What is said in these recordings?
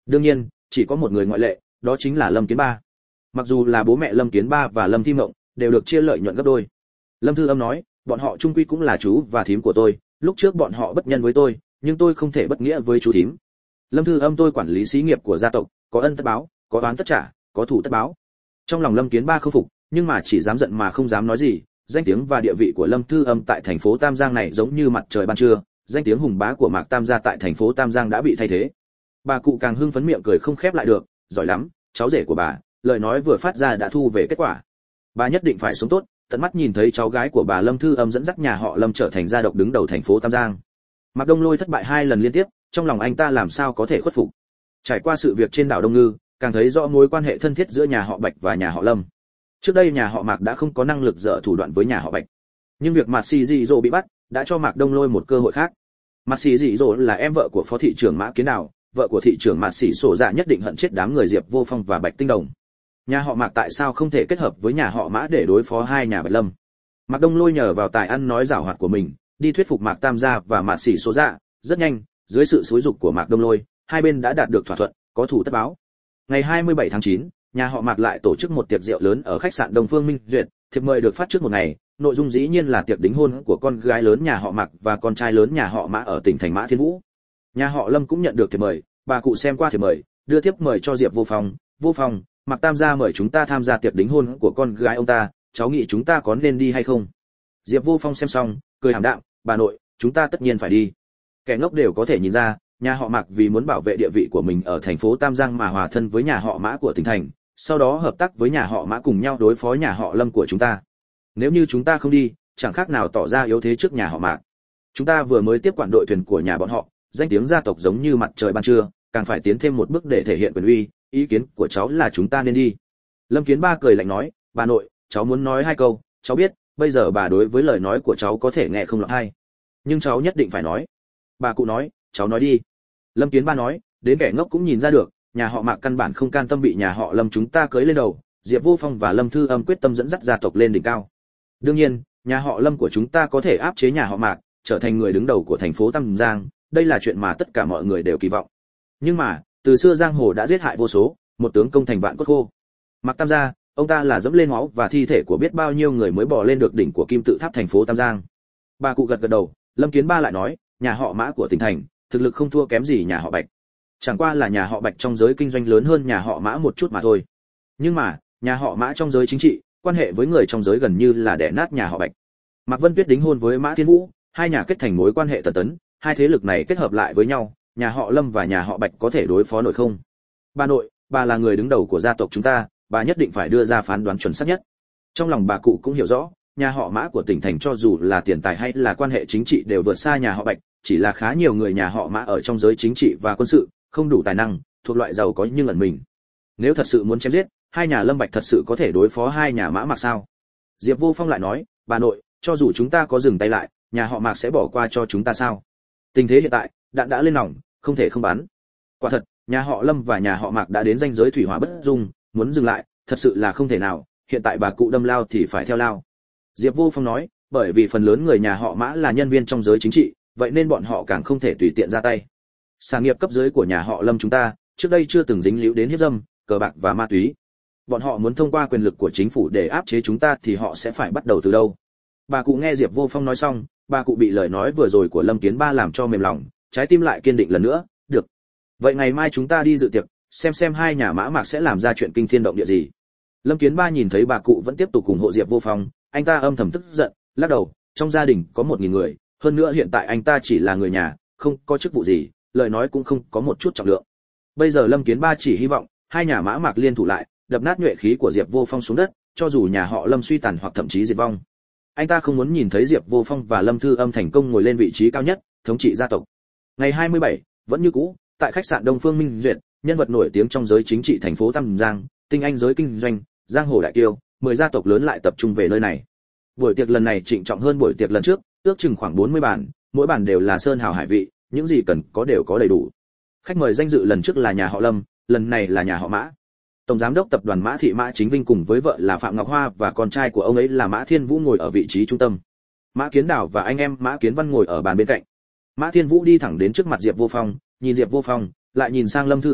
Đương nhiên, chỉ có một người ngoại lệ, đó chính là Lâm Kiến Ba. Mặc dù là bố mẹ Lâm Kiến Ba và Lâm Thi Mộng đều được chia lợi nhuận gấp đôi. Lâm Thư Âm nói, bọn họ chung quy cũng là chú và thím của tôi, lúc trước bọn họ bất nhân với tôi, nhưng tôi không thể bất nghĩa với chú thím. Lâm Thư Âm tôi quản lý xí nghiệp của gia tộc, có ân tất báo, có oán tất trả, có thù tất báo. Trong lòng Lâm Kiến Ba không phục, nhưng mà chỉ dám giận mà không dám nói gì. Danh tiếng và địa vị của Lâm Thư Âm tại thành phố Tam Giang này giống như mặt trời ban trưa, danh tiếng hùng bá của Mạc Tam gia tại thành phố Tam Giang đã bị thay thế. Bà cụ càng hưng phấn miệng cười không khép lại được, giỏi lắm, cháu rể của bà, lời nói vừa phát ra đã thu về kết quả. Bà nhất định phải sống tốt, tận mắt nhìn thấy cháu gái của bà Lâm Thư Âm dẫn dắt nhà họ Lâm trở thành gia độc đứng đầu thành phố Tam Giang. Mạc Đông Lôi thất bại 2 lần liên tiếp, trong lòng anh ta làm sao có thể khuất phục. Trải qua sự việc trên đảo Đông Ngư, càng thấy rõ mối quan hệ thân thiết giữa nhà họ Bạch và nhà họ Lâm. Trước đây nhà họ Mạc đã không có năng lực dở thủ đoạn với nhà họ Bạch, nhưng việc Mạc Sĩ Dị Dỗ bị bắt đã cho Mạc Đông Lôi một cơ hội khác. Mạc Sĩ Dị Dỗ là em vợ của phó thị trưởng Mã Kiến Đào, vợ của thị trưởng Mạc Sĩ Sổ Dạ nhất định hận chết đám người Diệp Vô Phong và Bạch Tinh Đồng. Nhà họ Mạc tại sao không thể kết hợp với nhà họ Mã để đối phó hai nhà Bạch Lâm? Mạc Đông Lôi nhờ vào tài ăn nói giảo hoạt của mình, đi thuyết phục Mạc Tam gia và Mạc Sĩ Sổ Dạ, rất nhanh, dưới sự xúi giục của Mạc Đông Lôi, hai bên đã đạt được thỏa thuận, có thủ tất báo. Ngày 27 tháng 9, nhà họ Mạc lại tổ chức một tiệc rượu lớn ở khách sạn Đông Phương Minh Duyệt, thiệp mời được phát trước một ngày, nội dung dĩ nhiên là tiệc đính hôn của con gái lớn nhà họ Mạc và con trai lớn nhà họ Mã ở tỉnh thành Mã Thiên Vũ. Nhà họ Lâm cũng nhận được thiệp mời, bà cụ xem qua thiệp mời, đưa thiệp mời cho Diệp Vô Phong, "Vô Phong, Mạc Tam gia mời chúng ta tham gia tiệc đính hôn của con gái ông ta, cháu nghĩ chúng ta có nên đi hay không?" Diệp Vô Phong xem xong, cười hàm đạm, "Bà nội, chúng ta tất nhiên phải đi." Kẻ ngốc đều có thể nhìn ra, nhà họ Mạc vì muốn bảo vệ địa vị của mình ở thành phố Tam Giang mà hòa thân với nhà họ Mã của tỉnh thành, sau đó hợp tác với nhà họ Mã cùng nhau đối phó nhà họ Lâm của chúng ta. Nếu như chúng ta không đi, chẳng khác nào tỏ ra yếu thế trước nhà họ Mạc. Chúng ta vừa mới tiếp quản đội thuyền của nhà bọn họ, danh tiếng gia tộc giống như mặt trời ban trưa, càng phải tiến thêm một bước để thể hiện quyền uy, ý kiến của cháu là chúng ta nên đi. Lâm Kiến Ba cười lạnh nói, "Bà nội, cháu muốn nói hai câu, cháu biết, bây giờ bà đối với lời nói của cháu có thể nghe không lọt tai, nhưng cháu nhất định phải nói." Bà cụ nói, "Cháu nói đi." Lâm Kiến Ba nói, "Đến kẻ ngốc cũng nhìn ra được, nhà họ Mạc căn bản không can tâm bị nhà họ Lâm chúng ta cưới lên đầu, Diệp Vô Phong và Lâm Thư Âm quyết tâm dẫn dắt gia tộc lên đỉnh cao. Đương nhiên, nhà họ Lâm của chúng ta có thể áp chế nhà họ Mạc, trở thành người đứng đầu của thành phố Tam Giang, đây là chuyện mà tất cả mọi người đều kỳ vọng. Nhưng mà, từ xưa giang hồ đã giết hại vô số, một tướng công thành vạn cốt khô. Mạc Tam gia, ông ta là dẫm lên máu và thi thể của biết bao nhiêu người mới bò lên được đỉnh của kim tự tháp thành phố Tam Giang." Bà cụ gật gật đầu, Lâm Kiến Ba lại nói, "Nhà họ Mã của tỉnh thành, thực lực không thua kém gì nhà họ Bạch. Chẳng qua là nhà họ Bạch trong giới kinh doanh lớn hơn nhà họ Mã một chút mà thôi. Nhưng mà, nhà họ Mã trong giới chính trị, quan hệ với người trong giới gần như là đè nát nhà họ Bạch. Mạc Vân Tuyết đính hôn với Mã Thiên Vũ, hai nhà kết thành mối quan hệ tần tấn, hai thế lực này kết hợp lại với nhau, nhà họ Lâm và nhà họ Bạch có thể đối phó nổi không? Bà nội, bà là người đứng đầu của gia tộc chúng ta, bà nhất định phải đưa ra phán đoán chuẩn xác nhất." Trong lòng bà cụ cũng hiểu rõ, nhà họ Mã của tỉnh thành cho dù là tiền tài hay là quan hệ chính trị đều vượt xa nhà họ Bạch, chỉ là khá nhiều người nhà họ Mã ở trong giới chính trị và quân sự, không đủ tài năng, thuộc loại giàu có nhưng ẩn mình. Nếu thật sự muốn chém giết, hai nhà Lâm Bạch thật sự có thể đối phó hai nhà Mã Mạc sao? Diệp Vô Phong lại nói, "Bà nội, cho dù chúng ta có dừng tay lại, nhà họ Mạc sẽ bỏ qua cho chúng ta sao? Tình thế hiện tại, đạn đã lên nòng, không thể không bắn. Quả thật, nhà họ Lâm và nhà họ Mạc đã đến ranh giới thủy hỏa bất dung, muốn dừng lại, thật sự là không thể nào, hiện tại bà cụ đâm lao thì phải theo lao." Diệp Vô Phong nói, "Bởi vì phần lớn người nhà họ Mã là nhân viên trong giới chính trị, vậy nên bọn họ càng không thể tùy tiện ra tay. Sản nghiệp cấp dưới của nhà họ Lâm chúng ta, trước đây chưa từng dính líu đến hiếp dâm, cờ bạc và ma túy. Bọn họ muốn thông qua quyền lực của chính phủ để áp chế chúng ta thì họ sẽ phải bắt đầu từ đâu?" Bà cụ nghe Diệp Vô Phong nói xong, bà cụ bị lời nói vừa rồi của Lâm Kiến Ba làm cho mềm lòng, trái tim lại kiên định lần nữa, "Được. Vậy ngày mai chúng ta đi dự tiệc, xem hai nhà Mã Mạc sẽ làm ra chuyện kinh thiên động địa gì." Lâm Kiến Ba nhìn thấy bà cụ vẫn tiếp tục ủng hộ Diệp Vô Phong, anh ta âm thầm tức giận, lắc đầu, trong gia đình có 1000 người, hơn nữa hiện tại anh ta chỉ là người nhà, không có chức vụ gì, lời nói cũng không có một chút trọng lượng. Bây giờ Lâm Kiến Ba chỉ hy vọng hai nhà Mã Mạc liên thủ lại, đập nát nhuệ khí của Diệp Vô Phong xuống đất, cho dù nhà họ Lâm suy tàn hoặc thậm chí diệt vong. Anh ta không muốn nhìn thấy Diệp Vô Phong và Lâm Thư Âm thành công ngồi lên vị trí cao nhất, thống trị gia tộc. Ngày 27, vẫn như cũ, tại khách sạn Đông Phương Minh Duyệt, nhân vật nổi tiếng trong giới chính trị thành phố Tam Giang, tinh anh giới kinh doanh, giang hồ đại kiêu, 10 gia tộc lớn lại tập trung về nơi này. Buổi tiệc lần này trịnh trọng hơn buổi tiệc lần trước, ước chừng khoảng 40 bàn, mỗi bàn đều là sơn hào hải vị, những gì cần có đều có đầy đủ. Khách mời danh dự lần trước là nhà họ Lâm, lần này là nhà họ Mã. Tổng giám đốc tập đoàn Mã Thị Mã Chính Vinh cùng với vợ là Phạm Ngọc Hoa và con trai của ông ấy là Mã Thiên Vũ ngồi ở vị trí trung tâm. Mã Kiến Đào và anh em Mã Kiến Văn ngồi ở bàn bên cạnh. Mã Thiên Vũ đi thẳng đến trước mặt Diệp Vô Phong, nhìn Diệp Vô Phong, lại nhìn sang Lâm Thư Âm,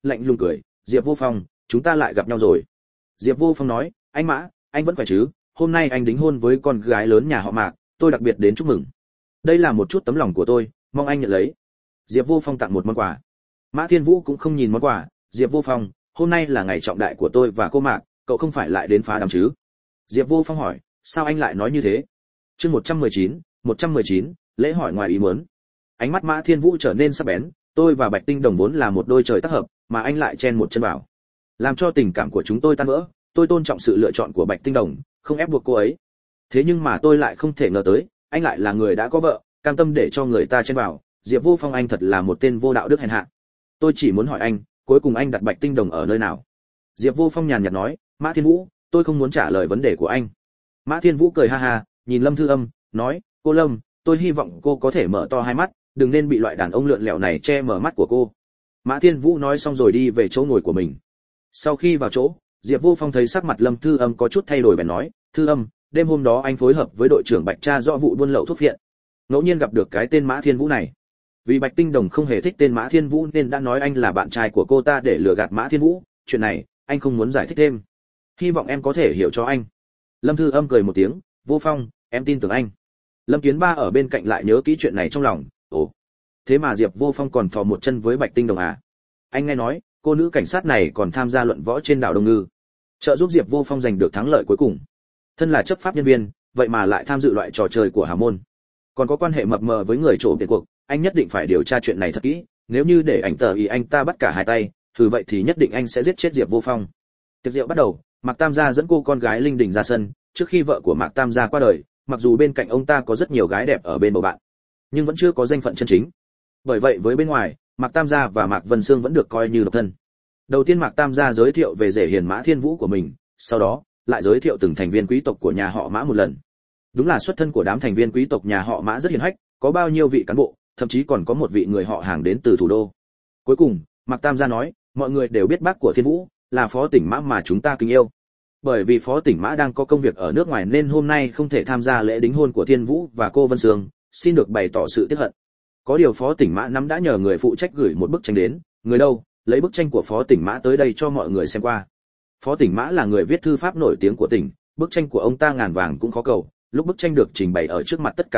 lạnh lùng cười, Diệp Vô Phong, chúng ta lại gặp nhau rồi. Diệp Vô Phong nói, anh Mã, anh vẫn khỏe chứ? Hôm nay anh đính hôn với con gái lớn nhà họ Mạc, tôi đặc biệt đến chúc mừng. Đây là một chút tấm lòng của tôi, mong anh nhận lấy. Diệp Vô Phong tặng một món quà. Mã Thiên Vũ cũng không nhìn món quà, Diệp Vô Phong, hôm nay là ngày trọng đại của tôi và cô Mạc, cậu không phải lại đến phá đám chứ? Diệp Vô Phong hỏi, sao anh lại nói như thế? Chương 119, lễ hỏi ngoài ý muốn. Ánh mắt Mã Thiên Vũ trở nên sắc bén, tôi và Bạch Tinh Đồng vốn là một đôi trời tác hợp, mà anh lại chen một chân vào, làm cho tình cảm của chúng tôi tan vỡ. Tôi tôn trọng sự lựa chọn của Bạch Tinh Đồng, không ép buộc cô ấy. Thế nhưng mà tôi lại không thể ngờ tới, anh lại là người đã có vợ, cam tâm để cho người ta chen vào. Diệp Vô Phong, anh thật là một tên vô đạo đức hèn hạ. Tôi chỉ muốn hỏi anh, cuối cùng anh đặt Bạch Tinh Đồng ở nơi nào? Diệp Vô Phong nhàn nhạt nói, Mã Thiên Vũ, tôi không muốn trả lời vấn đề của anh. Mã Thiên Vũ cười ha ha, nhìn Lâm Thư Âm, nói, cô Lâm, tôi hy vọng cô có thể mở to hai mắt, đừng nên bị loại đàn ông lượn lẹo này che mở mắt của cô. Mã Thiên Vũ nói xong rồi đi về chỗ ngồi của mình. Sau khi vào chỗ, Diệp Vô Phong thấy sắc mặt Lâm Thư Âm có chút thay đổi, bèn nói, Thư Âm, đêm hôm đó anh phối hợp với đội trưởng Bạch tra rõ vụ buôn lậu thuốc phiện, ngẫu nhiên gặp được cái tên Mã Thiên Vũ này. Vì Bạch Tinh Đồng không hề thích tên Mã Thiên Vũ nên đã nói anh là bạn trai của cô ta để lừa gạt Mã Thiên Vũ, chuyện này anh không muốn giải thích thêm, hy vọng em có thể hiểu cho anh. Lâm Thư Âm cười một tiếng, Vô Phong, em tin tưởng anh. Lâm Kiến Ba ở bên cạnh lại nhớ kỹ chuyện này trong lòng, ồ, thế mà Diệp Vô Phong còn thò một chân với Bạch Tinh Đồng à? Anh nghe nói cô nữ cảnh sát này còn tham gia luận võ trên đảo Đông Ngư, trợ giúp Diệp Vô Phong giành được thắng lợi cuối cùng. Thân là chấp pháp nhân viên, vậy mà lại tham dự loại trò chơi của hào môn, còn có quan hệ mập mờ với người trộm tiền cuộc. Anh nhất định phải điều tra chuyện này thật kỹ, nếu như để ảnh tờ ý anh ta bắt cả hai tay, thử vậy thì nhất định anh sẽ giết chết Diệp Vô Phong. Tiệc rượu bắt đầu, Mạc Tam gia dẫn cô con gái Linh Đình ra sân. Trước khi vợ của Mạc Tam gia qua đời, mặc dù bên cạnh ông ta có rất nhiều gái đẹp ở bên bầu bạn, nhưng vẫn chưa có danh phận chân chính. Bởi vậy với bên ngoài, Mạc Tam gia và Mạc Vân Sương vẫn được coi như độc thân. Đầu tiên Mạc Tam gia giới thiệu về rể hiền Mã Thiên Vũ của mình, sau đó lại giới thiệu từng thành viên quý tộc của nhà họ Mã một lần. Đúng là xuất thân của đám thành viên quý tộc nhà họ Mã rất hiền hách, có bao nhiêu vị cán bộ, thậm chí còn có một vị người họ hàng đến từ thủ đô. Cuối cùng, Mạc Tam gia nói, mọi người đều biết bác của Thiên Vũ là Phó Tỉnh Mã mà chúng ta kính yêu. Bởi vì Phó Tỉnh Mã đang có công việc ở nước ngoài nên hôm nay không thể tham gia lễ đính hôn của Thiên Vũ và cô Vân Sương, xin được bày tỏ sự tiếc hận. Có điều Phó Tỉnh Mã nắm đã nhờ người phụ trách gửi một bức tranh đến, người đâu, lấy bức tranh của Phó Tỉnh Mã tới đây cho mọi người xem qua. Phó Tỉnh Mã là người viết thư pháp nổi tiếng của tỉnh, bức tranh của ông ta ngàn vàng cũng khó cầu. Lúc bức tranh được trình bày ở trước mặt tất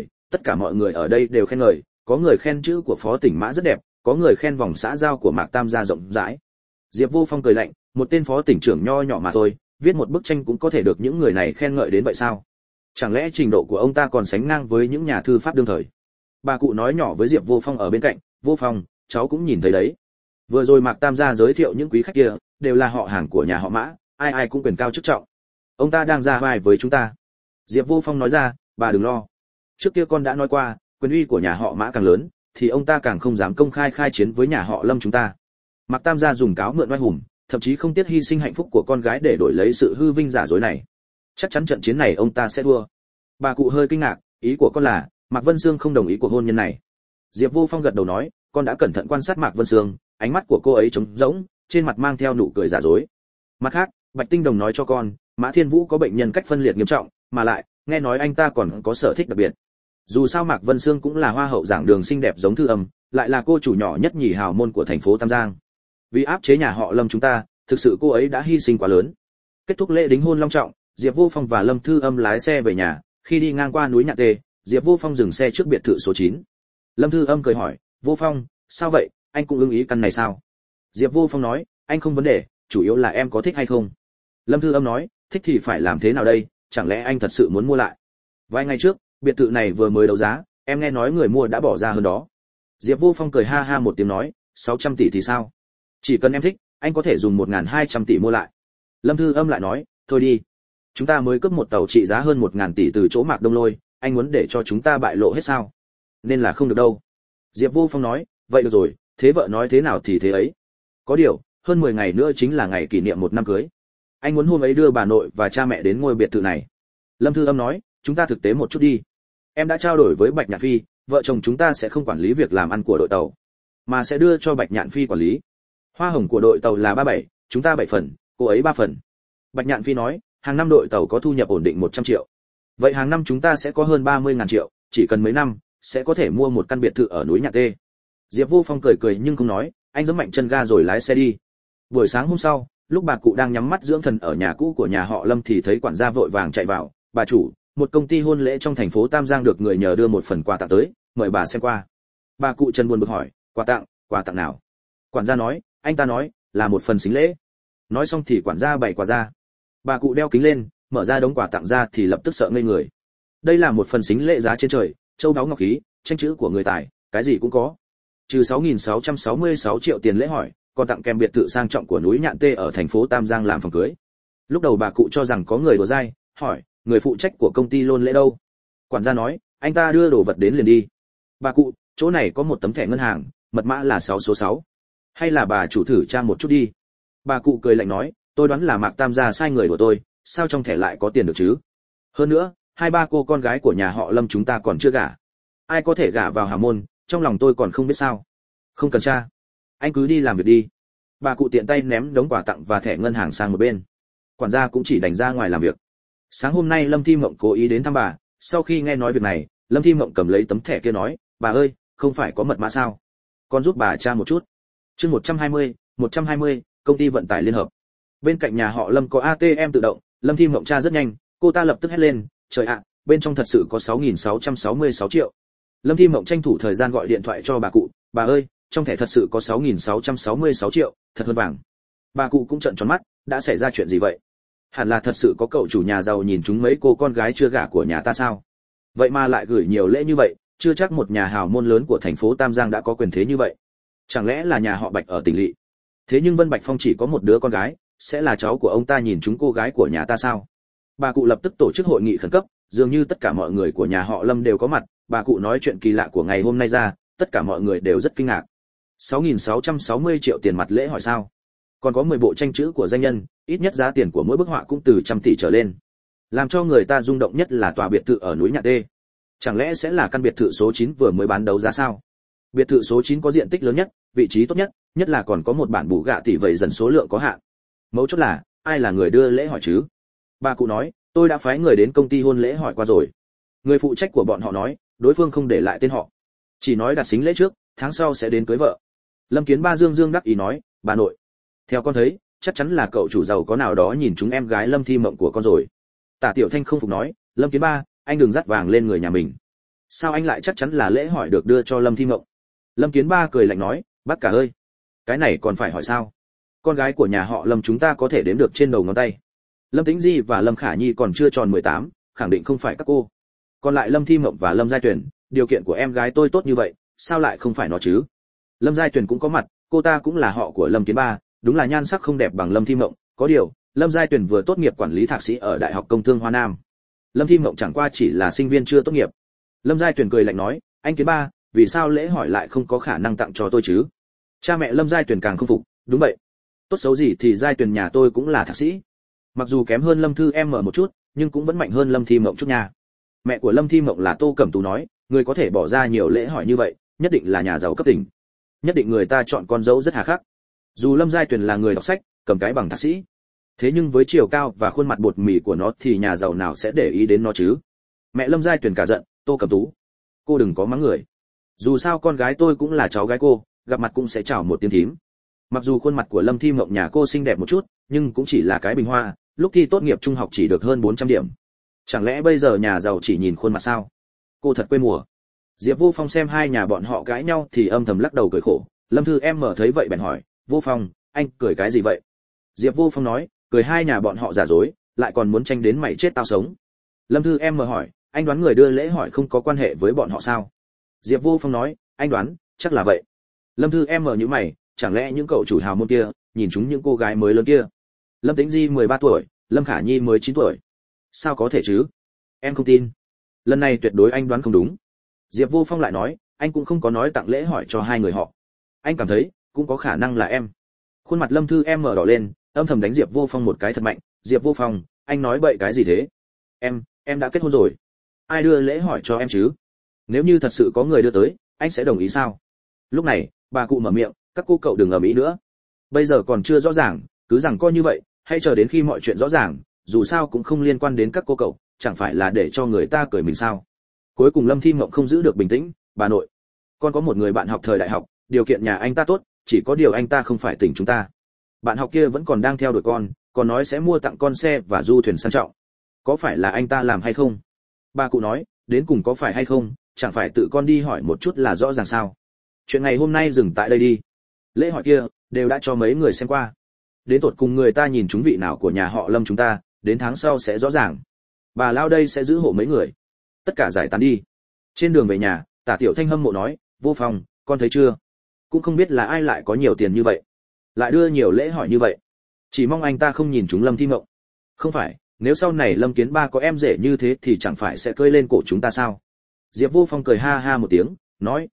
cả mọi người ở đây đều khen ngợi, có người khen chữ của Phó Tỉnh Mã rất đẹp, có người khen vòng xã giao của Mạc Tam gia rộng rãi. Diệp Vô Phong cười lạnh, một tên phó tỉnh trưởng nho nhỏ mà thôi, viết một bức tranh cũng có thể được những người này khen ngợi đến vậy sao? Chẳng lẽ trình độ của ông ta còn sánh ngang với những nhà thư pháp đương thời? Bà cụ nói nhỏ với Diệp Vô Phong ở bên cạnh, Vô Phong, cháu cũng nhìn thấy đấy. Vừa rồi Mạc Tam gia giới thiệu những quý khách kia, đều là họ hàng của nhà họ Mã, ai ai cũng quyền cao chức trọng. Ông ta đang ra vai với chúng ta. Diệp Vô Phong nói ra, bà đừng lo. Trước kia con đã nói qua, quyền uy của nhà họ Mã càng lớn, thì ông ta càng không dám công khai khai chiến với nhà họ Lâm chúng ta. Mạc Tam gia dùng cáo mượn oai hùng, thậm chí không tiếc hy sinh hạnh phúc của con gái để đổi lấy sự hư vinh giả dối này. Chắc chắn trận chiến này ông ta sẽ thua. Bà cụ hơi kinh ngạc, ý của con là Mạc Vân Sương không đồng ý cuộc hôn nhân này. Diệp Vô Phong gật đầu nói, con đã cẩn thận quan sát Mạc Vân Sương, ánh mắt của cô ấy trống rỗng, trên mặt mang theo nụ cười giả dối. Mặt khác, Bạch Tinh Đồng nói cho con, Mã Thiên Vũ có bệnh nhân cách phân liệt nghiêm trọng, mà lại nghe nói anh ta còn có sở thích đặc biệt. Dù sao Mạc Vân Sương cũng là hoa hậu giảng đường xinh đẹp giống Thư Âm, lại là cô chủ nhỏ nhất nhì hào môn của thành phố Tam Giang. Vì áp chế nhà họ Lâm chúng ta, thực sự cô ấy đã hy sinh quá lớn. Kết thúc lễ đính hôn long trọng, Diệp Vô Phong và Lâm Thư Âm lái xe về nhà. Khi đi ngang qua núi Nhạn Tê, Diệp Vô Phong dừng xe trước biệt thự số 9. Lâm Thư Âm cười hỏi, Vô Phong, sao vậy, anh cũng ưng ý căn này sao? Diệp Vô Phong nói, anh không vấn đề, chủ yếu là em có thích hay không. Lâm Thư Âm nói, thích thì phải làm thế nào đây, chẳng lẽ anh thật sự muốn mua lại? Vài ngày trước, biệt thự này vừa mới đấu giá, em nghe nói người mua đã bỏ ra hơn đó. Diệp Vô Phong cười ha ha một tiếng nói, 600 tỷ thì sao? Chỉ cần em thích, anh có thể dùng 1.200 tỷ mua lại. Lâm Thư Âm lại nói, thôi đi, chúng ta mới cướp một tàu trị giá hơn 1.000 tỷ từ chỗ Mạc Đông Lôi, anh muốn để cho chúng ta bại lộ hết sao? Nên là không được đâu. Diệp Vô Phong nói, vậy được rồi, thế vợ nói thế nào thì thế ấy. Có điều, hơn 10 ngày nữa chính là ngày kỷ niệm 1 năm cưới. Anh muốn hôm ấy đưa bà nội và cha mẹ đến ngôi biệt thự này. Lâm Thư Âm nói, chúng ta thực tế một chút đi. Em đã trao đổi với Bạch Nhạn Phi, vợ chồng chúng ta sẽ không quản lý việc làm ăn của đội tàu, mà sẽ đưa cho Bạch Nhạn Phi quản lý. Hoa hồng của đội tàu là 37, chúng ta 7 phần, cô ấy 3 phần. Bạch Nhạn Phi nói, hàng năm đội tàu có thu nhập ổn định 100 triệu. Vậy hàng năm chúng ta sẽ có hơn 30.000 triệu, chỉ cần mấy năm, sẽ có thể mua một căn biệt thự ở núi Nhạn Tê. Diệp Vô Phong cười cười nhưng không nói, anh giẫm mạnh chân ga rồi lái xe đi. Buổi sáng hôm sau, lúc bà cụ đang nhắm mắt dưỡng thần ở nhà cũ của nhà họ Lâm thì thấy quản gia vội vàng chạy vào. Bà chủ, một công ty hôn lễ trong thành phố Tam Giang được người nhờ đưa một phần quà tặng tới, mời bà xem qua. Bà cụ Trần buồn bực hỏi, quà tặng nào? Quản gia nói, anh ta nói là một phần sính lễ. Nói xong thì quản gia bày quà ra. Bà cụ đeo kính lên, mở ra đống quà tặng ra thì lập tức sợ ngây người. Đây là một phần sính lễ giá trên trời, châu báu ngọc khí, tranh chữ của người tài, cái gì cũng có. Trừ 6.666 triệu tiền lễ hỏi, còn tặng kèm biệt thự sang trọng của núi Nhạn Tê ở thành phố Tam Giang làm phòng cưới. Lúc đầu bà cụ cho rằng có người đùa dai, hỏi, người phụ trách của công ty hôn lễ đâu? Quản gia nói, anh ta đưa đồ vật đến liền đi. Bà cụ, chỗ này có một tấm thẻ ngân hàng, mật mã là 6 số 6. Hay là bà chủ thử tra một chút đi. Bà cụ cười lạnh nói, tôi đoán là Mạc Tam gia sai người của tôi, sao trong thẻ lại có tiền được chứ? Hơn nữa, 2-3 cô con gái của nhà họ Lâm chúng ta còn chưa gả. Ai có thể gả vào hào môn, trong lòng tôi còn không biết sao. Không cần tra, anh cứ đi làm việc đi. Bà cụ tiện tay ném đống quà tặng và thẻ ngân hàng sang một bên. Quản gia cũng chỉ đành ra ngoài làm việc. Sáng hôm nay Lâm Thi Mộng cố ý đến thăm bà, sau khi nghe nói việc này, Lâm Thi Mộng cầm lấy tấm thẻ kia nói, bà ơi, không phải có mật mã sao? Con giúp bà tra một chút. Chương 120, công ty vận tải liên hợp. Bên cạnh nhà họ Lâm có ATM tự động, Lâm Thi Mộng tra rất nhanh, cô ta lập tức hét lên, trời ạ, bên trong thật sự có 6.666 triệu. Lâm Thi Mộng tranh thủ thời gian gọi điện thoại cho bà cụ, bà ơi, trong thẻ thật sự có 6.666 triệu, thật hơn vàng. Bà cụ cũng trợn tròn mắt, đã xảy ra chuyện gì vậy? Hẳn là thật sự có cậu chủ nhà giàu nhìn chúng mấy cô con gái chưa gả của nhà ta sao? Vậy mà lại gửi nhiều lễ như vậy, chưa chắc một nhà hào môn lớn của thành phố Tam Giang đã có quyền thế như vậy. Chẳng lẽ là nhà họ Bạch ở tỉnh lỵ? Thế nhưng Vân Bạch Phong chỉ có một đứa con gái, sẽ là cháu của ông ta nhìn chúng cô gái của nhà ta sao? Bà cụ lập tức tổ chức hội nghị khẩn cấp, dường như tất cả mọi người của nhà họ Lâm đều có mặt. Bà cụ nói chuyện kỳ lạ của ngày hôm nay ra, tất cả mọi người đều rất kinh ngạc. 6.660 triệu tiền mặt lễ hỏi sao? Còn có 10 bộ tranh chữ của danh nhân, ít nhất giá tiền của mỗi bức họa cũng từ trăm tỷ trở lên. Làm cho người ta rung động nhất là tòa biệt thự ở núi Nhạn Tê. Chẳng lẽ sẽ là căn biệt thự số 9 vừa mới bán đấu giá sao? Biệt thự số 9 có diện tích lớn nhất, vị trí tốt nhất, nhất là còn có một bản bù gạ tỷ vậy dần số lượng có hạn. Mấu chốt là, ai là người đưa lễ hỏi chứ? Bà cụ nói, tôi đã phái người đến công ty hôn lễ hỏi qua rồi. Người phụ trách của bọn họ nói, đối phương không để lại tên họ, chỉ nói đặt sính lễ trước, tháng sau sẽ đến cưới vợ. Lâm Kiến Ba dương đắc ý nói, bà nội, theo con thấy, chắc chắn là cậu chủ giàu có nào đó nhìn chúng em gái Lâm Thi Mộng của con rồi. Tả Tiểu Thanh không phục nói, Lâm Kiến Ba, anh đừng dắt vàng lên người nhà mình. Sao anh lại chắc chắn là lễ hỏi được đưa cho Lâm Thi Mộng? Lâm Kiến Ba cười lạnh nói, bác cả ơi, cái này còn phải hỏi sao? Con gái của nhà họ Lâm chúng ta có thể đếm được trên đầu ngón tay. Lâm Tĩnh Di và Lâm Khả Nhi còn chưa tròn 18, khẳng định không phải các cô. Còn lại Lâm Thi Mộng và Lâm Giai Tuyển, điều kiện của em gái tôi tốt như vậy, sao lại không phải nó chứ? Lâm Giai Tuyển cũng có mặt, cô ta cũng là họ của Lâm Kiến Ba, đúng là nhan sắc không đẹp bằng Lâm Thi Mộng, có điều, Lâm Giai Tuyển vừa tốt nghiệp quản lý thạc sĩ ở Đại học Công thương Hoa Nam. Lâm Thi Mộng chẳng qua chỉ là sinh viên chưa tốt nghiệp. Lâm Giai Tuyển cười lạnh nói, anh Kiến Ba, vì sao lễ hỏi lại không có khả năng tặng cho tôi chứ? Cha mẹ Lâm Giai Tuyển càng không phục, đúng vậy. Tốt xấu gì thì Giai Tuyển nhà tôi cũng là thạc sĩ. Mặc dù kém hơn Lâm Thư em mở một chút, nhưng cũng vẫn mạnh hơn Lâm Thi Mộng chút nha. Mẹ của Lâm Thi Mộng là Tô Cẩm Tú nói, người có thể bỏ ra nhiều lễ hỏi như vậy, nhất định là nhà giàu cấp tỉnh. Nhất định người ta chọn con dâu rất hà khắc. Dù Lâm Giai Tuyển là người đọc sách, cầm cái bằng thạc sĩ, thế nhưng với chiều cao và khuôn mặt bột mì của nó thì nhà giàu nào sẽ để ý đến nó chứ? Mẹ Lâm Giai Tuyển cả giận, Tô Cẩm Tú, cô đừng có mắng người. Dù sao con gái tôi cũng là cháu gái cô, gặp mặt cũng sẽ chào một tiếng thím. Mặc dù khuôn mặt của Lâm Thi Mộng nhà cô xinh đẹp một chút, nhưng cũng chỉ là cái bình hoa, lúc thi tốt nghiệp trung học chỉ được hơn 400 điểm. Chẳng lẽ bây giờ nhà giàu chỉ nhìn khuôn mặt sao? Cô thật quê mùa. Diệp Vô Phong xem hai nhà bọn họ cãi nhau thì âm thầm lắc đầu cười khổ. Lâm Thư em mở thấy vậy bèn hỏi, Vô Phong, anh cười cái gì vậy? Diệp Vô Phong nói, cười hai nhà bọn họ giả dối, lại còn muốn tranh đến mày chết tao sống. Lâm Thư em mở hỏi, anh đoán người đưa lễ hỏi không có quan hệ với bọn họ sao? Diệp Vô Phong nói, anh đoán, chắc là vậy. Lâm Thư em mở nhíu mày, chẳng lẽ những cậu chủ hào môn kia nhìn chúng những cô gái mới lớn kia? Lâm Tĩnh Di 13 tuổi, Lâm Khả Nhi mới 9 tuổi. Sao có thể chứ? Em không tin. Lần này tuyệt đối anh đoán không đúng. Diệp Vô Phong lại nói, anh cũng không có nói tặng lễ hỏi cho hai người họ. Anh cảm thấy, cũng có khả năng là em. Khuôn mặt Lâm Thư em mở đỏ lên, âm thầm đánh Diệp Vô Phong một cái thật mạnh. Diệp Vô Phong, anh nói bậy cái gì thế? Em đã kết hôn rồi. Ai đưa lễ hỏi cho em chứ? Nếu như thật sự có người đưa tới, anh sẽ đồng ý sao? Lúc này, bà cụ mở miệng, các cô cậu đừng ầm ĩ nữa. Bây giờ còn chưa rõ ràng, cứ rằng coi như vậy, hãy chờ đến khi mọi chuyện rõ ràng, dù sao cũng không liên quan đến các cô cậu, chẳng phải là để cho người ta cười mình sao? Cuối cùng Lâm Thi Mộng không giữ được bình tĩnh, bà nội, con có một người bạn học thời đại học, điều kiện nhà anh ta tốt, chỉ có điều anh ta không phải tỉnh chúng ta. Bạn học kia vẫn còn đang theo đuổi con, còn nói sẽ mua tặng con xe và du thuyền sang trọng. Có phải là anh ta làm hay không? Bà cụ nói, đến cùng có phải hay không, chẳng phải tự con đi hỏi một chút là rõ ràng sao? Chuyện ngày hôm nay dừng tại đây đi. Lễ hỏi kia đều đã cho mấy người xem qua. Đến tột cùng người ta nhìn chúng vị nào của nhà họ Lâm chúng ta, đến tháng sau sẽ rõ ràng. Bà lao đây sẽ giữ hộ mấy người. Tất cả giải tán đi. Trên đường về nhà, Tả Tiểu Thanh hâm mộ nói, Vô Phong, con thấy chưa? Cũng không biết là ai lại có nhiều tiền như vậy, lại đưa nhiều lễ hỏi như vậy. Chỉ mong anh ta không nhìn chúng Lâm Thi Mộng. Không phải, nếu sau này Lâm Kiến Ba có em rể như thế thì chẳng phải sẽ cơi lên cổ chúng ta sao? Diệp Vô Phong cười ha ha một tiếng, nói,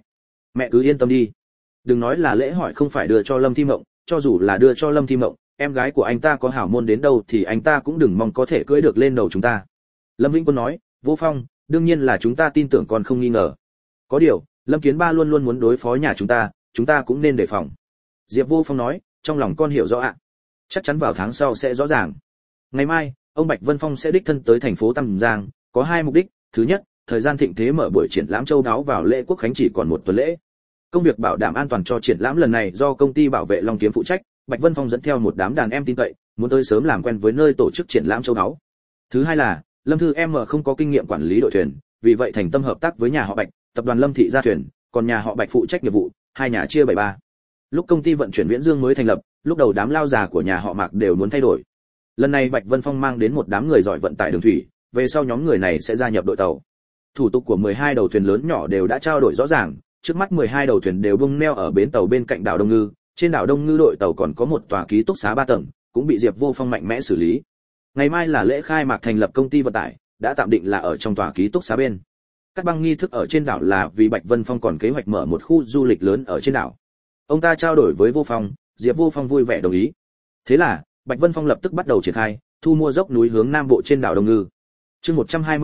mẹ cứ yên tâm đi. Đừng nói là lễ hỏi không phải đưa cho Lâm Thi Mộng, cho dù là đưa cho Lâm Thi Mộng, em gái của anh ta có hảo môn đến đâu thì anh ta cũng đừng mong có thể cưỡi được lên đầu chúng ta. Lâm Vĩnh Quân nói, Vô Phong, đương nhiên là chúng ta tin tưởng con không nghi ngờ. Có điều, Lâm Kiến Ba luôn luôn muốn đối phó nhà chúng ta cũng nên đề phòng. Diệp Vô Phong nói, trong lòng con hiểu rõ ạ. Chắc chắn vào tháng sau sẽ rõ ràng. Ngày mai, ông Bạch Vân Phong sẽ đích thân tới thành phố Tam Giang, có hai mục đích. Thứ nhất, thời gian thịnh thế mở buổi triển lãm châu đáo vào lễ quốc khánh chỉ còn một tuần lễ. Công việc bảo đảm an toàn cho triển lãm lần này do công ty bảo vệ Long Kiếm phụ trách, Bạch Vân Phong dẫn theo một đám đàn em tin cậy, muốn tới sớm làm quen với nơi tổ chức triển lãm châu đáo. Thứ hai là, Lâm Thư em không có kinh nghiệm quản lý đội thuyền, vì vậy thành tâm hợp tác với nhà họ Bạch, tập đoàn Lâm Thị ra thuyền, còn nhà họ Bạch phụ trách nghiệp vụ, hai nhà chia 73. Lúc công ty vận chuyển Viễn Dương mới thành lập, lúc đầu đám lao già của nhà họ Mạc đều muốn thay đổi. Lần này Bạch Vân Phong mang đến một đám người giỏi vận tải đường thủy, về sau nhóm người này sẽ gia nhập đội tàu. Thủ tục của 12 đầu thuyền lớn nhỏ đều đã trao đổi rõ ràng, trước mắt 12 đầu thuyền đều bung neo ở bến tàu bên cạnh đảo Đông Ngư, trên đảo Đông Ngư đội tàu còn có một tòa ký túc xá 3 tầng, cũng bị Diệp Vô Phong mạnh mẽ xử lý. Ngày mai là lễ khai mạc thành lập công ty vận tải, đã tạm định là ở trong tòa ký túc xá bên. Các băng nghi thức ở trên đảo là vì Bạch Vân Phong còn kế hoạch mở một khu du lịch lớn ở trên đảo. Ông ta trao đổi với Vô Phong, Diệp Vô Phong vui vẻ đồng ý. Thế là, Bạch Vân Phong lập tức bắt đầu triển khai, thu mua dốc núi hướng nam bộ trên đảo Đông Ngư. Chương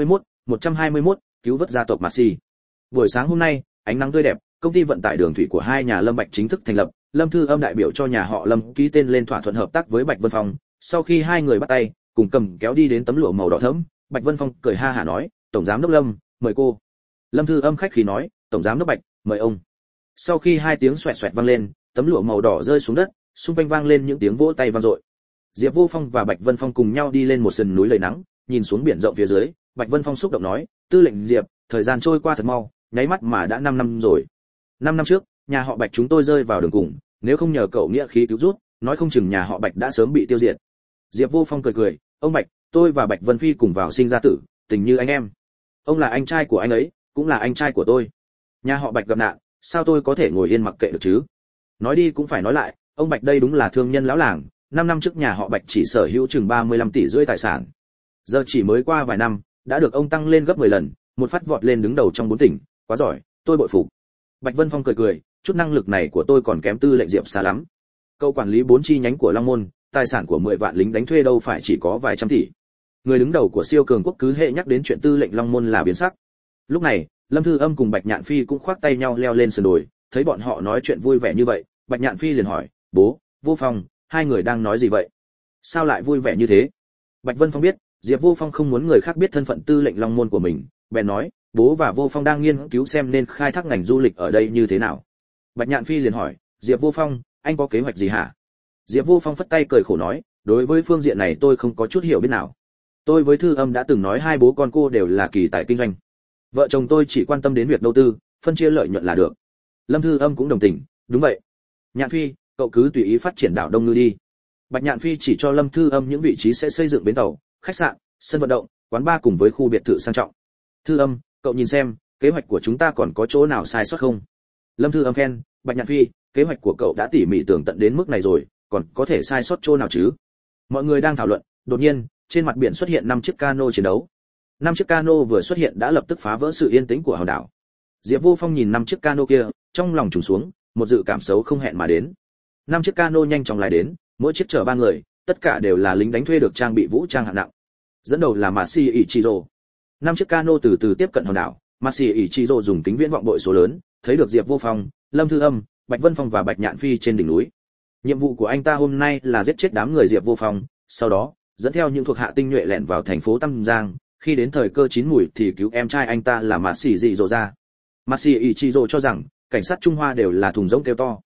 121, cứu vớt gia tộc Marsi. Buổi sáng hôm nay, ánh nắng tươi đẹp, công ty vận tải đường thủy của hai nhà Lâm Bạch chính thức thành lập, Lâm Thư Âm đại biểu cho nhà họ Lâm ký tên lên thỏa thuận hợp tác với Bạch Vân Phong. Sau khi hai người bắt tay, cùng cầm kéo đi đến tấm lụa màu đỏ thẫm, Bạch Vân Phong cười ha hả nói, "Tổng giám đốc Lâm, mời cô." Lâm Thư Âm khách khí nói, "Tổng giám đốc Bạch, mời ông." Sau khi hai tiếng xoẹt xoẹt vang lên, tấm lụa màu đỏ rơi xuống đất, xung quanh vang lên những tiếng vỗ tay vang dội. Diệp Vô Phong và Bạch Vân Phong cùng nhau đi lên một sườn núi lầy nắng, nhìn xuống biển rộng phía dưới, Bạch Vân Phong xúc động nói, "Tư lệnh Diệp, thời gian trôi qua thật mau, nháy mắt mà đã 5 năm rồi. 5 năm trước, nhà họ Bạch chúng tôi rơi vào đường cùng, nếu không nhờ cậu nghĩa khí cứu giúp, nói không chừng nhà họ Bạch đã sớm bị tiêu diệt." Diệp Vô Phong cười cười, "Ông Bạch, tôi và Bạch Vân Phi cùng vào sinh ra tử, tình như anh em. Ông là anh trai của anh ấy, cũng là anh trai của tôi. Nhà họ Bạch gặp nạn, sao tôi có thể ngồi yên mặc kệ được chứ?" Nói đi cũng phải nói lại, ông Bạch đây đúng là thương nhân lão làng, 5 năm trước nhà họ Bạch chỉ sở hữu chừng 35 tỷ rưỡi tài sản. Giờ chỉ mới qua vài năm, đã được ông tăng lên gấp 10 lần, một phát vọt lên đứng đầu trong 4 tỉnh, quá giỏi, tôi bội phục. Bạch Vân Phong cười cười, chút năng lực này của tôi còn kém Tư lệnh Diệp xa lắm. Cậu quản lý 4 chi nhánh của Long Môn, tài sản của 10 vạn lính đánh thuê đâu phải chỉ có vài trăm tỷ. Người đứng đầu của siêu cường quốc cứ hệ nhắc đến chuyện Tư lệnh Long Môn là biến sắc. Lúc này, Lâm Thư Âm cùng Bạch Nhạn Phi cũng khoác tay nhau leo lên sườn đồi, thấy bọn họ nói chuyện vui vẻ như vậy, Bạch Nhạn Phi liền hỏi, "Bố, Vô Phong, hai người đang nói gì vậy? Sao lại vui vẻ như thế?" Bạch Vân Phong biết, Diệp Vô Phong không muốn người khác biết thân phận Tư lệnh Long Môn của mình, bèn nói, "Bố và Vô Phong đang nghiên cứu xem nên khai thác ngành du lịch ở đây như thế nào." Bạch Nhạn Phi liền hỏi, "Diệp Vô Phong, anh có kế hoạch gì hả?" Diệp Vô Phong phất tay cười khổ nói, "Đối với phương diện này tôi không có chút hiểu biết nào. Tôi với Thư Âm đã từng nói hai bố con cô đều là kỳ tài kinh doanh. Vợ chồng tôi chỉ quan tâm đến việc đầu tư, phân chia lợi nhuận là được." Lâm Thư Âm cũng đồng tình, "Đúng vậy. Nhạn Phi, cậu cứ tùy ý phát triển đảo Đông Ngư đi." Bạch Nhạn Phi chỉ cho Lâm Thư Âm những vị trí sẽ xây dựng bến tàu, khách sạn, sân vận động, quán bar cùng với khu biệt thự sang trọng. "Thư Âm, cậu nhìn xem, kế hoạch của chúng ta còn có chỗ nào sai sót không?" Lâm Thư Âm khen, "Bạch Nhạn Phi, kế hoạch của cậu đã tỉ mỉ tường tận đến mức này rồi, còn có thể sai sót chỗ nào chứ?" Mọi người đang thảo luận, đột nhiên, trên mặt biển xuất hiện 5 chiếc cano chiến đấu. 5 chiếc cano vừa xuất hiện đã lập tức phá vỡ sự yên tĩnh của hòn đảo. Diệp Vô Phong nhìn 5 chiếc cano kia, trong lòng trùng xuống, một dự cảm xấu không hẹn mà đến. 5 chiếc cano nhanh chóng lái đến, mỗi chiếc chở 3 người, tất cả đều là lính đánh thuê được trang bị vũ trang hạng nặng. Dẫn đầu là Masi Ichiro. 5 chiếc cano từ từ tiếp cận hòn đảo, Masi Ichiro dùng kính viễn vọng bội số lớn, thấy được Diệp Vô Phong, Lâm Thư Âm, Bạch Vân Phong và Bạch Nhạn Phi trên đỉnh núi. Nhiệm vụ của anh ta hôm nay là giết chết đám người Diệp Vô Phong, sau đó dẫn theo những thuộc hạ tinh nhuệ lẻn vào thành phố Tam Giang, khi đến thời cơ chín mùi thì cứu em trai anh ta là Masi Ichiro ra. Masi Ichiro cho rằng cảnh sát Trung Hoa đều là thùng rỗng kêu to.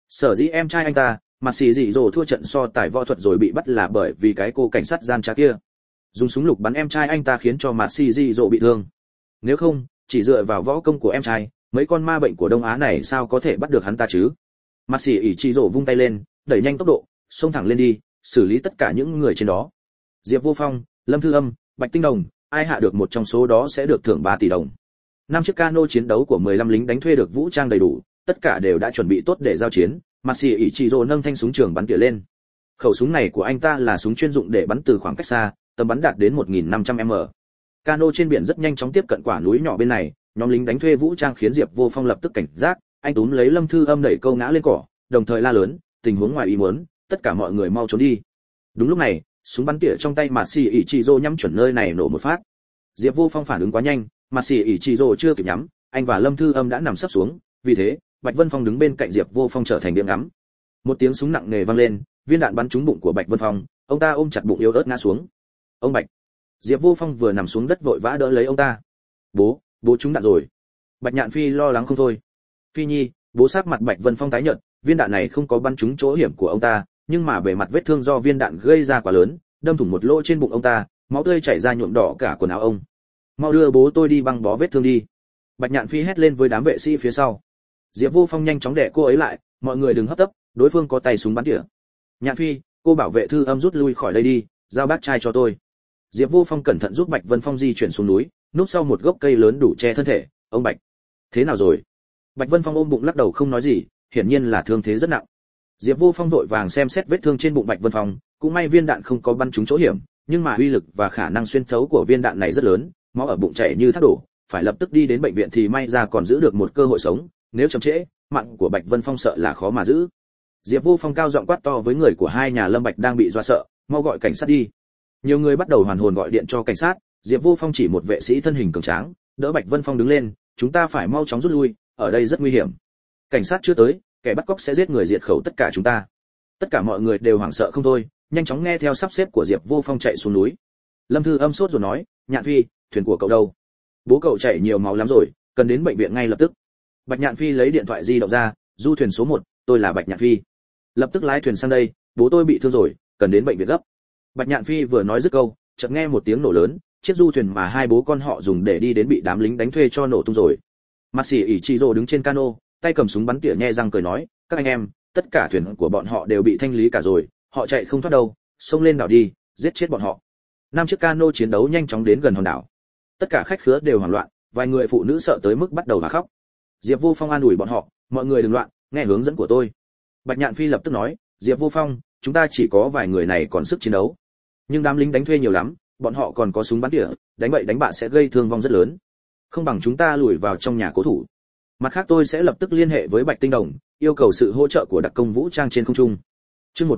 Sở dĩ em trai anh ta, mặt xì dị dỗ thua trận so tài võ thuật rồi bị bắt là bởi vì cái cô cảnh sát gian trá kia dùng súng lục bắn em trai anh ta khiến cho mặt xì dị dỗ bị thương. Nếu không, chỉ dựa vào võ công của em trai, mấy con ma bệnh của Đông Á này sao có thể bắt được hắn ta chứ? Mặt xì ỷ chỉ rổ vung tay lên, đẩy nhanh tốc độ, xông thẳng lên đi, xử lý tất cả những người trên đó. Diệp Vô Phong, Lâm Thư Âm, Bạch Tinh Đồng, ai hạ được một trong số đó sẽ được thưởng 3 tỷ đồng. 5 chiếc cano chiến đấu của 15 lính đánh thuê được vũ trang đầy đủ, tất cả đều đã chuẩn bị tốt để giao chiến. Mặt xì ỷ chỉ rổ nâng thanh súng trường bắn tỉa lên. Khẩu súng này của anh ta là súng chuyên dụng để bắn từ khoảng cách xa, tầm bắn đạt đến 1.500m. Cano trên biển rất nhanh chóng tiếp cận quả núi nhỏ bên này, nhóm lính đánh thuê vũ trang khiến Diệp Vô Phong lập tức cảnh giác, anh túm lấy Lâm Thư Âm đẩy câu ngã lên cỏ, đồng thời la lớn, tình huống ngoài ý muốn, tất cả mọi người mau trốn đi. Đúng lúc này, súng bắn tỉa trong tay Mạt Xì ỷ chỉ rồ nhắm chuẩn nơi này nổ một phát. Diệp Vô Phong phản ứng quá nhanh, Mạt Xì ỷ chỉ rồ chưa kịp nhắm, anh và Lâm Thư Âm đã nằm sấp xuống, vì thế, Bạch Vân Phong đứng bên cạnh Diệp Vô Phong trở thành điểm ngắm. Một tiếng súng nặng nề vang lên, viên đạn bắn trúng bụng của Bạch Vân Phong, ông ta ôm chặt bụng yếu ớt ngã xuống. Ông Bạch. Diệp Vô Phong vừa nằm xuống đất vội vã đỡ lấy ông ta. Bố trúng đạn rồi. Bạch Nhạn Phi lo lắng không thôi. Phi Nhi, bố sắc mặt Bạch Vân Phong tái nhợt, viên đạn này không có bắn trúng chỗ hiểm của ông ta, nhưng mà bề mặt vết thương do viên đạn gây ra quá lớn, đâm thủng một lỗ trên bụng ông ta, máu tươi chảy ra nhuộm đỏ cả quần áo ông. Mau đưa bố tôi đi băng bó vết thương đi. Bạch Nhạn Phi hét lên với đám vệ sĩ phía sau. Diệp Vô Phong nhanh chóng đè cô ấy lại, mọi người đừng hấp tấp, đối phương có tay súng bắn tỉa. Nhạn Phi, cô bảo vệ Thư Âm rút lui khỏi đây đi, giao bác trai cho tôi. Diệp Vô Phong cẩn thận giúp Bạch Vân Phong di chuyển xuống núi, núp sau một gốc cây lớn đủ che thân thể. Ông Bạch, thế nào rồi? Bạch Vân Phong ôm bụng lắc đầu không nói gì, hiển nhiên là thương thế rất nặng. Diệp Vô Phong vội vàng xem xét vết thương trên bụng Bạch Vân Phong, cũng may viên đạn không có bắn trúng chỗ hiểm, nhưng mà uy lực và khả năng xuyên thấu của viên đạn này rất lớn, máu ở bụng chảy như thác đổ, phải lập tức đi đến bệnh viện thì may ra còn giữ được một cơ hội sống, nếu chậm trễ, mạng của Bạch Vân Phong sợ là khó mà giữ. Diệp Vô Phong cao giọng quát to với người của hai nhà Lâm Bạch đang bị dọa sợ, mau gọi cảnh sát đi. Nhiều người bắt đầu hoàn hồn gọi điện cho cảnh sát, Diệp Vô Phong chỉ một vệ sĩ thân hình cường tráng, đỡ Bạch Vân Phong đứng lên, chúng ta phải mau chóng rút lui, ở đây rất nguy hiểm. Cảnh sát chưa tới, kẻ bắt cóc sẽ giết người diệt khẩu tất cả chúng ta. Tất cả mọi người đều hoảng sợ không thôi, nhanh chóng nghe theo sắp xếp của Diệp Vô Phong chạy xuống núi. Lâm Thư Âm sốt rồi nói, Nhạn Phi, thuyền của cậu đâu? Bố cậu chảy nhiều máu lắm rồi, cần đến bệnh viện ngay lập tức. Bạch Nhạn Phi lấy điện thoại di động ra, du thuyền số 1, tôi là Bạch Nhạn Phi. Lập tức lái thuyền sang đây, bố tôi bị thương rồi, cần đến bệnh viện gấp. Bạch Nhạn Phi vừa nói dứt câu, chợt nghe một tiếng nổ lớn, chiếc du thuyền mà hai bố con họ dùng để đi đến bị đám lính đánh thuê cho nổ tung rồi. Mặt xỉ ỷ chỉ rồ đứng trên cano, tay cầm súng bắn tỉa nhe răng cười nói, các anh em, tất cả thuyền của bọn họ đều bị thanh lý cả rồi, họ chạy không thoát đâu, xông lên đảo đi, giết chết bọn họ. 5 chiếc cano chiến đấu nhanh chóng đến gần hòn đảo. Tất cả khách khứa đều hoảng loạn, vài người phụ nữ sợ tới mức bắt đầu và khóc. Diệp Vô Phong an ủi bọn họ, mọi người đừng loạn, nghe hướng dẫn của tôi. Bạch Nhạn Phi lập tức nói, Diệp Vô Phong, chúng ta chỉ có vài người này còn sức chiến đấu, nhưng đám lính đánh thuê nhiều lắm, bọn họ còn có súng bắn tỉa, đánh bậy đánh bạ sẽ gây thương vong rất lớn, không bằng chúng ta lùi vào trong nhà cố thủ. Mặt khác tôi sẽ lập tức liên hệ với Bạch Tinh Đồng, yêu cầu sự hỗ trợ của đặc công vũ trang trên không trung. Chương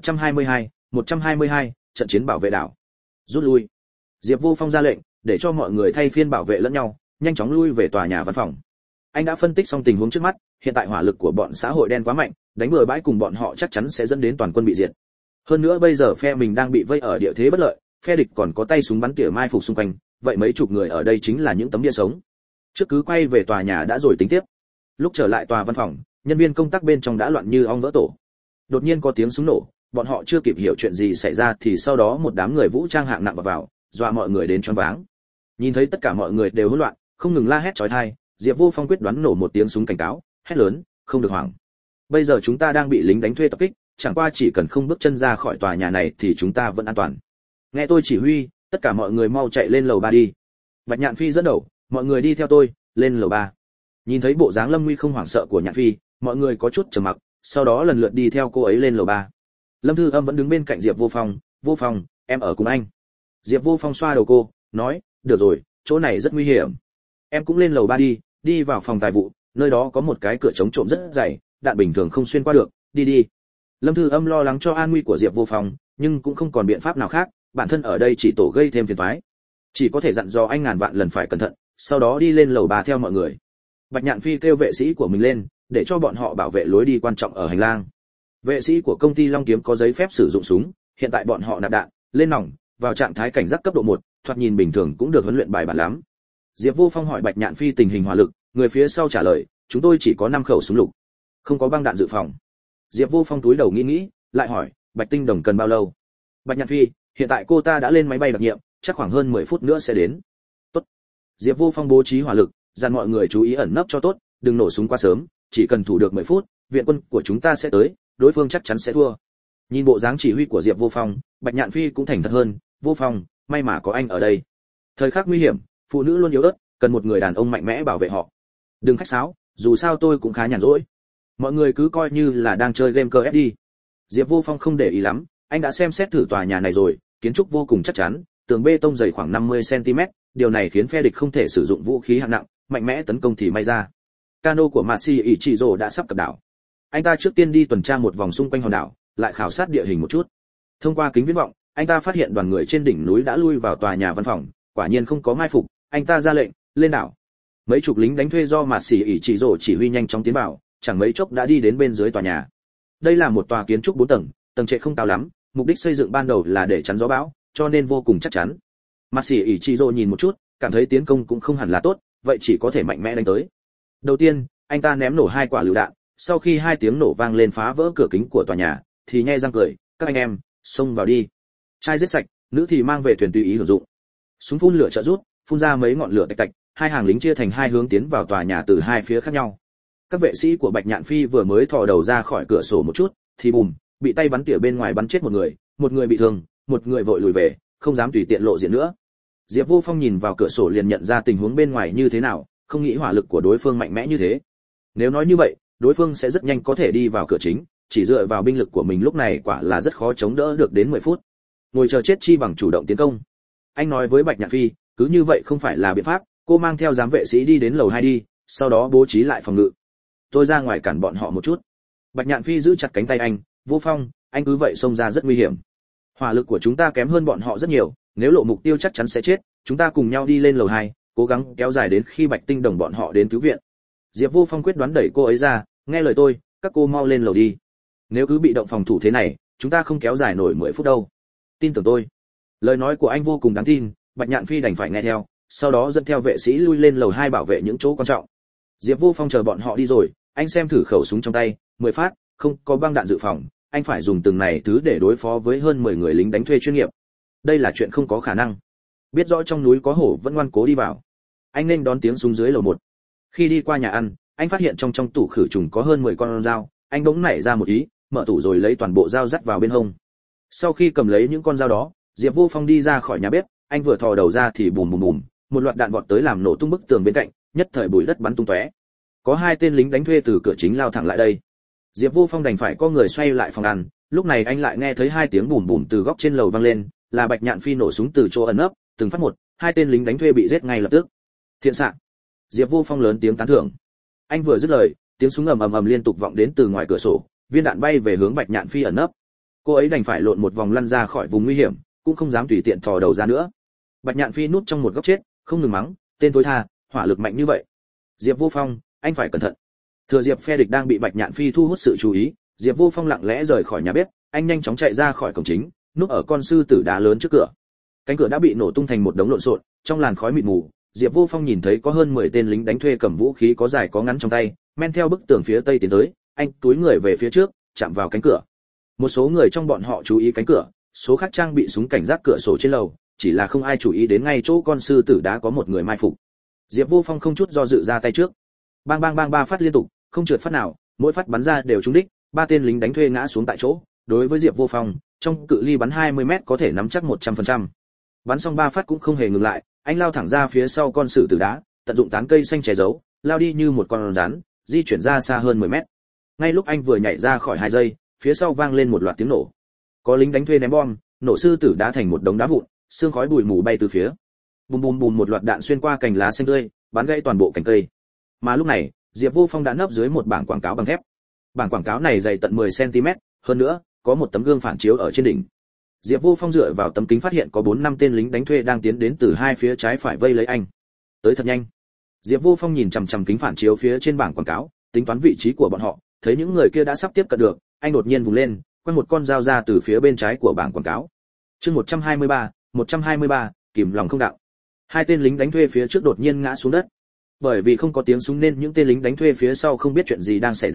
122, trận chiến bảo vệ đảo. Rút lui. Diệp Vô Phong ra lệnh, để cho mọi người thay phiên bảo vệ lẫn nhau, nhanh chóng lui về tòa nhà văn phòng. Anh đã phân tích xong tình huống trước mắt, hiện tại hỏa lực của bọn xã hội đen quá mạnh, đánh bừa bãi cùng bọn họ chắc chắn sẽ dẫn đến toàn quân bị diệt. Hơn nữa bây giờ phe mình đang bị vây ở địa thế bất lợi, phe địch còn có tay súng bắn tỉa mai phục xung quanh, vậy mấy chục người ở đây chính là những tấm bia sống. Trước cứ quay về tòa nhà đã rồi tính tiếp. Lúc trở lại tòa văn phòng, nhân viên công tác bên trong đã loạn như ong vỡ tổ. Đột nhiên có tiếng súng nổ, bọn họ chưa kịp hiểu chuyện gì xảy ra thì sau đó một đám người vũ trang hạng nặng vào, dọa mọi người đến choáng váng. Nhìn thấy tất cả mọi người đều hỗn loạn, không ngừng la hét chói tai, Diệp Vô Phong quyết đoán nổ một tiếng súng cảnh cáo, hét lớn, không được hoảng. Bây giờ chúng ta đang bị lính đánh thuê tập kích, chẳng qua chỉ cần không bước chân ra khỏi tòa nhà này thì chúng ta vẫn an toàn. Nghe tôi chỉ huy, tất cả mọi người mau chạy lên lầu 3 đi. Bạch Nhạn Phi dẫn đầu, mọi người đi theo tôi, lên lầu 3. Nhìn thấy bộ dáng Lâm Nguy không hoảng sợ của Nhạn Phi, mọi người có chút trầm mặc, sau đó lần lượt đi theo cô ấy lên lầu 3. Lâm Thư Âm vẫn đứng bên cạnh Diệp Vô Phong, "Vô Phong, em ở cùng anh." Diệp Vô Phong xoa đầu cô, nói, "Được rồi, chỗ này rất nguy hiểm. Em cũng lên lầu 3 đi, đi vào phòng tài vụ, nơi đó có một cái cửa chống trộm rất dày, đạn bình thường không xuyên qua được, đi đi." Lâm Thư Âm lo lắng cho an nguy của Diệp Vô Phong, nhưng cũng không còn biện pháp nào khác, bản thân ở đây chỉ tổ gây thêm phiền toái. Chỉ có thể dặn dò anh ngàn vạn lần phải cẩn thận, sau đó đi lên lầu 3 theo mọi người. Bạch Nhạn Phi kêu vệ sĩ của mình lên, để cho bọn họ bảo vệ lối đi quan trọng ở hành lang. Vệ sĩ của công ty Long Kiếm có giấy phép sử dụng súng, hiện tại bọn họ nạp đạn, lên nòng, vào trạng thái cảnh giác cấp độ 1, thoạt nhìn bình thường cũng được huấn luyện bài bản lắm. Diệp Vô Phong hỏi Bạch Nhạn Phi tình hình hỏa lực, người phía sau trả lời, chúng tôi chỉ có 5 khẩu súng lục, không có băng đạn dự phòng. Diệp Vô Phong túi đầu nghĩ nghĩ, lại hỏi, Bạch Tinh Đồng cần bao lâu? Bạch Nhạn Phi, hiện tại cô ta đã lên máy bay đặc nhiệm, chắc khoảng hơn 10 phút nữa sẽ đến. Tốt. Diệp Vô Phong bố trí hỏa lực, dặn mọi người chú ý ẩn nấp cho tốt, đừng nổ súng quá sớm, chỉ cần thủ được 10 phút, viện quân của chúng ta sẽ tới, đối phương chắc chắn sẽ thua. Nhìn bộ dáng chỉ huy của Diệp Vô Phong, Bạch Nhạn Phi cũng thành thật hơn, Vô Phong, may mà có anh ở đây. Thời khắc nguy hiểm, phụ nữ luôn yếu ớt, cần một người đàn ông mạnh mẽ bảo vệ họ. Đừng khách sáo, dù sao tôi cũng khá nhàn rỗi. Mọi người cứ coi như là đang chơi game cơ ép đi. Diệp Vô Phong không để ý lắm, anh đã xem xét thử tòa nhà này rồi, kiến trúc vô cùng chắc chắn, tường bê tông dày khoảng 50 cm, điều này khiến phe địch không thể sử dụng vũ khí hạng nặng, mạnh mẽ tấn công thì may ra. Cano của Mashi Ichizo đã sắp cập đảo. Anh ta trước tiên đi tuần tra một vòng xung quanh hòn đảo, lại khảo sát địa hình một chút. Thông qua kính viễn vọng, anh ta phát hiện đoàn người trên đỉnh núi đã lui vào tòa nhà văn phòng, quả nhiên không có mai phục, anh ta ra lệnh, lên đảo. Mấy chục lính đánh thuê do Mashi Ichizo chỉ huy nhanh chóng tiến vào, chẳng mấy chốc đã đi đến bên dưới tòa nhà. Đây là một tòa kiến trúc 4 tầng, tầng trệt không cao lắm, mục đích xây dựng ban đầu là để chắn gió bão, cho nên vô cùng chắc chắn. Mashi Ichizo nhìn một chút, cảm thấy tiến công cũng không hẳn là tốt, vậy chỉ có thể mạnh mẽ đánh tới. Đầu tiên, anh ta ném nổ 2 quả lựu đạn, sau khi 2 tiếng nổ vang lên phá vỡ cửa kính của tòa nhà, thì nhe răng cười, các anh em, xông vào đi. Trai giết sạch, nữ thì mang về thuyền tùy ý sử dụng. Súng phun lửa trợ rút, phun ra mấy ngọn lửa tạch tạch, 2 hàng lính chia thành 2 hướng tiến vào tòa nhà từ 2 phía khác nhau. Các vệ sĩ của Bạch Nhạn Phi vừa mới thò đầu ra khỏi cửa sổ một chút, thì bùm, bị tay bắn tỉa bên ngoài bắn chết một người bị thương, một người vội lùi về, không dám tùy tiện lộ diện nữa. Diệp Vô Phong nhìn vào cửa sổ liền nhận ra tình huống bên ngoài như thế nào, không nghĩ hỏa lực của đối phương mạnh mẽ như thế. Nếu nói như vậy, đối phương sẽ rất nhanh có thể đi vào cửa chính, chỉ dựa vào binh lực của mình lúc này quả là rất khó chống đỡ được đến 10 phút. Ngồi chờ chết chi bằng chủ động tiến công. Anh nói với Bạch Nhạn Phi, cứ như vậy không phải là biện pháp, cô mang theo giám vệ sĩ đi đến lầu 2 đi, sau đó bố trí lại phòng ngự. Tôi ra ngoài cản bọn họ một chút. Bạch Nhạn Phi giữ chặt cánh tay anh, Vô Phong, anh cứ vậy xông ra rất nguy hiểm. Hỏa lực của chúng ta kém hơn bọn họ rất nhiều, nếu lộ mục tiêu chắc chắn sẽ chết, chúng ta cùng nhau đi lên lầu 2, cố gắng kéo dài đến khi Bạch Tinh Đồng bọn họ đến cứu viện. Diệp Vô Phong quyết đoán đẩy cô ấy ra, nghe lời tôi, các cô mau lên lầu đi. Nếu cứ bị động phòng thủ thế này, chúng ta không kéo dài nổi 10 phút đâu. Tin tưởng tôi. Lời nói của anh vô cùng đáng tin, Bạch Nhạn Phi đành phải nghe theo, sau đó dẫn theo vệ sĩ lui lên lầu 2 bảo vệ những chỗ quan trọng. Diệp Vô Phong chờ bọn họ đi rồi, anh xem thử khẩu súng trong tay, 10 phát, không có băng đạn dự phòng, anh phải dùng từng này thứ để đối phó với hơn 10 người lính đánh thuê chuyên nghiệp. Đây là chuyện không có khả năng. Biết rõ trong núi có hổ vẫn ngoan cố đi vào. Anh nên đón tiếng súng dưới lầu 1. Khi đi qua nhà ăn, anh phát hiện trong tủ khử trùng có hơn 10 con dao, anh bỗng nảy ra một ý, mở tủ rồi lấy toàn bộ dao dắt vào bên hông. Sau khi cầm lấy những con dao đó, Diệp Vô Phong đi ra khỏi nhà bếp, anh vừa thò đầu ra thì bùm bùm bùm, một loạt đạn vọt tới làm nổ tung bức tường bên cạnh, nhất thời bụi đất bắn tung tóe. Có 2 tên lính đánh thuê từ cửa chính lao thẳng lại đây. Diệp Vô Phong đành phải có người xoay lại phòng ăn, lúc này anh lại nghe thấy 2 tiếng bùm bùm từ góc trên lầu vang lên, là Bạch Nhạn Phi nổ súng từ chỗ ẩn nấp, từng phát một, 2 tên lính đánh thuê bị giết ngay lập tức. Thiện xạ. Diệp Vô Phong lớn tiếng tán thưởng. Anh vừa dứt lời, tiếng súng ầm ầm ầm liên tục vọng đến từ ngoài cửa sổ, viên đạn bay về hướng Bạch Nhạn Phi ẩn nấp. Cô ấy đành phải lộn một vòng lăn ra khỏi vùng nguy hiểm, cũng không dám tùy tiện thò đầu ra nữa. Bạch Nhạn Phi núp trong một góc chết, không ngừng mắng, tên tối tha, hỏa lực mạnh như vậy. Diệp Vô Phong, anh phải cẩn thận. Thừa Diệp phe địch đang bị Bạch Nhạn Phi thu hút sự chú ý, Diệp Vô Phong lặng lẽ rời khỏi nhà bếp, anh nhanh chóng chạy ra khỏi cổng chính, núp ở con sư tử đá lớn trước cửa. Cánh cửa đã bị nổ tung thành một đống lộn xộn, trong làn khói mịt mù, Diệp Vô Phong nhìn thấy có hơn 10 tên lính đánh thuê cầm vũ khí có dài có ngắn trong tay, men theo bức tường phía tây tiến tới, anh túi người về phía trước, chạm vào cánh cửa. Một số người trong bọn họ chú ý cánh cửa, số khác trang bị súng cảnh giác cửa sổ trên lầu, chỉ là không ai chú ý đến ngay chỗ con sư tử đá có một người mai phục. Diệp Vô Phong không chút do dự ra tay trước. Bang bang bang 3 phát liên tục, không trượt phát nào, mỗi phát bắn ra đều trúng đích, 3 tên lính đánh thuê ngã xuống tại chỗ. Đối với Diệp Vô Phong, trong cự ly bắn 20m có thể nắm chắc 100%. Bắn xong 3 phát cũng không hề ngừng lại, anh lao thẳng ra phía sau con sư tử đá, tận dụng tán cây xanh che giấu, lao đi như một con rắn, di chuyển ra xa hơn 10 mét. Ngay lúc anh vừa nhảy ra khỏi 2 giây, phía sau vang lên một loạt tiếng nổ. Có lính đánh thuê ném bom, nổ sư tử đá thành một đống đá vụn, sương khói bụi mù bay từ phía. Bùm bùm bùm, một loạt đạn xuyên qua cành lá xanh tươi, bắn gãy toàn bộ cành cây. Mà lúc này, Diệp Vô Phong đã nấp dưới một bảng quảng cáo bằng thép. Bảng quảng cáo này dày tận 10 cm, hơn nữa, có một tấm gương phản chiếu ở trên đỉnh. Diệp Vô Phong dựa vào tấm kính phát hiện có 4-5 tên lính đánh thuê đang tiến đến từ 2 phía trái phải vây lấy anh. Tới thật nhanh. Diệp Vô Phong nhìn chằm chằm kính phản chiếu phía trên bảng quảng cáo, tính toán vị trí của bọn họ, thấy những người kia đã sắp tiếp cận được, anh đột nhiên vùng lên, quăng một con dao ra từ phía bên trái của bảng quảng cáo. Chương 123, kìm lòng không đạo. 2 tên lính đánh thuê phía trước đột nhiên ngã xuống đất. Bởi vì không có tiếng súng nên những tên lính đánh thuê phía sau không biết chuyện gì đang xảy ra,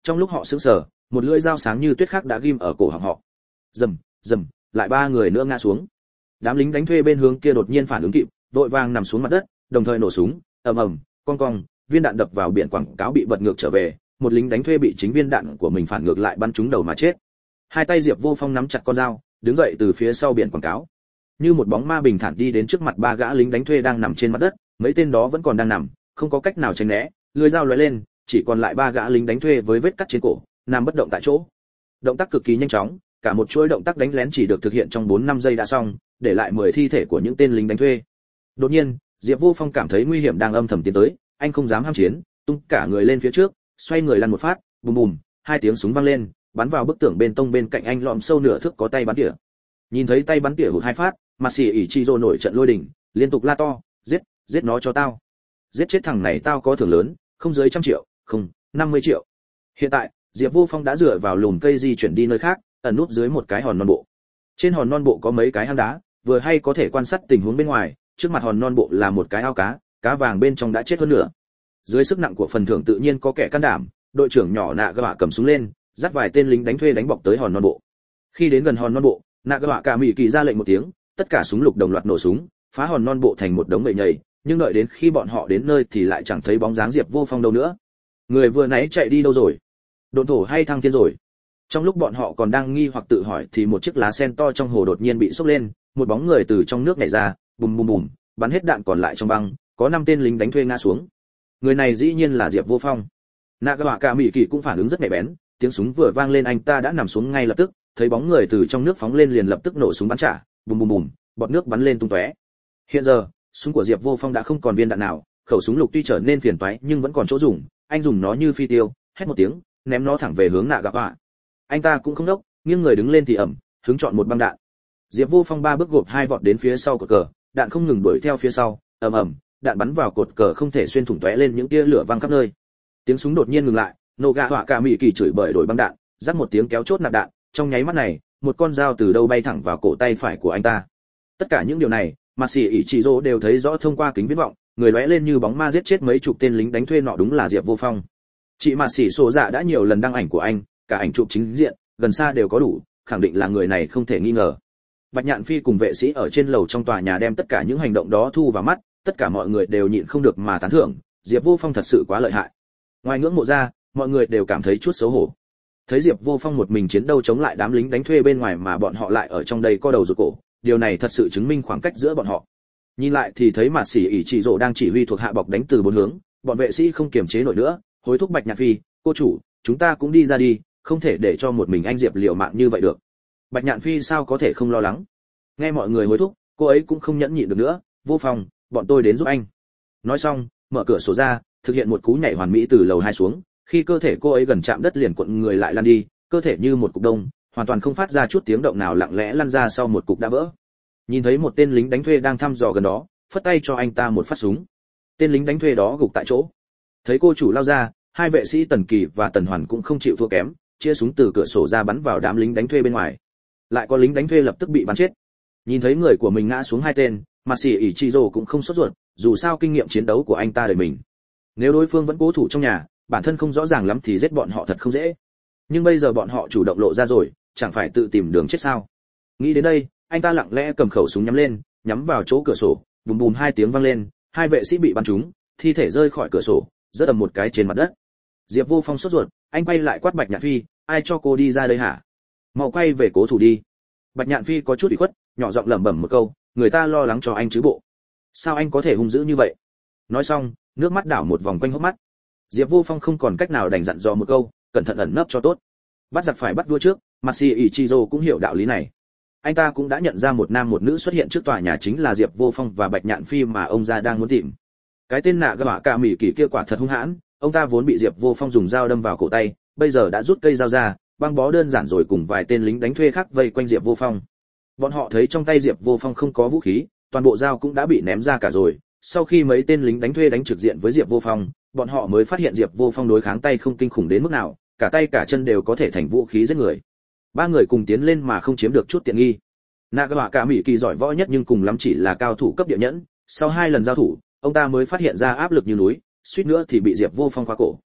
trong lúc họ sững sờ, một lưỡi dao sáng như tuyết khác đã ghim ở cổ họng họ. Rầm, rầm, lại 3 người nữa ngã xuống. Đám lính đánh thuê bên hướng kia đột nhiên phản ứng kịp, vội vàng nằm xuống mặt đất, đồng thời nổ súng, ầm ầm, cong cong, viên đạn đập vào biển quảng cáo bị bật ngược trở về, một lính đánh thuê bị chính viên đạn của mình phản ngược lại bắn trúng đầu mà chết. Hai tay Diệp Vô Phong nắm chặt con dao, đứng dậy từ phía sau biển quảng cáo, như một bóng ma bình thản đi đến trước mặt 3 gã lính đánh thuê đang nằm trên mặt đất, mấy tên đó vẫn còn đang nằm, không có cách nào tránh né, lưỡi dao lóe lên, chỉ còn lại 3 gã lính đánh thuê với vết cắt trên cổ, nằm bất động tại chỗ. Động tác cực kỳ nhanh chóng, cả một chuỗi động tác đánh lén chỉ được thực hiện trong 4-5 giây đã xong, để lại 10 thi thể của những tên lính đánh thuê. Đột nhiên, Diệp Vô Phong cảm thấy nguy hiểm đang âm thầm tiến tới, anh không dám ham chiến, tung cả người lên phía trước, xoay người lăn một phát, bùm bùm, 2 tiếng súng vang lên, bắn vào bức tường bên tông bên cạnh anh lõm sâu nửa thước có tay bắn tỉa. Nhìn thấy tay bắn tỉa hụt 2 phát, Masahiro nổi trận lôi đình, liên tục la to, giết, giết nó cho tao. Giết chết thằng này tao có thưởng lớn, không dưới 100 triệu, không, 50 triệu. Hiện tại, Diệp Vô Phong đã dựa vào lùm cây di chuyển đi nơi khác, ẩn núp dưới một cái hòn non bộ. Trên hòn non bộ có mấy cái hang đá, vừa hay có thể quan sát tình huống bên ngoài, trước mặt hòn non bộ là một cái ao cá, cá vàng bên trong đã chết hơn nữa. Dưới sức nặng của phần thưởng tự nhiên có kẻ can đảm, đội trưởng nhỏ Nagawa cầm súng lên, dắt vài tên lính đánh thuê đánh bọc tới hòn non bộ. Khi đến gần hòn non bộ, Nagawa cả mỹ kỳ ra lệnh một tiếng, tất cả súng lục đồng loạt nổ súng, phá hòn non bộ thành một đống bầy nhầy, nhưng đợi đến khi bọn họ đến nơi thì lại chẳng thấy bóng dáng Diệp Vô Phong đâu nữa. Người vừa nãy chạy đi đâu rồi? Độn thổ hay thăng thiên rồi? Trong lúc bọn họ còn đang nghi hoặc tự hỏi thì một chiếc lá sen to trong hồ đột nhiên bị sốc lên, một bóng người từ trong nước nhảy ra, bùm bùm bùm, bắn hết đạn còn lại trong băng, có 5 tên lính đánh thuê ngã xuống. Người này dĩ nhiên là Diệp Vô Phong. Nagawa cả mỹ kỳ cũng phản ứng rất nhạy bén, tiếng súng vừa vang lên anh ta đã nằm xuống ngay lập tức, thấy bóng người từ trong nước phóng lên liền lập tức nổ súng bắn trả, bùm bùm bùm, bọt nước bắn lên tung tóe. Hiện giờ, súng của Diệp Vô Phong đã không còn viên đạn nào, khẩu súng lục tuy trở nên phiền toái nhưng vẫn còn chỗ dùng, anh dùng nó như phi tiêu, hét một tiếng, ném nó thẳng về hướng Nagawa. Anh ta cũng không đốc, nghiêng người đứng lên thì ẩm, hướng chọn một băng đạn. Diệp Vô Phong 3 bước gộp 2 vọt đến phía sau cột cờ, đạn không ngừng đuổi theo phía sau, ầm ầm, đạn bắn vào cột cờ không thể xuyên thủng tóe lên những tia lửa văng khắp nơi. Tiếng súng đột nhiên ngừng lại, Nagawa cả mỹ kỳ chửi bới đổi băng đạn, rắc một tiếng kéo chốt nạp đạn, trong nháy mắt này, một con dao từ đâu bay thẳng vào cổ tay phải của anh ta. Tất cả những điều này, Masahiro đều thấy rõ thông qua kính viễn vọng, người lóe lên như bóng ma giết chết mấy chục tên lính đánh thuê nọ đúng là Diệp Vô Phong. Chị Masahiro dạ đã nhiều lần đăng ảnh của anh, cả ảnh chụp chính diện, gần xa đều có đủ, khẳng định là người này không thể nghi ngờ. Bạch Nhạn Phi cùng vệ sĩ ở trên lầu trong tòa nhà đem tất cả những hành động đó thu vào mắt, tất cả mọi người đều nhịn không được mà tán thưởng, Diệp Vô Phong thật sự quá lợi hại. Ngoài ngưỡng mộ ra, mọi người đều cảm thấy chút xấu hổ. Thấy Diệp Vô Phong một mình chiến đấu chống lại đám lính đánh thuê bên ngoài mà bọn họ lại ở trong đây co đầu rụt cổ, điều này thật sự chứng minh khoảng cách giữa bọn họ. Nhìn lại thì thấy Mạt Sĩ ỷ chỉ rồ đang chỉ huy thuộc hạ bọc đánh từ 4 hướng, bọn vệ sĩ không kiềm chế nổi nữa, hối thúc Bạch Nhạn Phi, "Cô chủ, chúng ta cũng đi ra đi, không thể để cho một mình anh Diệp liều mạng như vậy được." Bạch Nhạn Phi sao có thể không lo lắng. Nghe mọi người hối thúc, cô ấy cũng không nhẫn nhịn được nữa, "Vô Phong, bọn tôi đến giúp anh." Nói xong, mở cửa sổ ra, thực hiện một cú nhảy hoàn mỹ từ lầu 2 xuống, khi cơ thể cô ấy gần chạm đất liền cuộn người lại lăn đi, cơ thể như một cục đông, hoàn toàn không phát ra chút tiếng động nào, lặng lẽ lăn ra sau một cục đã vỡ. Nhìn thấy một tên lính đánh thuê đang thăm dò gần đó, phất tay cho anh ta một phát súng. Tên lính đánh thuê đó gục tại chỗ. Thấy cô chủ lao ra, 2 vệ sĩ Tần Kỳ và Tần Hoàn cũng không chịu thua kém, chia súng từ cửa sổ ra bắn vào đám lính đánh thuê bên ngoài. Lại có lính đánh thuê lập tức bị bắn chết. Nhìn thấy người của mình ngã xuống 2 tên, Masahiro cũng không sốt ruột, dù sao kinh nghiệm chiến đấu của anh ta đời mình. Nếu đối phương vẫn cố thủ trong nhà, bản thân không rõ ràng lắm thì giết bọn họ thật không dễ. Nhưng bây giờ bọn họ chủ động lộ ra rồi, chẳng phải tự tìm đường chết sao? Nghĩ đến đây, anh ta lặng lẽ cầm khẩu súng nhắm lên, nhắm vào chỗ cửa sổ, bùm bùm 2 tiếng vang lên, 2 vệ sĩ bị bắn trúng, thi thể rơi khỏi cửa sổ, rớt ầm một cái trên mặt đất. Diệp Vô Phong sốt ruột, anh quay lại quát Bạch Nhạn Phi, "Ai cho cô đi ra đây hả? Mau quay về cố thủ đi." Bạch Nhạn Phi có chút ủy khuất, nhỏ giọng lẩm bẩm một câu, "Người ta lo lắng cho anh chứ bộ. Sao anh có thể hung dữ như vậy?" Nói xong, nước mắt đảo một vòng quanh hốc mắt. Diệp Vô Phong không còn cách nào đành dặn dò một câu, cẩn thận ẩn nấp cho tốt. Bắt giặc phải bắt vua trước, Masahiro cũng hiểu đạo lý này. Anh ta cũng đã nhận ra một nam một nữ xuất hiện trước tòa nhà chính là Diệp Vô Phong và Bạch Nhạn Phi mà ông gia đang muốn tìm. Cái tên Nagawa cả mỹ kỳ kia quả thật hung hãn, ông ta vốn bị Diệp Vô Phong dùng dao đâm vào cổ tay, bây giờ đã rút cây dao ra, băng bó đơn giản rồi cùng vài tên lính đánh thuê khác vây quanh Diệp Vô Phong. Bọn họ thấy trong tay Diệp Vô Phong không có vũ khí, toàn bộ dao cũng đã bị ném ra cả rồi. Sau khi mấy tên lính đánh thuê đánh trực diện với Diệp Vô Phong, bọn họ mới phát hiện Diệp Vô Phong đối kháng tay không kinh khủng đến mức nào, cả tay cả chân đều có thể thành vũ khí giết người. 3 người cùng tiến lên mà không chiếm được chút tiện nghi. Nagawa cả mỹ kỳ giỏi võ nhất nhưng cùng lắm chỉ là cao thủ cấp địa nhẫn, sau 2 lần giao thủ, ông ta mới phát hiện ra áp lực như núi, suýt nữa thì bị Diệp Vô Phong khóa cổ.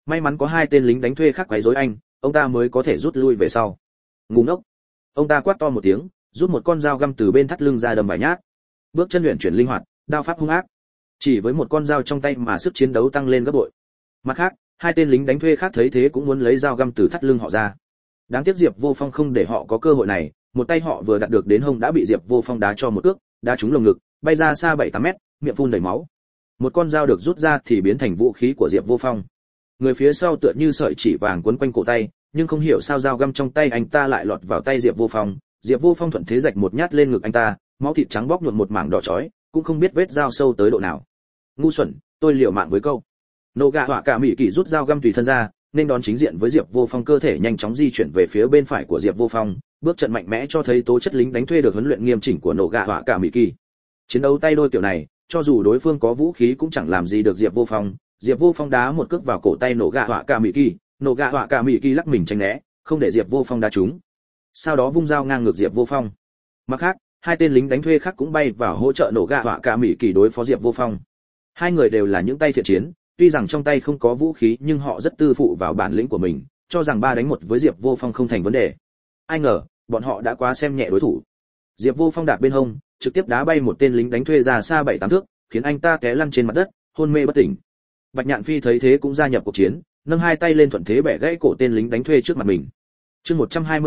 may mắn có hai tên lính đánh thuê khác quấy rối anh, ông ta mới có thể rút lui về sau. Ngu ngốc. Ông ta quát to một tiếng, rút một con dao găm từ bên thắt lưng ra đâm vài nhát. Bước chân luyện chuyển linh hoạt, đao pháp hung ác. Chỉ với một con dao trong tay mà sức chiến đấu tăng lên gấp bội. Mặt khác, hai tên lính đánh thuê khác thấy thế cũng muốn lấy dao găm từ thắt lưng họ ra. Đáng tiếc Diệp Vô Phong không để họ có cơ hội này, một tay họ vừa đặt được đến hông đã bị Diệp Vô Phong đá cho một cước, đá trúng lồng ngực, bay ra xa 7-8 mét, miệng phun đầy máu. Một con dao được rút ra thì biến thành vũ khí của Diệp Vô Phong. Người phía sau tựa như sợi chỉ vàng quấn quanh cổ tay, nhưng không hiểu sao dao găm trong tay anh ta lại lọt vào tay Diệp Vô Phong. Diệp Vô Phong thuận thế rạch một nhát lên ngực anh ta, máu thịt trắng bóc nhuộm một mảng đỏ chói, cũng không biết vết dao sâu tới độ nào. Ngu xuẩn, tôi liều mạng với câu. Nộ gạ họa cả mỹ kỳ rút dao găm tùy thân ra, nên đón chính diện với Diệp Vô Phong, cơ thể nhanh chóng di chuyển về phía bên phải của Diệp Vô Phong, bước trận mạnh mẽ cho thấy tố chất lính đánh thuê được huấn luyện nghiêm chỉnh của nộ gạ họa cả mỹ kỳ. Chiến đấu tay đôi kiểu này, cho dù đối phương có vũ khí cũng chẳng làm gì được Diệp Vô Phong. Diệp Vô Phong đá một cước vào cổ tay nộ gạ họa cả mỹ kỳ, nộ gạ họa cả mỹ kỳ lắc mình tránh né, không để Diệp Vô Phong đá trúng. Sau đó vung dao ngang ngược Diệp Vô Phong. Mặt khác, hai tên lính đánh thuê khác cũng bay vào hỗ trợ nộ gạ họa cả mỹ kỳ đối phó Diệp Vô Phong. Hai người đều là những tay thiện chiến, tuy rằng trong tay không có vũ khí nhưng họ rất tư phụ vào bản lĩnh của mình, cho rằng 3 đánh 1 với Diệp Vô Phong không thành vấn đề. Ai ngờ, bọn họ đã quá xem nhẹ đối thủ. Diệp Vô Phong đạp bên hông, trực tiếp đá bay một tên lính đánh thuê ra xa 7-8 thước, khiến anh ta té lăn trên mặt đất, hôn mê bất tỉnh. Bạch Nhạn Phi thấy thế cũng gia nhập cuộc chiến, nâng hai tay lên thuận thế bẻ gãy cổ tên lính đánh thuê trước mặt mình. Chương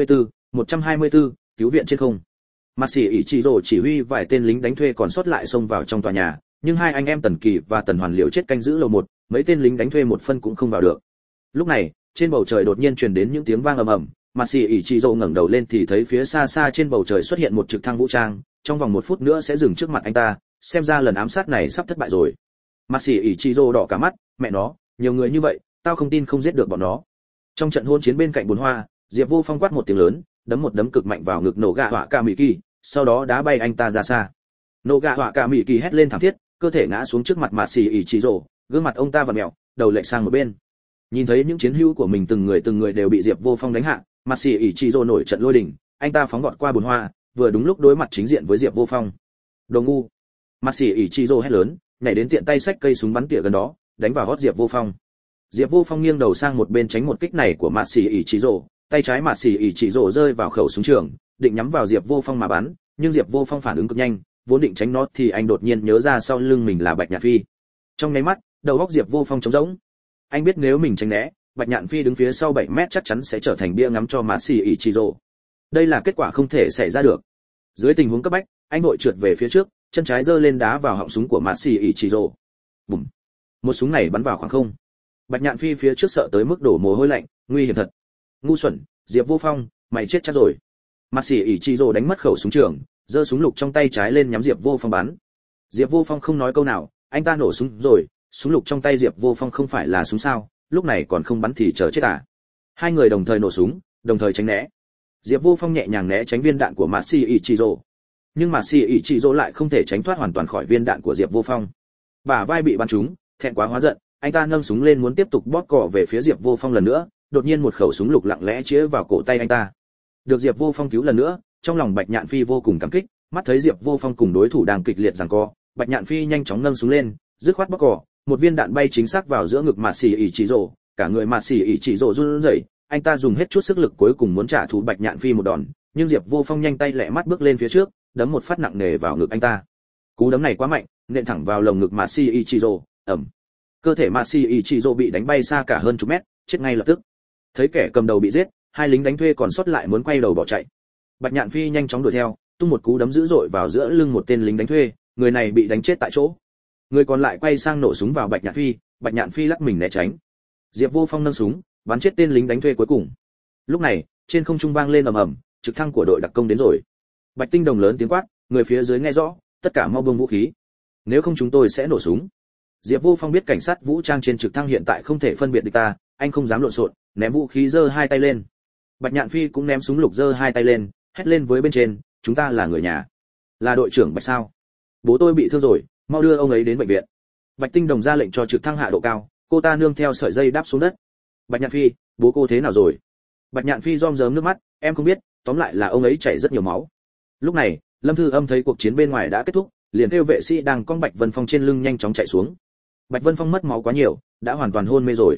124, cứu viện trên không. Mạt Sĩ ỷ chỉ rồ chỉ huy vài tên lính đánh thuê còn sót lại xông vào trong tòa nhà, nhưng hai anh em Tần Kỳ và Tần Hoàn liều chết canh giữ lầu 1, mấy tên lính đánh thuê một phân cũng không vào được. Lúc này, trên bầu trời đột nhiên truyền đến những tiếng vang ầm ầm, Mạt Sĩ ỷ chỉ rồ ngẩng đầu lên thì thấy phía xa xa trên bầu trời xuất hiện một trực thăng vũ trang, trong vòng 1 phút nữa sẽ dừng trước mặt anh ta, xem ra lần ám sát này sắp thất bại rồi. Mạt Sĩ ỷ chỉ rồ đỏ cả mắt, mẹ nó, nhiều người như vậy, tao không tin không giết được bọn nó. Trong trận hôn chiến bên cạnh bồn hoa, Diệp Vô Phong quát một tiếng lớn, đấm một đấm cực mạnh vào ngực nổ gạ họa cả mỹ kỳ, sau đó đá bay anh ta ra xa. Nổ gạ họa cả mỹ kỳ hét lên thảm thiết, cơ thể ngã xuống trước mặt Mạt Sĩ ỷ chỉ rồ, gương mặt ông ta vặn mèo, đầu lệch sang một bên. Nhìn thấy những chiến hữu của mình từng người đều bị Diệp Vô Phong đánh hạ, Mạt Sĩ ỷ chỉ rồ nổi trận lôi đình, anh ta phóng vọt qua bồn hoa, vừa đúng lúc đối mặt chính diện với Diệp Vô Phong. Đồ ngu! Mạt Sĩ ỷ chỉ rồ hét lớn, nhảy đến tiện tay xách cây súng bắn tỉa gần đó, đánh vào gót Diệp Vô Phong. Diệp Vô Phong nghiêng đầu sang một bên tránh một kích này của Mạt Sĩ ỷ chỉ rồ, tay trái Mạt Sĩ ỷ chỉ rồ rơi vào khẩu súng trường, định nhắm vào Diệp Vô Phong mà bắn, nhưng Diệp Vô Phong phản ứng cực nhanh, vốn định tránh nó thì anh đột nhiên nhớ ra sau lưng mình là Bạch Nhạn Phi. Trong nháy mắt, đầu óc Diệp Vô Phong trống rỗng. Anh biết nếu mình tránh né, Bạch Nhạn Phi đứng phía sau 7 mét chắc chắn sẽ trở thành bia ngắm cho Mạt Sĩ ỷ chỉ rồ. Đây là kết quả không thể xảy ra được. Dưới tình huống cấp bách, anh vội trượt về phía trước, chân trái giơ lên đá vào họng súng của Mạt Sĩ ỷ chỉ rồ. Bùm! Một súng này bắn vào khoảng không. Bạch Nhạn Phi phía trước sợ tới mức đổ mồ hôi lạnh, nguy hiểm thật. Ngu xuẩn, Diệp Vô Phong, mày chết chắc rồi. Mạt Sĩ ỷ chỉ rồ đánh mất khẩu súng trường, giơ súng lục trong tay trái lên nhắm Diệp Vô Phong bắn. Diệp Vô Phong không nói câu nào, anh ta nổ súng rồi, súng lục trong tay Diệp Vô Phong không phải là súng sao, lúc này còn không bắn thì chờ chết à. Hai người đồng thời nổ súng, đồng thời tránh né. Diệp Vô Phong nhẹ nhàng né tránh viên đạn của Mạt Sĩ ỷ chỉ rồ, nhưng Mạt Sĩ ỷ chỉ rồ lại không thể tránh thoát hoàn toàn khỏi viên đạn của Diệp Vô Phong. Bả vai bị bắn trúng, thẹn quá hóa giận, anh ta nâng súng lên muốn tiếp tục bóp cò về phía Diệp Vô Phong lần nữa, đột nhiên một khẩu súng lục lặng lẽ chĩa vào cổ tay anh ta. Được Diệp Vô Phong cứu lần nữa, trong lòng Bạch Nhạn Phi vô cùng cảm kích, mắt thấy Diệp Vô Phong cùng đối thủ đang kịch liệt giằng co, Bạch Nhạn Phi nhanh chóng nâng súng lên, dứt khoát bóp cò, một viên đạn bay chính xác vào giữa ngực Mạt Sĩ ỷ chỉ rồ, cả người Mạt Sĩ ỷ chỉ rồ run rẩy, anh ta dùng hết chút sức lực cuối cùng muốn trả thù Bạch Nhạn Phi một đòn, nhưng Diệp Vô Phong nhanh tay lẹ mắt bước lên phía trước, đấm một phát nặng nề vào ngực anh ta. Cú đấm này quá mạnh, nện thẳng vào lồng ngực Mạt Sĩ ỷ chỉ rồ, ầm. Cơ thể Mạt Sĩ ỷ chỉ rồ bị đánh bay xa cả hơn chục mét, chết ngay lập tức. Thấy kẻ cầm đầu bị giết, hai lính đánh thuê còn sót lại muốn quay đầu bỏ chạy. Bạch Nhạn Phi nhanh chóng đuổi theo, tung một cú đấm dữ dội vào giữa lưng một tên lính đánh thuê, người này bị đánh chết tại chỗ. Người còn lại quay sang nổ súng vào Bạch Nhạn Phi lắc mình né tránh. Diệp Vô Phong nâng súng, bắn chết tên lính đánh thuê cuối cùng. Lúc này, trên không trung vang lên ầm ầm, trực thăng của đội đặc công đến rồi. Bạch Tinh Đồng lớn tiếng quát, người phía dưới nghe rõ, tất cả mau buông vũ khí, nếu không chúng tôi sẽ nổ súng. Diệp Vô Phong biết cảnh sát vũ trang trên trực thăng hiện tại không thể phân biệt địch ta, anh không dám lộn xộn, ném vũ khí giơ hai tay lên. Bạch Nhạn Phi cũng ném súng lục giơ hai tay lên, hét lên với bên trên, chúng ta là người nhà. Là đội trưởng Bạch sao? Bố tôi bị thương rồi, mau đưa ông ấy đến bệnh viện. Bạch Tinh Đồng ra lệnh cho trực thăng hạ độ cao, cô ta nương theo sợi dây đáp xuống đất. Bạch Nhạn Phi, bố cô thế nào rồi? Bạch Nhạn Phi rơm rớm nước mắt, em không biết, tóm lại là ông ấy chảy rất nhiều máu. Lúc này, Lâm Thư Âm thấy cuộc chiến bên ngoài đã kết thúc, liền kêu vệ sĩ đang cong Bạch Vân Phong trên lưng nhanh chóng chạy xuống. Bạch Vân Phong mất máu quá nhiều, đã hoàn toàn hôn mê rồi.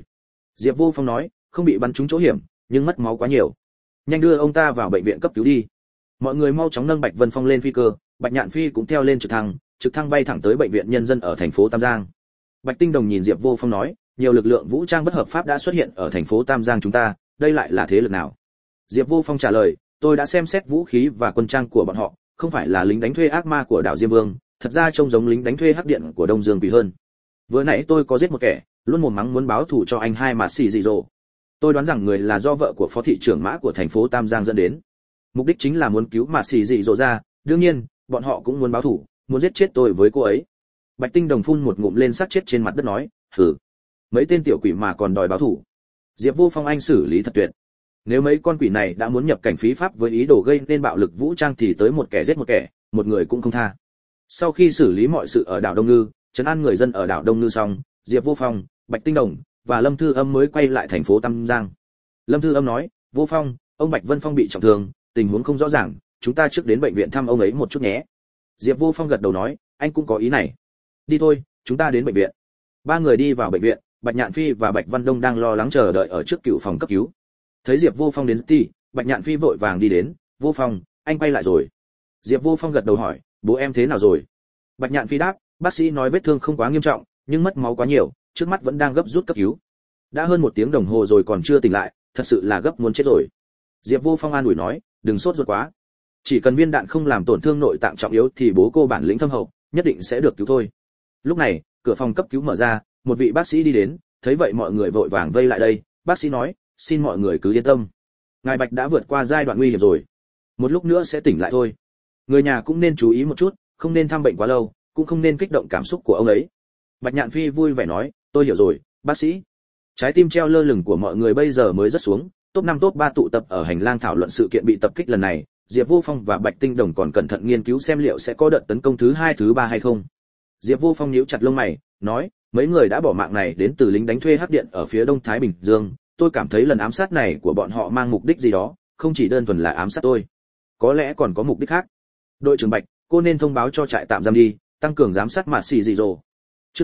Diệp Vô Phong nói, không bị bắn trúng chỗ hiểm, nhưng mất máu quá nhiều. Nhanh đưa ông ta vào bệnh viện cấp cứu đi. Mọi người mau chóng nâng Bạch Vân Phong lên phi cơ, Bạch Nhạn Phi cũng theo lên trực thăng bay thẳng tới bệnh viện nhân dân ở thành phố Tam Giang. Bạch Tinh Đồng nhìn Diệp Vô Phong nói, nhiều lực lượng vũ trang bất hợp pháp đã xuất hiện ở thành phố Tam Giang chúng ta, đây lại là thế lực nào? Diệp Vô Phong trả lời, tôi đã xem xét vũ khí và quân trang của bọn họ, không phải là lính đánh thuê ác ma của đảo Diêm Vương, thật ra trông giống lính đánh thuê hắc điện của Đông Dương Quỷ hơn. Vừa nãy tôi có giết một kẻ, luôn mồm mắng muốn báo thù cho anh hai mà xì gì rồ. Tôi đoán rằng người là do vợ của phó thị trưởng Mã của thành phố Tam Giang dẫn đến. Mục đích chính là muốn cứu mà xì gì rồ ra, đương nhiên, bọn họ cũng muốn báo thù, muốn giết chết tôi với cô ấy. Bạch Tinh Đồng phun một ngụm lên xác chết trên mặt đất nói, hừ, mấy tên tiểu quỷ mà còn đòi báo thù. Diệp Vô Phong anh xử lý thật tuyệt. Nếu mấy con quỷ này đã muốn nhập cảnh phí pháp với ý đồ gây nên bạo lực vũ trang thì tới một kẻ giết một kẻ, một người cũng không tha. Sau khi xử lý mọi sự ở đảo Đông Ngư, trấn an người dân ở đảo Đông Ngư xong, Diệp Vô Phong, Bạch Tinh Đồng và Lâm Thư Âm mới quay lại thành phố Tam Giang. Lâm Thư Âm nói, Vô Phong, ông Bạch Vân Phong bị trọng thương, tình huống không rõ ràng, chúng ta trước đến bệnh viện thăm ông ấy một chút nhé. Diệp Vô Phong gật đầu nói, anh cũng có ý này. Đi thôi, chúng ta đến bệnh viện. Ba người đi vào bệnh viện, Bạch Nhạn Phi và Bạch Văn Đông đang lo lắng chờ đợi ở trước cựu phòng cấp cứu. Thấy Diệp Vô Phong đến thì, Bạch Nhạn Phi vội vàng đi đến, Vô Phong, anh quay lại rồi. Diệp Vô Phong gật đầu hỏi, bố em thế nào rồi? Bạch Nhạn Phi đáp, bác sĩ nói vết thương không quá nghiêm trọng, nhưng mất máu quá nhiều, trước mắt vẫn đang gấp rút cấp cứu. Đã hơn 1 tiếng đồng hồ rồi còn chưa tỉnh lại, thật sự là gấp muốn chết rồi. Diệp Vô Phong an ủi nói, đừng sốt ruột quá. Chỉ cần viên đạn không làm tổn thương nội tạng trọng yếu thì bố cô bản lĩnh thâm hậu, nhất định sẽ được cứu thôi. Lúc này, cửa phòng cấp cứu mở ra, một vị bác sĩ đi đến, thấy vậy mọi người vội vàng vây lại đây. Bác sĩ nói, xin mọi người cứ yên tâm, ngài Bạch đã vượt qua giai đoạn nguy hiểm rồi, một lúc nữa sẽ tỉnh lại thôi. Người nhà cũng nên chú ý một chút, không nên thăm bệnh quá lâu, cũng không nên kích động cảm xúc của ông ấy. Bạch Nhạn Phi vui vẻ nói, tôi hiểu rồi, bác sĩ. Trái tim treo lơ lửng của mọi người bây giờ mới rớt xuống, top 5 top 3 tụ tập ở hành lang thảo luận sự kiện bị tập kích lần này. Diệp Vô Phong và Bạch Tinh Đồng còn cẩn thận nghiên cứu xem liệu sẽ có đợt tấn công thứ 2 thứ 3 hay không. Diệp Vô Phong nhíu chặt lông mày, nói, mấy người đã bỏ mạng này đến từ lính đánh thuê hắc điện ở phía Đông Thái Bình Dương, tôi cảm thấy lần ám sát này của bọn họ mang mục đích gì đó, không chỉ đơn thuần là ám sát tôi, có lẽ còn có mục đích khác. Đội trưởng Bạch, cô nên thông báo cho trại tạm giam đi, tăng cường giám sát mà xì gì rồ. Chương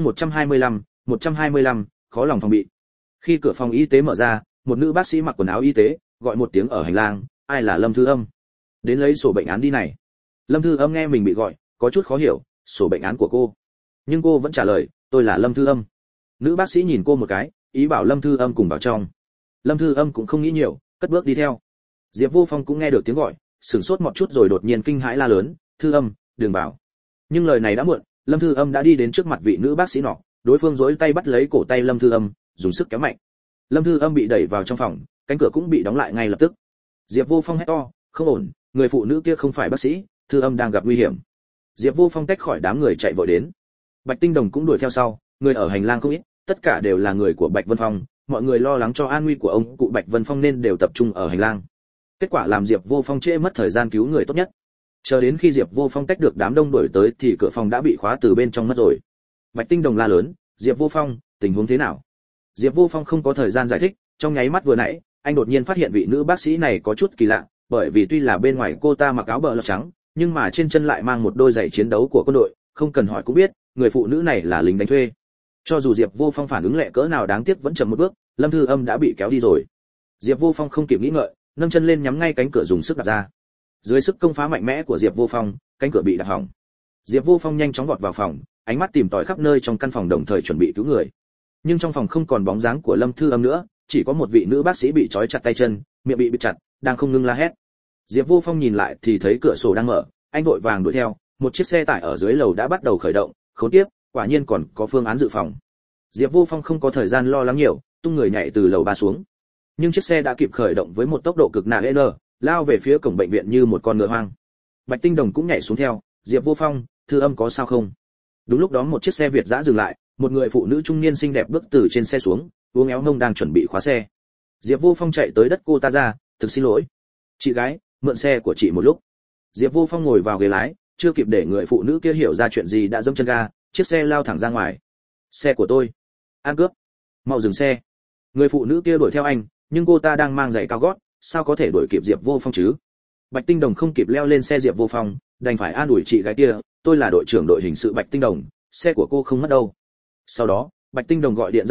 125, khó lòng phòng bị. Khi cửa phòng y tế mở ra, một nữ bác sĩ mặc quần áo y tế, gọi một tiếng ở hành lang, ai là Lâm Thư Âm? Đến lấy sổ bệnh án đi này. Lâm Thư Âm nghe mình bị gọi, có chút khó hiểu, sổ bệnh án của cô. Nhưng cô vẫn trả lời, tôi là Lâm Thư Âm. Nữ bác sĩ nhìn cô một cái, ý bảo Lâm Thư Âm cùng vào trong. Lâm Thư Âm cũng không nghĩ nhiều, cất bước đi theo. Diệp Vô Phong cũng nghe được tiếng gọi, sửng sốt một chút rồi đột nhiên kinh hãi la lớn, Thư Âm, đừng vào. Nhưng lời này đã muộn, Lâm Thư Âm đã đi đến trước mặt vị nữ bác sĩ nọ, đối phương giơ tay bắt lấy cổ tay Lâm Thư Âm, dùng sức kéo mạnh. Lâm Thư Âm bị đẩy vào trong phòng, cánh cửa cũng bị đóng lại ngay lập tức. Diệp Vô Phong hét to, không ổn, người phụ nữ kia không phải bác sĩ, Thư Âm đang gặp nguy hiểm. Diệp Vô Phong tách khỏi đám người chạy vội đến. Bạch Tinh Đồng cũng đuổi theo sau, người ở hành lang không ít, tất cả đều là người của Bạch Vân Phong, mọi người lo lắng cho an nguy của ông cụ Bạch Vân Phong nên đều tập trung ở hành lang. Kết quả làm Diệp Vô Phong trễ mất thời gian cứu người tốt nhất. Chờ đến khi Diệp Vô Phong tách được đám đông đuổi tới thì cửa phòng đã bị khóa từ bên trong mất rồi. Bạch Tinh Đồng la lớn, Diệp Vô Phong, tình huống thế nào? Diệp Vô Phong không có thời gian giải thích, trong nháy mắt vừa nãy, anh đột nhiên phát hiện vị nữ bác sĩ này có chút kỳ lạ, bởi vì tuy là bên ngoài cô ta mặc áo bờ lọc trắng, nhưng mà trên chân lại mang một đôi giày chiến đấu của quân đội, không cần hỏi cũng biết, người phụ nữ này là lính đánh thuê. Cho dù Diệp Vô Phong phản ứng lẹ cỡ nào đáng tiếc vẫn chậm một bước, Lâm Thư Âm đã bị kéo đi rồi. Diệp Vô Phong không kịp nghĩ ngợi, nâng chân lên nhắm ngay cánh cửa dùng sức đạp ra. Dưới sức công phá mạnh mẽ của Diệp Vô Phong, cánh cửa bị đạp hỏng. Diệp Vô Phong nhanh chóng vọt vào phòng, ánh mắt tìm tòi khắp nơi trong căn phòng đồng thời chuẩn bị cứu người. Nhưng trong phòng không còn bóng dáng của Lâm Thư Âm nữa, chỉ có một vị nữ bác sĩ bị trói chặt tay chân, miệng bị bịt chặt, đang không ngừng la hét. Diệp Vô Phong nhìn lại thì thấy cửa sổ đang mở, anh vội vàng đuổi theo, một chiếc xe tải ở dưới lầu đã bắt đầu khởi động, khốn kiếp, quả nhiên còn có phương án dự phòng. Diệp Vô Phong không có thời gian lo lắng nhiều, tung người nhảy từ lầu 3 xuống. Nhưng chiếc xe đã kịp khởi động với một tốc độ cực nặng lao về phía cổng bệnh viện như một con ngựa hoang. Bạch Tinh Đồng cũng nhảy xuống theo, Diệp Vô Phong, Thư Âm có sao không? Đúng lúc đó một chiếc xe Việt dã dừng lại, một người phụ nữ trung niên xinh đẹp bước từ trên xe xuống, uống éo mông đang chuẩn bị khóa xe. Diệp Vô Phong chạy tới đất cô ta ra, thực xin lỗi, chị gái, mượn xe của chị một lúc. Diệp Vô Phong ngồi vào ghế lái, chưa kịp để người phụ nữ kia hiểu ra chuyện gì đã giẫm chân ga, chiếc xe lao thẳng ra ngoài. Xe của tôi, ăn cướp, mau dừng xe. Người phụ nữ kia đuổi theo anh, nhưng cô ta đang mang giày cao gót, sao có thể đuổi kịp Diệp Vô Phong chứ? Bạch Tinh Đồng không kịp leo lên xe Diệp Vô Phong, đành phải an ủi chị gái kia, tôi là đội trưởng đội hình sự Bạch Tinh Đồng, xe của cô không mất đâu. Sau đó, Bạch Tinh Đồng gọi điện ra lệnh,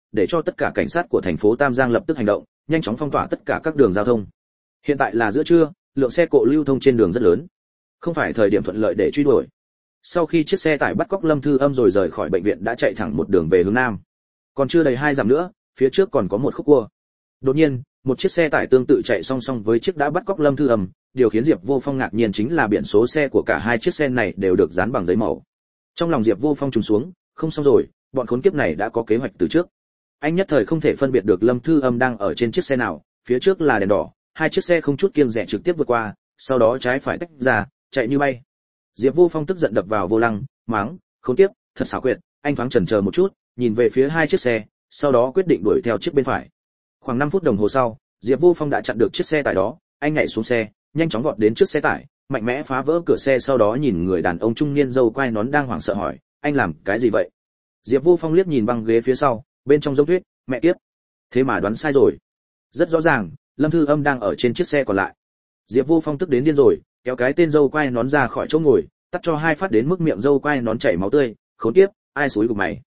để cho tất cả cảnh sát của thành phố Tam Giang lập tức hành động, nhanh chóng phong tỏa tất cả các đường giao thông. Hiện tại là giữa trưa, lượng xe cộ lưu thông trên đường rất lớn, không phải thời điểm thuận lợi để truy đuổi. Sau khi chiếc xe tải bắt cóc Lâm Thư Âm rồi rời khỏi bệnh viện đã chạy thẳng một đường về hướng nam. Còn chưa đầy 2 dặm nữa, phía trước còn có một khúc cua. Đột nhiên, một chiếc xe tải tương tự chạy song song với chiếc đã bắt cóc Lâm Thư Âm, điều khiến Diệp Vô Phong ngạc nhiên chính là biển số xe của cả hai chiếc xe này đều được dán bằng giấy màu. Trong lòng Diệp Vô Phong trùng xuống, không xong rồi, bọn khốn kiếp này đã có kế hoạch từ trước. Anh nhất thời không thể phân biệt được Lâm Thư Âm đang ở trên chiếc xe nào, phía trước là đèn đỏ, hai chiếc xe không chút kiêng dè trực tiếp vượt qua, sau đó trái phải tách ra, chạy như bay. Diệp Vô Phong tức giận đập vào vô lăng, mắng, khốn kiếp, thật xảo quyệt. Anh thoáng chần chờ một chút, nhìn về phía hai chiếc xe, sau đó quyết định đuổi theo chiếc bên phải. Khoảng 5 phút đồng hồ sau, Diệp Vô Phong đã chặn được chiếc xe tải đó, anh nhảy xuống xe, nhanh chóng vọt đến trước xe tải, mạnh mẽ phá vỡ cửa xe, sau đó nhìn người đàn ông trung niên râu quai nón đang hoảng sợ hỏi, anh làm cái gì vậy? Diệp Vô Phong liếc nhìn băng ghế phía sau, bên trong giống tuyết, mẹ kiếp, thế mà đoán sai rồi. Rất rõ ràng, Lâm Thư Âm đang ở trên chiếc xe còn lại. Diệp Vô Phong tức đến điên rồi, kéo cái tên râu quai nón ra khỏi chỗ ngồi, tắt cho 2 phát đến mức miệng râu quai nón chảy máu tươi, khốn kiếp, ai xúi của mày?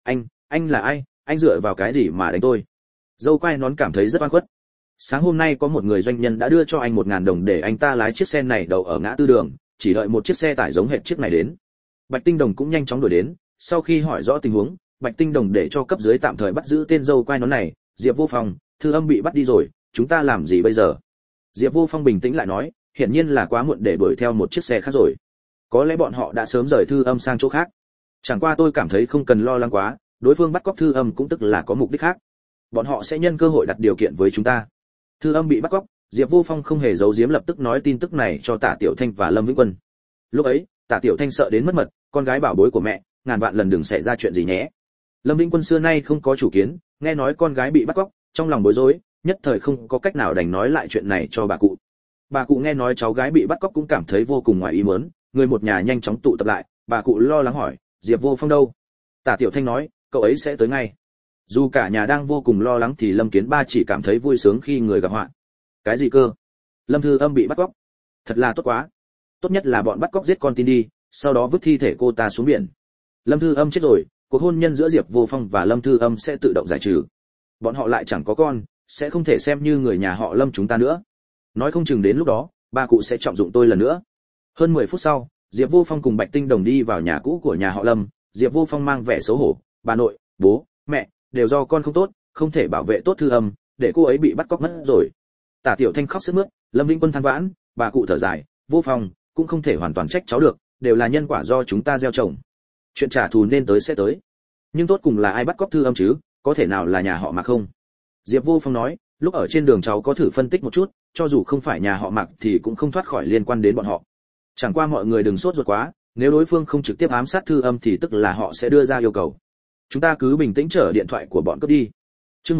Anh là ai? Anh dựa vào cái gì mà đánh tôi? Râu quai nón cảm thấy rất oan khuất. Sáng hôm nay có một người doanh nhân đã đưa cho anh 1.000 đồng để anh ta lái chiếc xe này đậu ở ngã tư đường, chỉ đợi một chiếc xe tải giống hệt chiếc này đến. Bạch Tinh Đồng cũng nhanh chóng đuổi đến, sau khi hỏi rõ tình huống, Bạch Tinh Đồng để cho cấp dưới tạm thời bắt giữ tên râu quai nón này. Diệp Vô Phong, Thư Âm bị bắt đi rồi, chúng ta làm gì bây giờ? Diệp Vô Phong bình tĩnh lại nói, hiển nhiên là quá muộn để đuổi theo một chiếc xe khác rồi. Có lẽ bọn họ đã sớm rời Thư Âm sang chỗ khác. Chẳng qua tôi cảm thấy không cần lo lắng quá, đối phương bắt cóc Thư Âm cũng tức là có mục đích khác. Bọn họ sẽ nhân cơ hội đặt điều kiện với chúng ta. Thư Âm bị bắt cóc, Diệp Vô Phong không hề giấu giếm, lập tức nói tin tức này cho Tả Tiểu Thanh và Lâm Vĩnh Quân. Lúc ấy, Tả Tiểu Thanh sợ đến mất mật, con gái bảo bối của mẹ, ngàn vạn lần đừng xảy ra chuyện gì nhé. Lâm Vĩnh Quân xưa nay không có chủ kiến, nghe nói con gái bị bắt cóc, trong lòng bối rối, nhất thời không có cách nào đành nói lại chuyện này cho bà cụ. Bà cụ nghe nói cháu gái bị bắt cóc cũng cảm thấy vô cùng ngoài ý muốn, người một nhà nhanh chóng tụ tập lại, bà cụ lo lắng hỏi, Diệp Vô Phong đâu? Tả Tiểu Thanh nói, cậu ấy sẽ tới ngay. Dù cả nhà đang vô cùng lo lắng thì Lâm Kiến Ba chỉ cảm thấy vui sướng khi người gặp họa. Cái gì cơ? Lâm Thư Âm bị bắt cóc? Thật là tốt quá. Tốt nhất là bọn bắt cóc giết con tin đi, sau đó vứt thi thể cô ta xuống biển. Lâm Thư Âm chết rồi, cuộc hôn nhân giữa Diệp Vô Phong và Lâm Thư Âm sẽ tự động giải trừ. Bọn họ lại chẳng có con, sẽ không thể xem như người nhà họ Lâm chúng ta nữa. Nói không chừng đến lúc đó, ba cụ sẽ trọng dụng tôi lần nữa. Hơn 10 phút sau, Diệp Vô Phong cùng Bạch Tinh Đồng đi vào nhà cũ của nhà họ Lâm. Diệp Vô Phong mang vẻ xấu hổ, bà nội, bố, mẹ, đều do con không tốt, không thể bảo vệ tốt Thư Âm, để cô ấy bị bắt cóc mất rồi. Tả Tiểu Thanh khóc sướt mướt, Lâm Vĩnh Quân than vãn, bà cụ thở dài, Vô Phong, cũng không thể hoàn toàn trách cháu được, đều là nhân quả do chúng ta gieo trồng. Chuyện trả thù nên tới sẽ tới. Nhưng tốt cùng là ai bắt cóc Thư Âm chứ, có thể nào là nhà họ Mạc không? Diệp Vô Phong nói, lúc ở trên đường cháu có thử phân tích một chút, cho dù không phải nhà họ Mạc thì cũng không thoát khỏi liên quan đến bọn họ. Chẳng qua mọi người đừng sốt ruột quá, nếu đối phương không trực tiếp ám sát Thư Âm thì tức là họ sẽ đưa ra yêu cầu. Chúng ta cứ bình tĩnh chờ điện thoại của bọn cướp đi. Chương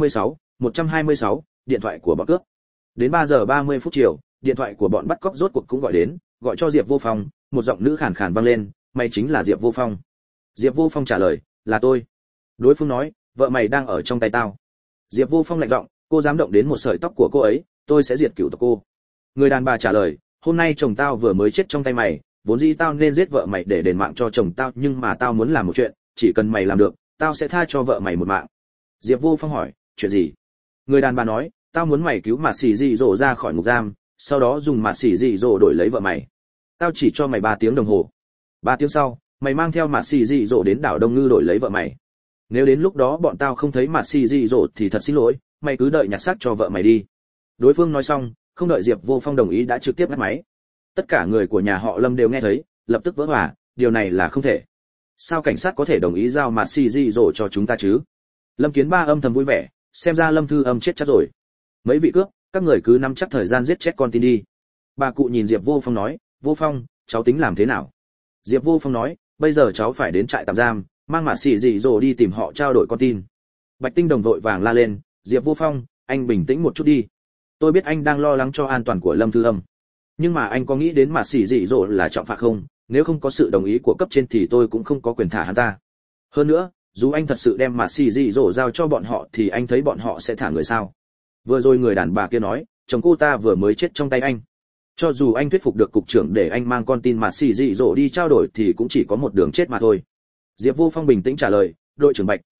126, điện thoại của bọn cướp. Đến 3 giờ 30 phút chiều, điện thoại của bọn bắt cóc rốt cuộc cũng gọi đến, gọi cho Diệp Vô Phong, một giọng nữ khàn khàn vang lên, "Mày chính là Diệp Vô Phong?" Diệp Vô Phong trả lời, "Là tôi." Đối phương nói, "Vợ mày đang ở trong tay tao." Diệp Vô Phong lạnh giọng, "Cô dám động đến một sợi tóc của cô ấy, tôi sẽ diệt cửu tộc cô." Người đàn bà trả lời, "Hôm nay chồng tao vừa mới chết trong tay mày, vốn dĩ tao nên giết vợ mày để đền mạng cho chồng tao, nhưng mà tao muốn làm một chuyện, chỉ cần mày làm được, tao sẽ tha cho vợ mày một mạng." Diệp Vô Phong hỏi, "Chuyện gì?" Người đàn bà nói, "Tao muốn mày cứu Mạt Xỉ Dị Dỗ ra khỏi ngục giam, sau đó dùng Mạt Xỉ Dị Dỗ đổi lấy vợ mày. Tao chỉ cho mày 3 tiếng đồng hồ. 3 tiếng sau, mày mang theo Mạt Xỉ Dị Dỗ đến đảo Đông Ngư đổi lấy vợ mày. Nếu đến lúc đó bọn tao không thấy Mạt Xỉ Dị Dỗ thì thật xin lỗi, mày cứ đợi nhặt xác cho vợ mày đi." Đối phương nói xong, không đợi Diệp Vô Phong đồng ý đã trực tiếp ngắt máy. Tất cả người của nhà họ Lâm đều nghe thấy, lập tức vỡ òa, điều này là không thể. Sao cảnh sát có thể đồng ý giao Mạt Xỉ Dị Dỗ cho chúng ta chứ? Lâm Kiến Ba âm thầm vui vẻ, xem ra Lâm Thư Âm chết chắc rồi. Mấy vị cướp, các người cứ nắm chắc thời gian giết chết con tin đi. Bà cụ nhìn Diệp Vô Phong nói, "Vô Phong, cháu tính làm thế nào?" Diệp Vô Phong nói, "Bây giờ cháu phải đến trại tạm giam, mang Mạt Xỉ Dị Dỗ đi tìm họ trao đổi con tin." Bạch Tinh Đồng vội vàng la lên, "Diệp Vô Phong, anh bình tĩnh một chút đi. Tôi biết anh đang lo lắng cho an toàn của Lâm Thư Âm, nhưng mà anh có nghĩ đến Mạt Xỉ Dị Dỗ là trọng phạm không? Nếu không có sự đồng ý của cấp trên thì tôi cũng không có quyền thả hắn ta. Hơn nữa, dù anh thật sự đem Mạt Xỉ Dị Dỗ giao cho bọn họ thì anh thấy bọn họ sẽ thả người sao?" Vừa rồi người đàn bà kia nói, chồng cô ta vừa mới chết trong tay anh. Cho dù anh thuyết phục được cục trưởng để anh mang con tin Mạt Xỉ Dị Dỗ đi trao đổi thì cũng chỉ có một đường chết mà thôi. Diệp Vô Phong bình tĩnh trả lời, "Đội trưởng Bạch,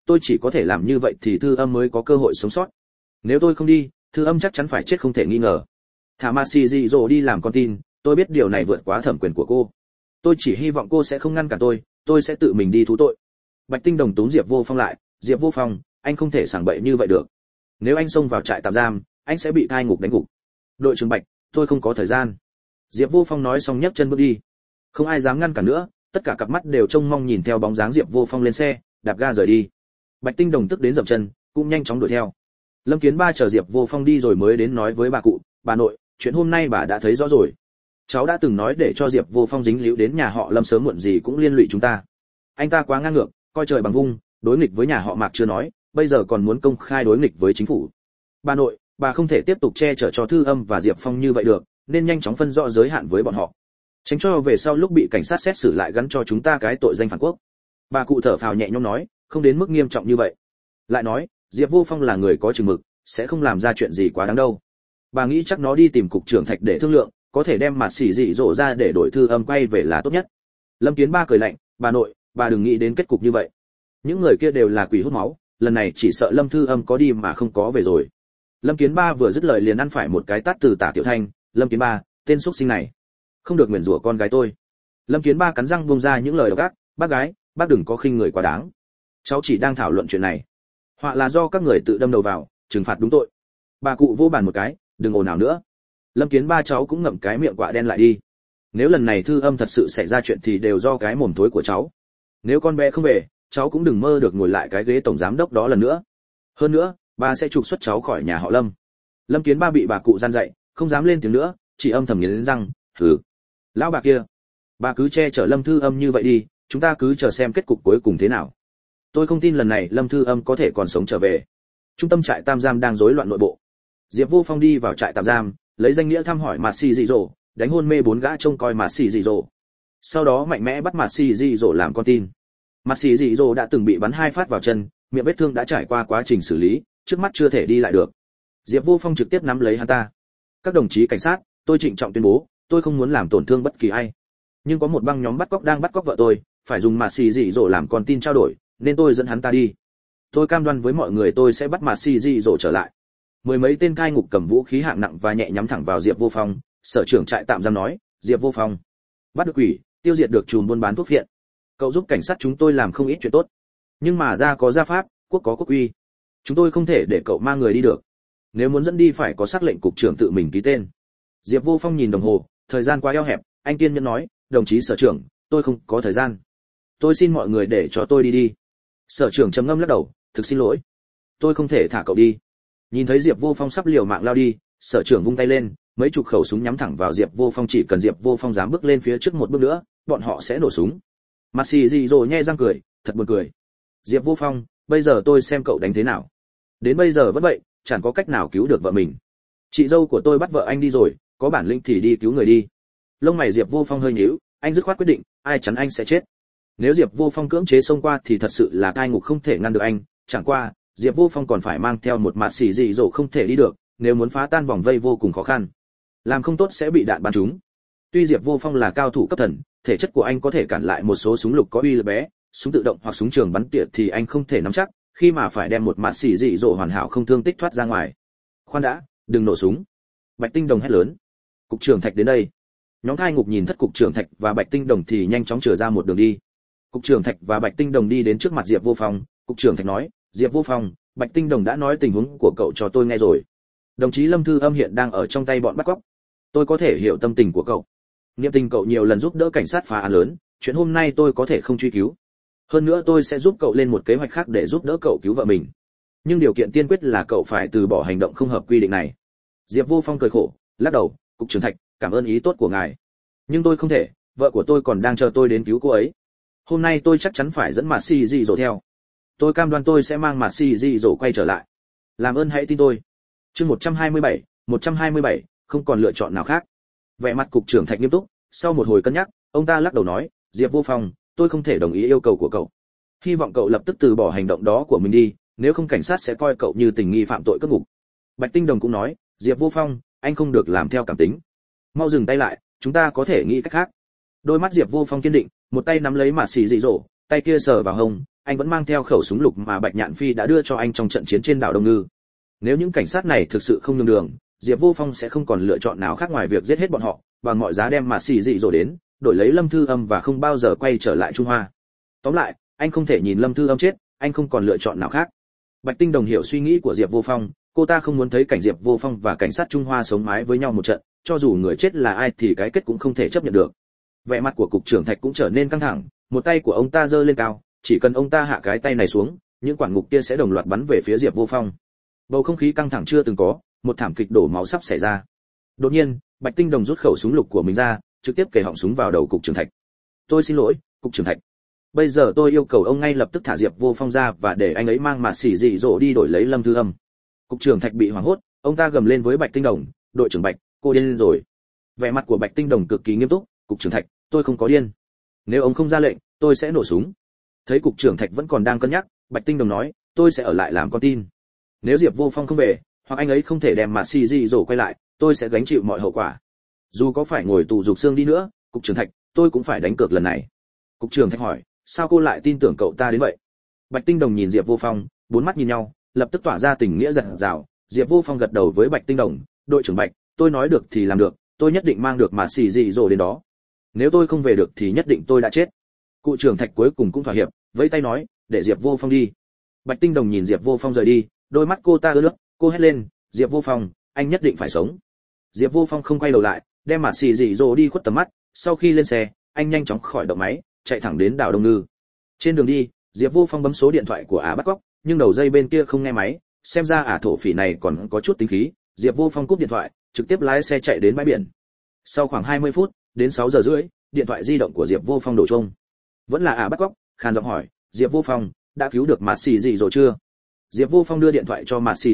tôi chỉ có thể làm như vậy thì Thư Âm mới có cơ hội sống sót. Nếu tôi không đi, Thư Âm chắc chắn phải chết không thể nghi ngờ. Thả Masihiro đi làm con tin, tôi biết điều này vượt quá thẩm quyền của cô. Tôi chỉ hy vọng cô sẽ không ngăn cản tôi sẽ tự mình đi thú tội. Bạch Tinh Đồng túm Diệp Vô Phong lại, Diệp Vô Phong, anh không thể sảng bậy như vậy được. Nếu anh xông vào trại tạm giam, anh sẽ bị cai ngục đánh gục. Đội trưởng Bạch, tôi không có thời gian. Diệp Vô Phong nói xong nhấc chân bước đi. Không ai dám ngăn cản nữa, tất cả cặp mắt đều trông mong nhìn theo bóng dáng Diệp Vô Phong lên xe, đạp ga rời đi. Bạch Tinh Đồng tức đến dậm chân, cũng nhanh chóng đuổi theo. Lâm Kiến Ba chờ Diệp Vô Phong đi rồi mới đến nói với bà cụ, bà nội, chuyện hôm nay bà đã thấy rõ rồi. Cháu đã từng nói để cho Diệp Vô Phong dính líu đến nhà họ Lâm sớm muộn gì cũng liên lụy chúng ta. Anh ta quá ngang ngược, coi trời bằng vung, đối nghịch với nhà họ Mạc chưa nói, bây giờ còn muốn công khai đối nghịch với chính phủ. Bà nội, bà không thể tiếp tục che chở cho Thư Âm và Diệp Phong như vậy được, nên nhanh chóng phân rõ giới hạn với bọn họ. Tránh cho về sau lúc bị cảnh sát xét xử lại gắn cho chúng ta cái tội danh phản quốc. Bà cụ thở phào nhẹ nhõm nói, không đến mức nghiêm trọng như vậy. Lại nói, Diệp Vô Phong là người có chừng mực, sẽ không làm ra chuyện gì quá đáng đâu. Bà nghĩ chắc nó đi tìm cục trưởng Thạch để thương lượng, có thể đem mặt xỉ dị rộ ra để đổi Thư Âm quay về là tốt nhất. Lâm Kiến Ba cười lạnh, bà nội, bà đừng nghĩ đến kết cục như vậy. Những người kia đều là quỷ hút máu, lần này chỉ sợ Lâm Thư Âm có đi mà không có về rồi. Lâm Kiến Ba vừa dứt lời liền ăn phải một cái tát từ Tả Tiểu Thanh. Lâm Kiến Ba, tên xuất sinh này, không được nguyền rủa con gái tôi. Lâm Kiến Ba cắn răng buông ra những lời độc ác, bác gái, bác đừng có khinh người quá đáng. Cháu chỉ đang thảo luận chuyện này, họa là do các người tự đâm đầu vào, trừng phạt đúng tội. Bà cụ vô bàn một cái, đừng ồn ào nữa. Lâm Kiến Ba cháu cũng ngậm cái miệng quạ đen lại đi. Nếu lần này Thư Âm thật sự xảy ra chuyện thì đều do cái mồm thối của cháu. Nếu con bé không về, cháu cũng đừng mơ được ngồi lại cái ghế tổng giám đốc đó lần nữa. Hơn nữa, bà sẽ trục xuất cháu khỏi nhà họ Lâm. Lâm Kiến Ba bị bà cụ gian dạy, không dám lên tiếng nữa, chỉ âm thầm nghiến răng, hừ. Lão bà kia, bà cứ che chở Lâm Thư Âm như vậy đi, chúng ta cứ chờ xem kết cục cuối cùng thế nào. Tôi không tin lần này Lâm Thư Âm có thể còn sống trở về. Trung tâm trại tạm giam đang rối loạn nội bộ. Diệp Vô Phong đi vào trại tạm giam, lấy danh nghĩa thăm hỏi Mạt Xì Dị Dỗ, đánh hôn mê 4 gã trông coi Mạt Xì Dị Dỗ. Sau đó mạnh mẽ bắt Mạt Xì Dị Dỗ làm con tin. Mạt Xì Dị Dỗ đã từng bị bắn 2 phát vào chân, miệng vết thương đã trải qua quá trình xử lý, trước mắt chưa thể đi lại được. Diệp Vô Phong trực tiếp nắm lấy hắn ta. Các đồng chí cảnh sát, tôi trịnh trọng tuyên bố, tôi không muốn làm tổn thương bất kỳ ai. Nhưng có một băng nhóm bắt cóc đang bắt cóc vợ tôi, phải dùng Mạt Xì Dị Dỗ làm con tin trao đổi, nên tôi dẫn hắn ta đi. Tôi cam đoan với mọi người tôi sẽ bắt Mạt Xì Dị Dỗ trở lại. Mười mấy tên cai ngục cầm vũ khí hạng nặng và nhẹ nhắm thẳng vào Diệp Vô Phong. Sở trưởng trại tạm giam nói, Diệp Vô Phong, bắt được quỷ, tiêu diệt được chùm buôn bán thuốc phiện. Cậu giúp cảnh sát chúng tôi làm không ít chuyện tốt, nhưng mà gia có gia pháp, quốc có quốc uy, chúng tôi không thể để cậu mang người đi được. Nếu muốn dẫn đi phải có sắc lệnh cục trưởng tự mình ký tên. Diệp Vô Phong nhìn đồng hồ, thời gian quá eo hẹp, anh kiên nhẫn nói, đồng chí sở trưởng, tôi không có thời gian. Tôi xin mọi người để cho tôi đi. Sở trưởng trầm ngâm lắc đầu, thực xin lỗi, tôi không thể thả cậu đi. Nhìn thấy Diệp Vô Phong sắp liều mạng lao đi, sở trưởng vung tay lên, mấy chục khẩu súng nhắm thẳng vào Diệp Vô Phong, chỉ cần Diệp Vô Phong dám bước lên phía trước một bước nữa, bọn họ sẽ nổ súng. Mặt xì gì rồi nhe răng cười, thật buồn cười. Diệp Vô Phong, bây giờ tôi xem cậu đánh thế nào. Đến bây giờ vẫn vậy, chẳng có cách nào cứu được vợ mình. Chị dâu của tôi bắt vợ anh đi rồi, có bản lĩnh thì đi cứu người đi. Lông mày Diệp Vô Phong hơi nhíu, anh dứt khoát quyết định, ai chắn anh sẽ chết. Nếu Diệp Vô Phong cưỡng chế xông qua thì thật sự là cai ngục không thể ngăn được anh, chẳng qua, Diệp Vô Phong còn phải mang theo một mạt xì dị dỗ không thể đi được, nếu muốn phá tan vòng vây vô cùng khó khăn. Làm không tốt sẽ bị đạn bắn trúng. Tuy Diệp Vô Phong là cao thủ cấp thần, thể chất của anh có thể cản lại một số súng lục có uy lực bé, súng tự động hoặc súng trường bắn tỉa thì anh không thể nắm chắc, khi mà phải đem một mạt xì dị dỗ hoàn hảo không thương tích thoát ra ngoài. Khoan đã, đừng nổ súng. Bạch Tinh Đồng hét lớn. Cục trưởng Thạch đến đây. Nhóm cai ngục nhìn thất cục trưởng Thạch và Bạch Tinh Đồng thì nhanh chóng chừa ra một đường đi. Cục trưởng Thạch và Bạch Tinh Đồng đi đến trước mặt Diệp Vô Phong, cục trưởng Thạch nói, Diệp Vô Phong, Bạch Tinh Đồng đã nói tình huống của cậu cho tôi nghe rồi. Đồng chí Lâm Thư Âm hiện đang ở trong tay bọn bắt cóc. Tôi có thể hiểu tâm tình của cậu. Niệm tình cậu nhiều lần giúp đỡ cảnh sát phá án lớn, chuyện hôm nay tôi có thể không truy cứu. Hơn nữa tôi sẽ giúp cậu lên một kế hoạch khác để giúp đỡ cậu cứu vợ mình. Nhưng điều kiện tiên quyết là cậu phải từ bỏ hành động không hợp quy định này. Diệp Vô Phong cười khổ, lắc đầu, cục trưởng Thạch, cảm ơn ý tốt của ngài. Nhưng tôi không thể, vợ của tôi còn đang chờ tôi đến cứu cô ấy. Hôm nay tôi chắc chắn phải dẫn Mạt Xì Dị Dỗ theo. Tôi cam đoan tôi sẽ mang Mạt Xì Dị Dỗ quay trở lại. Làm ơn hãy tin tôi. Chương 127, không còn lựa chọn nào khác. Vẻ mặt cục trưởng Thạch nghiêm túc, sau một hồi cân nhắc, ông ta lắc đầu nói, Diệp Vô Phong, tôi không thể đồng ý yêu cầu của cậu. Hy vọng cậu lập tức từ bỏ hành động đó của mình đi, nếu không cảnh sát sẽ coi cậu như tình nghi phạm tội cướp ngục. Bạch Tinh Đồng cũng nói, Diệp Vô Phong, anh không được làm theo cảm tính. Mau dừng tay lại, chúng ta có thể nghĩ cách khác. Đôi mắt Diệp Vô Phong kiên định, một tay nắm lấy Mạt Xì Dị Dỗ, tay kia sờ vào hông, anh vẫn mang theo khẩu súng lục mà Bạch Nhạn Phi đã đưa cho anh trong trận chiến trên đảo Đông Ngư. Nếu những cảnh sát này thực sự không nhường đường, Diệp Vô Phong sẽ không còn lựa chọn nào khác ngoài việc giết hết bọn họ, bằng mọi giá đem mà xì dị rồi đến, đổi lấy Lâm Thư Âm và không bao giờ quay trở lại Trung Hoa. Tóm lại, anh không thể nhìn Lâm Thư Âm chết, anh không còn lựa chọn nào khác. Bạch Tinh Đồng hiểu suy nghĩ của Diệp Vô Phong, cô ta không muốn thấy cảnh Diệp Vô Phong và cảnh sát Trung Hoa sống mái với nhau một trận, cho dù người chết là ai thì cái kết cũng không thể chấp nhận được. Vẻ mặt của cục trưởng Thạch cũng trở nên căng thẳng, một tay của ông ta giơ lên cao, chỉ cần ông ta hạ cái tay này xuống, những quản ngục kia sẽ đồng loạt bắn về phía Diệp Vô Phong. Bầu không khí căng thẳng chưa từng có, một thảm kịch đổ máu sắp xảy ra. Đột nhiên, Bạch Tinh Đồng rút khẩu súng lục của mình ra, trực tiếp kề họng súng vào đầu cục trưởng Thạch. "Tôi xin lỗi, cục trưởng Thạch. Bây giờ tôi yêu cầu ông ngay lập tức thả Diệp Vô Phong ra và để anh ấy mang mạt xỉ dị dỗ đi đổi lấy Lâm Thư Âm." Cục trưởng Thạch bị hoảng hốt, ông ta gầm lên với Bạch Tinh Đồng, "Đội trưởng Bạch, cô điên rồi." Vẻ mặt của Bạch Tinh Đồng cực kỳ nghiêm túc, "Cục trưởng Thạch, tôi không có điên. Nếu ông không ra lệnh, tôi sẽ nổ súng." Thấy cục trưởng Thạch vẫn còn đang cân nhắc, Bạch Tinh Đồng nói, "Tôi sẽ ở lại làm con tin. Nếu Diệp Vô Phong không về, hoặc anh ấy không thể đem mạt xỉ dị dỗ quay lại, tôi sẽ gánh chịu mọi hậu quả. Dù có phải ngồi tù dục xương đi nữa, cục trưởng Thạch, tôi cũng phải đánh cược lần này." Cục trưởng Thạch hỏi, "Sao cô lại tin tưởng cậu ta đến vậy?" Bạch Tinh Đồng nhìn Diệp Vô Phong, bốn mắt nhìn nhau, lập tức tỏa ra tình nghĩa rạng rào. Diệp Vô Phong gật đầu với Bạch Tinh Đồng, "Đội trưởng Bạch, tôi nói được thì làm được, tôi nhất định mang được mạt xỉ dị dỗ đến đó. Nếu tôi không về được thì nhất định tôi đã chết." Cụ trưởng Thạch cuối cùng cũng thỏa hiệp, vẫy tay nói, "Để Diệp Vô Phong đi." Bạch Tinh Đồng nhìn Diệp Vô Phong rời đi, đôi mắt cô ta ướt nước, cô hét lên, "Diệp Vô Phong, anh nhất định phải sống." Diệp Vô Phong không quay đầu lại, đem mạt xỉ dị dỗ đi khuất tầm mắt. Sau khi lên xe, anh nhanh chóng khỏi động máy, chạy thẳng đến đảo Đông Ngư. Trên đường đi, Diệp Vô Phong bấm số điện thoại của Ả Bắt Cóc, nhưng đầu dây bên kia không nghe máy, xem ra Ả thổ phỉ này còn có chút tính khí. Diệp Vô Phong cúp điện thoại, trực tiếp lái xe chạy đến bãi biển. Sau khoảng 20 phút, đến 6 giờ rưỡi, điện thoại di động của Diệp Vô Phong đổ chuông. Vẫn là Ả Bắt Cóc, khàn giọng hỏi, "Diệp Vô Phong, đã cứu được mạt xỉ dị dỗ chưa?" Diệp Vô Phong đưa điện thoại cho mạt xỉ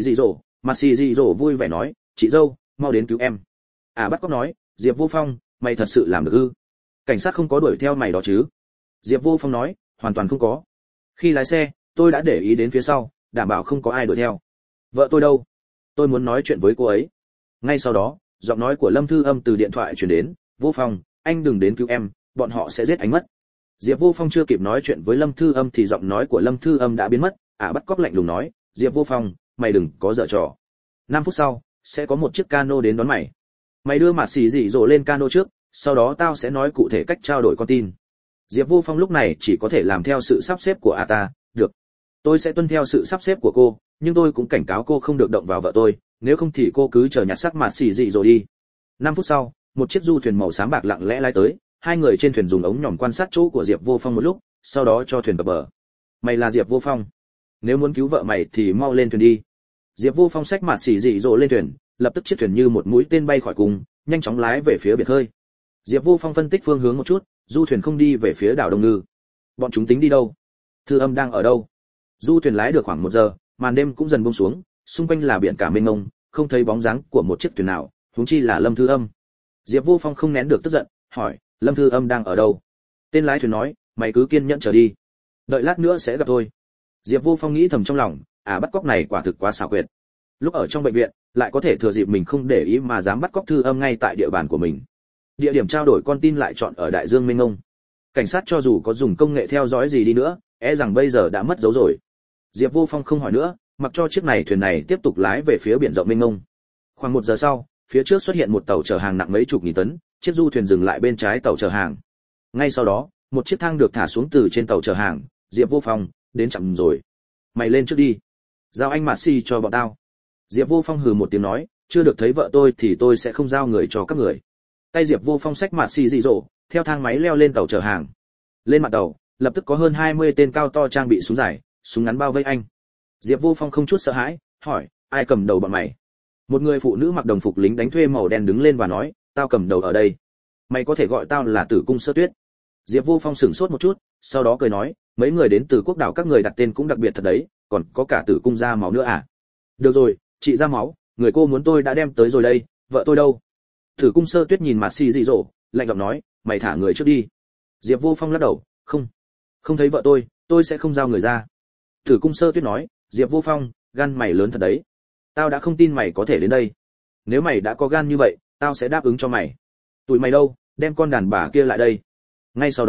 dị dỗ vui vẻ nói, "Chị dâu, mau đến cứu em." Ả Bắt Cóc nói, "Diệp Vô Phong, mày thật sự làm được ư? Cảnh sát không có đuổi theo mày đó chứ?" Diệp Vô Phong nói, "Hoàn toàn không có. Khi lái xe, tôi đã để ý đến phía sau, đảm bảo không có ai đuổi theo. Vợ tôi đâu? Tôi muốn nói chuyện với cô ấy." Ngay sau đó, giọng nói của Lâm Thư Âm từ điện thoại truyền đến, "Vô Phong, anh đừng đến cứu em, bọn họ sẽ giết anh mất." Diệp Vô Phong chưa kịp nói chuyện với Lâm Thư Âm thì giọng nói của Lâm Thư Âm đã biến mất. Ả Bắt Cóc lạnh lùng nói, "Diệp Vô Phong, mày đừng có giở trò. 5 phút sau, sẽ có một chiếc cano đến đón mày. Mày đưa mạt xỉ dị dỗ lên cano trước, sau đó tao sẽ nói cụ thể cách trao đổi con tin." Diệp Vô Phong lúc này chỉ có thể làm theo sự sắp xếp của Ả ta. "Được, tôi sẽ tuân theo sự sắp xếp của cô, nhưng tôi cũng cảnh cáo cô không được động vào vợ tôi, nếu không thì cô cứ chờ nhặt xác mạt xỉ dị rồi đi." 5 phút sau, một chiếc du thuyền màu xám bạc lặng lẽ lái tới, hai người trên thuyền dùng ống nhòm quan sát chỗ của Diệp Vô Phong một lúc, sau đó cho thuyền cập bờ. "Mày là Diệp Vô Phong, nếu muốn cứu vợ mày thì mau lên thuyền đi." Diệp Vô Phong xách mạt xỉ dị dỗ lên thuyền, lập tức chiếc thuyền như một mũi tên bay khỏi cùng, nhanh chóng lái về phía biển khơi. Diệp Vô Phong phân tích phương hướng một chút, du thuyền không đi về phía đảo Đông Ngư. Bọn chúng tính đi đâu? Thư Âm đang ở đâu? Du thuyền lái được khoảng 1 giờ, màn đêm cũng dần buông xuống, xung quanh là biển cả mênh mông, không thấy bóng dáng của một chiếc thuyền nào, huống chi là Lâm Thư Âm. Diệp Vô Phong không nén được tức giận, hỏi, "Lâm Thư Âm đang ở đâu?" Tên lái thuyền nói, "Mày cứ kiên nhẫn chờ đi, đợi lát nữa sẽ gặp thôi." Diệp Vô Phong nghĩ thầm trong lòng, Ả Bắt Cóc này quả thực quá xảo quyệt. Lúc ở trong bệnh viện, lại có thể thừa dịp mình không để ý mà dám bắt cóc Thư Âm ngay tại địa bàn của mình. Địa điểm trao đổi con tin lại chọn ở đại dương mênh mông. Cảnh sát cho dù có dùng công nghệ theo dõi gì đi nữa, rằng bây giờ đã mất dấu rồi. Diệp Vô Phong không hỏi nữa, mặc cho chiếc thuyền này tiếp tục lái về phía biển rộng mênh mông. Khoảng 1 giờ sau, phía trước xuất hiện một tàu chở hàng nặng mấy chục nghìn tấn, chiếc du thuyền dừng lại bên trái tàu chở hàng. Ngay sau đó, một chiếc thang được thả xuống từ trên tàu chở hàng. Diệp Vô Phong, "Đến chậm rồi. Mày lên trước đi. Giao anh mạt xì cho bọn tao." Diệp Vô Phong hừ một tiếng nói, "Chưa được thấy vợ tôi thì tôi sẽ không giao người cho các người." Tay Diệp Vô Phong xách mạt xì dị dỗ, theo thang máy leo lên tàu chở hàng. Lên mặt tàu, lập tức có hơn 20 tên cao to trang bị súng dài, súng ngắn bao vây anh. Diệp Vô Phong không chút sợ hãi, hỏi, "Ai cầm đầu bọn mày?" Một người phụ nữ mặc đồng phục lính đánh thuê màu đen đứng lên và nói, "Tao cầm đầu ở đây. Mày có thể gọi tao là Tử Cung Sơ Tuyết." Diệp Vô Phong sửng sốt một chút, sau đó cười nói, "Mấy người đến từ quốc đảo các người đặt tên cũng đặc biệt thật đấy, còn có cả Tử Cung Ra Máu nữa à?" "Được rồi, chị Ra Máu, người cô muốn tôi đã đem tới rồi đây, vợ tôi đâu?" Tử Cung Sơ Tuyết nhìn mặt xì dị dỗ, lạnh giọng nói, "Mày thả người trước đi." Diệp Vô Phong lắc đầu, không thấy vợ tôi sẽ không giao người ra." Tử Cung Sơ Tuyết nói, "Diệp Vô Phong, gan mày lớn thật đấy. Tao đã không tin mày có thể đến đây. Nếu mày đã có gan như vậy, tao sẽ đáp ứng cho mày. Tụi mày đâu, đem con đàn bà kia lại đây." Ngay sau đó,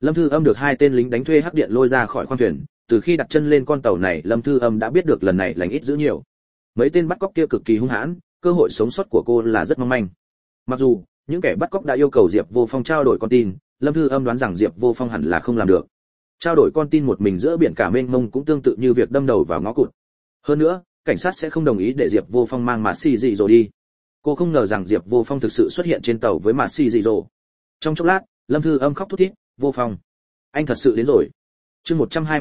Lâm Thư Âm được hai tên lính đánh thuê hắc điện lôi ra khỏi khoang thuyền, từ khi đặt chân lên con tàu này, Lâm Thư Âm đã biết được lần này lành ít dữ nhiều. Mấy tên bắt cóc kia cực kỳ hung hãn, cơ hội sống sót của cô là rất mong manh. Mặc dù những kẻ bắt cóc đã yêu cầu Diệp Vô Phong trao đổi con tin, Lâm Thư Âm đoán rằng Diệp Vô Phong hẳn là không làm được. Trao đổi con tin một mình giữa biển cả mênh mông cũng tương tự như việc đâm đầu vào ngõ cụt. Hơn nữa, cảnh sát sẽ không đồng ý để Diệp Vô Phong mang Mạt Xì Dị Dỗ đi. Cô không ngờ rằng Diệp Vô Phong thực sự xuất hiện trên tàu với Mạt Xì Dị Dỗ. Trong chốc lát, Lâm Thư Âm khóc thút thít, "Vô Phong, anh thật sự đến rồi." Chương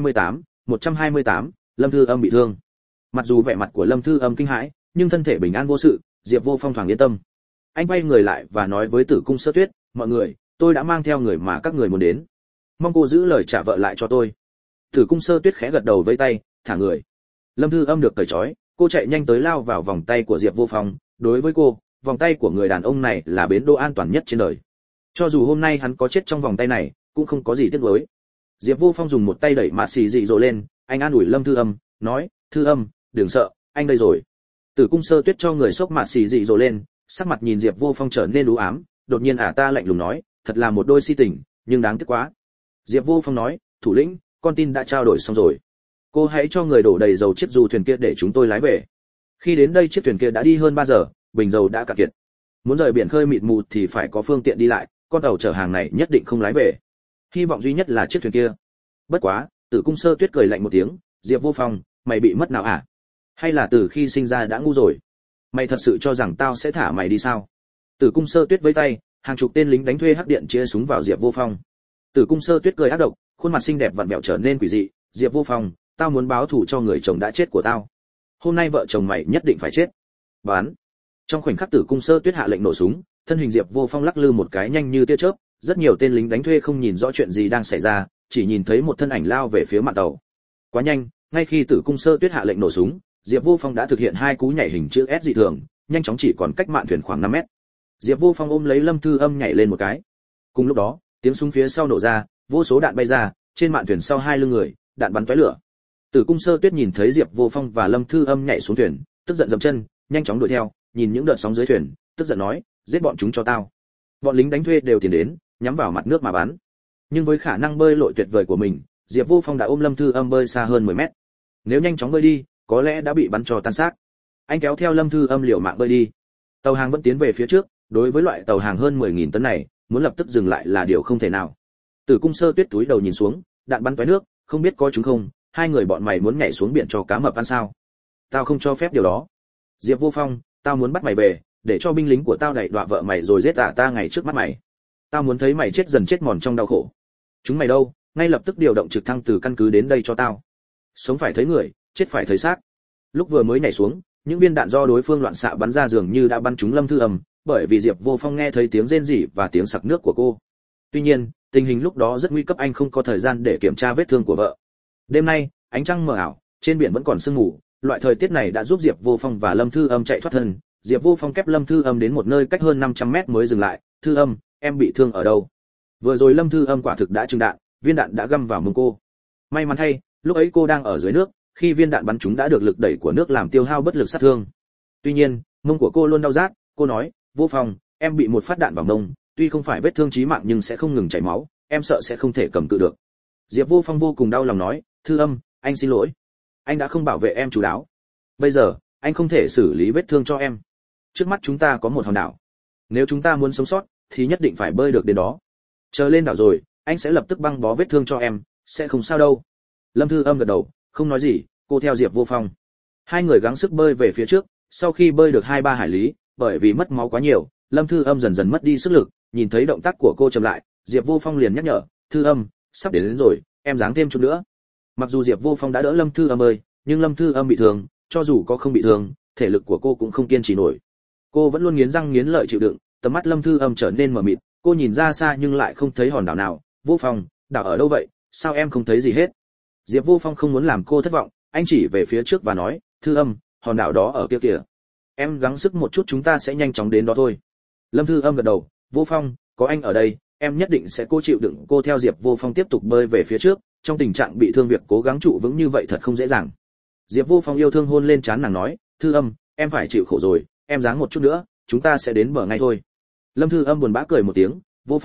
128, Lâm Thư Âm bị thương. Mặc dù vẻ mặt của Lâm Thư Âm kinh hãi, nhưng thân thể bình an vô sự, Diệp Vô Phong thoáng yên tâm. Anh quay người lại và nói với Tử Cung Sơ Tuyết, "Mọi người, tôi đã mang theo người mà các người muốn đến. Mong cô giữ lời trả vợ lại cho tôi." Tử Cung Sơ Tuyết khẽ gật đầu vẫy tay, thả người. Lâm Thư Âm được cởi trói, cô chạy nhanh tới lao vào vòng tay của Diệp Vô Phong. Đối với cô, vòng tay của người đàn ông này là bến đỗ an toàn nhất trên đời. Cho dù hôm nay hắn có chết trong vòng tay này, cũng không có gì tiếc nuối. Diệp Vô Phong dùng một tay đẩy Mạt Xì Dị Dỗ lên, anh an ủi Lâm Thư Âm, nói, "Thư Âm, đừng sợ, anh đây rồi." Tử Cung Sơ Tuyết cho người xốc Mạt Xì Dị Dỗ lên, sắc mặt nhìn Diệp Vô Phong trở nên u ám, đột nhiên ta lạnh lùng nói, "Thật là một đôi si tình, nhưng đáng tiếc quá." Diệp Vô Phong nói, "Thủ lĩnh, con tin đã trao đổi xong rồi. Cô hãy cho người đổ đầy dầu chiếc dù thuyền kia để chúng tôi lái về." Khi đến đây chiếc thuyền kia đã đi hơn 3 giờ, bình dầu đã cạn kiệt. Muốn rời biển khơi mịt mù thì phải có phương tiện đi lại, con tàu chở hàng này nhất định không lái về. Hy vọng duy nhất là chiếc thuyền kia. Bất quá, Tử Cung Sơ Tuyết cười lạnh một tiếng, "Diệp Vô Phong, mày bị mất não à? Hay là từ khi sinh ra đã ngu rồi? Mày thật sự cho rằng tao sẽ thả mày đi sao?" Tử Cung Sơ Tuyết vẫy tay, hàng chục tên lính đánh thuê hắc điện chĩa súng vào Diệp Vô Phong. Tử Cung Sơ Tuyết cười ác độc, khuôn mặt xinh đẹp vặn vẹo trở nên quỷ dị, "Diệp Vô Phong, tao muốn báo thù cho người chồng đã chết của tao. Hôm nay vợ chồng mày nhất định phải chết." Bán. Trong khoảnh khắc Tử Cung Sơ Tuyết hạ lệnh nổ súng, thân hình Diệp Vô Phong lắc lư một cái nhanh như tia chớp, rất nhiều tên lính đánh thuê không nhìn rõ chuyện gì đang xảy ra, chỉ nhìn thấy một thân ảnh lao về phía mạn tàu. Quá nhanh, ngay khi Tử Cung Sơ Tuyết hạ lệnh nổ súng, Diệp Vô Phong đã thực hiện hai cú nhảy hình chữ S dị thường, nhanh chóng chỉ còn cách mạn thuyền khoảng 5 mét. Diệp Vô Phong ôm lấy Lâm Thư Âm nhảy lên một cái. Cùng lúc đó, tiếng súng phía sau nổ ra, vô số đạn bay ra, trên mạn thuyền sau hai lưng người, đạn bắn tóe lửa. Tử Cung Sơ Tuyết nhìn thấy Diệp Vô Phong và Lâm Thư Âm nhảy xuống thuyền, tức giận dậm chân, nhanh chóng đuổi theo, nhìn những đợt sóng dưới thuyền, tức giận nói, "Giết bọn chúng cho tao." Bọn lính đánh thuê đều tiến đến, nhắm vào mặt nước mà bắn. Nhưng với khả năng bơi lội tuyệt vời của mình, Diệp Vô Phong đã ôm Lâm Thư Âm bơi xa hơn 10 mét. Nếu nhanh chóng bơi đi, có lẽ đã bị bắn cho tan xác. Anh kéo theo Lâm Thư Âm liều mạng bơi đi. Tàu hàng vẫn tiến về phía trước, đối với loại tàu hàng hơn 10.000 tấn này, muốn lập tức dừng lại là điều không thể nào. Tử Cung Sơ Tuyết túi đầu nhìn xuống, đạn bắn tóe nước, không biết có chúng không, hai người bọn mày muốn nhảy xuống biển cho cá mập ăn sao? Tao không cho phép điều đó. Diệp Vô Phong, tao muốn bắt mày về, để cho binh lính của tao đẩy đọa vợ mày rồi giết ta ngày trước mắt mày. Tao muốn thấy mày chết dần chết mòn trong đau khổ. Chúng mày đâu, ngay lập tức điều động trực thăng từ căn cứ đến đây cho tao. Sống phải thấy người, chết phải thấy xác. Lúc vừa mới nhảy xuống, những viên đạn do đối phương loạn xạ bắn ra dường như đã bắn trúng Lâm Thư Âm, bởi vì Diệp Vô Phong nghe thấy tiếng rên rỉ và tiếng sặc nước của cô. Tuy nhiên, tình hình lúc đó rất nguy cấp, anh không có thời gian để kiểm tra vết thương của vợ. Đêm nay, ánh trăng mờ ảo, trên biển vẫn còn sương mù, loại thời tiết này đã giúp Diệp Vô Phong và Lâm Thư Âm chạy thoát thân. Diệp Vô Phong kép Lâm Thư Âm đến một nơi cách hơn 500 mét mới dừng lại. "Thư Âm, em bị thương ở đâu?" Vừa rồi Lâm Thư Âm quả thực đã trúng đạn, viên đạn đã găm vào mông cô. May mắn thay, lúc ấy cô đang ở dưới nước, khi viên đạn bắn trúng đã được lực đẩy của nước làm tiêu hao bất lực sát thương. Tuy nhiên, mông của cô luôn đau rát, cô nói, "Vô Phong, em bị một phát đạn vào mông, tuy không phải vết thương chí mạng nhưng sẽ không ngừng chảy máu, em sợ sẽ không thể cầm cự được." Diệp Vô Phong vô cùng đau lòng nói, "Thư Âm, anh xin lỗi. Anh đã không bảo vệ em chú đáo. Bây giờ, anh không thể xử lý vết thương cho em. Trước mắt chúng ta có một hòn đảo. Nếu chúng ta muốn sống sót, thì nhất định phải bơi được đến đó. Chờ lên đảo rồi, anh sẽ lập tức băng bó vết thương cho em, sẽ không sao đâu." Lâm Thư Âm gật đầu, không nói gì, cô theo Diệp Vô Phong. Hai người gắng sức bơi về phía trước, sau khi bơi được 2-3 hải lý, bởi vì mất máu quá nhiều, Lâm Thư Âm dần dần mất đi sức lực, nhìn thấy động tác của cô chậm lại, Diệp Vô Phong liền nhắc nhở, "Thư Âm, sắp đến rồi, em ráng thêm chút nữa." Mặc dù Diệp Vô Phong đã đỡ Lâm Thư Âm ơi, nhưng Lâm Thư Âm bị thương, cho dù có không bị thương, thể lực của cô cũng không kiên trì nổi. Cô vẫn luôn nghiến răng nghiến lợi chịu đựng, tầm mắt Lâm Thư Âm trở nên mờ mịt, cô nhìn ra xa nhưng lại không thấy hòn đảo nào. "Vô Phong, đảo ở đâu vậy, sao em không thấy gì hết?" Diệp Vô Phong không muốn làm cô thất vọng, anh chỉ về phía trước và nói, "Thư Âm, hòn đảo đó ở kia kìa. Em gắng sức một chút chúng ta sẽ nhanh chóng đến đó thôi." Lâm Thư Âm gật đầu, "Vô Phong, có anh ở đây, em nhất định sẽ cố chịu đựng." Cô theo Diệp Vô Phong tiếp tục bơi về phía trước, trong tình trạng bị thương việc cố gắng trụ vững như vậy thật không dễ dàng. Diệp Vô Phong yêu thương hôn lên trán nàng nói, "Thư Âm, em phải chịu khổ rồi, em ráng một chút nữa, chúng ta sẽ đến bờ ngay thôi." Lâm Thư Âm buồn bã cười một tiếng, "Vô Phong,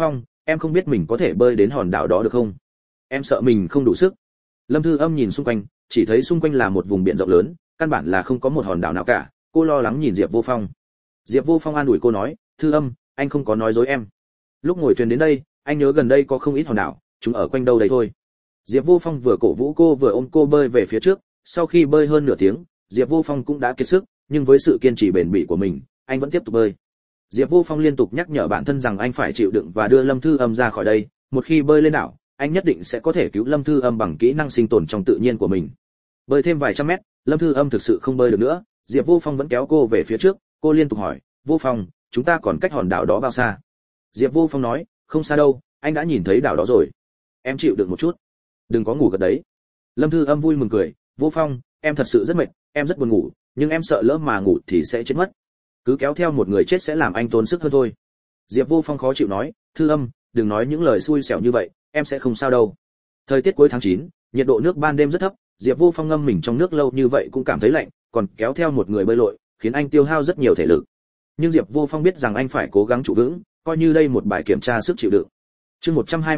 em không biết mình có thể bơi đến hòn đảo đó được không? Em sợ mình không đủ sức. Lâm Thư Âm nhìn xung quanh, chỉ thấy xung quanh là một vùng biển rộng lớn, căn bản là không có một hòn đảo nào cả. Cô lo lắng nhìn Diệp Vô Phong. Diệp Vô Phong an ủi cô nói, Thư Âm, anh không có nói dối em. Lúc ngồi thuyền đến đây, anh nhớ gần đây có không ít hòn đảo, chúng ở quanh đâu đây thôi. Diệp Vô Phong vừa cổ vũ cô vừa ôm cô bơi về phía trước. Sau khi bơi hơn nửa tiếng, Diệp Vô Phong cũng đã kiệt sức, nhưng với sự kiên trì bền bỉ của mình, anh vẫn tiếp tục bơi. Diệp Vô Phong liên tục nhắc nhở bản thân rằng anh phải chịu đựng và đưa Lâm Thư Âm ra khỏi đây, một khi bơi lên đảo, anh nhất định sẽ có thể cứu Lâm Thư Âm bằng kỹ năng sinh tồn trong tự nhiên của mình. Bơi thêm vài trăm mét, Lâm Thư Âm thực sự không bơi được nữa, Diệp Vô Phong vẫn kéo cô về phía trước, cô liên tục hỏi, Vô Phong, chúng ta còn cách hòn đảo đó bao xa? Diệp Vô Phong nói, không xa đâu, anh đã nhìn thấy đảo đó rồi. Em chịu đựng một chút, đừng có ngủ gật đấy. Lâm Thư Âm vui mừng cười, Vô Phong, em thật sự rất mệt, em rất buồn ngủ, nhưng em sợ lỡ mà ngủ thì sẽ chết mất. Cứ kéo theo một người chết sẽ làm anh tốn sức hơn thôi. Diệp Vô Phong khó chịu nói, Thư Âm, đừng nói những lời xui xẻo như vậy, em sẽ không sao đâu. Thời tiết cuối tháng 9, nhiệt độ nước ban đêm rất thấp, Diệp Vô Phong ngâm mình trong nước lâu như vậy cũng cảm thấy lạnh, còn kéo theo một người bơi lội, khiến anh tiêu hao rất nhiều thể lực. Nhưng Diệp Vô Phong biết rằng anh phải cố gắng trụ vững, coi như đây một bài kiểm tra sức chịu đựng. Chương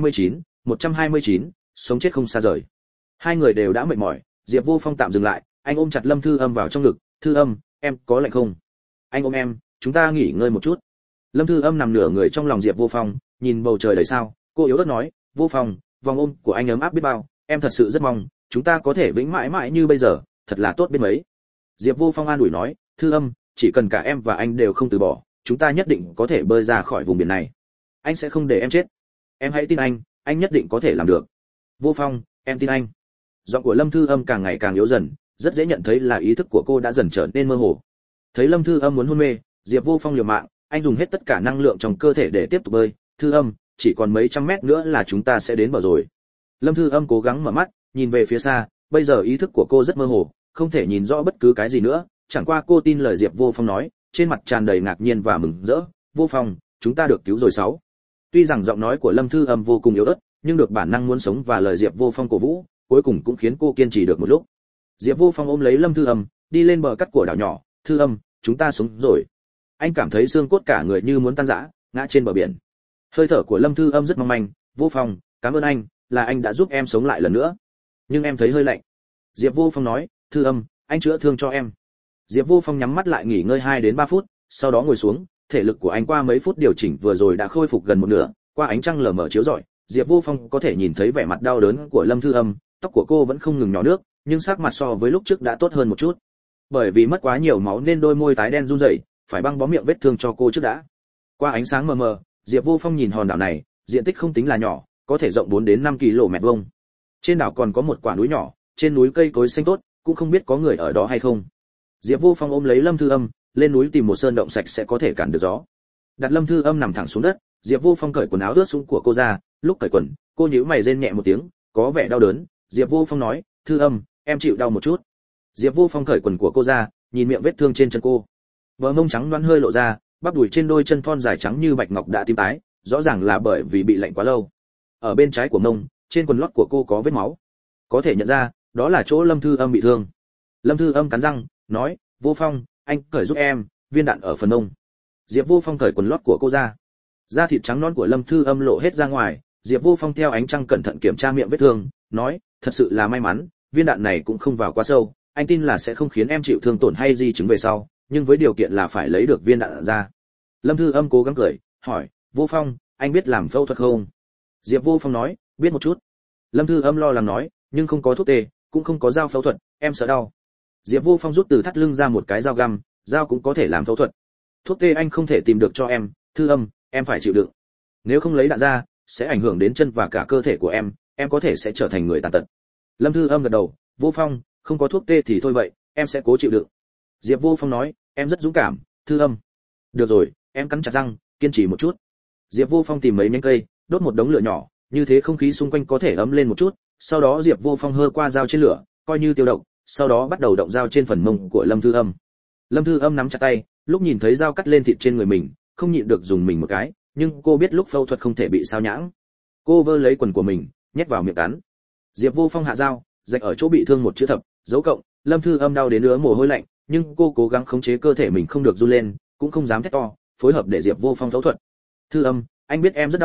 129, sống chết không xa rời. Hai người đều đã mệt mỏi, Diệp Vô Phong tạm dừng lại, anh ôm chặt Lâm Thư Âm vào trong ngực, Thư Âm, em có lạnh không? Anh ôm em, chúng ta nghỉ ngơi một chút. Lâm Thư Âm nằm nửa người trong lòng Diệp Vô Phong, nhìn bầu trời đầy sao, cô yếu ớt nói, Vô Phong, vòng ôm của anh ấm áp biết bao, em thật sự rất mong chúng ta có thể vĩnh mãi mãi như bây giờ, thật là tốt biết mấy. Diệp Vô Phong an ủi nói, Thư Âm, chỉ cần cả em và anh đều không từ bỏ, chúng ta nhất định có thể bơi ra khỏi vùng biển này. Anh sẽ không để em chết. Em hãy tin anh nhất định có thể làm được. Vô Phong, em tin anh. Giọng của Lâm Thư Âm càng ngày càng yếu dần, rất dễ nhận thấy là ý thức của cô đã dần trở nên mơ hồ. Thấy Lâm Thư Âm muốn hôn mê, Diệp Vô Phong liều mạng, anh dùng hết tất cả năng lượng trong cơ thể để tiếp tục bơi. Thư Âm, chỉ còn mấy trăm mét nữa là chúng ta sẽ đến bờ rồi. Lâm Thư Âm cố gắng mở mắt, nhìn về phía xa, bây giờ ý thức của cô rất mơ hồ, không thể nhìn rõ bất cứ cái gì nữa, chẳng qua cô tin lời Diệp Vô Phong nói, trên mặt tràn đầy ngạc nhiên và mừng rỡ. Vô Phong, chúng ta được cứu rồi sáu. Tuy rằng giọng nói của Lâm Thư Âm vô cùng yếu ớt, nhưng được bản năng muốn sống và lời Diệp Vô Phong cổ vũ, cuối cùng cũng khiến cô kiên trì được một lúc. Diệp Vô Phong ôm lấy Lâm Thư Âm, đi lên bờ cắt của đảo nhỏ. Thư Âm, chúng ta sống rồi. Anh cảm thấy xương cốt cả người như muốn tan rã, ngã trên bờ biển. Hơi thở của Lâm Thư Âm rất mong manh. Vô Phong, cảm ơn anh, là anh đã giúp em sống lại lần nữa. Nhưng em thấy hơi lạnh. Diệp Vô Phong nói, Thư Âm, anh chữa thương cho em. Diệp Vô Phong nhắm mắt lại nghỉ ngơi 2 đến 3 phút, sau đó ngồi xuống, thể lực của anh qua mấy phút điều chỉnh vừa rồi đã khôi phục gần một nửa, qua ánh trăng lờ mờ chiếu rọi, Diệp Vô Phong có thể nhìn thấy vẻ mặt đau đớn của Lâm Thư Âm, tóc của cô vẫn không ngừng nhỏ nước, nhưng sắc mặt so với lúc trước đã tốt hơn một chút. Bởi vì mất quá nhiều máu nên đôi môi tái đen run rẩy, phải băng bó miệng vết thương cho cô trước đã. Qua ánh sáng mờ mờ, Diệp Vô Phong nhìn hòn đảo này, diện tích không tính là nhỏ, có thể rộng 4 đến 5 km vuông. Trên đảo còn có một quả núi nhỏ, trên núi cây cối xanh tốt, cũng không biết có người ở đó hay không. Diệp Vô Phong ôm lấy Lâm Thư Âm, lên núi tìm một sơn động sạch sẽ có thể cản được gió. Đặt Lâm Thư Âm nằm thẳng xuống đất, Diệp Vô Phong cởi quần áo ướt sũng của cô ra, lúc cởi quần, cô nhíu mày rên nhẹ một tiếng, có vẻ đau đớn. Diệp Vô Phong nói, Thư Âm, em chịu đau một chút. Diệp Vô Phong cởi quần của cô ra, nhìn miệng vết thương trên chân cô. Bờ mông trắng nõn hơi lộ ra, bắp đùi trên đôi chân thon dài trắng như bạch ngọc đã tím tái, rõ ràng là bởi vì bị lạnh quá lâu. Ở bên trái của mông, trên quần lót của cô có vết máu. Có thể nhận ra, đó là chỗ Lâm Thư Âm bị thương. Lâm Thư Âm cắn răng, nói, Vô Phong, anh cởi giúp em, viên đạn ở phần mông. Diệp Vô Phong cởi quần lót của cô ra. Da thịt trắng nõn của Lâm Thư Âm lộ hết ra ngoài, Diệp Vô Phong theo ánh trăng cẩn thận kiểm tra miệng vết thương, nói, thật sự là may mắn, viên đạn này cũng không vào quá sâu, anh tin là sẽ không khiến em chịu thương tổn hay di chứng về sau, nhưng với điều kiện là phải lấy được viên đạn ra. Lâm Thư Âm cố gắng cười, hỏi, Vô Phong, anh biết làm phẫu thuật không? Diệp Vô Phong nói, biết một chút. Lâm Thư Âm lo lắng nói, nhưng không có thuốc tê, cũng không có dao phẫu thuật, em sợ đau. Diệp Vô Phong rút từ thắt lưng ra một cái dao găm, dao cũng có thể làm phẫu thuật. Thuốc tê anh không thể tìm được cho em, Thư Âm, em phải chịu đựng. Nếu không lấy đạn ra, sẽ ảnh hưởng đến chân và cả cơ thể của em có thể sẽ trở thành người tàn tật. Lâm Thư Âm gật đầu, Vô Phong, không có thuốc tê thì thôi vậy, em sẽ cố chịu đựng. Diệp Vô Phong nói, em rất dũng cảm, Thư Âm. Được rồi, em cắn chặt răng, kiên trì một chút. Diệp Vô Phong tìm mấy nhánh cây, đốt một đống lửa nhỏ, như thế không khí xung quanh có thể ấm lên một chút. Sau đó Diệp Vô Phong hơ qua dao trên lửa, coi như tiêu độc, sau đó bắt đầu động dao trên phần mông của Lâm Thư Âm. Lâm Thư Âm nắm chặt tay, lúc nhìn thấy dao cắt lên thịt trên người mình, không nhịn được dùng mình một cái, nhưng cô biết lúc phẫu thuật không thể bị sao nhãng. Cô vơ lấy quần của mình, nhét vào miệng cắn. Diệp Vô Phong hạ dao, rạch ở chỗ bị thương một chữ thập, dấu cộng. Lâm Thư Âm đau đến ứa mồ hôi lạnh, nhưng cô cố gắng khống chế cơ thể mình không được run lên, cũng không dám thét to, phối hợp để Diệp Vô Phong phẫu thuật. Thư Âm, anh biết em rất đau,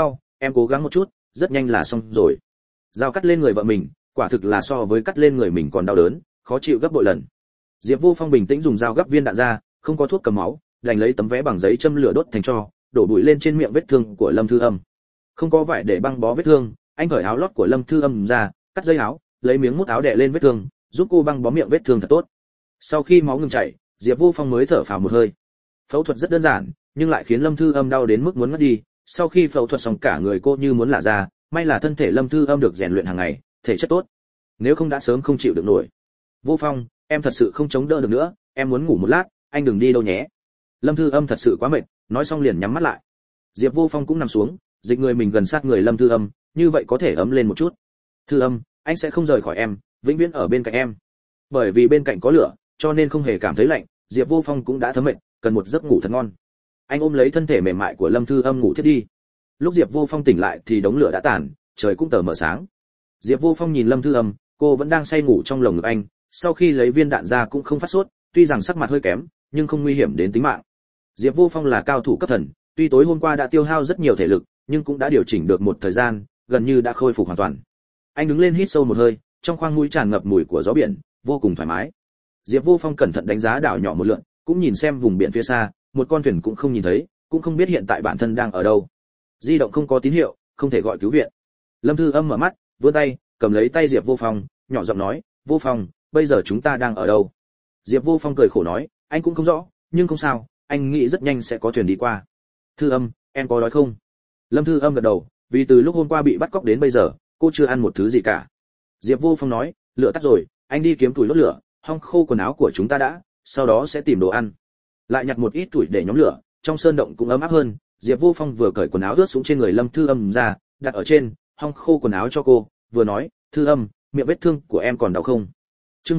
em cố gắng một chút, rất nhanh là xong rồi. Dao cắt lên người vợ mình, quả thực là so với cắt lên người mình còn đau đớn, khó chịu gấp bội lần. Diệp Vô Phong bình tĩnh dùng dao gắp viên đạn ra, không có thuốc cầm máu, đành lấy tấm vé bằng giấy châm lửa đốt thành tro, đổ bụi lên trên miệng vết thương của Lâm Thư Âm. Không có vải để băng bó vết thương, anh cởi áo lót của Lâm Thư Âm ra, cắt dây áo, lấy miếng mút áo đè lên vết thương, giúp cô băng bó miệng vết thương thật tốt. Sau khi máu ngừng chảy, Diệp Vô Phong mới thở phào một hơi. Phẫu thuật rất đơn giản, nhưng lại khiến Lâm Thư Âm đau đến mức muốn ngất đi. Sau khi phẫu thuật xong cả người cô như muốn lả ra, may là thân thể Lâm Thư Âm được rèn luyện hàng ngày, thể chất tốt. Nếu không đã sớm không chịu được nổi. Vô Phong, em thật sự không chống đỡ được nữa, em muốn ngủ một lát, anh đừng đi đâu nhé. Lâm Thư Âm thật sự quá mệt, nói xong liền nhắm mắt lại. Diệp Vô Phong cũng nằm xuống, dịch người mình gần sát người Lâm Thư Âm, như vậy có thể ấm lên một chút. Thư Âm, anh sẽ không rời khỏi em, vĩnh viễn ở bên cạnh em. Bởi vì bên cạnh có lửa, cho nên không hề cảm thấy lạnh, Diệp Vô Phong cũng đã thấm mệt, cần một giấc ngủ thật ngon. Anh ôm lấy thân thể mềm mại của Lâm Thư Âm ngủ thiếp đi. Lúc Diệp Vô Phong tỉnh lại thì đống lửa đã tàn, trời cũng tờ mờ sáng. Diệp Vô Phong nhìn Lâm Thư Âm, cô vẫn đang say ngủ trong lồng ngực anh, sau khi lấy viên đạn ra cũng không phát sốt, tuy rằng sắc mặt hơi kém, nhưng không nguy hiểm đến tính mạng. Diệp Vô Phong là cao thủ cấp thần, tuy tối hôm qua đã tiêu hao rất nhiều thể lực, nhưng cũng đã điều chỉnh được một thời gian, gần như đã khôi phục hoàn toàn. Anh đứng lên hít sâu một hơi, trong khoang mũi tràn ngập mùi của gió biển, vô cùng thoải mái. Diệp Vô Phong cẩn thận đánh giá đảo nhỏ một lượt, cũng nhìn xem vùng biển phía xa, một con thuyền cũng không nhìn thấy, cũng không biết hiện tại bản thân đang ở đâu. Di động không có tín hiệu, không thể gọi cứu viện. Lâm Thư Âm mở mắt, vươn tay, cầm lấy tay Diệp Vô Phong, nhỏ giọng nói, "Vô Phong, bây giờ chúng ta đang ở đâu?" Diệp Vô Phong cười khổ nói, "Anh cũng không rõ, nhưng không sao, anh nghĩ rất nhanh sẽ có thuyền đi qua." "Thư Âm, em có đói không?" Lâm Thư Âm gật đầu, vì từ lúc hôm qua bị bắt cóc đến bây giờ, cô chưa ăn một thứ gì cả. Diệp Vô Phong nói, "Lửa tắt rồi, anh đi kiếm củi đốt lửa, hong khô quần áo của chúng ta đã, sau đó sẽ tìm đồ ăn." Lại nhặt một ít củi để nhóm lửa, trong sơn động cũng ấm áp hơn. Diệp Vô Phong vừa cởi quần áo ướt xuống trên người Lâm Thư Âm ra, đặt ở trên, hong khô quần áo cho cô, vừa nói, "Thư Âm, miệng vết thương của em còn đau không?" Chương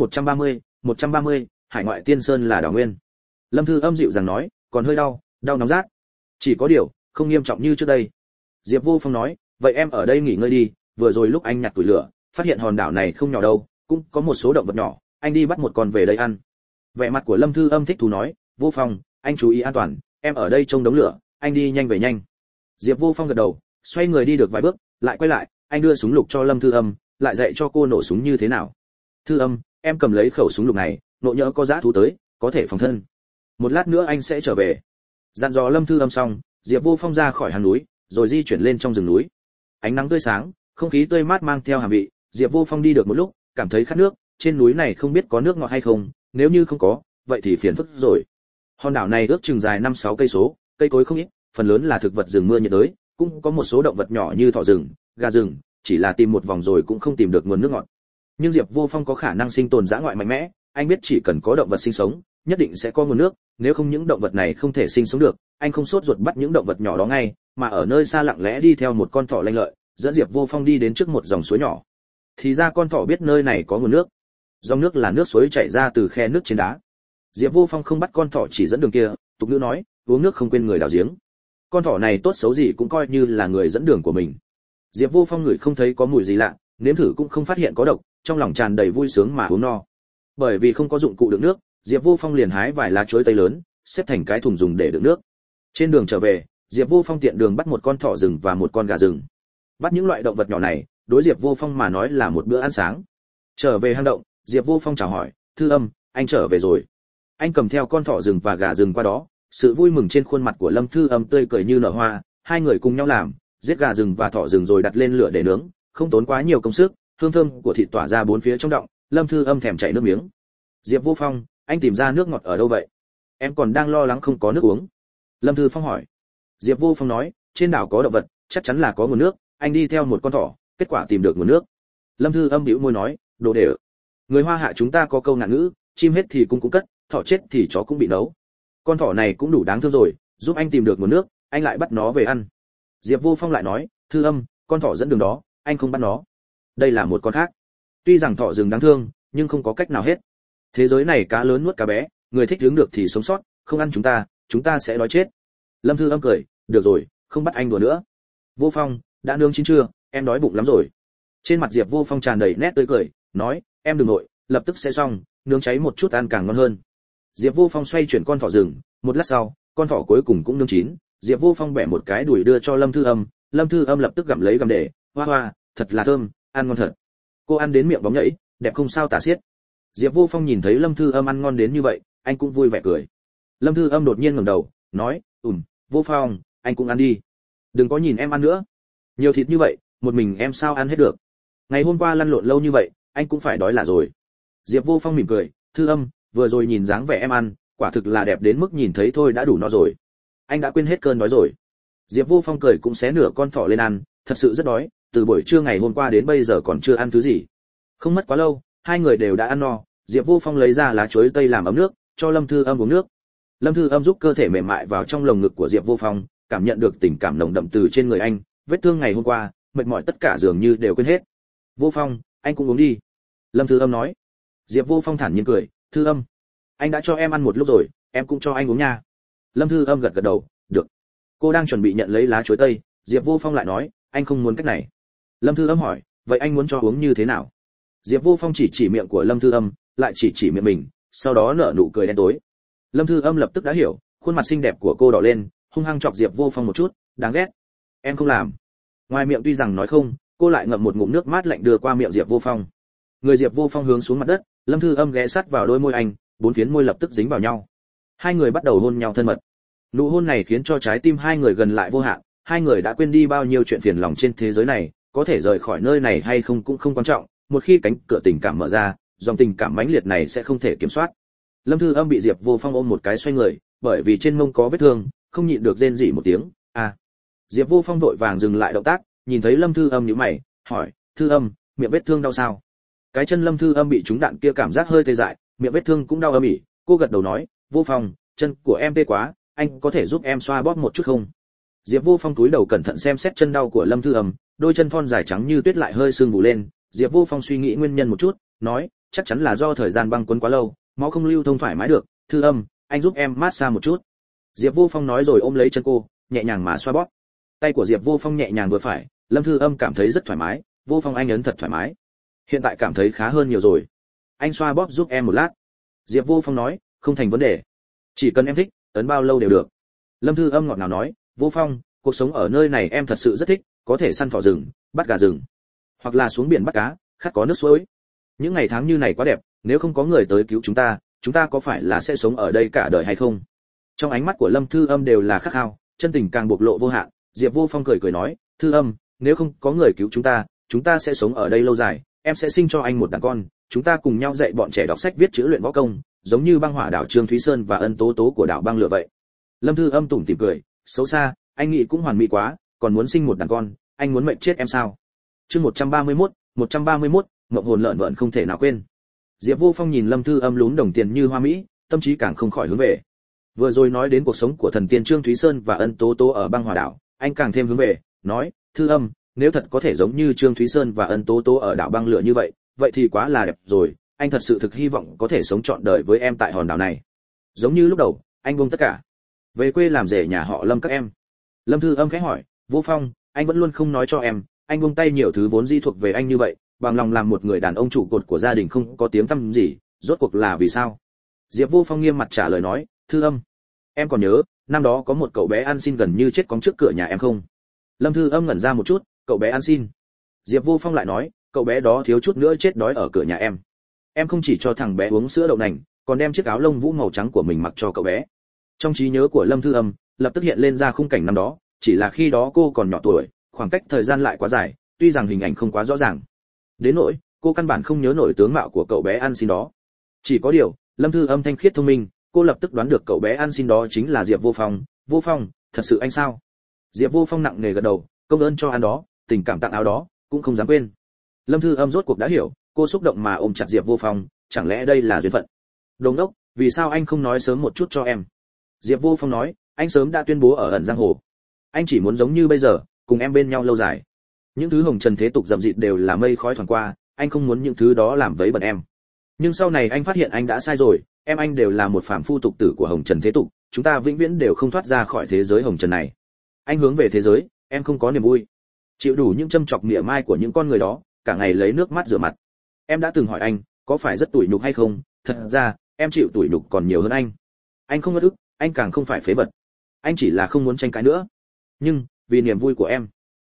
130, Hải ngoại tiên sơn là đảo nguyên. Lâm Thư Âm dịu dàng nói, "Còn hơi đau, đau nóng rát. Chỉ có điều, không nghiêm trọng như trước đây." Diệp Vô Phong nói, "Vậy em ở đây nghỉ ngơi đi, vừa rồi lúc anh nhặt củi lửa, phát hiện hòn đảo này không nhỏ đâu, cũng có một số động vật nhỏ, anh đi bắt một con về đây ăn." Vẻ mặt của Lâm Thư Âm thích thú nói, "Vô Phong, anh chú ý an toàn, em ở đây trông đống lửa, anh đi nhanh về nhanh." Diệp Vô Phong gật đầu, xoay người đi được vài bước, lại quay lại, anh đưa súng lục cho Lâm Thư Âm, lại dạy cho cô nổ súng như thế nào. "Thư Âm, em cầm lấy khẩu súng lục này, nộ nhỡ có dã thú tới, có thể phòng thân. Một lát nữa anh sẽ trở về." Dặn dò Lâm Thư Âm xong, Diệp Vô Phong ra khỏi hang núi, rồi di chuyển lên trong rừng núi. Ánh nắng tươi sáng, không khí tươi mát mang theo hàm vị, Diệp Vô Phong đi được một lúc, cảm thấy khát nước, trên núi này không biết có nước ngọt hay không, nếu như không có, vậy thì phiền phức rồi. Hòn đảo này ước chừng dài 5-6 cây số, cây cối không ít, phần lớn là thực vật rừng mưa nhiệt đới, cũng có một số động vật nhỏ như thỏ rừng, gà rừng, chỉ là tìm một vòng rồi cũng không tìm được nguồn nước ngọt. Nhưng Diệp Vô Phong có khả năng sinh tồn dã ngoại mạnh mẽ, anh biết chỉ cần có động vật sinh sống, nhất định sẽ có nguồn nước, nếu không những động vật này không thể sinh sống được, anh không sốt ruột bắt những động vật nhỏ đó ngay, mà ở nơi xa lặng lẽ đi theo một con thỏ lanh lợi, dẫn Diệp Vô Phong đi đến trước một dòng suối nhỏ. Thì ra con thỏ biết nơi này có nguồn nước. Dòng nước là nước suối chảy ra từ khe nước trên đá. Diệp Vô Phong không bắt con thỏ chỉ dẫn đường kia, tục ngữ nói, uống nước không quên người đào giếng. Con thỏ này tốt xấu gì cũng coi như là người dẫn đường của mình. Diệp Vô Phong ngửi không thấy có mùi gì lạ, nếm thử cũng không phát hiện có độc, trong lòng tràn đầy vui sướng mà uống no. Bởi vì không có dụng cụ đựng nước, Diệp Vô Phong liền hái vài lá chuối tây lớn, xếp thành cái thùng dùng để đựng nước. Trên đường trở về, Diệp Vô Phong tiện đường bắt một con thỏ rừng và một con gà rừng. Bắt những loại động vật nhỏ này, đối Diệp Vô Phong mà nói là một bữa ăn sáng. Trở về hang động, Diệp Vô Phong chào hỏi, "Thư Âm, anh trở về rồi." Anh cầm theo con thỏ rừng và gà rừng qua đó, sự vui mừng trên khuôn mặt của Lâm Thư Âm tươi cười như nở hoa, hai người cùng nhau làm, giết gà rừng và thỏ rừng rồi đặt lên lửa để nướng, không tốn quá nhiều công sức, hương thơm của thịt tỏa ra bốn phía trong động, Lâm Thư Âm thèm chảy nước miếng. "Diệp Vô Phong, anh tìm ra nước ngọt ở đâu vậy? Em còn đang lo lắng không có nước uống." Lâm Thư Phong hỏi. Diệp Vô Phong nói, "Trên đảo có động vật, chắc chắn là có nguồn nước, anh đi theo một con thỏ, kết quả tìm được nguồn nước." Lâm Thư Âm bĩu môi nói, "Đồ để ở. Người Hoa Hạ chúng ta có câu ngạn ngữ, chim hết thì cung cũng cất, thỏ chết thì chó cũng bị nấu. Con thỏ này cũng đủ đáng thương rồi, giúp anh tìm được nguồn nước, anh lại bắt nó về ăn." Diệp Vô Phong lại nói, "Thư Âm, con thỏ dẫn đường đó, anh không bắt nó. Đây là một con khác. Tuy rằng thỏ rừng đáng thương, nhưng không có cách nào hết. Thế giới này cá lớn nuốt cá bé, người thích hướng được thì sống sót, không ăn chúng ta sẽ đói chết." Lâm Thư Âm cười, "Được rồi, không bắt anh đùa nữa. Vô Phong, đã nướng chín chưa, em đói bụng lắm rồi." Trên mặt Diệp Vô Phong tràn đầy nét tươi cười, nói, "Em đừng nội, lập tức sẽ xong, nướng cháy một chút ăn càng ngon hơn." Diệp Vô Phong xoay chuyển con thỏ rừng, một lát sau, con thỏ cuối cùng cũng nướng chín, Diệp Vô Phong bẻ một cái đùi đưa cho Lâm Thư Âm, Lâm Thư Âm lập tức gặm lấy gặm để, hoa hoa, thật là thơm, ăn ngon thật. Cô ăn đến miệng bóng nhảy, đẹp không sao tả xiết. Diệp Vô Phong nhìn thấy Lâm Thư Âm ăn ngon đến như vậy, anh cũng vui vẻ cười. Lâm Thư Âm đột nhiên ngẩng đầu, nói, Vô Phong, anh cũng ăn đi. Đừng có nhìn em ăn nữa. Nhiều thịt như vậy, một mình em sao ăn hết được. Ngày hôm qua lăn lộn lâu như vậy, anh cũng phải đói là rồi. Diệp Vô Phong mỉm cười, Thư Âm, vừa rồi nhìn dáng vẻ em ăn, quả thực là đẹp đến mức nhìn thấy thôi đã đủ no rồi. Anh đã quên hết cơn đói rồi. Diệp Vô Phong cười cũng xé nửa con thỏ lên ăn, thật sự rất đói, từ buổi trưa ngày hôm qua đến bây giờ còn chưa ăn thứ gì. Không mất quá lâu, hai người đều đã ăn no. Diệp Vô Phong lấy ra lá chuối tây làm ấm nước, cho Lâm Thư Âm uống nước. Lâm Thư Âm giúp cơ thể mềm mại vào trong lồng ngực của Diệp Vô Phong, cảm nhận được tình cảm nồng đậm từ trên người anh, vết thương ngày hôm qua, mệt mỏi tất cả dường như đều quên hết. Vô Phong, anh cũng uống đi. Lâm Thư Âm nói. Diệp Vô Phong thản nhiên cười, Thư Âm, anh đã cho em ăn một lúc rồi, em cũng cho anh uống nha. Lâm Thư Âm gật gật đầu, được. Cô đang chuẩn bị nhận lấy lá chuối tây, Diệp Vô Phong lại nói, anh không muốn cách này. Lâm Thư Âm hỏi, vậy anh muốn cho uống như thế nào? Diệp Vô Phong chỉ chỉ miệng của Lâm Thư Âm, lại chỉ miệng mình, sau đó nở nụ cười đen tối. Lâm Thư Âm lập tức đã hiểu, khuôn mặt xinh đẹp của cô đỏ lên, hung hăng chọc Diệp Vô Phong một chút, đáng ghét. Em không làm. Ngoài miệng tuy rằng nói không, cô lại ngậm một ngụm nước mát lạnh đưa qua miệng Diệp Vô Phong. Người Diệp Vô Phong hướng xuống mặt đất, Lâm Thư Âm ghé sát vào đôi môi anh, bốn phiến môi lập tức dính vào nhau. Hai người bắt đầu hôn nhau thân mật. Nụ hôn này khiến cho trái tim hai người gần lại vô hạn, hai người đã quên đi bao nhiêu chuyện phiền lòng trên thế giới này, có thể rời khỏi nơi này hay không cũng không quan trọng, một khi cánh cửa tình cảm mở ra, dòng tình cảm mãnh liệt này sẽ không thể kiểm soát. Lâm Thư Âm bị Diệp Vô Phong ôm một cái xoay người, bởi vì trên mông có vết thương, không nhịn được rên rỉ một tiếng, "A." Diệp Vô Phong vội vàng dừng lại động tác, nhìn thấy Lâm Thư Âm nhíu mày, hỏi, "Thư Âm, miệng vết thương đau sao?" Cái chân Lâm Thư Âm bị trúng đạn kia cảm giác hơi tê dại, miệng vết thương cũng đau ầm ĩ, cô gật đầu nói, "Vô Phong, chân của em tê quá, anh có thể giúp em xoa bóp một chút không?" Diệp Vô Phong cúi đầu cẩn thận xem xét chân đau của Lâm Thư Âm, đôi chân thon dài trắng như tuyết lại hơi sưng vù lên. Diệp Vô Phong suy nghĩ nguyên nhân một chút, nói, chắc chắn là do thời gian băng quấn quá lâu, máu không lưu thông thoải mái được. Thư Âm, anh giúp em massage một chút. Diệp Vô Phong nói rồi ôm lấy chân cô, nhẹ nhàng mà xoa bóp. Tay của Diệp Vô Phong nhẹ nhàng vừa phải, Lâm Thư Âm cảm thấy rất thoải mái. Vô Phong anh ấn thật thoải mái. Hiện tại cảm thấy khá hơn nhiều rồi. Anh xoa bóp giúp em một lát. Diệp Vô Phong nói, không thành vấn đề. Chỉ cần em thích, ấn bao lâu đều được. Lâm Thư Âm ngọt ngào nói, Vô Phong, cuộc sống ở nơi này em thật sự rất thích, có thể săn thỏ rừng, bắt gà rừng, hoặc là xuống biển bắt cá, khát có nước suối. Những ngày tháng như này quá đẹp, nếu không có người tới cứu chúng ta có phải là sẽ sống ở đây cả đời hay không? Trong ánh mắt của Lâm Thư Âm đều là khát khao, chân tình càng bộc lộ vô hạn. Diệp Vô Phong cười cười nói, Thư Âm, nếu không có người cứu chúng ta sẽ sống ở đây lâu dài, em sẽ sinh cho anh một đàn con, chúng ta cùng nhau dạy bọn trẻ đọc sách viết chữ luyện võ công, giống như Băng Hỏa đảo Trương Thúy Sơn và Ân Tố Tố của đảo Băng Lửa vậy. Lâm Thư Âm tủm tỉm cười, xấu xa, anh nghĩ cũng hoàn mỹ quá, còn muốn sinh một đàn con, anh muốn mệnh chết em sao? Chương 131, mộng hồn lợn vợn không thể nào quên. Diệp Vô Phong nhìn Lâm Thư Âm lún đồng tiền như hoa mỹ, tâm trí càng không khỏi hướng về. Vừa rồi nói đến cuộc sống của thần tiên Trương Thúy Sơn và Ân Tố Tố ở Băng Hỏa đảo, anh càng thêm hướng về, nói, Thư Âm, nếu thật có thể giống như Trương Thúy Sơn và Ân Tố Tố ở đảo Băng Lửa như vậy, vậy thì quá là đẹp rồi, anh thật sự thực hy vọng có thể sống trọn đời với em tại hòn đảo này. Giống như lúc đầu, anh buông tất cả, về quê làm rể nhà họ Lâm các em. Lâm Thư Âm khẽ hỏi, Vô Phong, anh vẫn luôn không nói cho em, anh buông tay nhiều thứ vốn di thuộc về anh như vậy, bằng lòng làm một người đàn ông trụ cột của gia đình không có tiếng tăm gì, rốt cuộc là vì sao? Diệp Vô Phong nghiêm mặt trả lời nói, Thư Âm, em còn nhớ, năm đó có một cậu bé ăn xin gần như chết cóng trước cửa nhà em không? Lâm Thư Âm ngẩn ra một chút, cậu bé ăn xin. Diệp Vô Phong lại nói, cậu bé đó thiếu chút nữa chết đói ở cửa nhà em. Em không chỉ cho thằng bé uống sữa đậu nành, còn đem chiếc áo lông vũ màu trắng của mình mặc cho cậu bé. Trong trí nhớ của Lâm Thư Âm, lập tức hiện lên ra khung cảnh năm đó, chỉ là khi đó cô còn nhỏ tuổi, khoảng cách thời gian lại quá dài, tuy rằng hình ảnh không quá rõ ràng. Đến nỗi, cô căn bản không nhớ nổi tướng mạo của cậu bé ăn xin đó. Chỉ có điều, Lâm Thư Âm thanh khiết thông minh, cô lập tức đoán được cậu bé ăn xin đó chính là Diệp Vô Phong. Vô Phong, thật sự anh sao? Diệp Vô Phong nặng nề gật đầu, công ơn cho ăn đó, tình cảm tặng áo đó, cũng không dám quên. Lâm Thư Âm rốt cuộc đã hiểu, cô xúc động mà ôm chặt Diệp Vô Phong, chẳng lẽ đây là duyên phận? Đồ ngốc, vì sao anh không nói sớm một chút cho em? Diệp Vô Phong nói, anh sớm đã tuyên bố ở ẩn giang hồ. Anh chỉ muốn giống như bây giờ, cùng em bên nhau lâu dài. Những thứ hồng trần thế tục dậm dịt đều là mây khói thoảng qua, anh không muốn những thứ đó làm vấy bẩn em. Nhưng sau này anh phát hiện anh đã sai rồi, anh đều là một phàm phu tục tử của hồng trần thế tục, chúng ta vĩnh viễn đều không thoát ra khỏi thế giới hồng trần này. Anh hướng về thế giới, em không có niềm vui. Chịu đủ những châm chọc mỉa mai của những con người đó, cả ngày lấy nước mắt rửa mặt. Em đã từng hỏi anh, có phải rất tủi nhục hay không? Thật ra, em chịu tủi nhục còn nhiều hơn anh. Anh không ngất ức, anh càng không phải phế vật. Anh chỉ là không muốn tranh cãi nữa. Nhưng, vì niềm vui của em,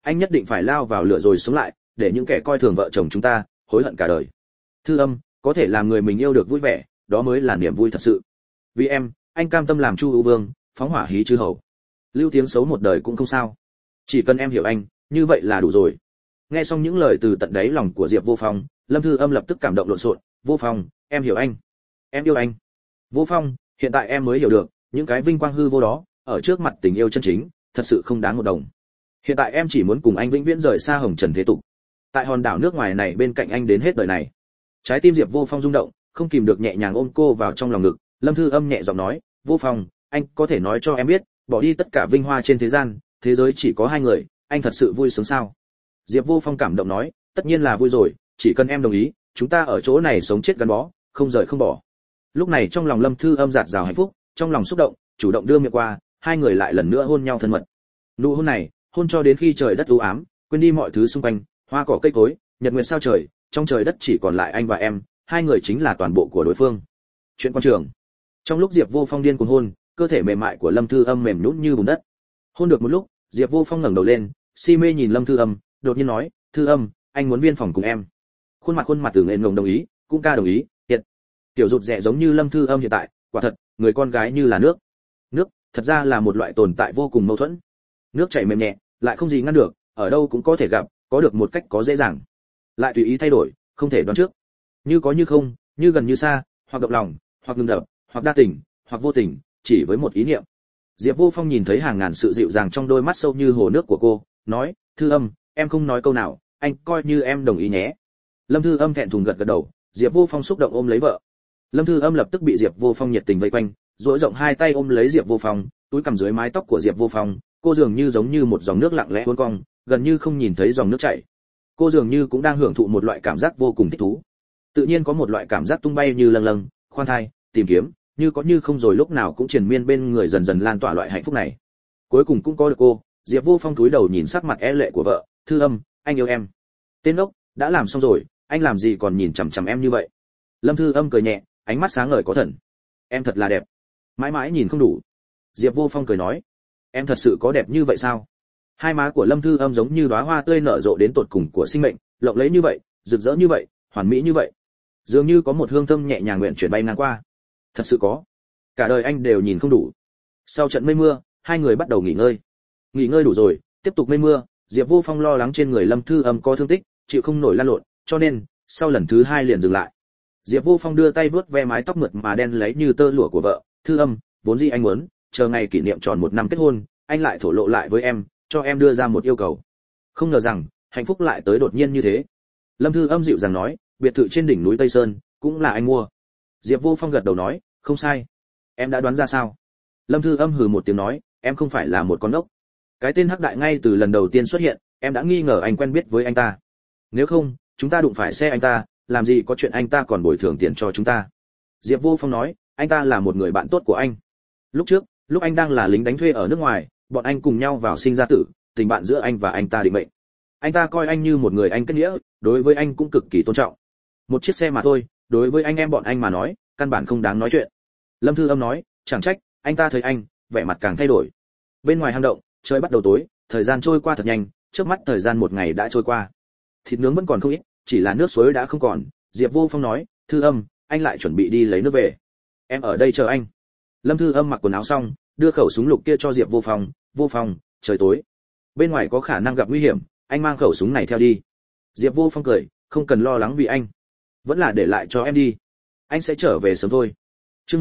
anh nhất định phải lao vào lửa rồi sống lại, để những kẻ coi thường vợ chồng chúng ta hối hận cả đời. Thư Âm, có thể làm người mình yêu được vui vẻ, đó mới là niềm vui thật sự. Vì em, anh cam tâm làm Chu Ưu Vương, phóng hỏa hí chư hầu. Lưu tiếng xấu một đời cũng không sao. Chỉ cần em hiểu anh, như vậy là đủ rồi. Nghe xong những lời từ tận đáy lòng của Diệp Vô Phong, Lâm Thư Âm lập tức cảm động lộn xộn. Vô Phong, em hiểu anh, em yêu anh. Vô Phong, hiện tại em mới hiểu được, những cái vinh quang hư vô đó, ở trước mặt tình yêu chân chính, thật sự không đáng một đồng. Hiện tại em chỉ muốn cùng anh vĩnh viễn rời xa hồng trần thế tục, tại hòn đảo nước ngoài này bên cạnh anh đến hết đời này. Trái tim Diệp Vô Phong rung động, không kìm được nhẹ nhàng ôm cô vào trong lòng ngực. Lâm Thư Âm nhẹ giọng nói, Vô Phong, anh có thể nói cho em biết, bỏ đi tất cả vinh hoa trên thế gian, thế giới chỉ có hai người, anh thật sự vui sướng sao? Diệp Vô Phong cảm động nói, tất nhiên là vui rồi, chỉ cần em đồng ý, chúng ta ở chỗ này sống chết gắn bó, không rời không bỏ. Lúc này trong lòng Lâm Thư Âm dạt dào hạnh phúc, trong lòng xúc động, chủ động đưa miệng qua, hai người lại lần nữa hôn nhau thân mật. Nụ hôn này, hôn cho đến khi trời đất u ám, quên đi mọi thứ xung quanh, hoa cỏ cây cối, nhật nguyệt sao trời, trong trời đất chỉ còn lại anh và em, hai người chính là toàn bộ của đối phương. Chuyện quan trường. Trong lúc Diệp Vô Phong điên cuồng hôn, cơ thể mềm mại của Lâm Thư Âm mềm nhũn như bùn đất. Hôn được một lúc, Diệp Vô Phong ngẩng đầu lên, si mê nhìn Lâm Thư Âm, đột nhiên nói, Thư Âm, anh muốn viên phòng cùng em. Khuôn mặt Từ Nghệ Ngồng đồng ý, cũng ca đồng ý. Hiện tiểu rụt rẻ giống như Lâm Thư Âm hiện tại, quả thật, người con gái như là nước. Nước, thật ra là một loại tồn tại vô cùng mâu thuẫn. Nước chảy mềm nhẹ, lại không gì ngăn được, ở đâu cũng có thể gặp, có được một cách có dễ dàng, lại tùy ý thay đổi, không thể đoán trước. Như có như không, như gần như xa, hoặc động lòng, hoặc ngừng đập, hoặc đa tình, hoặc vô tình, chỉ với một ý niệm. Diệp Vô Phong nhìn thấy hàng ngàn sự dịu dàng trong đôi mắt sâu như hồ nước của cô, nói, Thư Âm, em không nói câu nào, anh coi như em đồng ý nhé. Lâm Thư Âm thẹn thùng gật gật đầu. Diệp Vô Phong xúc động ôm lấy vợ. Lâm Thư Âm lập tức bị Diệp Vô Phong nhiệt tình vây quanh, duỗi rộng hai tay ôm lấy Diệp Vô Phong, túi cầm dưới mái tóc của Diệp Vô Phong, cô dường như giống như một dòng nước lặng lẽ uốn cong, gần như không nhìn thấy dòng nước chảy. Cô dường như cũng đang hưởng thụ một loại cảm giác vô cùng thích thú. Tự nhiên có một loại cảm giác tung bay như lâng lâng, khoan thai, tìm kiếm, như có như không rồi lúc nào cũng triền miên bên người dần dần lan tỏa loại hạnh phúc này. Cuối cùng cũng có được cô. Diệp Vô Phong cúi đầu nhìn sắc mặt e lệ của vợ, Thư Âm, anh yêu em. Tên ốc, đã làm xong rồi, anh làm gì còn nhìn chằm chằm em như vậy? Lâm Thư Âm cười nhẹ, ánh mắt sáng ngời có thần. Em thật là đẹp, mãi mãi nhìn không đủ. Diệp Vô Phong cười nói, em thật sự có đẹp như vậy sao? Hai má của Lâm Thư Âm giống như đóa hoa tươi nở rộ đến tột cùng của sinh mệnh, lộng lẫy như vậy, rực rỡ như vậy, hoàn mỹ như vậy. Dường như có một hương thơm nhẹ nhàng nguyện chuyển bay ngang qua. Thật sự có. Cả đời anh đều nhìn không đủ. Sau trận mây mưa, hai người bắt đầu nghỉ ngơi. Nghỉ ngơi đủ rồi, tiếp tục mây mưa, Diệp Vô Phong lo lắng trên người Lâm Thư Âm có thương tích, chịu không nổi lăn lộn, cho nên, sau lần thứ hai liền dừng lại. Diệp Vô Phong đưa tay vuốt ve mái tóc mượt mà đen lấy như tơ lụa của vợ, Thư Âm, vốn dĩ anh muốn, chờ ngày kỷ niệm tròn 1 năm kết hôn, anh lại thổ lộ lại với em, cho em đưa ra một yêu cầu. Không ngờ rằng, hạnh phúc lại tới đột nhiên như thế. Lâm Thư Âm dịu dàng nói, biệt thự trên đỉnh núi Tây Sơn, cũng là anh mua. Diệp Vô Phong gật đầu nói, không sai. Em đã đoán ra sao? Lâm Thư Âm hừ một tiếng nói, em không phải là một con ốc. Cái tên Hắc Đại ngay từ lần đầu tiên xuất hiện, em đã nghi ngờ anh quen biết với anh ta. Nếu không, chúng ta đụng phải xe anh ta, làm gì có chuyện anh ta còn bồi thường tiền cho chúng ta. Diệp Vô Phong nói, anh ta là một người bạn tốt của anh. Lúc trước, lúc anh đang là lính đánh thuê ở nước ngoài, bọn anh cùng nhau vào sinh ra tử, tình bạn giữa anh và anh ta định mệnh. Anh ta coi anh như một người anh kết nghĩa, đối với anh cũng cực kỳ tôn trọng. Một chiếc xe mà thôi, đối với anh em bọn anh mà nói, căn bản không đáng nói chuyện. Lâm Thư Âm nói, chẳng trách, anh ta thấy anh, vẻ mặt càng thay đổi. Bên ngoài hang động, trời bắt đầu tối, thời gian trôi qua thật nhanh, trước mắt thời gian 1 ngày đã trôi qua. Thịt nướng vẫn còn không ít, chỉ là nước suối đã không còn. Diệp Vô Phong nói, Thư Âm, anh lại chuẩn bị đi lấy nước về. Em ở đây chờ anh. Lâm Thư Âm mặc quần áo xong, đưa khẩu súng lục kia cho Diệp Vô Phong. Vô Phong, trời tối, bên ngoài có khả năng gặp nguy hiểm, anh mang khẩu súng này theo đi. Diệp Vô Phong cười, không cần lo lắng vì anh, vẫn là để lại cho em đi, anh sẽ trở về sớm thôi. Chương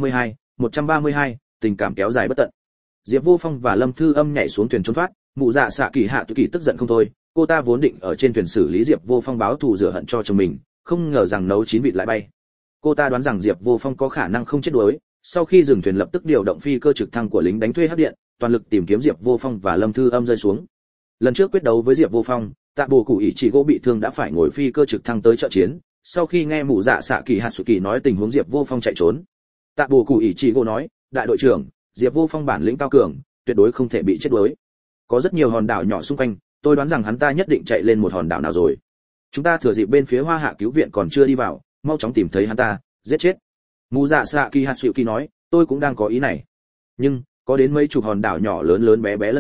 132, tình cảm kéo dài bất tận. Diệp Vô Phong và Lâm Thư Âm nhảy xuống thuyền trốn thoát, Mụ Dạ Xạ Kỳ Hạ Tự Kỳ tức giận không thôi, cô ta vốn định ở trên thuyền xử lý Diệp Vô Phong báo thù rửa hận cho chồng mình, không ngờ rằng nấu chín vịt lại bay. Cô ta đoán rằng Diệp Vô Phong có khả năng không chết đuối, sau khi dừng thuyền lập tức điều động phi cơ trực thăng của lính đánh thuê Hắc Điện, toàn lực tìm kiếm Diệp Vô Phong và Lâm Thư Âm rơi xuống. Lần trước quyết đấu với Diệp Vô Phong, Tạ Bổ Cụ Ý Chỉ Gỗ bị thương đã phải ngồi phi cơ trực thăng tới trợ chiến. Sau khi nghe Mụ Dạ Xạ Kỳ Hạ Sụ Kỳ nói tình huống Diệp Vô Phong chạy trốn, Tạ Bổ Cụ Ý Chỉ Gỗ nói, đại đội trưởng, Diệp Vô Phong bản lĩnh cao cường, tuyệt đối không thể bị chết đuối. Có rất nhiều hòn đảo nhỏ xung quanh, tôi đoán rằng hắn ta nhất định chạy lên một hòn đảo nào rồi. Chúng ta thừa dịp bên phía Hoa Hạ cứu viện còn chưa đi vào, mau chóng tìm thấy hắn ta, giết chết. Mụ Dạ Xạ Kỳ Hạ Sụ Kỳ nói, tôi cũng đang có ý này. Nhưng có đến mấy chục hòn đảo nhỏ lớn lớn bé bé lân cận,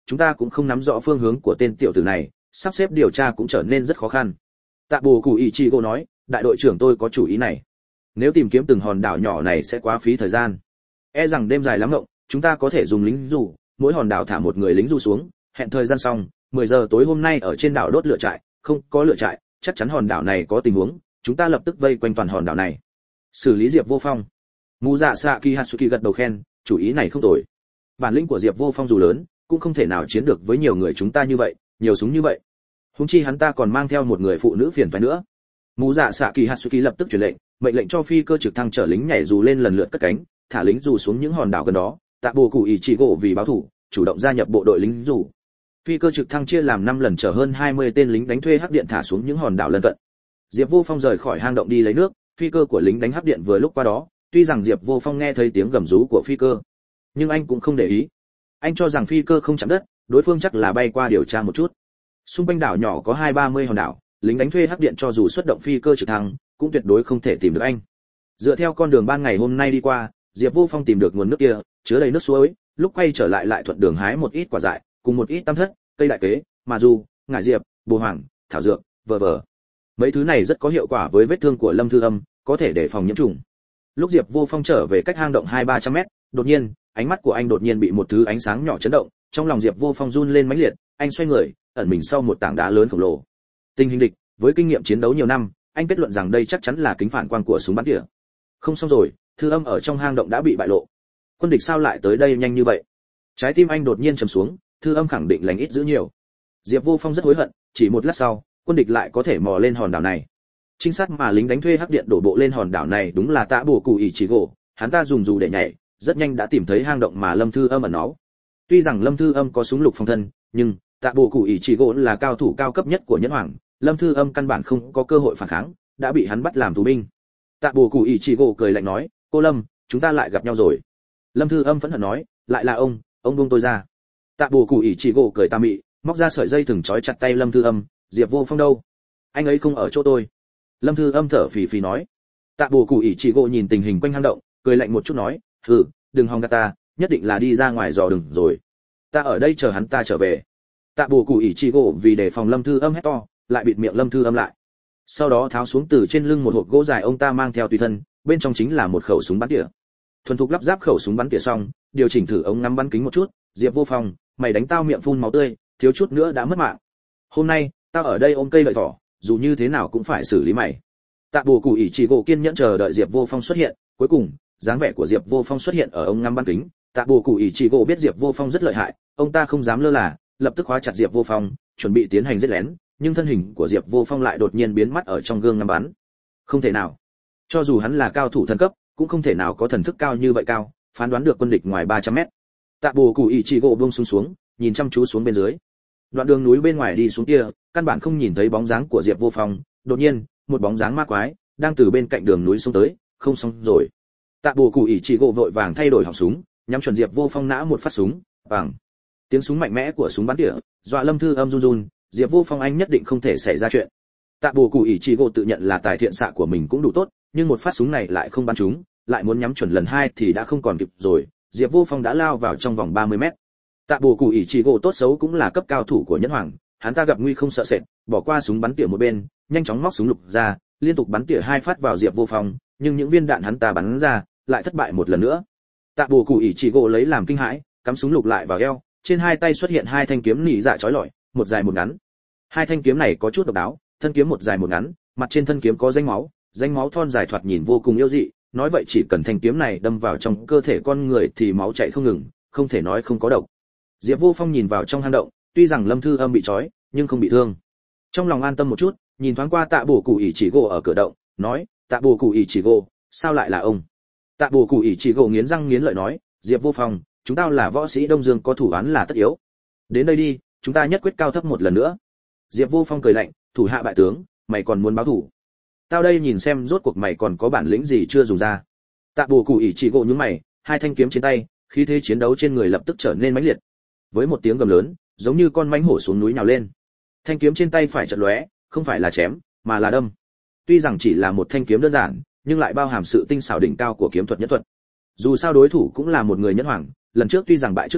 chúng ta cũng không nắm rõ phương hướng của tên tiểu tử này, sắp xếp điều tra cũng trở nên rất khó khăn. Tạ Bồ Cụ Ichigo nói, đại đội trưởng tôi có chủ ý này. Nếu tìm kiếm từng hòn đảo nhỏ này sẽ quá phí thời gian. E rằng đêm dài lắm ngộng, chúng ta có thể dùng lính dù, mỗi hòn đảo thả một người lính dù xuống, hẹn thời gian xong, 10 giờ tối hôm nay ở trên đảo đốt lửa trại, không có lửa trại, chắc chắn hòn đảo này có tình huống, chúng ta lập tức vây quanh toàn hòn đảo này. Xử lý Diệp Vô Phong. Mù Dạ Saki Hatsuki gật đầu khen, chủ ý này không tồi. Bản lĩnh của Diệp Vô Phong dù lớn, cũng không thể nào chiến được với nhiều người chúng ta như vậy, nhiều súng như vậy. Huống chi hắn ta còn mang theo một người phụ nữ phiền toái nữa. Mù Dạ Saki Hatsuki lập tức truyền lệnh, mệnh lệnh cho phi cơ trực thăng chở lính nhảy dù lên lần lượt cất cánh, thả lính dù xuống những hòn đảo gần đó. Tạ Bồ Cụ Ichigo vì báo thủ, chủ động gia nhập bộ đội lính dù. Phi cơ trực thăng chia làm 5 lần chở hơn 20 tên lính đánh thuê hắc điện thả xuống những hòn đảo lân cận. Diệp Vô Phong rời khỏi hang động đi lấy nước, phi cơ của lính đánh hắc điện vừa lúc qua đó, tuy rằng Diệp Vô Phong nghe thấy tiếng gầm rú của phi cơ, nhưng anh cũng không để ý. Anh cho rằng phi cơ không chạm đất, đối phương chắc là bay qua điều tra một chút. Xung quanh đảo nhỏ có 20-30 hòn đảo, lính đánh thuê hắc điện cho dù xuất động phi cơ trực thăng, cũng tuyệt đối không thể tìm được anh. Dựa theo con đường ban ngày hôm nay đi qua, Diệp Vô Phong tìm được nguồn nước kia, chứa đầy nước suối, lúc quay trở lại thuận đường hái một ít quả dại, cùng một ít tam thất, cây đại kế, mà dù, ngải diệp, bồ hoàng, thảo dược, vờ. Mấy thứ này rất có hiệu quả với vết thương của Lâm Thư Âm, có thể để phòng nhiễm trùng. Lúc Diệp Vô Phong trở về cách hang động 200-300 mét, đột nhiên, ánh mắt của anh đột nhiên bị một thứ ánh sáng nhỏ chấn động, trong lòng Diệp Vô Phong run lên mãnh liệt, anh xoay người, ẩn mình sau một tảng đá lớn khổng lồ. Tình hình địch, với kinh nghiệm chiến đấu nhiều năm, anh kết luận rằng đây chắc chắn là kính phản quang của súng bắn tỉa. Không xong rồi, Thư Âm ở trong hang động đã bị bại lộ. Quân địch sao lại tới đây nhanh như vậy? Trái tim anh đột nhiên trầm xuống, Thư Âm khẳng định lành ít giữ nhiều. Diệp Vô Phong rất hối hận, chỉ một lát sau, quân địch lại có thể mò lên hòn đảo này. Trinh sát mà lính đánh thuê hắc điện đổ bộ lên hòn đảo này đúng là Tạ Bồ Cụ Ichigo, hắn ta dùng dù để nhảy, rất nhanh đã tìm thấy hang động mà Lâm Thư Âm ẩn náu. Tuy rằng Lâm Thư Âm có súng lục phòng thân, nhưng Tạ Bồ Cụ Ichigo là cao thủ cao cấp nhất của Nhẫn Hoàng, Lâm Thư Âm căn bản không có cơ hội phản kháng, đã bị hắn bắt làm tù binh. Tạ Bồ Cụ Ichigo cười lạnh nói, "Cô Lâm, chúng ta lại gặp nhau rồi." Lâm Thư Âm phẫn hận nói, "Lại là ông buông tôi ra." Tạ Bồ Cụ Ichigo cười tà mị, móc ra sợi dây thừng trói chặt tay Lâm Thư Âm, "Diệp Vô Phong đâu? Anh ấy không ở chỗ tôi." Lâm Thư Âm thở phì phì nói. Tạ Bồ Cụ Ichigo nhìn tình hình quanh hang động, cười lạnh một chút nói, "Hừ, đừng hòng gạt ta, nhất định là đi ra ngoài dò đường rồi. Ta ở đây chờ hắn ta trở về." Tạ Bồ Cụ Ichigo vì đề phòng Lâm Thư Âm hét to, lại bịt miệng Lâm Thư Âm lại. Sau đó tháo xuống từ trên lưng một hộp gỗ dài ông ta mang theo tùy thân, bên trong chính là một khẩu súng bắn tỉa. Thuần thục lắp ráp khẩu súng bắn tỉa xong, điều chỉnh thử ống ngắm bắn kính một chút, "Diệp Vô Phong, mày đánh tao miệng phun máu tươi, thiếu chút nữa đã mất mạng. Hôm nay, tao ở đây ôm cây lợi thỏ, dù như thế nào cũng phải xử lý mày." Tạ Bồ Cụ Ichigo kiên nhẫn chờ đợi Diệp Vô Phong xuất hiện, cuối cùng, dáng vẻ của Diệp Vô Phong xuất hiện ở ống ngắm bắn kính. Tạ Bồ Cụ Ichigo biết Diệp Vô Phong rất lợi hại, ông ta không dám lơ là, lập tức khóa chặt Diệp Vô Phong, chuẩn bị tiến hành giết lén, nhưng thân hình của Diệp Vô Phong lại đột nhiên biến mất ở trong gương ngắm bắn. Không thể nào, cho dù hắn là cao thủ thần cấp, cũng không thể nào có thần thức cao như vậy cao, phán đoán được quân địch ngoài 300 mét. Tạ Bồ Cụ Ichigo buông xuống, nhìn chăm chú xuống bên dưới. Đoạn đường núi bên ngoài đi xuống kia, căn bản không nhìn thấy bóng dáng của Diệp Vô Phong, đột nhiên, một bóng dáng ma quái đang từ bên cạnh đường núi xuống tới, không xong rồi. Tạ Bồ Cụ Ichigo vội vàng thay đổi họng súng, nhắm chuẩn Diệp Vô Phong nã một phát súng, bằng tiếng súng mạnh mẽ của súng bắn tỉa, dọa Lâm Thư Âm run run, Diệp Vô Phong anh nhất định không thể xảy ra chuyện. Tạ Bồ Cụ Ichigo tự nhận là tài thiện xạ của mình cũng đủ tốt, nhưng một phát súng này lại không bắn trúng, lại muốn nhắm chuẩn lần hai thì đã không còn kịp rồi, Diệp Vô Phong đã lao vào trong vòng 30 mét. Tạ Bồ Cụ Ichigo tốt xấu cũng là cấp cao thủ của Nhẫn Hoàng, hắn ta gặp nguy không sợ sệt, bỏ qua súng bắn tỉa một bên, nhanh chóng móc súng lục ra, liên tục bắn tỉa 2 phát vào Diệp Vô Phong, nhưng những viên đạn hắn ta bắn ra lại thất bại một lần nữa. Tạ Bồ Cụ Ichigo lấy làm kinh hãi, cắm súng lục lại vào eo, trên hai tay xuất hiện 2 thanh kiếm nỉ dạ chói lọi, một dài một ngắn. 2 thanh kiếm này có chút độc đáo, thân kiếm một dài một ngắn, mặt trên thân kiếm có danh máu thon dài thoạt nhìn vô cùng yêu dị, nói vậy chỉ cần thanh kiếm này đâm vào trong cơ thể con người thì máu chảy không ngừng, không thể nói không có độc. Diệp Vô Phong nhìn vào trong hang động, tuy rằng Lâm Thư Âm bị trói, nhưng không bị thương. Trong lòng an tâm một chút, nhìn thoáng qua Tạ Bồ Cụ Ichigo ở cửa động, nói, "Tạ Bồ Cụ Ichigo, sao lại là ông?" Tạ Bồ Cụ Ichigo nghiến răng nghiến lợi nói, "Diệp Vô Phong, chúng tao là võ sĩ Đông Dương có thủ án là tất yếu. Đến đây đi, chúng ta nhất quyết cao thấp một lần nữa." Diệp Vô Phong cười lạnh, "Thủ hạ bại tướng, mày còn muốn báo thủ? Tao đây nhìn xem rốt cuộc mày còn có bản lĩnh gì chưa dùng ra." Tạ Bồ Cụ Ichigo nhướng mày, 2 thanh kiếm trên tay, khí thế chiến đấu trên người lập tức trở nên mãnh liệt. Với một tiếng gầm lớn, giống như con mãnh hổ xuống núi nhào lên. Thanh kiếm trên tay phải chợt lóe, không phải là chém, mà là đâm. Tuy rằng chỉ là một thanh kiếm đơn giản, nhưng lại bao hàm sự tinh xảo đỉnh cao của kiếm thuật nhẫn thuật. Dù sao đối thủ cũng là một người Nhẫn Hoàng, lần trước tuy rằng bại trước mình,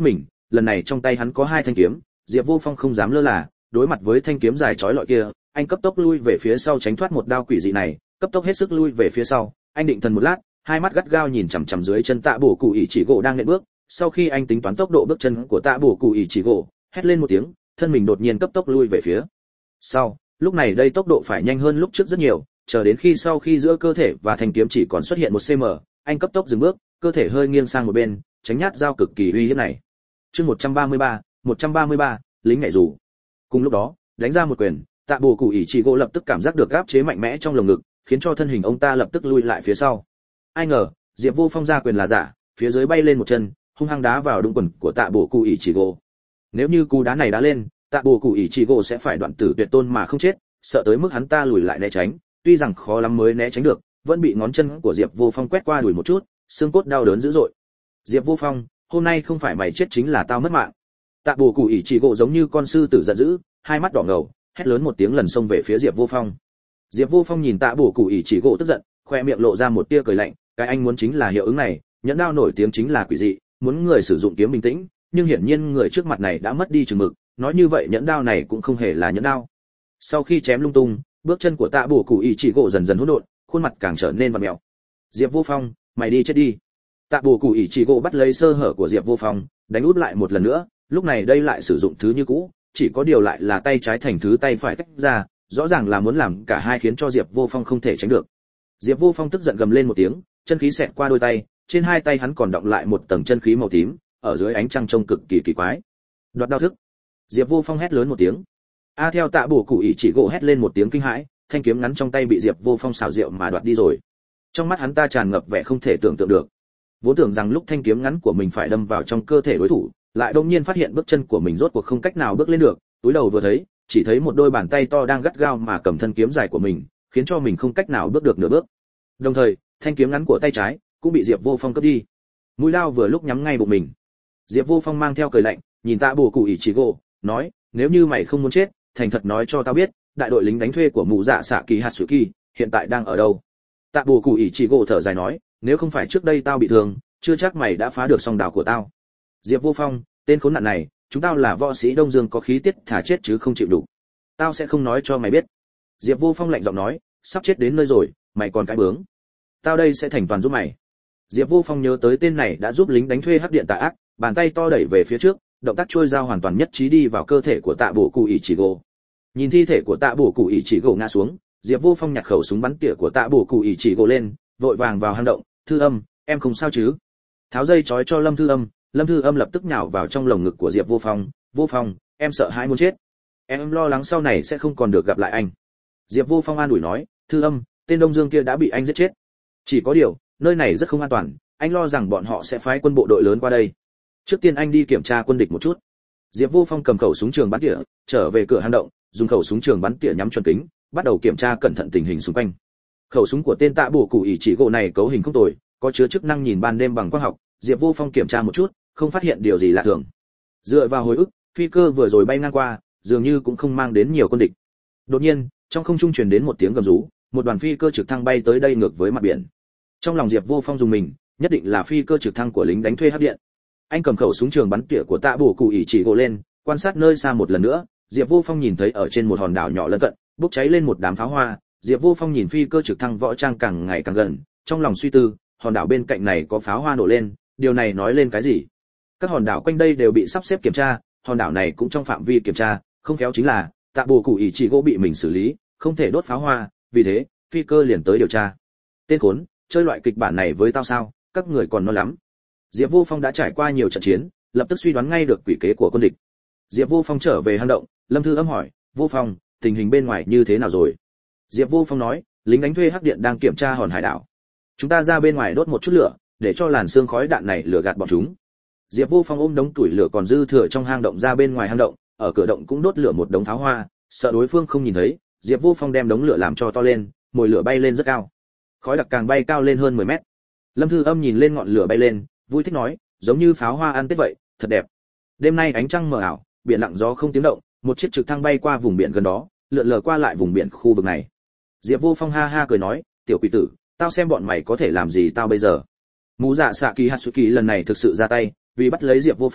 lần này trong tay hắn có 2 thanh kiếm, Diệp Vô Phong không dám lơ là, đối mặt với thanh kiếm dài chói lọi kia, anh cấp tốc lui về phía sau tránh thoát một đao quỷ dị này, cấp tốc hết sức lui về phía sau, anh định thần một lát, hai mắt gắt gao nhìn chằm chằm dưới chân Tạ Bổ Cụ Ỷ Chỉ Gỗ đang nện bước, sau khi anh tính toán tốc độ bước chân của Tạ Bổ Cụ Ỷ Chỉ Gỗ, hét lên một tiếng, thân mình đột nhiên cấp tốc lui về phía sau, lúc này đây tốc độ phải nhanh hơn lúc trước rất nhiều, chờ đến khi sau khi giữa cơ thể và thanh kiếm chỉ còn xuất hiện 1 cm, anh cấp tốc dừng bước, cơ thể hơi nghiêng sang một bên, tránh nhát dao cực kỳ uy hiếp này. Chương 133, lính nhảy dù. Cùng lúc đó, đánh ra một quyền, Tạ Bổ Cụ Ỷ Chỉ Gỗ lập tức cảm giác được áp chế mạnh mẽ trong lồng ngực, khiến cho thân hình ông ta lập tức lui lại phía sau. Ai ngờ, Diệp Vô Phong ra quyền là giả, phía dưới bay lên một chân, hung hăng đá vào đũng quần của Tạ Bổ Cụ Ỷ Chỉ Gỗ. Nếu như cú đá này đá lên, Tạ Bổ Cụ Ỷ Chỉ Gỗ sẽ phải đoạn tử tuyệt tôn mà không chết, sợ tới mức hắn ta lùi lại né tránh, tuy rằng khó lắm mới né tránh được, vẫn bị ngón chân của Diệp Vô Phong quét qua đùi một chút, xương cốt đau đớn dữ dội. Diệp Vô Phong, hôm nay không phải mày chết chính là tao mất mạng. Tạ Bổ Cụ Ỷ Chỉ Gỗ giống như con sư tử giận dữ, hai mắt đỏ ngầu, hét lớn một tiếng lần xông về phía Diệp Vô Phong. Diệp Vô Phong nhìn Tạ Bổ Cụ Ỷ Chỉ Gỗ tức giận, khoe miệng lộ ra một tia cười lạnh, cái anh muốn chính là hiệu ứng này, nhẫn đao nổi tiếng chính là quỷ dị, muốn người sử dụng kiếm bình tĩnh, nhưng hiển nhiên người trước mặt này đã mất đi chừng mực, nói như vậy nhẫn đao này cũng không hề là nhẫn đao. Sau khi chém lung tung, bước chân của Tạ Bổ Cụ Ỷ Chỉ Gỗ dần dần hỗn độn, khuôn mặt càng trở nên vặn mèo. Diệp Vô Phong, mày đi chết đi. Tạ Bổ Cụ Ỷ Chỉ Gỗ bắt lấy sơ hở của Diệp Vô Phong, đánh úp lại một lần nữa, lúc này đây lại sử dụng thứ như cũ, chỉ có điều lại là tay trái thành thứ tay phải tách ra, rõ ràng là muốn làm cả hai khiến cho Diệp Vô Phong không thể tránh được. Diệp Vô Phong tức giận gầm lên một tiếng, chân khí xẹt qua đôi tay, trên hai tay hắn còn đọng lại một tầng chân khí màu tím, ở dưới ánh trăng trông cực kỳ kỳ quái. Đoạt đao thức. Diệp Vô Phong hét lớn một tiếng. Theo Tạ Bổ Cụ Ỷ Chỉ Gỗ hét lên một tiếng kinh hãi, thanh kiếm ngắn trong tay bị Diệp Vô Phong xảo diệu mà đoạt đi rồi. Trong mắt hắn ta tràn ngập vẻ không thể tưởng tượng được. Vốn tưởng rằng lúc thanh kiếm ngắn của mình phải đâm vào trong cơ thể đối thủ, lại đột nhiên phát hiện bước chân của mình rốt cuộc không cách nào bước lên được, túi đầu vừa thấy, chỉ thấy một đôi bàn tay to đang gắt gao mà cầm thân kiếm dài của mình, khiến cho mình không cách nào bước được nửa bước. Đồng thời, thanh kiếm ngắn của tay trái cũng bị Diệp Vô Phong cướp đi. Mũi lao vừa lúc nhắm ngay bụng mình. Diệp Vô Phong mang theo cười lạnh, nhìn Tạ Bổ Cụ Ỷ Chỉ Gỗ, nói, nếu như mày không muốn chết, thành thật nói cho tao biết, đại đội lính đánh thuê của mụ dạ xạ kỳ hạt sủi kỳ hiện tại đang ở đâu? Tạ Bổ Cụ Ỷ Chỉ Gỗ thở dài nói, nếu không phải trước đây tao bị thương, chưa chắc mày đã phá được song đào của tao. Diệp Vô Phong, tên khốn nạn này, chúng tao là võ sĩ Đông Dương có khí tiết thả chết chứ không chịu đủ. Tao sẽ không nói cho mày biết. Diệp Vô Phong lạnh giọng nói, sắp chết đến nơi rồi, mày còn cái bướng. Tao đây sẽ thành toàn giúp mày. Diệp Vô Phong nhớ tới tên này đã giúp lính đánh thuê hắc điện tà ác, bàn tay to đẩy về phía trước, động tác trôi dao hoàn toàn nhất trí đi vào cơ thể của Tạ Bổ Cụ Ỷ Chỉ Gỗ. Nhìn thi thể của Tạ Bổ Cụ Ỷ Chỉ Gỗ ngã xuống, Diệp Vô Phong nhặt khẩu súng bắn tỉa của Tạ Bổ Cụ Ỷ Chỉ Gỗ lên, vội vàng vào hang động, "Thư Âm, em không sao chứ?" Tháo dây trói cho Lâm Thư Âm, Lâm Thư Âm lập tức nhào vào trong lồng ngực của Diệp Vô Phong, "Vô Phong, em sợ hãi muốn chết. Em lo lắng sau này sẽ không còn được gặp lại anh." Diệp Vô Phong an ủi nói, "Thư Âm, tên Đông Dương kia đã bị anh giết chết. Chỉ có điều, nơi này rất không an toàn, anh lo rằng bọn họ sẽ phái quân bộ đội lớn qua đây. Trước tiên anh đi kiểm tra quân địch một chút." Diệp Vô Phong cầm khẩu súng trường bắn tỉa, trở về cửa hang động, dùng khẩu súng trường bắn tỉa nhắm chuẩn kính, bắt đầu kiểm tra cẩn thận tình hình xung quanh. Khẩu súng của tên Tạ Bổ Cụ Ỷ Chỉ Gỗ này cấu hình không tồi, có chứa chức năng nhìn ban đêm bằng quang học. Diệp Vô Phong kiểm tra một chút, không phát hiện điều gì lạ thường. Dựa vào hồi ức, phi cơ vừa rồi bay ngang qua, dường như cũng không mang đến nhiều quân địch. Đột nhiên, trong không trung truyền đến một tiếng gầm rú, một đoàn phi cơ trực thăng bay tới đây ngược với mặt biển. Trong lòng Diệp Vô Phong dùng mình, nhất định là phi cơ trực thăng của lính đánh thuê hắc điện. Anh cầm khẩu súng trường bắn tỉa của Tạ Bổ Cụ Ỷ Chỉ Gỗ lên, quan sát nơi xa một lần nữa. Diệp Vô Phong nhìn thấy ở trên một hòn đảo nhỏ lân cận, bốc cháy lên một đám pháo hoa. Diệp Vô Phong nhìn phi cơ trực thăng võ trang càng ngày càng gần, trong lòng suy tư, hòn đảo bên cạnh này có pháo hoa nổ lên, điều này nói lên cái gì? Các hòn đảo quanh đây đều bị sắp xếp kiểm tra, hòn đảo này cũng trong phạm vi kiểm tra, không khéo chính là Tạ Bổ Cụ Ỷ Chỉ Gỗ bị mình xử lý, không thể đốt pháo hoa, vì thế phi cơ liền tới điều tra. Tên khốn, chơi loại kịch bản này với tao sao? Các người còn non lắm. Diệp Vô Phong đã trải qua nhiều trận chiến, lập tức suy đoán ngay được quỷ kế của quân địch. Diệp Vô Phong trở về hang động, Lâm Thư Âm hỏi, "Vô Phong, tình hình bên ngoài như thế nào rồi?" Diệp Vô Phong nói, "Lính đánh thuê hắc điện đang kiểm tra hòn hải đảo. Chúng ta ra bên ngoài đốt một chút lửa, để cho làn sương khói đạn này lửa gạt bọn chúng." Diệp Vô Phong ôm đống tuổi lửa còn dư thừa trong hang động ra bên ngoài hang động, ở cửa động cũng đốt lửa một đống pháo hoa, sợ đối phương không nhìn thấy, Diệp Vô Phong đem đống lửa làm cho to lên, mồi lửa bay lên rất cao. Khói đặc càng bay cao lên hơn 10 mét. Lâm Thư Âm nhìn lên ngọn lửa bay lên, vui thích nói, "Giống như pháo hoa ăn Tết vậy, thật đẹp." Đêm nay ánh trăng mờ ảo, biển lặng gió không tiếng động, một chiếc trực thăng bay qua vùng biển gần đó, lượn lờ qua lại vùng biển khu vực này. Diệp Vô Phong ha ha cười nói, "Tiểu quỷ tử, tao xem bọn mày có thể làm gì tao bây giờ." Mù Dạ Xạ Kỳ Hatsuki lần này thực sự ra tay, vì bắt lấy Diệp Vô Phong,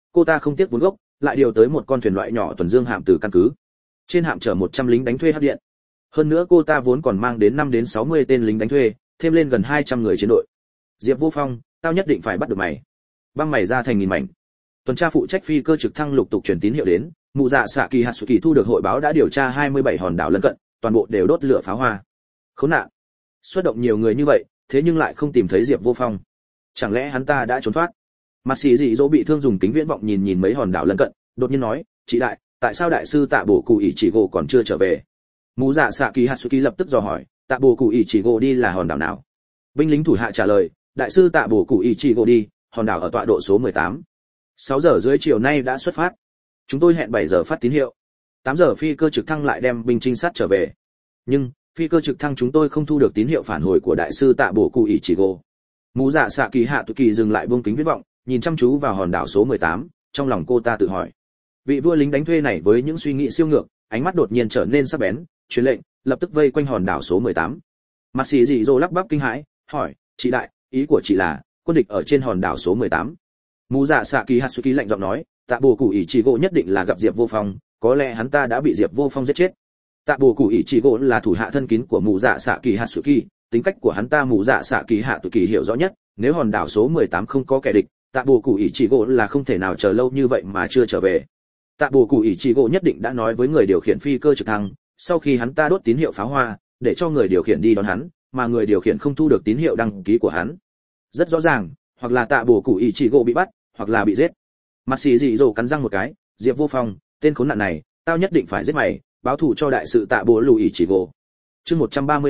cô ta không tiếc vốn gốc, lại điều tới một con thuyền loại nhỏ tuần dương hạm từ căn cứ. Trên hạm chở 100 lính đánh thuê hắc điện. Hơn nữa cô ta vốn còn mang đến 5 đến 60 tên lính đánh thuê, thêm lên gần 200 người chiến đội. Diệp Vô Phong, tao nhất định phải bắt được mày. Băng mày ra thành nghìn mảnh. Tuần tra phụ trách phi cơ trực thăng lục tục truyền tín hiệu đến, Mụ Dạ Xạ Kỳ Hatsuki thu được hội báo đã điều tra 27 hòn đảo lân cận, toàn bộ đều đốt lửa pháo hoa. Khốn nạn. Xuất động nhiều người như vậy, thế nhưng lại không tìm thấy Diệp Vô Phong. Chẳng lẽ hắn ta đã trốn thoát? Mặt sĩ dị dỗ bị thương dùng kính viễn vọng nhìn mấy hòn đảo lân cận, đột nhiên nói, "Chị đại, tại sao đại sư Tạ Bổ Cụ ỷ chỉ gỗ còn chưa trở về?" Mụ Dạ Xạ Kỳ Hatsuki lập tức dò hỏi, "Tạ Bổ Cụ ỷ chỉ gỗ đi là hòn đảo nào?" Binh lính thủ hạ trả lời, "Đại sư Tạ Bổ Cụ ỷ chỉ gỗ đi, hòn đảo ở tọa độ số 18. 6 giờ rưỡi chiều nay đã xuất phát. Chúng tôi hẹn 7 giờ phát tín hiệu. 8 giờ phi cơ trực thăng lại đem binh trinh sát trở về. Nhưng phi cơ trực thăng chúng tôi không thu được tín hiệu phản hồi của đại sư Tạ Bổ Cụ ỷ chỉ gỗ." Mụ Dạ Xạ Kỳ Hạ Tụ Kỳ dừng lại buông kính viễn vọng, nhìn chăm chú vào hòn đảo số 18, trong lòng cô ta tự hỏi. Vị vua lính đánh thuê này với những suy nghĩ siêu ngược, ánh mắt đột nhiên trở nên sắc bén, truyền lệnh, lập tức vây quanh hòn đảo số 18. Mặt sĩ dị dỗ lắp bắp kinh hãi, hỏi, "Chị đại, ý của chị là quân địch ở trên hòn đảo số 18?" Mụ Dạ Xạ Kỳ Hatsuki lạnh giọng nói, "Tạ Bổ Cụ ỷ chỉ gỗ nhất định là gặp Diệp Vô Phong, có lẽ hắn ta đã bị Diệp Vô Phong giết chết." Tạ Bổ Cụ ỷ chỉ gỗ là thủ hạ thân kín của Mụ Dạ Xạ Kỳ Hatsuki, tính cách của hắn ta Mụ Dạ Xạ Kỳ Hạ Tụ Kỳ hiểu rõ nhất, nếu hòn đảo số 18 không có kẻ địch, Tạ Bổ Cụ ỷ chỉ gỗ là không thể nào chờ lâu như vậy mà chưa trở về. Tạ Bổ Cụ ỷ chỉ gỗ nhất định đã nói với người điều khiển phi cơ trực thăng, sau khi hắn ta đốt tín hiệu pháo hoa, để cho người điều khiển đi đón hắn, mà người điều khiển không thu được tín hiệu đăng ký của hắn. Rất rõ ràng, hoặc là Tạ Bổ Cụ ỷ chỉ gỗ bị bắt, hoặc là bị giết. Mặt sĩ dị dỗ cắn răng một cái, "Diệp Vô Phong, tên khốn nạn này, tao nhất định phải giết mày, báo thù cho đại sự Tạ Bổ Lù ỷ chỉ gỗ." Chương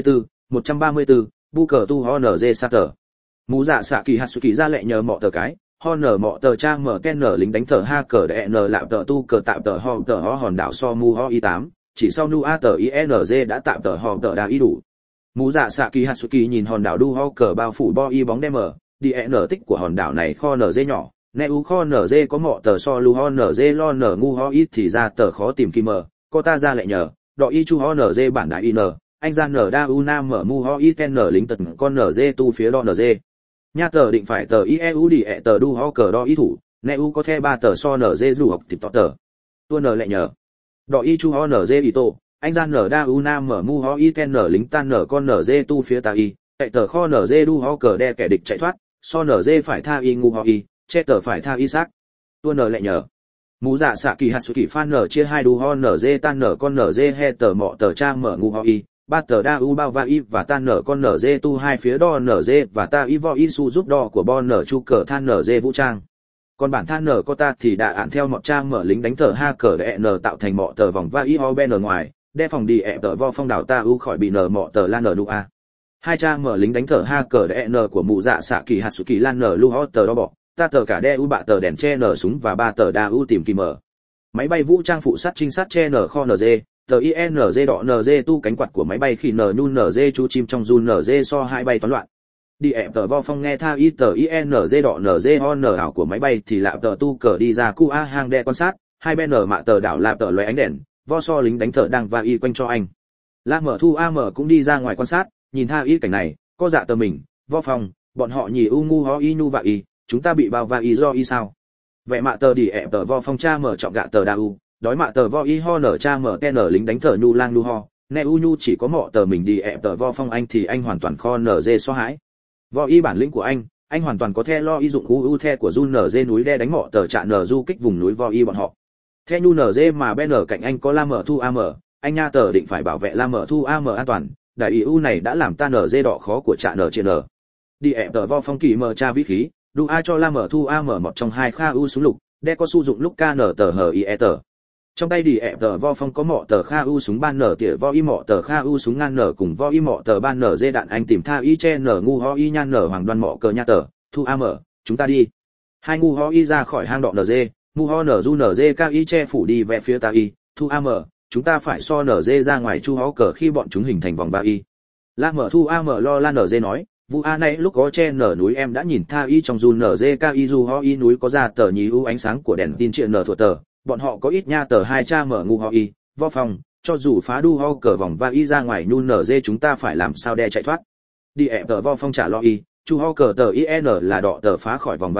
134, Bu cờ tu HNZ Sater. Mụ Dạ Xạ Kỳ Hatsuki ra lệnh nhờ mọ tờ cái, honor mọ tờ cha mở ken nở lính đánh thờ ha cờ đẹ n lạo tờ tu cờ tạm tờ ho tờ ho hòn đảo so mu ho y 8, chỉ sau nu a tờ inz đã tạm tờ ho tờ đã y đủ. Mụ Dạ Xạ Kỳ Hatsuki nhìn hòn đảo đu ho cờ bao phủ bo y bóng đen mở, đi n tích của hòn đảo này kho nz nhỏ, neu kho nz có mọ tờ so lu ho nz lo n ngu ho y thì ra tờ khó tìm kim mờ, cô ta ra lệnh nhờ, đọ y chu ho nz bản đại in, anh ra n đa u nam mở mu ho y ken nở lính tần con nz tu phía đo nz. Nha tờ định phải tờ IEU đi ẹ tờ đu ho cờ đo ý thủ, neu có the 3 tờ so nz dù học tịp tờ. Tua nở lệnh nhờ. Đọ y chu ho nz ý tổ, anh gian nở đa u nam mở mu ho y ken nở lính tan nở con nz tu phía ta y, cậy tờ kho nz đu ho cờ đe kẻ địch chạy thoát, so nz phải tha y ngu ho y, che tờ phải tha y xác. Tua nở lệnh nhờ. Mụ Dạ Xạ Kỳ Hatsuki phan nở chia hai đu ho nz tan nở con nz he tờ mọ tờ trang mở ngu ho y. Ba tờ đa u bao va y và tan nở con nở dê tu hai phía đo nở dê và ta y vo y su giúp đo của bo nở chu cờ than nở dê vũ trang. Còn bản than nở có ta thì đã ạn theo mọ trang mở lính đánh thờ ha cờ đẹ nở tạo thành mọ tờ vòng va y ho ben ở ngoài, đe phòng đi ẹ tờ vo phong đảo ta u khỏi bị nở mọ tờ lan nở nu a. Hai trang mở lính đánh thờ ha cờ đẹ nở của Mụ Dạ Xạ Kỳ Hatsuki lan nở lu ho tờ đo bỏ, ta tờ cả đe u bạ tờ đèn che nở súng và ba tờ đa u tìm kỳ mở. Máy bay vũ trang phụ sát trinh sát che nở kho nở dê. Tờ INZ đỏ NZ tu cánh quạt của máy bay khi nhun NZ chú chim trong run NZ so hai bay toán loạn. Đi ẹp tờ vo phong nghe tha y tờ INZ đỏ NZ ho nở ảo của máy bay thì lạ tờ tu cờ đi ra cu a hang đe quan sát, hai bên nở mạ tờ đảo lạp tờ loé ánh đèn, vo so lính đánh thợ đang va y quanh cho anh. La mở thu a mở cũng đi ra ngoài quan sát, nhìn tha y cảnh này, có dạ tờ mình, vo phong, bọn họ nhì u ngu ho y nu và y, chúng ta bị bao va y do y sao? Vậy mạ tờ đi ẹp tờ vo phong cha mở trọng gạ tờ đa u. Đói mạ tờ vo y ho nở cha mở ken nở lính đánh thờ nhu lang nu ho, nè u nhu chỉ có mọ tờ mình đi ẹp tờ vo phong anh thì anh hoàn toàn kho nở dê so hãi. Vo y bản lĩnh của anh hoàn toàn có the lo y dụng u the của run nở dê núi đe đánh mọ tờ chạ nở du kích vùng núi vo y bọn họ. The nhu nở dê mà bên ở cạnh anh có la mở thu am, anh nha tờ định phải bảo vệ la mở thu am an toàn, đại ý u này đã làm ta nở dê đỏ khó của chạ nở trên nở. Đi ẹp tờ vo phong kỳ mở cha vĩ khí, đu a cho la mở thu am một trong hai kha u súng lục, đe có su dụng lúc ca nở tờ hờ y e tờ. Trong tay đi ẹp tờ vo phong có mọ tờ kha u súng ban nở tỉa vo y mọ tờ kha u súng ngang nở cùng vo y mọ tờ ban nở dê đạn anh tìm tha y che nở ngu ho y nhan nở hoàng đoan mọ cờ nha tờ thu a mở chúng ta đi. Hai ngu ho y ra khỏi hang đọ nở dê, ngu ho nở du nở dê ca y che phủ đi về phía ta y thu a mở chúng ta phải so nở dê ra ngoài chu ho cờ khi bọn chúng hình thành vòng ba y. La mở thu a mở lo la nở dê nói, vụ a này lúc có che nở núi em đã nhìn tha y trong du nở dê ca y du ho y núi có ra tờ nhí u ánh sáng của đèn tin triện nở thuộc tờ. Bọn họ có ít nha tờ hai cha mở ngu ho y, vo phòng, cho dù phá đu ho cờ vòng va y ra ngoài nhun nở dê chúng ta phải làm sao đe chạy thoát. Đi ẹp tờ vo phong trả lo y, chu ho cờ tờ in là đọ tờ phá khỏi vòng va y,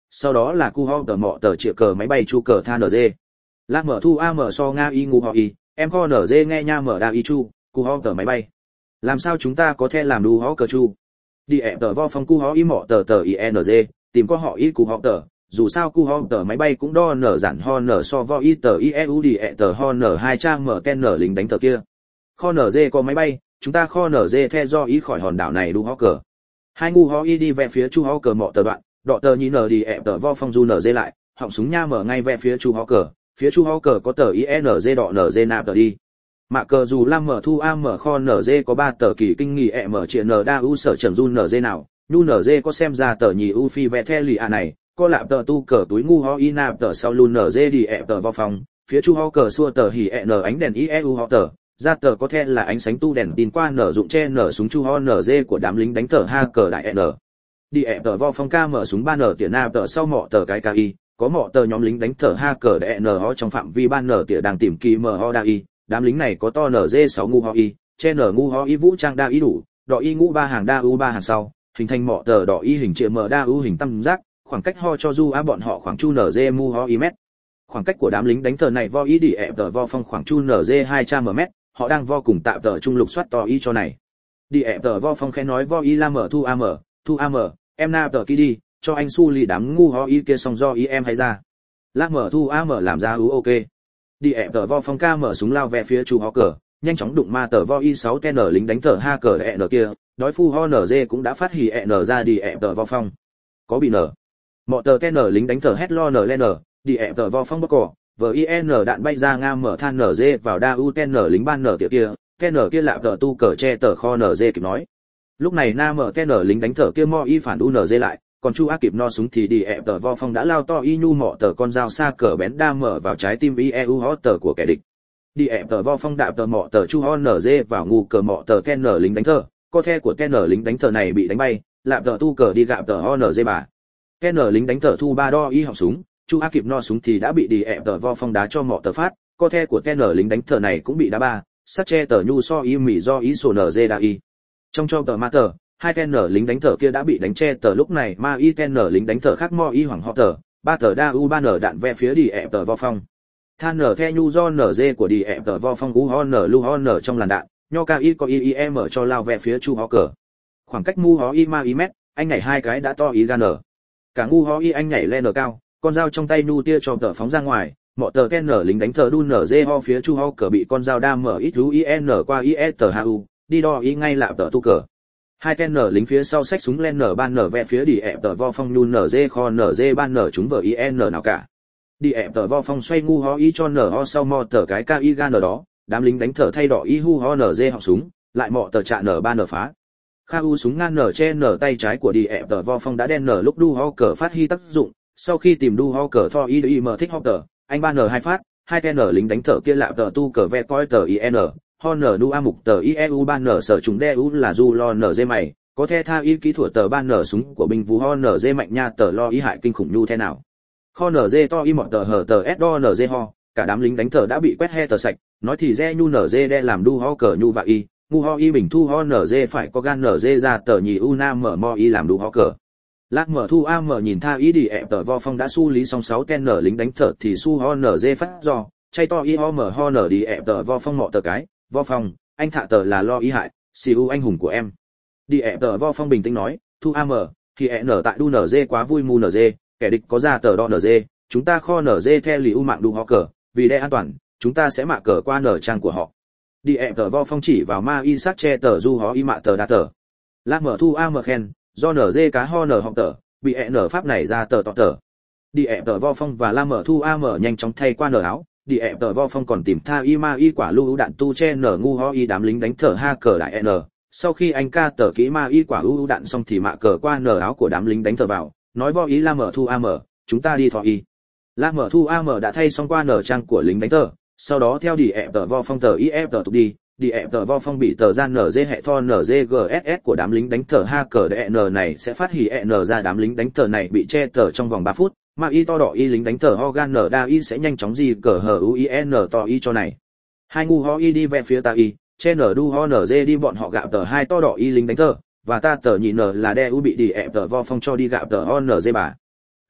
sau đó là cu ho tờ mọ tờ triệu cờ máy bay chu cờ tha nz. Lát mở thu am so nga y ngu ho y, em kho nz nghe nha mở đa y chu, cu ho tờ máy bay. Làm sao chúng ta có thể làm đu ho cờ chu? Đi ẹp tờ vo phong cu ho y mọ tờ tờ ing, tìm qua họ y cu ho tờ, dù sao cu ho tờ máy bay cũng đo nở giản ho nở so vo y tờ ieu đi ẹp tờ ho nở hai trang mở ten nở lính đánh tờ kia. Kho nz có máy bay, chúng ta kho nz theo do ý khỏi hòn đảo này đu ho cờ. Hai ngu ho y đi về phía chu ho cờ mọ tờ đoạn, đọ tờ nhí nở đi ẹp tờ vo phong du nz lại, họng súng nha mở ngay về phía chu ho cờ, phía chu ho cờ có tờ ing đọ nz nạp tờ đi. Mạ cờ dù lam mở thu am mở kho nz có 3 tờ kỳ kinh nghỉ ẹ mở chuyện n đa u sở trần run nz nào, nhu nz có xem ra tờ nhì u phi vẽ theo lì này, có lạp tờ tu cờ túi ngu ho y nạp tờ sau lun nz đi ẹ tờ vào phòng, phía chu ho cờ xua tờ hỉ ẹ n ánh đèn ieu ho tờ, ra tờ có thể là ánh sánh tu đèn tin qua nở dụng che nở súng chu ho nz của đám lính đánh tờ ha cờ đại n. Đi ẹ tờ vào phòng ca mở súng 3 nở tỉa nạp tờ sau mọ tờ cái ki, có mọ tờ nhóm lính đánh tờ ha cờ đại n ho trong phạm vi 3 nở tỉa đang tìm kỳ mở ho đa y. Đám lính này có to NZ6 ngu ho y, che nở ngu ho y vũ trang đa y đủ, đỏ y ngũ 3 hàng đa u 3 hàng sau, hình thành mọ tờ đỏ y hình chữ M đa u hình tam giác, khoảng cách ho cho du á bọn họ khoảng chu NZ mu ho y mét. Khoảng cách của đám lính đánh tờ này vo y đi ẹp tờ vo phong khoảng chu NZ 200 m, họ đang vo cùng tạm tờ trung lục soát to y cho này. Đi ẹp tờ vo phong khẽ nói vo y la mở thu am, em na tờ kia đi, cho anh su lì đám ngu ho y kia xong do y em hay ra. La mở thu am làm ra ok. Đi ẹp tờ vo phong ca mở súng lao về phía chu ho cờ, nhanh chóng đụng ma tờ vo y 6 ten lính đánh tờ ha cờ n kia, đói phu ho nz cũng đã phát hỉ n ra đi ẹp tờ vo phong. Có bị nở. Mọ tờ ten lính đánh tờ hét lo n lên n, đi ẹp tờ vo phong bất cỏ, vin đạn bay ra nga mở than nz vào đa u ten lính ban nở kia, ten kia lạ tờ tu cờ che tờ kho nz kịp nói. Lúc này na mở ten lính đánh tờ kia mo y phản u nz lại, còn chu á kịp no súng thì đi ẹp tờ vo phong đã lao to y nhu mọ tờ con dao xa cờ bén đa mở vào trái tim ieu hot tờ của kẻ địch. Đi ẹp tờ vo phong đạp tờ mọ tờ chu ho nz vào ngu cờ mọ tờ ken lính đánh tờ, co the của ken lính đánh tờ này bị đánh bay, lạp tờ tu cờ đi gạp tờ ho nz bà. Ken lính đánh tờ thu 3 đo y họng súng, chu á kịp no súng thì đã bị đi ẹp tờ vo phong đá cho mọ tờ phát, co the của ken lính đánh tờ này cũng bị đá ba, sát che tờ nhu so y mỉ do ý sổ nz đa y. Trong cho tờ ma tờ, hai ten lính đánh tờ kia đã bị đánh che tờ lúc này ma y ten lính đánh tờ khác mo y hoàng họ tờ, 3 tờ đa u 3 đạn ve phía đi ẹp tờ vo phong. Than nở the nhu do nz của đi ẹp tờ vo phong u ho nở lu ho nở trong làn đạn, nho ca y có y em ở cho lao ve phía chu ho cờ. Khoảng cách mu ho y ma y mét, anh nhảy 2 cái đã to y ga nở. Cả ngu ho y anh nhảy lên nở cao, con dao trong tay nhu tia cho tờ phóng ra ngoài, mọ tờ ten lính đánh tờ đun nz ho phía chu ho cờ bị con dao đam mở ít rú in qua is tờ hu, đi đo y ngay lạ tờ tu cờ. Hai ten lính phía sau xách súng lên nở ban nở ve phía đi ẹp tờ vo phong nhun nz kho nz ban nở chúng vợ in nào cả. Đi ẹp tờ vo phong xoay ngu ho y cho nở ho sau mò tờ cái ki ga nở đó, đám lính đánh thở thay đỏ y hu ho nz học súng, lại mọ tờ chạ nở ban nở phá. Kha u súng ngang nở che nở tay trái của đi ẹp tờ vo phong đã đen nở lúc đu ho cờ phát hy tác dụng, sau khi tìm đu ho cờ tho y mở thích ho tờ, anh ban nở 2 phát, hai ten lính đánh thở kia lạ tờ tu cờ ve coi tờ in, ho nở nu a mục tờ ieu ban nở sở trùng đe u là du lo nở dê mày. Có the tha y kỹ thuật tờ ban nở súng của binh vũ ho nở dê mạnh nha tờ lo y hại kinh khủng nhu thế nào. Kho nở dê to y mọt tờ hở tờ s đo nở dê ho, cả đám lính đánh tờ đã bị quét he tờ sạch, nói thì re nhu nở dê đe làm đu ho cờ nhu và y, ngu ho y bình thu ho nở dê phải có gan nở dê ra tờ nhì u nam mở mo y làm đu ho cờ. Lát mở thu am mở nhìn tha y đi ẹp tờ vo phong đã su lý xong 6 ten nở lính đánh tờ thì su ho nở dê phát do, chay to y ho mở ho nở đi ẹp tờ vo phong mọ tờ cái, vo phong, anh thạ tờ là lo y hại, siêu anh hùng của em. Đi ẹp tờ vo phong bình tĩnh nói, thu am thì ẹ nở tại đu nz quá vui mu nz, kẻ địch có ra tờ đo nz, chúng ta kho nz theo lì u mạng đu ho cờ, vì đe an toàn, chúng ta sẽ mạ cờ qua nở trang của họ. Đi ẹp tờ vo phong chỉ vào ma y sát che tờ du ho y mạ tờ đa tờ. Lát mở thu am khen, do nz cá ho nở học tờ, bị ẹ nở pháp này ra tờ tọ tờ. Đi ẹp tờ vo phong và la mở thu am nhanh chóng thay qua nở áo. Đi ẹp tờ vo phong còn tìm tha y ma y quả lưu đạn tu che nở ngu ho y đám lính đánh thở ha cờ đại n. Sau khi anh ca tờ kỹ ma y quả ưu đạn xong thì mạ cờ qua nở áo của đám lính đánh thở vào, nói vo ý la mở thu am, chúng ta đi thọ y. La mở thu am đã thay xong qua nở trang của lính đánh thở, sau đó theo đi ẹp tờ vo phong tờ if tờ tục đi ẹp tờ vo phong bị tờ gian nở dê hệ tho nở dê gss của đám lính đánh thở ha cờ đại n này sẽ phát hỉ n ra đám lính đánh thở này bị che tờ trong vòng 3 phút. Ma y to đỏ y lính đánh thở ho gan nở đa y sẽ nhanh chóng gì cờ hờ uin to y cho này. Hai ngu ho y đi về phía ta y, che nở đu ho nở dê đi bọn họ gạo tờ hai to đỏ y lính đánh thở, và ta tờ nhị nở là đe u bị đi ẹp tờ vo phong cho đi gạo tờ ho nở dê bà.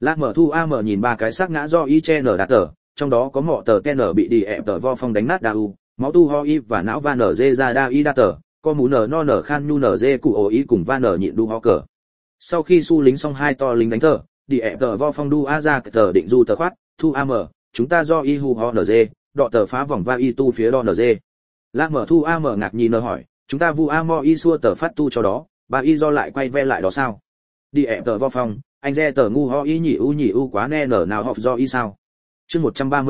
Lạc Mở Thu AM nhìn ba cái xác ngã do Ichen đá tờ, trong đó có mọ tờ Ten bị đi ẹp tờ vo phong đánh nát đau, máu tu ho y và não van nở dê ra đa y đa tờ, có mũ nở no nở khan nhu nở dê cụ ổ y cùng van nở nhịn đu ho cờ. Sau khi su lính xong hai to lính đánh thờ, đi ẹp tờ vo phong đu a ra tờ định du tờ khoát, Thu AM, chúng ta do y hu ho nở dê, đọ tờ phá vòng va y tu phía đo nở dê. Lạc Mở Thu AM ngạc nhìn nở hỏi, chúng ta vu a mo y xua tờ phát tu cho đó, ba y do lại quay ve lại đó sao? Đi ẹp tờ vo phong, anh re tờ ngu ho y nhỉ u quá ne nở nào học do y sao? Chương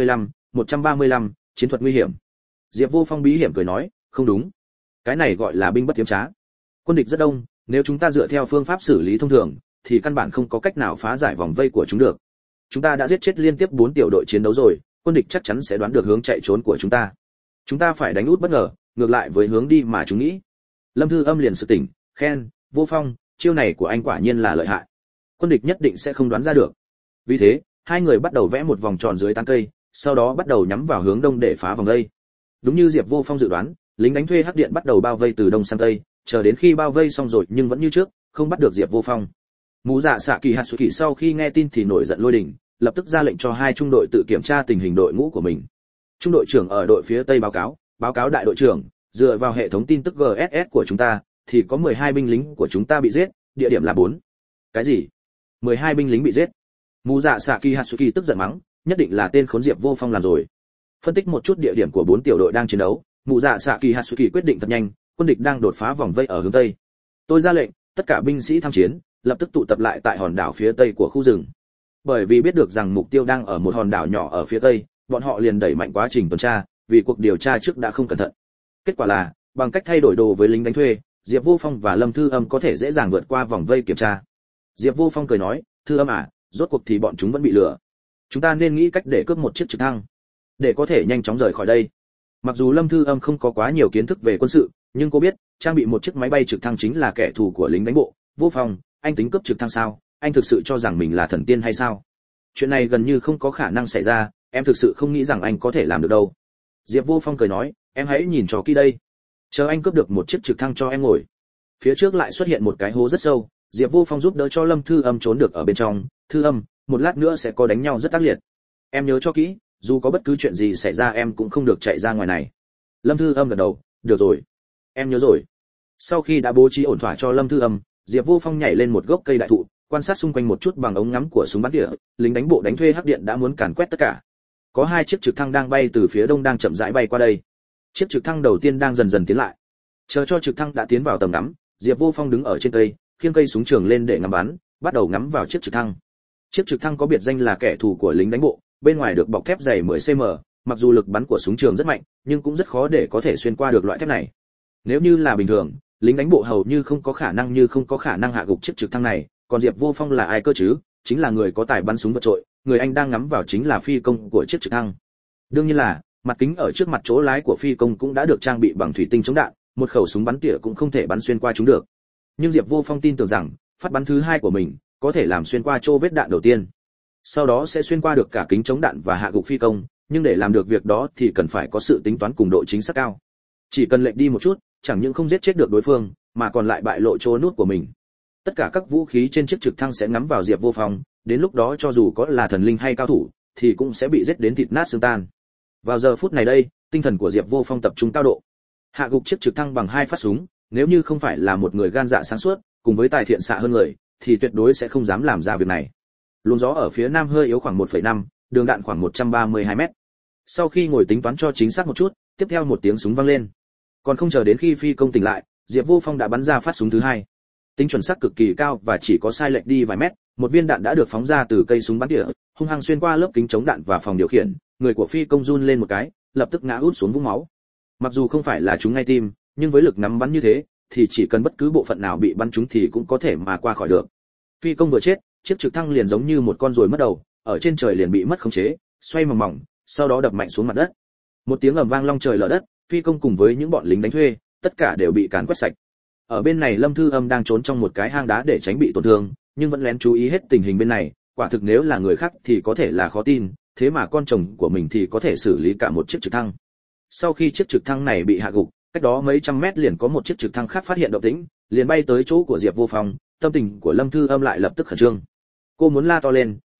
135, chiến thuật nguy hiểm. Diệp Vô Phong bí hiểm cười nói, không đúng, cái này gọi là binh bất tiếm trá. Quân địch rất đông, nếu chúng ta dựa theo phương pháp xử lý thông thường, thì căn bản không có cách nào phá giải vòng vây của chúng được. Chúng ta đã giết chết liên tiếp 4 tiểu đội chiến đấu rồi, quân địch chắc chắn sẽ đoán được hướng chạy trốn của chúng ta. Chúng ta phải đánh út bất ngờ, ngược lại với hướng đi mà chúng nghĩ. Lâm Thư Âm liền sự tỉnh, khen, Vô Phong, chiêu này của anh quả nhiên là lợi hại. Quân địch nhất định sẽ không đoán ra được. Vì thế, hai người bắt đầu vẽ một vòng tròn dưới tán cây, sau đó bắt đầu nhắm vào hướng đông để phá vòng vây. Đúng như Diệp Vô Phong dự đoán, lính đánh thuê hắc điện bắt đầu bao vây từ đông sang tây, chờ đến khi bao vây xong rồi nhưng vẫn như trước, không bắt được Diệp Vô Phong. Mù Dạ Xạ Kỳ Hatsuki sau khi nghe tin thì nổi giận lôi đình, lập tức ra lệnh cho hai trung đội tự kiểm tra tình hình đội ngũ của mình. Trung đội trưởng ở đội phía tây báo cáo đại đội trưởng, dựa vào hệ thống tin tức GSS của chúng ta, thì có 12 binh lính của chúng ta bị giết, địa điểm là 4. Cái gì? 12 binh lính bị giết? Mù Dạ Xạ Kỳ Hatsuki tức giận mắng, nhất định là tên khốn Diệp Vô Phong làm rồi. Phân tích một chút địa điểm của 4 tiểu đội đang chiến đấu, Mù Dạ Xạ Kỳ Hatsuki quyết định thật nhanh, quân địch đang đột phá vòng vây ở hướng tây. Tôi ra lệnh, tất cả binh sĩ tham chiến, lập tức tụ tập lại tại hòn đảo phía tây của khu rừng. Bởi vì biết được rằng mục tiêu đang ở một hòn đảo nhỏ ở phía tây, bọn họ liền đẩy mạnh quá trình tuần tra, vì cuộc điều tra trước đã không cẩn thận. Kết quả là, bằng cách thay đổi đồ với lính đánh thuê, Diệp Vô Phong và Lâm Thư Âm có thể dễ dàng vượt qua vòng vây kiểm tra. Diệp Vô Phong cười nói, Thư Âm à, rốt cuộc thì bọn chúng vẫn bị lừa. Chúng ta nên nghĩ cách để cướp một chiếc trực thăng, để có thể nhanh chóng rời khỏi đây. Mặc dù Lâm Thư Âm không có quá nhiều kiến thức về quân sự, nhưng cô biết, trang bị một chiếc máy bay trực thăng chính là kẻ thù của lính đánh bộ. Vô Phong, anh tính cướp trực thăng sao? Anh thực sự cho rằng mình là thần tiên hay sao? Chuyện này gần như không có khả năng xảy ra, em thực sự không nghĩ rằng anh có thể làm được đâu. Diệp Vô Phong cười nói, em hãy nhìn cho kỹ đây. Chờ anh cướp được một chiếc trực thăng cho em ngồi. Phía trước lại xuất hiện một cái hố rất sâu, Diệp Vô Phong giúp đỡ cho Lâm Thư Âm trốn được ở bên trong. Thư Âm, một lát nữa sẽ có đánh nhau rất ác liệt. Em nhớ cho kỹ, dù có bất cứ chuyện gì xảy ra em cũng không được chạy ra ngoài này. Lâm Thư Âm gật đầu, được rồi, em nhớ rồi. Sau khi đã bố trí ổn thỏa cho Lâm Thư Âm, Diệp Vô Phong nhảy lên một gốc cây đại thụ, quan sát xung quanh một chút bằng ống ngắm của súng bắn tỉa. Lính đánh bộ đánh thuê hắc điện đã muốn càn quét tất cả. Có 2 chiếc trực thăng đang bay từ phía đông đang chậm rãi bay qua đây. Chiếc trực thăng đầu tiên đang dần dần tiến lại. Chờ cho trực thăng đã tiến vào tầm ngắm, Diệp Vô Phong đứng ở trên cây, khiêng cây súng trường lên để ngắm bắn, bắt đầu ngắm vào chiếc trực thăng. Chiếc trực thăng có biệt danh là kẻ thù của lính đánh bộ, bên ngoài được bọc thép dày 10 cm, mặc dù lực bắn của súng trường rất mạnh, nhưng cũng rất khó để có thể xuyên qua được loại thép này. Nếu như là bình thường, lính đánh bộ hầu như không có khả năng hạ gục chiếc trực thăng này, còn Diệp Vô Phong là ai cơ chứ? Chính là người có tài bắn súng vượt trội, người anh đang ngắm vào chính là phi công của chiếc trực thăng. Đương nhiên là, mặt kính ở trước mặt chỗ lái của phi công cũng đã được trang bị bằng thủy tinh chống đạn, một khẩu súng bắn tỉa cũng không thể bắn xuyên qua chúng được. Nhưng Diệp Vô Phong tin tưởng rằng, phát bắn thứ 2 của mình có thể làm xuyên qua chỗ vết đạn đầu tiên. Sau đó sẽ xuyên qua được cả kính chống đạn và hạ gục phi công, nhưng để làm được việc đó thì cần phải có sự tính toán cùng độ chính xác cao. Chỉ cần lệch đi một chút, chẳng những không giết chết được đối phương, mà còn lại bại lộ chỗ nút của mình. Tất cả các vũ khí trên chiếc trực thăng sẽ ngắm vào Diệp Vô Phong, đến lúc đó cho dù có là thần linh hay cao thủ, thì cũng sẽ bị giết đến thịt nát xương tan. Vào giờ phút này đây, tinh thần của Diệp Vô Phong tập trung cao độ. Hạ gục chiếc trực thăng bằng 2 phát súng, nếu như không phải là một người gan dạ sáng suốt, cùng với tài thiện xạ hơn người, thì tuyệt đối sẽ không dám làm ra việc này. Luồng gió ở phía nam hơi yếu khoảng 1,5, đường đạn khoảng 132 mét. Sau khi ngồi tính toán cho chính xác một chút, tiếp theo một tiếng súng vang lên. Còn không chờ đến khi phi công tỉnh lại, Diệp Vô Phong đã bắn ra phát súng thứ 2. Tính chuẩn xác cực kỳ cao và chỉ có sai lệch đi vài mét, một viên đạn đã được phóng ra từ cây súng bắn tỉa, hung hăng xuyên qua lớp kính chống đạn và phòng điều khiển, người của phi công run lên một cái, lập tức ngã úp xuống vũng máu. Mặc dù không phải là trúng ngay tim, nhưng với lực nắm bắn như thế, thì chỉ cần bất cứ bộ phận nào bị bắn trúng thì cũng có thể mà qua khỏi được. Phi công vừa chết, chiếc trực thăng liền giống như một con ruồi mất đầu, ở trên trời liền bị mất khống chế, xoay mỏng mỏng, sau đó đập mạnh xuống mặt đất. Một tiếng ầm vang long trời lở đất, phi công cùng với những bọn lính đánh thuê, tất cả đều bị càn quét sạch. Ở bên này Lâm Thư Âm đang trốn trong một cái hang đá để tránh bị tổn thương, nhưng vẫn lén chú ý hết tình hình bên này, quả thực nếu là người khác thì có thể là khó tin, thế mà con chồng của mình thì có thể xử lý cả một chiếc trực thăng. Sau khi chiếc trực thăng này bị hạ gục, cách đó mấy trăm mét liền có một chiếc trực thăng khác phát hiện động tĩnh, liền bay tới chỗ của Diệp Vô Phong, tâm tình của Lâm Thư Âm lại lập tức khẩn trương. Cô muốn la to lên,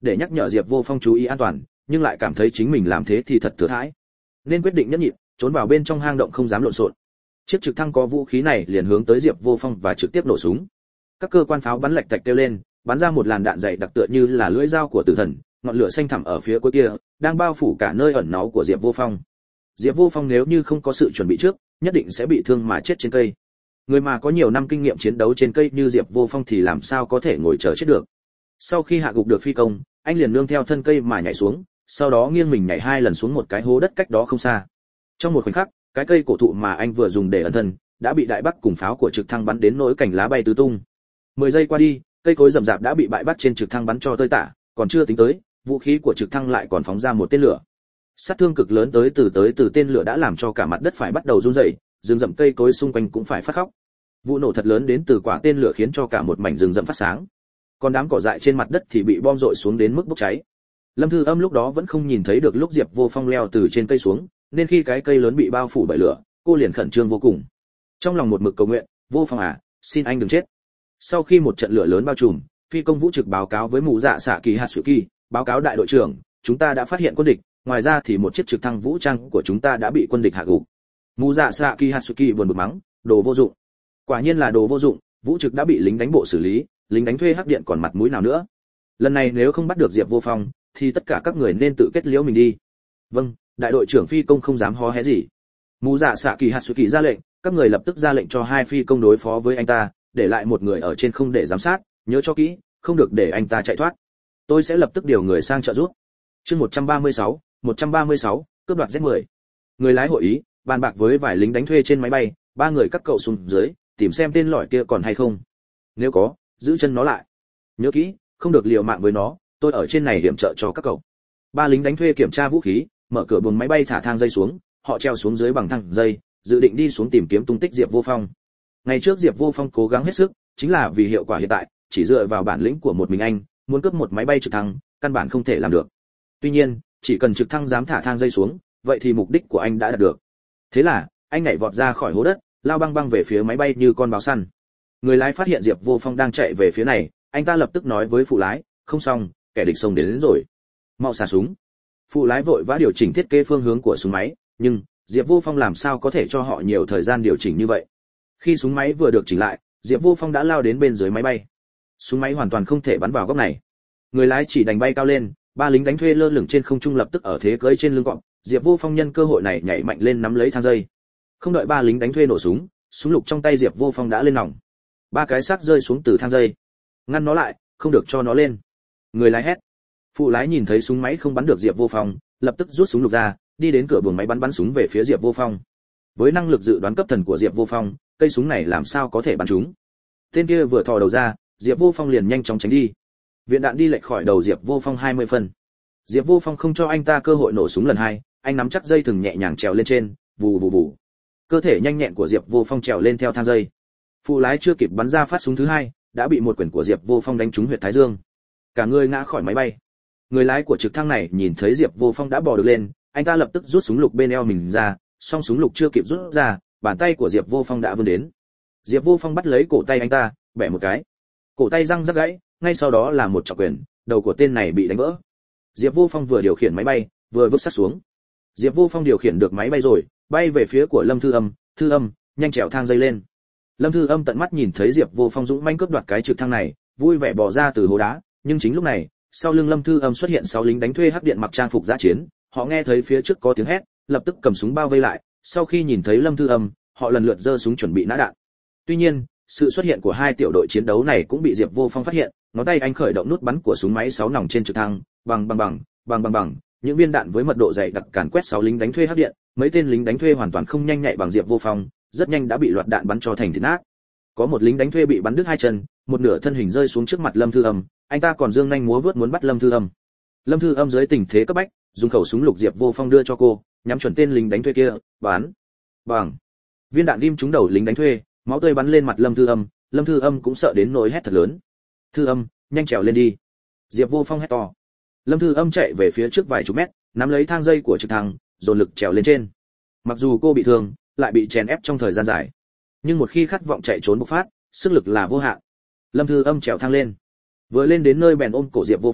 để nhắc nhở Diệp Vô Phong chú ý an toàn, nhưng lại cảm thấy chính mình làm thế thì thật thừa thãi, nên quyết định nhẫn nhịn, trốn vào bên trong hang động không dám lộn xộn. Chiếc trực thăng có vũ khí này liền hướng tới Diệp Vô Phong và trực tiếp nổ súng. Các cơ quan pháo bắn lạch tạch kêu lên, bắn ra một làn đạn dày đặc tựa như là lưỡi dao của tử thần, ngọn lửa xanh thẳm ở phía cuối kia đang bao phủ cả nơi ẩn náu của Diệp Vô Phong. Diệp Vô Phong nếu như không có sự chuẩn bị trước, nhất định sẽ bị thương mà chết trên cây. Người mà có nhiều năm kinh nghiệm chiến đấu trên cây như Diệp Vô Phong thì làm sao có thể ngồi chờ chết được. Sau khi hạ gục được phi công, anh liền nương theo thân cây mà nhảy xuống, sau đó nghiêng mình nhảy 2 lần xuống một cái hố đất cách đó không xa. Trong một khoảnh khắc, cái cây cổ thụ mà anh vừa dùng để ẩn thân đã bị đại bác cùng pháo của trực thăng bắn đến nỗi cành lá bay tứ tung. 10 giây qua đi, cây cối rậm rạp đã bị bại bác trên trực thăng bắn cho tơi tả, còn chưa tính tới, vũ khí của trực thăng lại còn phóng ra một tên lửa. Sát thương cực lớn tới từ tên lửa đã làm cho cả mặt đất phải bắt đầu rung rẩy, rừng rậm cây cối xung quanh cũng phải phát khóc. Vụ nổ thật lớn đến từ quả tên lửa khiến cho cả một mảnh rừng rậm phát sáng. Còn đám cỏ dại trên mặt đất thì bị bom rội xuống đến mức bốc cháy. Lâm Thư Âm lúc đó vẫn không nhìn thấy được lúc Diệp Vô Phong leo từ trên cây xuống, nên khi cái cây lớn bị bao phủ bởi lửa, cô liền khẩn trương vô cùng. Trong lòng một mực cầu nguyện, Vô Phong à, xin anh đừng chết. Sau khi một trận lửa lớn bao trùm, phi công vũ trực báo cáo với mụ dạ xạ kỳ Hatsuki, báo cáo đại đội trưởng, chúng ta đã phát hiện quân địch, ngoài ra thì một chiếc trực thăng vũ trang của chúng ta đã bị quân địch hạ gục. Mụ dạ xạ kỳ Hatsuki buồn bực mắng, đồ vô dụng. Quả nhiên là đồ vô dụng, vũ trực đã bị lính đánh bộ xử lý, lính đánh thuê hắc điện còn mặt mũi nào nữa. Lần này nếu không bắt được Diệp Vô Phong thì tất cả các người nên tự kết liễu mình đi. Vâng, đại đội trưởng phi công không dám hó hé gì. Mù dạ xạ kỳ Hatsuki ra lệnh, các người lập tức ra lệnh cho 2 phi công đối phó với anh ta, để lại một người ở trên không để giám sát, nhớ cho kỹ, không được để anh ta chạy thoát. Tôi sẽ lập tức điều người sang trợ giúp. Chương 136, cướp đoạt Z10. Người lái hội ý, bàn bạc với vài lính đánh thuê trên máy bay, 3 người các cậu xuống dưới, tìm xem tên lỏi kia còn hay không. Nếu có, giữ chân nó lại. Nhớ kỹ, không được liều mạng với nó, tôi ở trên này hiểm trợ cho các cậu. 3 lính đánh thuê kiểm tra vũ khí, mở cửa buồng máy bay thả thang dây xuống, họ treo xuống dưới bằng thang dây, dự định đi xuống tìm kiếm tung tích Diệp Vô Phong. Ngày trước Diệp Vô Phong cố gắng hết sức, chính là vì hiệu quả hiện tại, chỉ dựa vào bản lĩnh của một mình anh, muốn cướp một máy bay trực thăng, căn bản không thể làm được. Tuy nhiên, chỉ cần trực thăng dám thả thang dây xuống, vậy thì mục đích của anh đã đạt được. Thế là, anh nhảy vọt ra khỏi hố đất, lao băng băng về phía máy bay như con báo săn. Người lái phát hiện Diệp Vô Phong đang chạy về phía này, anh ta lập tức nói với phụ lái, không xong, kẻ địch xông đến rồi. Mau xả súng. Phụ lái vội vã điều chỉnh thiết kế phương hướng của súng máy, nhưng Diệp Vô Phong làm sao có thể cho họ nhiều thời gian điều chỉnh như vậy. Khi súng máy vừa được chỉnh lại, Diệp Vô Phong đã lao đến bên dưới máy bay. Súng máy hoàn toàn không thể bắn vào góc này. Người lái chỉ đành bay cao lên, 3 lính đánh thuê lơ lửng trên không trung lập tức ở thế cưỡi trên lưng cọp. Diệp Vô Phong nhân cơ hội này nhảy mạnh lên nắm lấy thang dây. Không đợi 3 lính đánh thuê nổ súng, súng lục trong tay Diệp Vô Phong đã lên nòng. 3 cái xác rơi xuống từ thang dây. Ngăn nó lại, không được cho nó lên. Người lái hét. Phụ lái nhìn thấy súng máy không bắn được Diệp Vô Phong, lập tức rút súng lục ra, đi đến cửa buồng máy bắn súng về phía Diệp Vô Phong. Với năng lực dự đoán cấp thần của Diệp Vô Phong, cây súng này làm sao có thể bắn trúng. Tên kia vừa thò đầu ra, Diệp Vô Phong liền nhanh chóng tránh đi. Viên đạn đi lệch khỏi đầu Diệp Vô Phong 20 phân. Diệp Vô Phong không cho anh ta cơ hội nổ súng lần 2, anh nắm chắc dây thừng nhẹ nhàng trèo lên trên, vù vù vù. Cơ thể nhanh nhẹn của Diệp Vô Phong trèo lên theo thang dây. Phụ lái chưa kịp bắn ra phát súng thứ 2, đã bị một quyền của Diệp Vô Phong đánh trúng huyệt thái dương. Cả người ngã khỏi máy bay. Người lái của trực thăng này nhìn thấy Diệp Vô Phong đã bò được lên, anh ta lập tức rút súng lục bên eo mình ra, song súng lục chưa kịp rút ra, bàn tay của Diệp Vô Phong đã vươn đến. Diệp Vô Phong bắt lấy cổ tay anh ta, bẻ một cái. Cổ tay răng rắc gãy, ngay sau đó là một trọng quyền, đầu của tên này bị đánh vỡ. Diệp Vô Phong vừa điều khiển máy bay, vừa vứt sắt xuống. Diệp Vô Phong điều khiển được máy bay rồi, bay về phía của Lâm Thư Âm, nhanh trèo thang dây lên. Lâm Thư Âm tận mắt nhìn thấy Diệp Vô Phong dũng mãnh cướp đoạt cái trực thăng này, vui vẻ bò ra từ hố đá, nhưng chính lúc này, sau lưng Lâm Thư Âm xuất hiện 6 lính đánh thuê hắc điện mặc trang phục dã chiến, họ nghe thấy phía trước có tiếng hét, lập tức cầm súng bao vây lại, sau khi nhìn thấy Lâm Thư Âm, họ lần lượt giơ súng chuẩn bị nã đạn. Tuy nhiên, sự xuất hiện của 2 tiểu đội chiến đấu này cũng bị Diệp Vô Phong phát hiện, ngón tay anh khởi động nút bắn của súng máy 6 nòng trên trực thăng, bằng, những viên đạn với mật độ dày đặc càn quét 6 lính đánh thuê hắc điện, mấy tên lính đánh thuê hoàn toàn không nhanh nhạy bằng Diệp Vô Phong, rất nhanh đã bị loạt đạn bắn cho thành thịt nát. Có một lính đánh thuê bị bắn đứt 2 chân, một nửa thân hình rơi xuống trước mặt Lâm Thư Âm, anh ta còn giương nhanh múa vớt muốn bắt Lâm Thư Âm. Lâm Thư Âm dưới tình thế cấp bách, dùng khẩu súng lục Diệp Vô Phong đưa cho cô, nhắm chuẩn tên lính đánh thuê kia, bắn. Bằng. Viên đạn ghim trúng đầu lính đánh thuê, máu tươi bắn lên mặt Lâm Thư Âm cũng sợ đến nỗi hét thật lớn. Thư Âm, nhanh trèo lên đi. Diệp Vô Phong hét to. Lâm Thư Âm chạy về phía trước vài chục mét, nắm lấy thang dây của trực thăng, dồn lực trèo lên trên. Mặc dù cô bị thương, lại bị chèn ép trong thời gian dài, nhưng một khi khát vọng chạy trốn bộc phát, sức lực là vô hạn. Lâm Thư Âm trèo thang lên, vừa lên đến nơi bèn ôm cổ Diệp Vô Phong,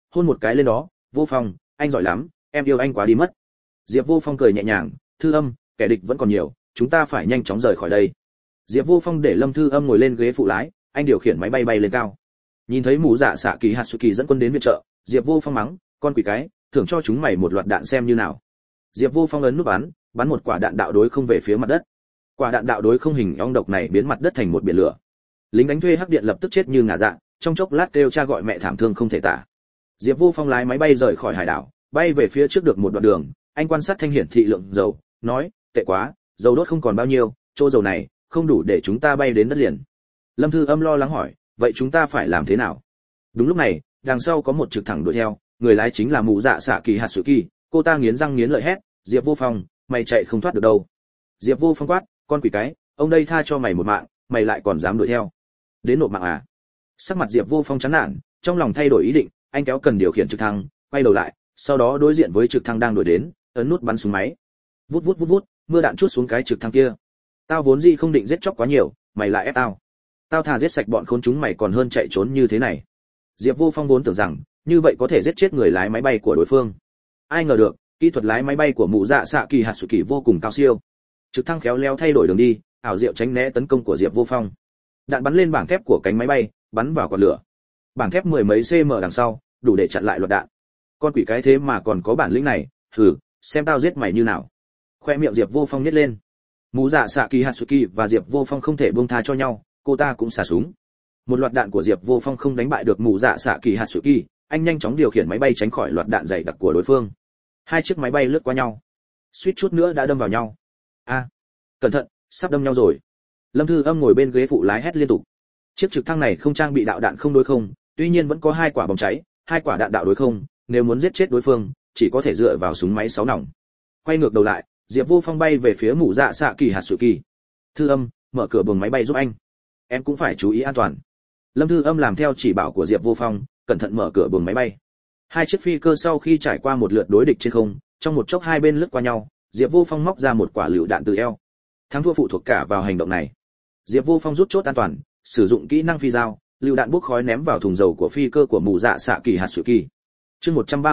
hôn một cái lên đó. Vô Phong, anh giỏi lắm, em yêu anh quá đi mất. Diệp Vô Phong cười nhẹ nhàng, Thư Âm, kẻ địch vẫn còn nhiều, chúng ta phải nhanh chóng rời khỏi đây. Diệp Vô Phong để Lâm Thư Âm ngồi lên ghế phụ lái, anh điều khiển máy bay bay lên cao. Nhìn thấy mụ dạ xạ kỳ Hatsuki dẫn quân đến viện trợ, Diệp Vô Phong mắng, con quỷ cái, thưởng cho chúng mày một loạt đạn xem như nào. Diệp Vô Phong ấn nút bắn một quả đạn đạo đối không về phía mặt đất. Quả đạn đạo đối không hình ong độc này biến mặt đất thành một biển lửa. Lính đánh thuê hắc điện lập tức chết như ngả dạ, trong chốc lát kêu cha gọi mẹ thảm thương không thể tả. Diệp Vô Phong lái máy bay rời khỏi hải đảo, bay về phía trước được một đoạn đường, anh quan sát thanh hiển thị lượng dầu, nói, tệ quá, dầu đốt không còn bao nhiêu, chỗ dầu này không đủ để chúng ta bay đến đất liền. Lâm Thư Âm lo lắng hỏi, vậy chúng ta phải làm thế nào? Đúng lúc này, đằng sau có một trực thẳng đuổi theo, người lái chính là mụ dạ xạ kỳ Hatsuki, cô ta nghiến răng nghiến lợi hét, Diệp Vô Phong, mày chạy không thoát được đâu. Diệp Vô Phong quát, con quỷ cái, ông đây tha cho mày một mạng, mày lại còn dám đuổi theo, đến nộp mạng à? Sắc mặt Diệp Vô Phong chán nản, trong lòng thay đổi ý định, anh kéo cần điều khiển trực thăng, quay đầu lại, sau đó đối diện với trực thăng đang đuổi đến, ấn nút bắn súng máy. Vút vút vút vút, mưa đạn trút xuống cái trực thăng kia. Tao vốn gì không định giết chóc quá nhiều, mày lại ép tao. Tao thà giết sạch bọn khốn chúng mày còn hơn chạy trốn như thế này. Diệp Vô Phong vốn tưởng rằng như vậy có thể giết chết người lái máy bay của đối phương. Ai ngờ được, kỹ thuật lái máy bay của mụ dạ xạ kỳ Hatsuki vô cùng cao siêu. Trực thăng khéo léo thay đổi đường đi, ảo diệu tránh né tấn công của Diệp Vô Phong. Đạn bắn lên bảng thép của cánh máy bay, bắn vào quả lửa. Bảng thép mười mấy cm đằng sau, đủ để chặn lại loạt đạn. Con quỷ cái thế mà còn có bản lĩnh này, hừ, xem tao giết mày như nào. Khoe miệng Diệp Vô Phong nhếch lên. Mụ dạ xạ kỳ Hatsuki và Diệp Vô Phong không thể buông tha cho nhau, cô ta cũng xả súng. Một loạt đạn của Diệp Vô Phong không đánh bại được mụ dạ xạ kỳ Hatsuki, anh nhanh chóng điều khiển máy bay tránh khỏi loạt đạn dày đặc của đối phương. Hai chiếc máy bay lướt qua nhau, suýt chút nữa đã đâm vào nhau. A, cẩn thận, sắp đâm nhau rồi. Lâm Thư Âm ngồi bên ghế phụ lái hét liên tục. Chiếc trực thăng này không trang bị đạo đạn không đối không, tuy nhiên vẫn có 2 quả bom cháy, 2 quả đạn đạo đối không, nếu muốn giết chết đối phương, chỉ có thể dựa vào súng máy 6 nòng. Quay ngược đầu lại, Diệp Vô Phong bay về phía mụ dạ xạ kỳ Hatsuki. Thư Âm, mở cửa buồng máy bay giúp anh. Em cũng phải chú ý an toàn. Lâm Thư Âm làm theo chỉ bảo của Diệp Vô Phong, cẩn thận mở cửa buồng máy bay. Hai chiếc phi cơ sau khi trải qua một lượt đối địch trên không, trong một chốc hai bên lướt qua nhau, Diệp Vô Phong móc ra một quả lựu đạn từ eo. Thắng thua phụ thuộc cả vào hành động này. Diệp Vô Phong rút chốt an toàn, sử dụng kỹ năng phi dao, lựu đạn bốc khói ném vào thùng dầu của phi cơ của mụ dạ xạ kỳ Hatsuki. Chương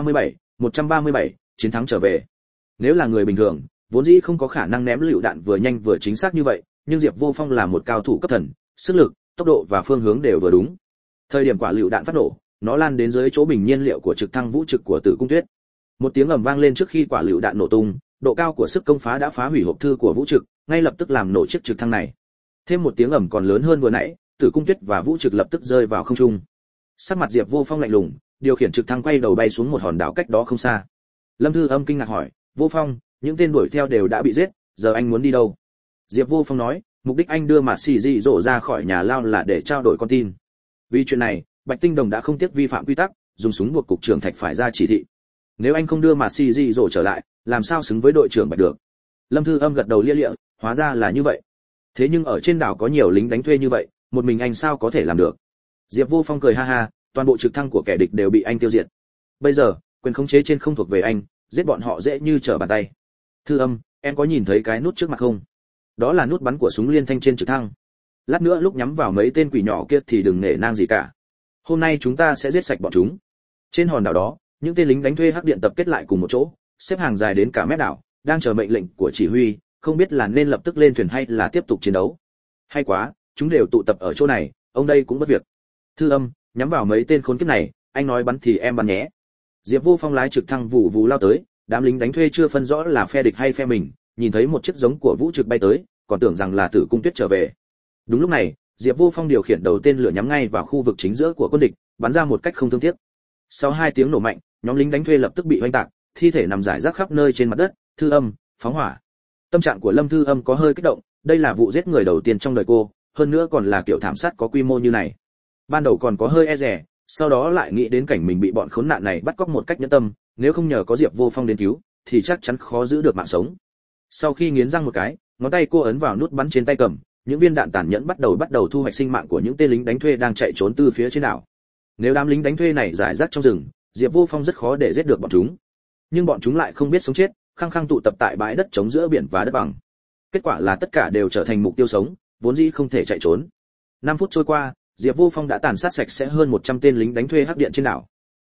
137, chiến thắng trở về. Nếu là người bình thường, vốn dĩ không có khả năng ném lựu đạn vừa nhanh vừa chính xác như vậy, nhưng Diệp Vô Phong là một cao thủ cấp thần, sức lực, tốc độ và phương hướng đều vừa đúng. Thời điểm quả lựu đạn phát nổ, nó lan đến dưới chỗ bình nhiên liệu của trực thăng vũ trực của Tử Cung Tuyết. Một tiếng ầm vang lên trước khi quả lựu đạn nổ tung, độ cao của sức công phá đã phá hủy hộp thư của vũ trực, ngay lập tức làm nổ chiếc trực thăng này. Thêm một tiếng ầm còn lớn hơn vừa nãy, Tử Cung Tuyết và vũ trực lập tức rơi vào không trung. Sắc mặt Diệp Vô Phong lạnh lùng, điều khiển trực thăng quay đầu bay xuống một hòn đảo cách đó không xa. Lâm Thư Âm kinh ngạc hỏi, Vô Phong, những tên đuổi theo đều đã bị giết, giờ anh muốn đi đâu? Diệp Vô Phong nói, mục đích anh đưa Mạt Xỉ Dị Dỗ ra khỏi nhà lao là để trao đổi con tin. Vì chuyện này, Bạch Tinh Đồng đã không tiếc vi phạm quy tắc, dùng súng buộc cục trưởng Thạch phải ra chỉ thị. Nếu anh không đưa Mạt Xỉ Dị Dỗ trở lại, làm sao xứng với đội trưởng Bạch được? Lâm Thư Âm gật đầu lia lịa, hóa ra là như vậy. Thế nhưng ở trên đảo có nhiều lính đánh thuê như vậy, một mình anh sao có thể làm được? Diệp Vô Phong cười ha ha, toàn bộ trực thăng của kẻ địch đều bị anh tiêu diệt. Bây giờ, quyền khống chế trên không thuộc về anh, giết bọn họ dễ như trở bàn tay. Thư Âm, em có nhìn thấy cái nút trước mặt không? Đó là nút bắn của súng liên thanh trên trực thăng. Lát nữa lúc nhắm vào mấy tên quỷ nhỏ kia thì đừng nể nang gì cả. Hôm nay chúng ta sẽ giết sạch bọn chúng. Trên hòn đảo đó, những tên lính đánh thuê hắc điện tập kết lại cùng một chỗ, xếp hàng dài đến cả mép đảo, đang chờ mệnh lệnh của chỉ huy, không biết là nên lập tức lên thuyền hay là tiếp tục chiến đấu. Hay quá, chúng đều tụ tập ở chỗ này, ông đây cũng bất việc. Thư Âm, nhắm vào mấy tên khốn kiếp này, anh nói bắn thì em bắn nhé. Diệp Vô Phong lái trực thăng vù vù lao tới, đám lính đánh thuê chưa phân rõ là phe địch hay phe mình, nhìn thấy một chiếc giống của vũ trực bay tới, còn tưởng rằng là Tử Cung Tuyết trở về. Đúng lúc này, Diệp Vô Phong điều khiển đầu tên lửa nhắm ngay vào khu vực chính giữa của quân địch, bắn ra một cách không thương tiếc. Sau 2 tiếng nổ mạnh, nhóm lính đánh thuê lập tức bị oanh tạc, thi thể nằm rải rác khắp nơi trên mặt đất. Thư Âm, phóng hỏa. Tâm trạng của Lâm Thư Âm có hơi kích động, đây là vụ giết người đầu tiên trong đời cô, hơn nữa còn là kiểu thảm sát có quy mô như này. Ban đầu còn có hơi e dè, sau đó lại nghĩ đến cảnh mình bị bọn khốn nạn này bắt cóc một cách nhẫn tâm, nếu không nhờ có Diệp Vô Phong đến cứu, thì chắc chắn khó giữ được mạng sống. Sau khi nghiến răng một cái, ngón tay cô ấn vào nút bắn trên tay cầm, những viên đạn tàn nhẫn bắt đầu thu hoạch sinh mạng của những tên lính đánh thuê đang chạy trốn từ phía trên đảo. Nếu đám lính đánh thuê này rải rác trong rừng, Diệp Vô Phong rất khó để giết được bọn chúng. Nhưng bọn chúng lại không biết sống chết, khăng khăng tụ tập tại bãi đất trống giữa biển và đất bằng. Kết quả là tất cả đều trở thành mục tiêu sống, vốn dĩ không thể chạy trốn. 5 phút trôi qua, Diệp Vô Phong đã tàn sát sạch sẽ hơn 100 tên lính đánh thuê hắc điện trên đảo.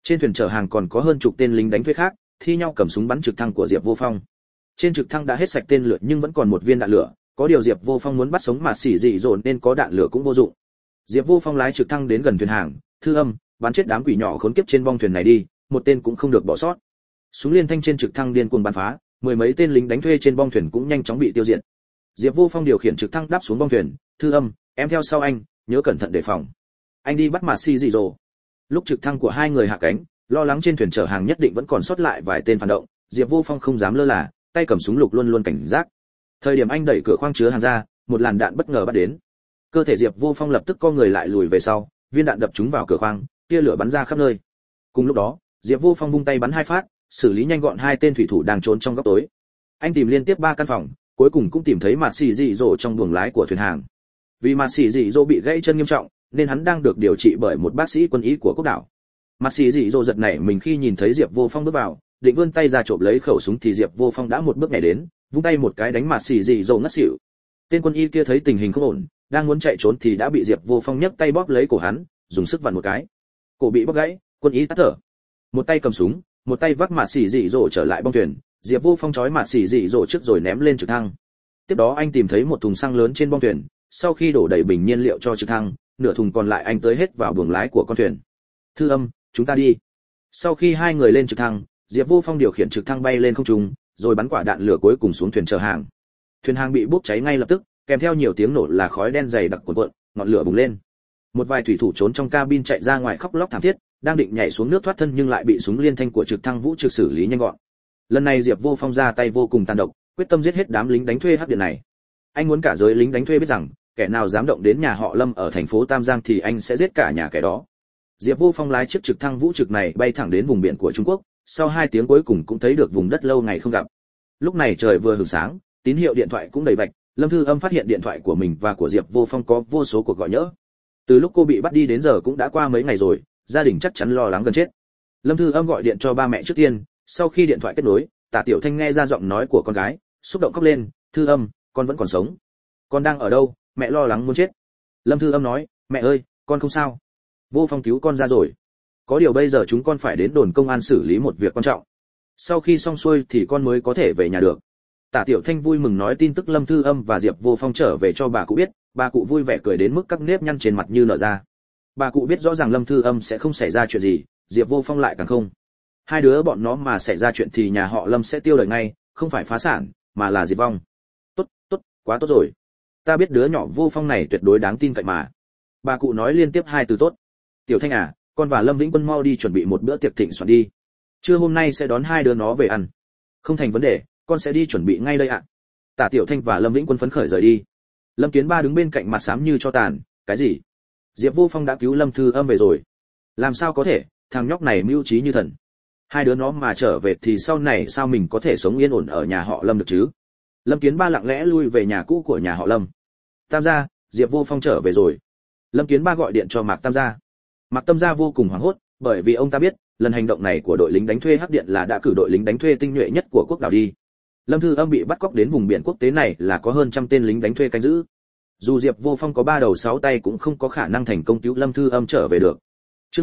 Trên thuyền chở hàng còn có hơn chục tên lính đánh thuê khác, thi nhau cầm súng bắn trực thăng của Diệp Vô Phong. Trên trực thăng đã hết sạch tên lửa nhưng vẫn còn một viên đạn lửa, có điều Diệp Vô Phong muốn bắt sống mà xỉ dị dồn nên có đạn lửa cũng vô dụng. Diệp Vô Phong lái trực thăng đến gần thuyền hàng, thư âm, bắn chết đám quỷ nhỏ khốn kiếp trên bong thuyền này đi, một tên cũng không được bỏ sót. Súng liên thanh trên trực thăng điên cuồng bắn phá, mười mấy tên lính đánh thuê trên bong thuyền cũng nhanh chóng bị tiêu diệt. Diệp Vô Phong điều khiển trực thăng đáp xuống bong thuyền, thư âm, em theo sau anh, nhớ cẩn thận đề phòng. Anh đi bắt mà xỉ dị dồn. Lúc trực thăng của hai người hạ cánh, lo lắng trên thuyền chở hàng nhất định vẫn còn sót lại vài tên phản động, Diệp Vô Phong không dám lơ là, tay cầm súng lục luôn luôn cảnh giác. Thời điểm anh đẩy cửa khoang chứa hàng ra, một làn đạn bất ngờ bắt đến. Cơ thể Diệp Vô Phong lập tức co người lại lùi về sau, viên đạn đập trúng vào cửa khoang, tia lửa bắn ra khắp nơi. Cùng lúc đó, Diệp Vô Phong vung tay bắn hai phát, xử lý nhanh gọn hai tên thủy thủ đang trốn trong góc tối. Anh tìm liên tiếp ba căn phòng, cuối cùng cũng tìm thấy Mạt Sĩ Dị Dỗ trong buồng lái của thuyền hàng. Vì Mạt Sĩ Dị Dỗ bị gãy chân nghiêm trọng, nên hắn đang được điều trị bởi một bác sĩ quân y của quốc đảo. Mạt Sĩ Dị Dỗ giật nảy mình khi nhìn thấy Diệp Vô Phong bước vào, định vươn tay ra trộm lấy khẩu súng thì Diệp Vô Phong đã một bước nhảy đến, vung tay một cái đánh Mạt Sĩ Dị Dỗ ngất xỉu. Tên quân y kia thấy tình hình không ổn, đang muốn chạy trốn thì đã bị Diệp Vô Phong nhấc tay bóp lấy cổ hắn, dùng sức vặn một cái. Cổ bị bóp gãy, quân y tắt thở. Một tay cầm súng, một tay vác Mạt Sĩ Dị Dỗ trở lại bong thuyền, Diệp Vô Phong trói Mạt Sĩ Dị Dỗ trước rồi ném lên trực thăng. Tiếp đó anh tìm thấy một thùng xăng lớn trên bong thuyền, sau khi đổ đầy bình nhiên liệu cho trực thăng, nửa thùng còn lại anh tới hết vào buồng lái của con thuyền. Thư âm, chúng ta đi. Sau khi hai người lên trực thăng, Diệp Vô Phong điều khiển trực thăng bay lên không trung, rồi bắn quả đạn lửa cuối cùng xuống thuyền chở hàng. Thuyền hàng bị bốc cháy ngay lập tức, kèm theo nhiều tiếng nổ là khói đen dày đặc cuồn cuộn, ngọn lửa bùng lên. Một vài thủy thủ trốn trong cabin chạy ra ngoài khóc lóc thảm thiết, đang định nhảy xuống nước thoát thân nhưng lại bị súng liên thanh của trực thăng vũ trực xử lý nhanh gọn. Lần này Diệp Vô Phong ra tay vô cùng tàn độc, quyết tâm giết hết đám lính đánh thuê hắc điện này. Anh muốn cả giới lính đánh thuê biết rằng, kẻ nào dám động đến nhà họ Lâm ở thành phố Tam Giang thì anh sẽ giết cả nhà kẻ đó. Diệp Vô Phong lái chiếc trực thăng vũ trực này bay thẳng đến vùng biển của Trung Quốc, sau 2 tiếng cuối cùng cũng thấy được vùng đất lâu ngày không gặp. Lúc này trời vừa hửng sáng, tín hiệu điện thoại cũng đầy vạch, Lâm Thư Âm phát hiện điện thoại của mình và của Diệp Vô Phong có vô số cuộc gọi nhỡ. Từ lúc cô bị bắt đi đến giờ cũng đã qua mấy ngày rồi, gia đình chắc chắn lo lắng gần chết. Lâm Thư Âm gọi điện cho ba mẹ trước tiên, sau khi điện thoại kết nối, Tả Tiểu Thanh nghe ra giọng nói của con gái, xúc động khóc lên, "Thư Âm, con vẫn còn sống. Con đang ở đâu? Mẹ lo lắng muốn chết." Lâm Thư Âm nói, "Mẹ ơi, con không sao. Vô Phong cứu con ra rồi. Có điều bây giờ chúng con phải đến đồn công an xử lý một việc quan trọng. Sau khi xong xuôi thì con mới có thể về nhà được." Tả Tiểu Thanh vui mừng nói tin tức Lâm Thư Âm và Diệp Vô Phong trở về cho bà cụ biết, bà cụ vui vẻ cười đến mức các nếp nhăn trên mặt như nở ra. Bà cụ biết rõ ràng Lâm Thư Âm sẽ không xảy ra chuyện gì, Diệp Vô Phong lại càng không. Hai đứa bọn nó mà xảy ra chuyện thì nhà họ Lâm sẽ tiêu đời ngay, không phải phá sản, mà là diệt vong. Tốt, tốt, quá tốt rồi. Ta biết đứa nhỏ Vô Phong này tuyệt đối đáng tin cậy mà. Bà cụ nói liên tiếp 2 từ tốt. Tiểu Thanh à, con và Lâm Vĩnh Quân mau đi chuẩn bị một bữa tiệc thịnh soạn đi. Trưa hôm nay sẽ đón hai đứa nó về ăn. Không thành vấn đề, con sẽ đi chuẩn bị ngay đây ạ. Tả Tiểu Thanh và Lâm Vĩnh Quân phấn khởi rời đi. Lâm Kiến Ba đứng bên cạnh mặt xám như cho tàn, cái gì? Diệp Vô Phong đã cứu Lâm Thư Âm về rồi. Làm sao có thể, thằng nhóc này mưu trí như thần. Hai đứa nó mà trở về thì sau này sao mình có thể sống yên ổn ở nhà họ Lâm được chứ? Lâm Kiến Ba lặng lẽ lui về nhà cũ của nhà họ Lâm. Tam gia, Diệp Vô Phong trở về rồi. Lâm Kiến Ba gọi điện cho Mạc Tam gia. Mạc Tam gia vô cùng hoảng hốt, bởi vì ông ta biết, lần hành động này của đội lính đánh thuê Hắc Điện là đã cử đội lính đánh thuê tinh nhuệ nhất của quốc đảo đi. Lâm Thư Âm bị bắt cóc đến vùng biển quốc tế này là có hơn 100 tên lính đánh thuê canh giữ. Dù Diệp Vô Phong có 3 đầu 6 tay cũng không có khả năng thành công cứu Lâm Thư Âm trở về được. Chương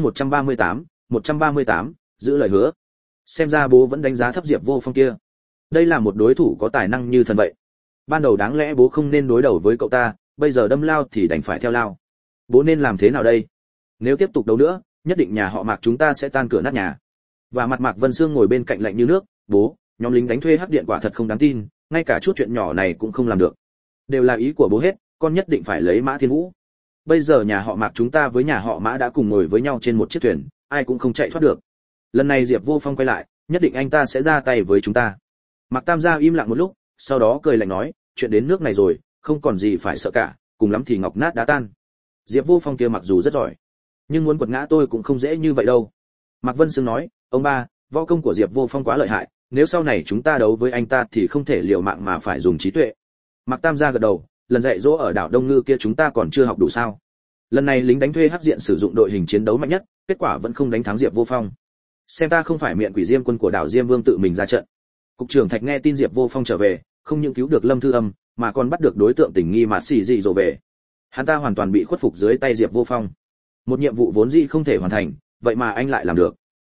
138, giữ lời hứa. Xem ra bố vẫn đánh giá thấp Diệp Vô Phong kia. Đây là một đối thủ có tài năng như thần vậy. Ban đầu đáng lẽ bố không nên đối đầu với cậu ta, bây giờ đâm lao thì đành phải theo lao. Bố nên làm thế nào đây? Nếu tiếp tục đấu nữa, nhất định nhà họ Mạc chúng ta sẽ tan cửa nát nhà. Và mặt Mạc Vân Sương ngồi bên cạnh lạnh như nước, bố, nhóm lính đánh thuê Hắc Điện quả thật không đáng tin, ngay cả chút chuyện nhỏ này cũng không làm được. Đều là ý của bố hết, con nhất định phải lấy Mã Thiên Vũ. Bây giờ nhà họ Mạc chúng ta với nhà họ Mã đã cùng ngồi với nhau trên một chiếc thuyền, ai cũng không chạy thoát được. Lần này Diệp Vô Phong quay lại, nhất định anh ta sẽ ra tay với chúng ta. Mạc Tam gia im lặng một lúc, sau đó cười lạnh nói, chuyện đến nước này rồi, không còn gì phải sợ cả, cùng lắm thì ngọc nát đá tan. Diệp Vô Phong kia mặc dù rất giỏi, nhưng muốn quật ngã tôi cũng không dễ như vậy đâu. Mạc Vân Sương nói, ông ba, võ công của Diệp Vô Phong quá lợi hại, nếu sau này chúng ta đấu với anh ta thì không thể liều mạng mà phải dùng trí tuệ. Mạc Tam gia gật đầu, lần dạy dỗ ở đảo Đông Ngư kia chúng ta còn chưa học đủ sao? Lần này lính đánh thuê Hắc Diện sử dụng đội hình chiến đấu mạnh nhất, kết quả vẫn không đánh thắng Diệp Vô Phong. Xem ta không phải miệng quỷ Diêm Quân của đảo Diêm Vương tự mình ra trận. Cục trưởng Thạch nghe tin Diệp Vô Phong trở về, không những cứu được Lâm Thư Âm, mà còn bắt được đối tượng tình nghi mà xì dị rồi về. Hắn ta hoàn toàn bị khuất phục dưới tay Diệp Vô Phong. Một nhiệm vụ vốn dĩ không thể hoàn thành, vậy mà anh lại làm được.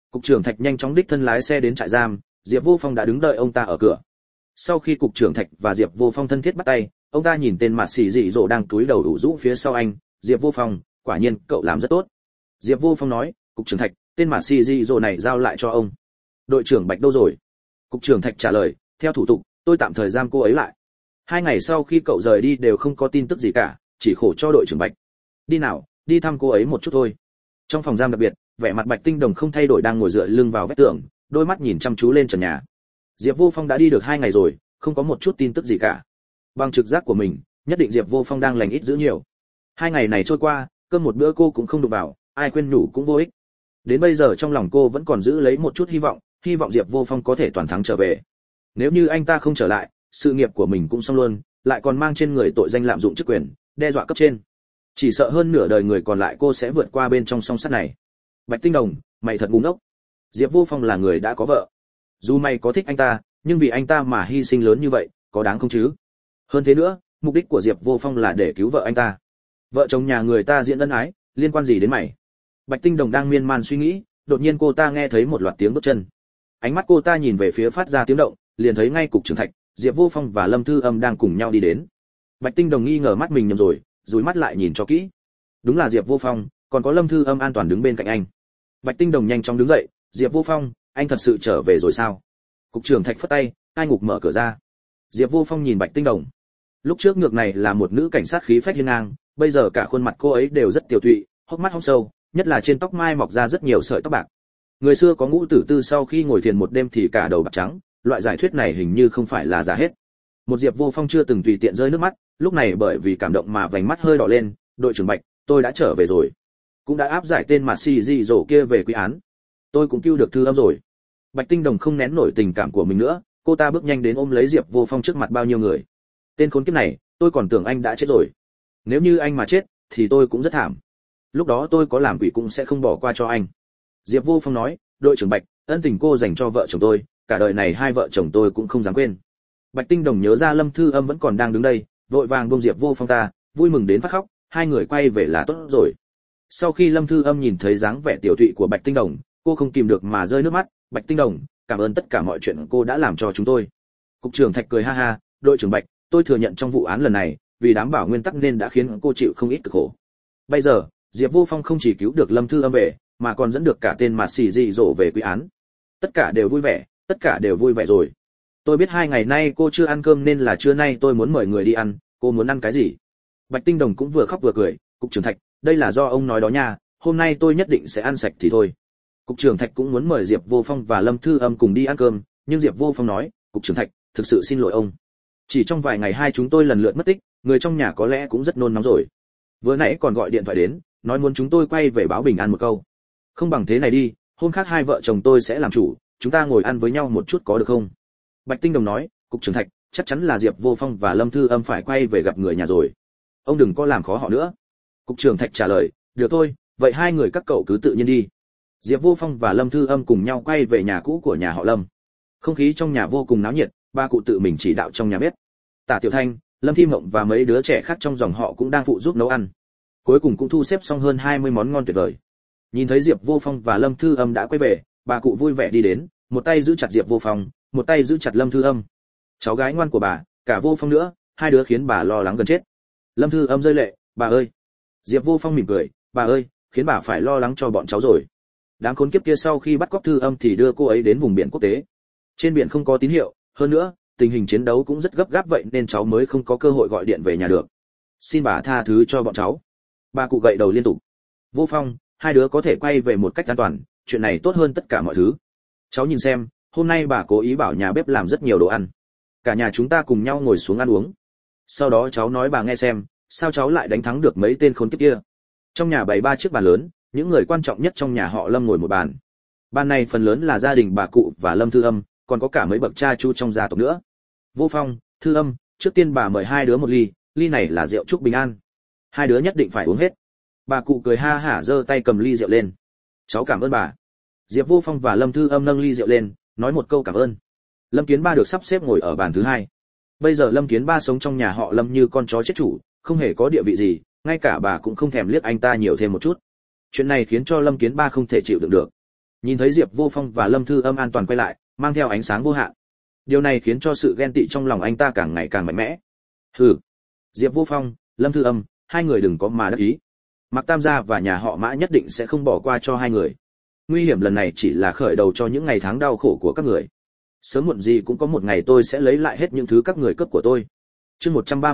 Cục trưởng Thạch nhanh chóng đích thân lái xe đến trại giam, Diệp Vô Phong đã đứng đợi ông ta ở cửa. Sau khi cục trưởng Thạch và Diệp Vô Phong thân thiết bắt tay, ông ta nhìn tên mạt xì dị dỗ đang túi đầu ủ rũ phía sau anh. Diệp Vô Phong, quả nhiên cậu làm rất tốt. Diệp Vô Phong nói, cục trưởng Thạch, tên mạt xì dị dỗ này giao lại cho ông. Đội trưởng Bạch đâu rồi? Cục trưởng Thạch trả lời, theo thủ tục, tôi tạm thời giam cô ấy lại. 2 ngày sau khi cậu rời đi đều không có tin tức gì cả, chỉ khổ cho đội trưởng Bạch. Đi nào, đi thăm cô ấy một chút thôi. Trong phòng giam đặc biệt, vẻ mặt Bạch Tinh Đồng không thay đổi đang ngồi dựa lưng vào vách tường, đôi mắt nhìn chăm chú lên trần nhà. Diệp Vô Phong đã đi được 2 ngày rồi, không có một chút tin tức gì cả. Bằng trực giác của mình, nhất định Diệp Vô Phong đang lành ít dữ nhiều. 2 ngày này trôi qua, cơm một bữa cô cũng không đụng vào, ai khuyên nhủ cũng vô ích. Đến bây giờ trong lòng cô vẫn còn giữ lấy một chút hy vọng Diệp Vô Phong có thể toàn thắng trở về. Nếu như anh ta không trở lại, sự nghiệp của mình cũng xong luôn, lại còn mang trên người tội danh lạm dụng chức quyền, đe dọa cấp trên. Chỉ sợ hơn nửa đời người còn lại cô sẽ vượt qua bên trong song sắt này. Bạch Tinh Đồng, mày thật ngu ngốc. Diệp Vô Phong là người đã có vợ. Dù mày có thích anh ta, nhưng vì anh ta mà hy sinh lớn như vậy, có đáng không chứ? Hơn thế nữa, mục đích của Diệp Vô Phong là để cứu vợ anh ta. Vợ chồng nhà người ta diễn ân ái, liên quan gì đến mày? Bạch Tinh Đồng đang miên man suy nghĩ, đột nhiên cô ta nghe thấy một loạt tiếng bước chân. Ánh mắt cô ta nhìn về phía phát ra tiếng động, liền thấy ngay cục trưởng Thạch, Diệp Vô Phong và Lâm Thư Âm đang cùng nhau đi đến. Bạch Tinh Đồng nghi ngờ mắt mình nhầm rồi, dúi mắt lại nhìn cho kỹ. Đúng là Diệp Vô Phong, còn có Lâm Thư Âm an toàn đứng bên cạnh anh. Bạch Tinh Đồng nhanh chóng đứng dậy, Diệp Vô Phong, anh thật sự trở về rồi sao? Cục trưởng Thạch phất tay, cai ngục mở cửa ra. Diệp Vô Phong nhìn Bạch Tinh Đồng. Lúc trước ngược này là một nữ cảnh sát khí phách hiên ngang, bây giờ cả khuôn mặt cô ấy đều rất tiểu tụy, hốc mắt hốc sâu, nhất là trên tóc mai mọc ra rất nhiều sợi tóc bạc. Người xưa có ngũ tử tư sau khi ngồi thiền một đêm thì cả đầu bạc trắng, loại giải thuyết này hình như không phải là giả hết. Một Diệp Vô Phong chưa từng tùy tiện rơi nước mắt, lúc này bởi vì cảm động mà vành mắt hơi đỏ lên. Đội trưởng Bạch, tôi đã trở về rồi, cũng đã áp giải tên mạt xì dị dỗ kia về quy án. Tôi cũng cứu được Thư Âm rồi. Bạch Tinh Đồng không nén nổi tình cảm của mình nữa, cô ta bước nhanh đến ôm lấy Diệp Vô Phong trước mặt bao nhiêu người. Tên khốn kiếp này, tôi còn tưởng anh đã chết rồi. Nếu như anh mà chết, thì tôi cũng rất thảm. Lúc đó tôi có làm quỷ cũng sẽ không bỏ qua cho anh. Diệp Vô Phong nói, đội trưởng Bạch, ân tình cô dành cho vợ chồng tôi, cả đời này hai vợ chồng tôi cũng không dám quên. Bạch Tinh Đồng nhớ ra Lâm Thư Âm vẫn còn đang đứng đây, vội vàng buông Diệp Vô Phong ta, vui mừng đến phát khóc. Hai người quay về là tốt rồi. Sau khi Lâm Thư Âm nhìn thấy dáng vẻ tiểu tụy của Bạch Tinh Đồng, cô không kìm được mà rơi nước mắt. Bạch Tinh Đồng, cảm ơn tất cả mọi chuyện cô đã làm cho chúng tôi. Cục trưởng Thạch cười ha ha, đội trưởng Bạch, tôi thừa nhận trong vụ án lần này, vì đảm bảo nguyên tắc nên đã khiến cô chịu không ít cực khổ. Bây giờ, Diệp Vô Phong không chỉ cứu được Lâm Thư Âm về, mà còn dẫn được cả tên mạt xì dị dỗ về quy án. Tất cả đều vui vẻ rồi. Tôi biết 2 ngày nay cô chưa ăn cơm nên là trưa nay tôi muốn mời người đi ăn, cô muốn ăn cái gì? Bạch Tinh Đồng cũng vừa khóc vừa cười, cục trưởng Thạch, đây là do ông nói đó nha, hôm nay tôi nhất định sẽ ăn sạch thì thôi. Cục trưởng Thạch cũng muốn mời Diệp Vô Phong và Lâm Thư Âm cùng đi ăn cơm, nhưng Diệp Vô Phong nói, cục trưởng Thạch, thực sự xin lỗi ông. Chỉ trong vài ngày hai chúng tôi lần lượt mất tích, người trong nhà có lẽ cũng rất nôn nóng rồi. Vừa nãy còn gọi điện thoại đến, nói muốn chúng tôi quay về báo bình an một câu. Không bằng thế này đi, hôm khác hai vợ chồng tôi sẽ làm chủ, chúng ta ngồi ăn với nhau một chút có được không? Bạch Tinh Đồng nói, cục trưởng Thạch, chắc chắn là Diệp Vô Phong và Lâm Thư Âm phải quay về gặp người nhà rồi. Ông đừng có làm khó họ nữa. Cục trưởng Thạch trả lời, được thôi, vậy hai người các cậu cứ tự nhiên đi. Diệp Vô Phong và Lâm Thư Âm cùng nhau quay về nhà cũ của nhà họ Lâm. Không khí trong nhà vô cùng náo nhiệt, ba cụ tự mình chỉ đạo trong nhà bếp. Tả Tiểu Thanh, Lâm Thi Mộng và mấy đứa trẻ khác trong dòng họ cũng đang phụ giúp nấu ăn. Cuối cùng cũng thu xếp xong hơn 20 món ngon tuyệt vời. Nhìn thấy Diệp Vô Phong và Lâm Thư Âm đã quay về, bà cụ vui vẻ đi đến, một tay giữ chặt Diệp Vô Phong, một tay giữ chặt Lâm Thư Âm. Cháu gái ngoan của bà, cả Vô Phong nữa, hai đứa khiến bà lo lắng gần chết. Lâm Thư Âm rơi lệ, bà ơi. Diệp Vô Phong mỉm cười, bà ơi, khiến bà phải lo lắng cho bọn cháu rồi. Đám khốn kiếp kia sau khi bắt cóc Thư Âm thì đưa cô ấy đến vùng biển quốc tế. Trên biển không có tín hiệu, hơn nữa, tình hình chiến đấu cũng rất gấp gáp vậy nên cháu mới không có cơ hội gọi điện về nhà được. Xin bà tha thứ cho bọn cháu. Bà cụ gậy đầu liên tục. Vô Phong, hai đứa có thể quay về một cách an toàn, chuyện này tốt hơn tất cả mọi thứ. Cháu nhìn xem, hôm nay bà cố ý bảo nhà bếp làm rất nhiều đồ ăn. Cả nhà chúng ta cùng nhau ngồi xuống ăn uống. Sau đó cháu nói bà nghe xem, sao cháu lại đánh thắng được mấy tên khốn kiếp kia. Trong nhà bày 3 chiếc bàn lớn, những người quan trọng nhất trong nhà họ Lâm ngồi một bàn. Bàn này phần lớn là gia đình bà cụ và Lâm Thư Âm, còn có cả mấy bậc cha chú trong gia tộc nữa. Vô Phong, Thư Âm, trước tiên bà mời hai đứa một ly, ly này là rượu chúc bình an. Hai đứa nhất định phải uống hết. Bà cụ cười ha hả giơ tay cầm ly rượu lên. Cháu cảm ơn bà. Diệp Vô Phong và Lâm Thư Âm nâng ly rượu lên, nói một câu cảm ơn. Lâm Kiến Ba được sắp xếp ngồi ở bàn thứ hai. Bây giờ Lâm Kiến Ba sống trong nhà họ Lâm như con chó chết chủ, không hề có địa vị gì, ngay cả bà cũng không thèm liếc anh ta nhiều thêm một chút. Chuyện này khiến cho Lâm Kiến Ba không thể chịu đựng được. Nhìn thấy Diệp Vô Phong và Lâm Thư Âm an toàn quay lại, mang theo ánh sáng vô hạn. Điều này khiến cho sự ghen tị trong lòng anh ta càng ngày càng mạnh mẽ. Hừ. Diệp Vô Phong, Lâm Thư Âm, hai người đừng có mà đắc ý. Mạc Tam gia và nhà họ Mã nhất định sẽ không bỏ qua cho hai người. Nguy hiểm lần này chỉ là khởi đầu cho những ngày tháng đau khổ của các người. Sớm muộn gì cũng có một ngày tôi sẽ lấy lại hết những thứ các người cướp của tôi. Chương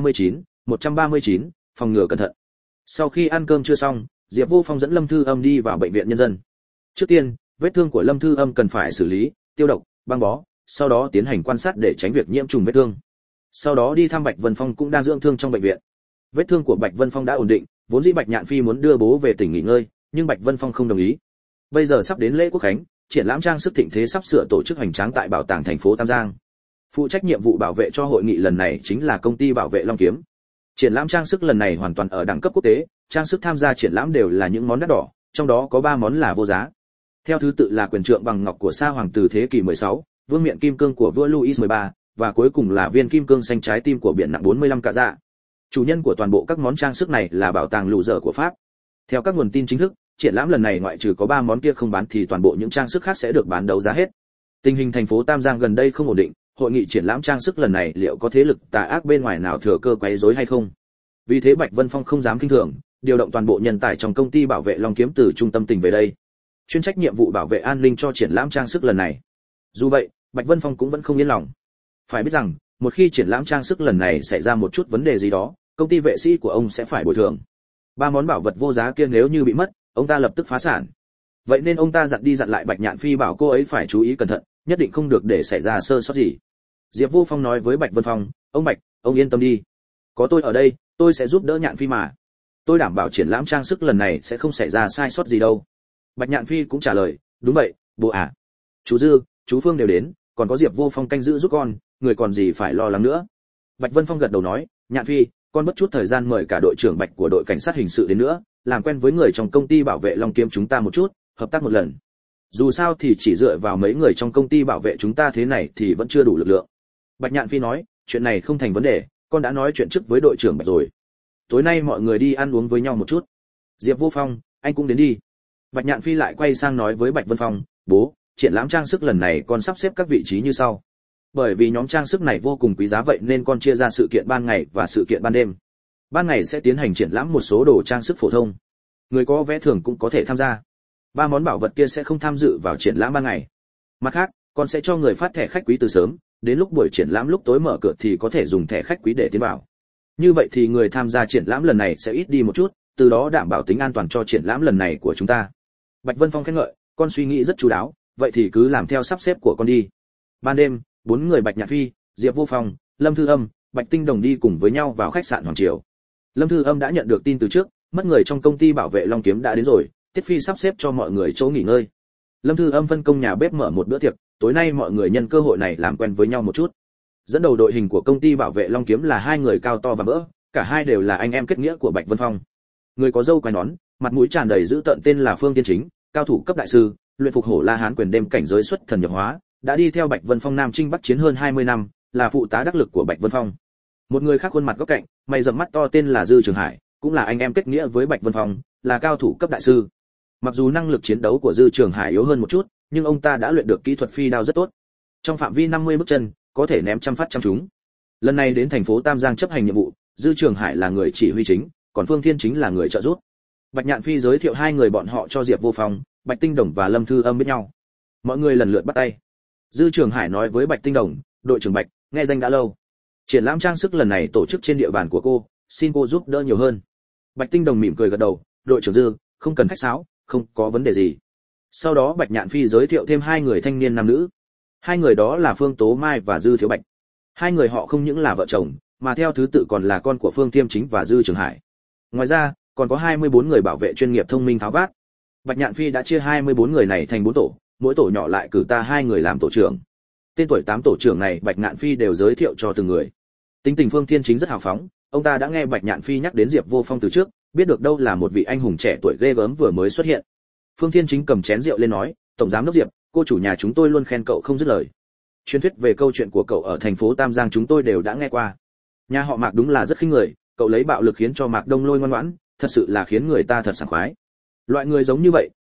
139, phòng ngừa cẩn thận. Sau khi ăn cơm trưa xong, Diệp Vô Phong dẫn Lâm Thư Âm đi vào bệnh viện nhân dân. Trước tiên, vết thương của Lâm Thư Âm cần phải xử lý, tiêu độc, băng bó, sau đó tiến hành quan sát để tránh việc nhiễm trùng vết thương. Sau đó đi thăm Bạch Vân Phong cũng đang dưỡng thương trong bệnh viện. Vết thương của Bạch Vân Phong đã ổn định, vốn dĩ Bạch Nhạn Phi muốn đưa bố về tỉnh nghỉ ngơi, nhưng Bạch Vân Phong không đồng ý. Bây giờ sắp đến lễ Quốc khánh, triển lãm trang sức thịnh thế sắp sửa tổ chức hoành tráng tại bảo tàng thành phố Tam Giang. Phụ trách nhiệm vụ bảo vệ cho hội nghị lần này chính là công ty bảo vệ Long Kiếm. Triển lãm trang sức lần này hoàn toàn ở đẳng cấp quốc tế, trang sức tham gia triển lãm đều là những món đắt đỏ, trong đó có 3 món là vô giá. Theo thứ tự là quyền trượng bằng ngọc của Sa hoàng từ thế kỷ 16, vương miện kim cương của vua Louis 13 và cuối cùng là viên kim cương xanh trái tim của biển nặng 45 cả dạ. Chủ nhân của toàn bộ các món trang sức này là bảo tàng lù dở của Pháp. Theo các nguồn tin chính thức, triển lãm lần này ngoại trừ có 3 món kia không bán thì toàn bộ những trang sức khác sẽ được bán đấu giá hết. Tình hình thành phố Tam Giang gần đây không ổn định, hội nghị triển lãm trang sức lần này liệu có thế lực tà ác bên ngoài nào thừa cơ quấy rối hay không? Vì thế Bạch Vân Phong không dám khinh thường, điều động toàn bộ nhân tài trong công ty bảo vệ Long Kiếm từ trung tâm tỉnh về đây, chuyên trách nhiệm vụ bảo vệ an ninh cho triển lãm trang sức lần này. Dù vậy, Bạch Vân Phong cũng vẫn không yên lòng. Phải biết rằng, một khi triển lãm trang sức lần này xảy ra một chút vấn đề gì đó, công ty vệ sĩ của ông sẽ phải bồi thường. 3 món bảo vật vô giá kia nếu như bị mất, ông ta lập tức phá sản. Vậy nên ông ta dặn đi dặn lại Bạch Nhạn Phi bảo cô ấy phải chú ý cẩn thận, nhất định không được để xảy ra sơ sót gì. Diệp Vô Phong nói với Bạch Vân Phong, "Ông Bạch, ông yên tâm đi, có tôi ở đây, tôi sẽ giúp đỡ Nhạn Phi mà. Tôi đảm bảo triển lãm trang sức lần này sẽ không xảy ra sai sót gì đâu." Bạch Nhạn Phi cũng trả lời, "Đúng vậy, bố à. Chú Dư, chú Phương đều đến, còn có Diệp Vô Phong canh giữ giúp con, người còn gì phải lo lắng nữa." Bạch Vân Phong gật đầu nói, "Nhạn Phi, con mất chút thời gian mời cả đội trưởng Bạch của đội cảnh sát hình sự đến nữa, làm quen với người trong công ty bảo vệ Long Kiếm chúng ta một chút, hợp tác một lần. Dù sao thì chỉ dựa vào mấy người trong công ty bảo vệ chúng ta thế này thì vẫn chưa đủ lực lượng." Bạch Nhạn Phi nói, "Chuyện này không thành vấn đề, con đã nói chuyện trước với đội trưởng Bạch rồi. Tối nay mọi người đi ăn uống với nhau một chút. Diệp Vô Phong, anh cũng đến đi." Bạch Nhạn Phi lại quay sang nói với Bạch Vân Phong, "Bố, triển lãm trang sức lần này con sắp xếp các vị trí như sau. Bởi vì nhóm trang sức này vô cùng quý giá vậy nên con chia ra sự kiện ban ngày và sự kiện ban đêm. Ban ngày sẽ tiến hành triển lãm một số đồ trang sức phổ thông. Người có vé thưởng cũng có thể tham gia. 3 món bảo vật kia sẽ không tham dự vào triển lãm ban ngày. Mặt khác, con sẽ cho người phát thẻ khách quý từ sớm, đến lúc buổi triển lãm lúc tối mở cửa thì có thể dùng thẻ khách quý để tiến vào. Như vậy thì người tham gia triển lãm lần này sẽ ít đi một chút, từ đó đảm bảo tính an toàn cho triển lãm lần này của chúng ta." Bạch Vân Phong khen ngợi, "Con suy nghĩ rất chu đáo, vậy thì cứ làm theo sắp xếp của con đi." Ban đêm, 4 người Bạch Nhạn Phi, Diệp Vô Phong, Lâm Thư Âm, Bạch Tinh Đồng đi cùng với nhau vào khách sạn Hoàng Triều. Lâm Thư Âm đã nhận được tin từ trước, mất người trong công ty bảo vệ Long Kiếm đã đến rồi, Tiết Phi sắp xếp cho mọi người chỗ nghỉ ngơi. Lâm Thư Âm phân công nhà bếp mở một bữa tiệc, tối nay mọi người nhân cơ hội này làm quen với nhau một chút. Dẫn đầu đội hình của công ty bảo vệ Long Kiếm là 2 người cao to và vỡ, cả hai đều là anh em kết nghĩa của Bạch Vân Phong. Người có râu quai nón, mặt mũi tràn đầy dữ tợn tên là Phương Tiên Chính, cao thủ cấp đại sư, luyện phục hổ La Hán quyền đêm cảnh giới xuất thần nhập hóa, đã đi theo Bạch Vân Phong Nam Chinh Bắc chiến hơn 20 năm, là phụ tá đắc lực của Bạch Vân Phong. Một người khác khuôn mặt góc cạnh, mày rậm mắt to tên là Dư Trường Hải, cũng là anh em kết nghĩa với Bạch Vân Phong, là cao thủ cấp đại sư. Mặc dù năng lực chiến đấu của Dư Trường Hải yếu hơn một chút, nhưng ông ta đã luyện được kỹ thuật phi đao rất tốt. Trong phạm vi 50 bước chân, có thể ném trăm phát trăm trúng. Lần này đến thành phố Tam Giang chấp hành nhiệm vụ, Dư Trường Hải là người chỉ huy chính, còn Phương Thiên Chính là người trợ giúp. Bạch Nhạn Phi giới thiệu 2 người bọn họ cho Diệp Vô Phong, Bạch Tinh Đồng và Lâm Thư Âm biết nhau. Mọi người lần lượt bắt tay. Dư Trường Hải nói với Bạch Tinh Đồng, "Đội trưởng Bạch, nghe danh đã lâu. Triển lãm trang sức lần này tổ chức trên địa bàn của cô, xin cô giúp đỡ nhiều hơn." Bạch Tinh Đồng mỉm cười gật đầu, "Đội trưởng Dư, không cần khách sáo, không có vấn đề gì." Sau đó Bạch Nhạn Phi giới thiệu thêm 2 người thanh niên nam nữ. 2 người đó là Phương Tố Mai và Dư Thiếu Bạch. 2 người họ không những là vợ chồng, mà theo thứ tự còn là con của Phương Tiêm Chính và Dư Trường Hải. Ngoài ra, còn có 24 người bảo vệ chuyên nghiệp thông minh tháo vát. Bạch Nhạn Phi đã chia 24 người này thành 4 tổ, mỗi tổ nhỏ lại cử ta 2 người làm tổ trưởng. Tên tuổi 8 tổ trưởng này Bạch Nhạn Phi đều giới thiệu cho từng người. Tính tình Phương Thiên Chính rất hào phóng, ông ta đã nghe Bạch Nhạn Phi nhắc đến Diệp Vô Phong từ trước, biết được đâu là một vị anh hùng trẻ tuổi ghê gớm vừa mới xuất hiện. Phương Thiên Chính cầm chén rượu lên nói, "Tổng giám đốc Diệp, cô chủ nhà chúng tôi luôn khen cậu không dứt lời. Truyền thuyết về câu chuyện của cậu ở thành phố Tam Giang chúng tôi đều đã nghe qua. Nhà họ Mạc đúng là rất khinh người, cậu lấy bạo lực khiến cho Mạc Đông Lôi ngoan ngoãn, thật sự là khiến người ta thật sảng khoái. Loại người giống như vậy,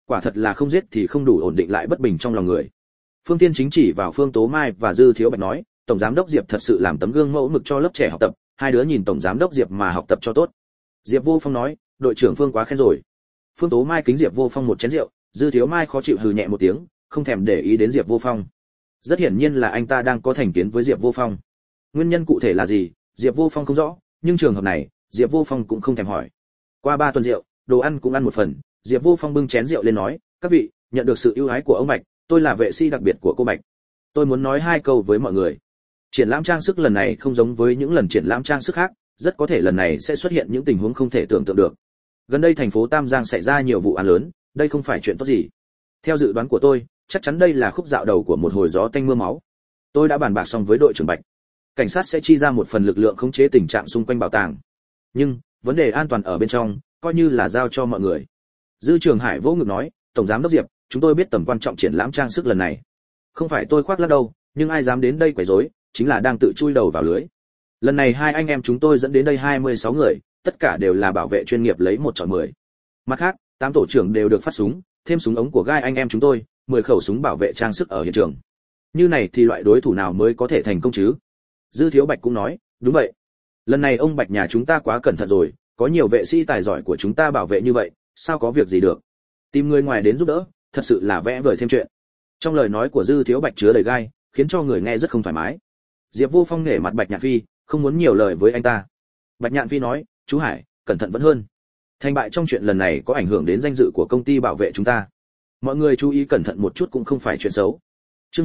quả thật là không giết thì không đủ ổn định lại bất bình trong lòng người. Phương Tiên Chính chỉ vào Phương Tố Mai và Dư Thiếu Bạch nói, tổng giám đốc Diệp thật sự làm tấm gương mẫu mực cho lớp trẻ học tập, hai đứa nhìn tổng giám đốc Diệp mà học tập cho tốt. Diệp Vô Phong nói, đội trưởng Phương quá khen rồi. Phương Tố Mai kính Diệp Vô Phong một chén rượu, Dư Thiếu Mai khó chịu hừ nhẹ một tiếng, không thèm để ý đến Diệp Vô Phong. Rất hiển nhiên là anh ta đang có thành kiến với Diệp Vô Phong. Nguyên nhân cụ thể là gì, Diệp Vô Phong không rõ, nhưng trường hợp này, Diệp Vô Phong cũng không thèm hỏi. Qua 3 tuần rượu, đồ ăn cũng ăn một phần, Diệp Vô Phong bưng chén rượu lên nói, các vị, nhận được sự ưu ái của ông Bạch, tôi là vệ sĩ đặc biệt của cô Bạch. Tôi muốn nói 2 câu với mọi người. Triển lãm trang sức lần này không giống với những lần triển lãm trang sức khác, rất có thể lần này sẽ xuất hiện những tình huống không thể tưởng tượng được. Gần đây thành phố Tam Giang xảy ra nhiều vụ án lớn, đây không phải chuyện tốt gì. Theo dự đoán của tôi, chắc chắn đây là khúc dạo đầu của một hồi gió tanh mưa máu. Tôi đã bàn bạc xong với đội trưởng Bạch. Cảnh sát sẽ chi ra một phần lực lượng khống chế tình trạng xung quanh bảo tàng. Nhưng, vấn đề an toàn ở bên trong, coi như là giao cho mọi người. Dư Trường Hải vỗ ngực nói, tổng giám đốc Diệp, chúng tôi biết tầm quan trọng triển lãm trang sức lần này. Không phải tôi khoác lác đâu, nhưng ai dám đến đây quấy rối, chính là đang tự chui đầu vào lưới. Lần này 2 anh em chúng tôi dẫn đến đây 26 người, tất cả đều là bảo vệ chuyên nghiệp lấy 1 chọi 10. Mặt khác, 8 tổ trưởng đều được phát súng, thêm súng ống của gai anh em chúng tôi, 10 khẩu súng bảo vệ trang sức ở hiện trường. Như này thì loại đối thủ nào mới có thể thành công chứ? Dư Thiếu Bạch cũng nói, đúng vậy. Lần này ông Bạch nhà chúng ta quá cẩn thận rồi, có nhiều vệ sĩ tài giỏi của chúng ta bảo vệ như vậy, sao có việc gì được? Tìm người ngoài đến giúp đỡ, thật sự là vẽ vời thêm chuyện. Trong lời nói của Dư Thiếu Bạch chứa đầy gai, khiến cho người nghe rất không thoải mái. Diệp Vô Phong nể mặt Bạch Nhạn Phi, không muốn nhiều lời với anh ta. Bạch Nhạn Phi nói, chú Hải, cẩn thận vẫn hơn. Thành bại trong chuyện lần này có ảnh hưởng đến danh dự của công ty bảo vệ chúng ta. Mọi người chú ý cẩn thận một chút cũng không phải chuyện xấu. Chương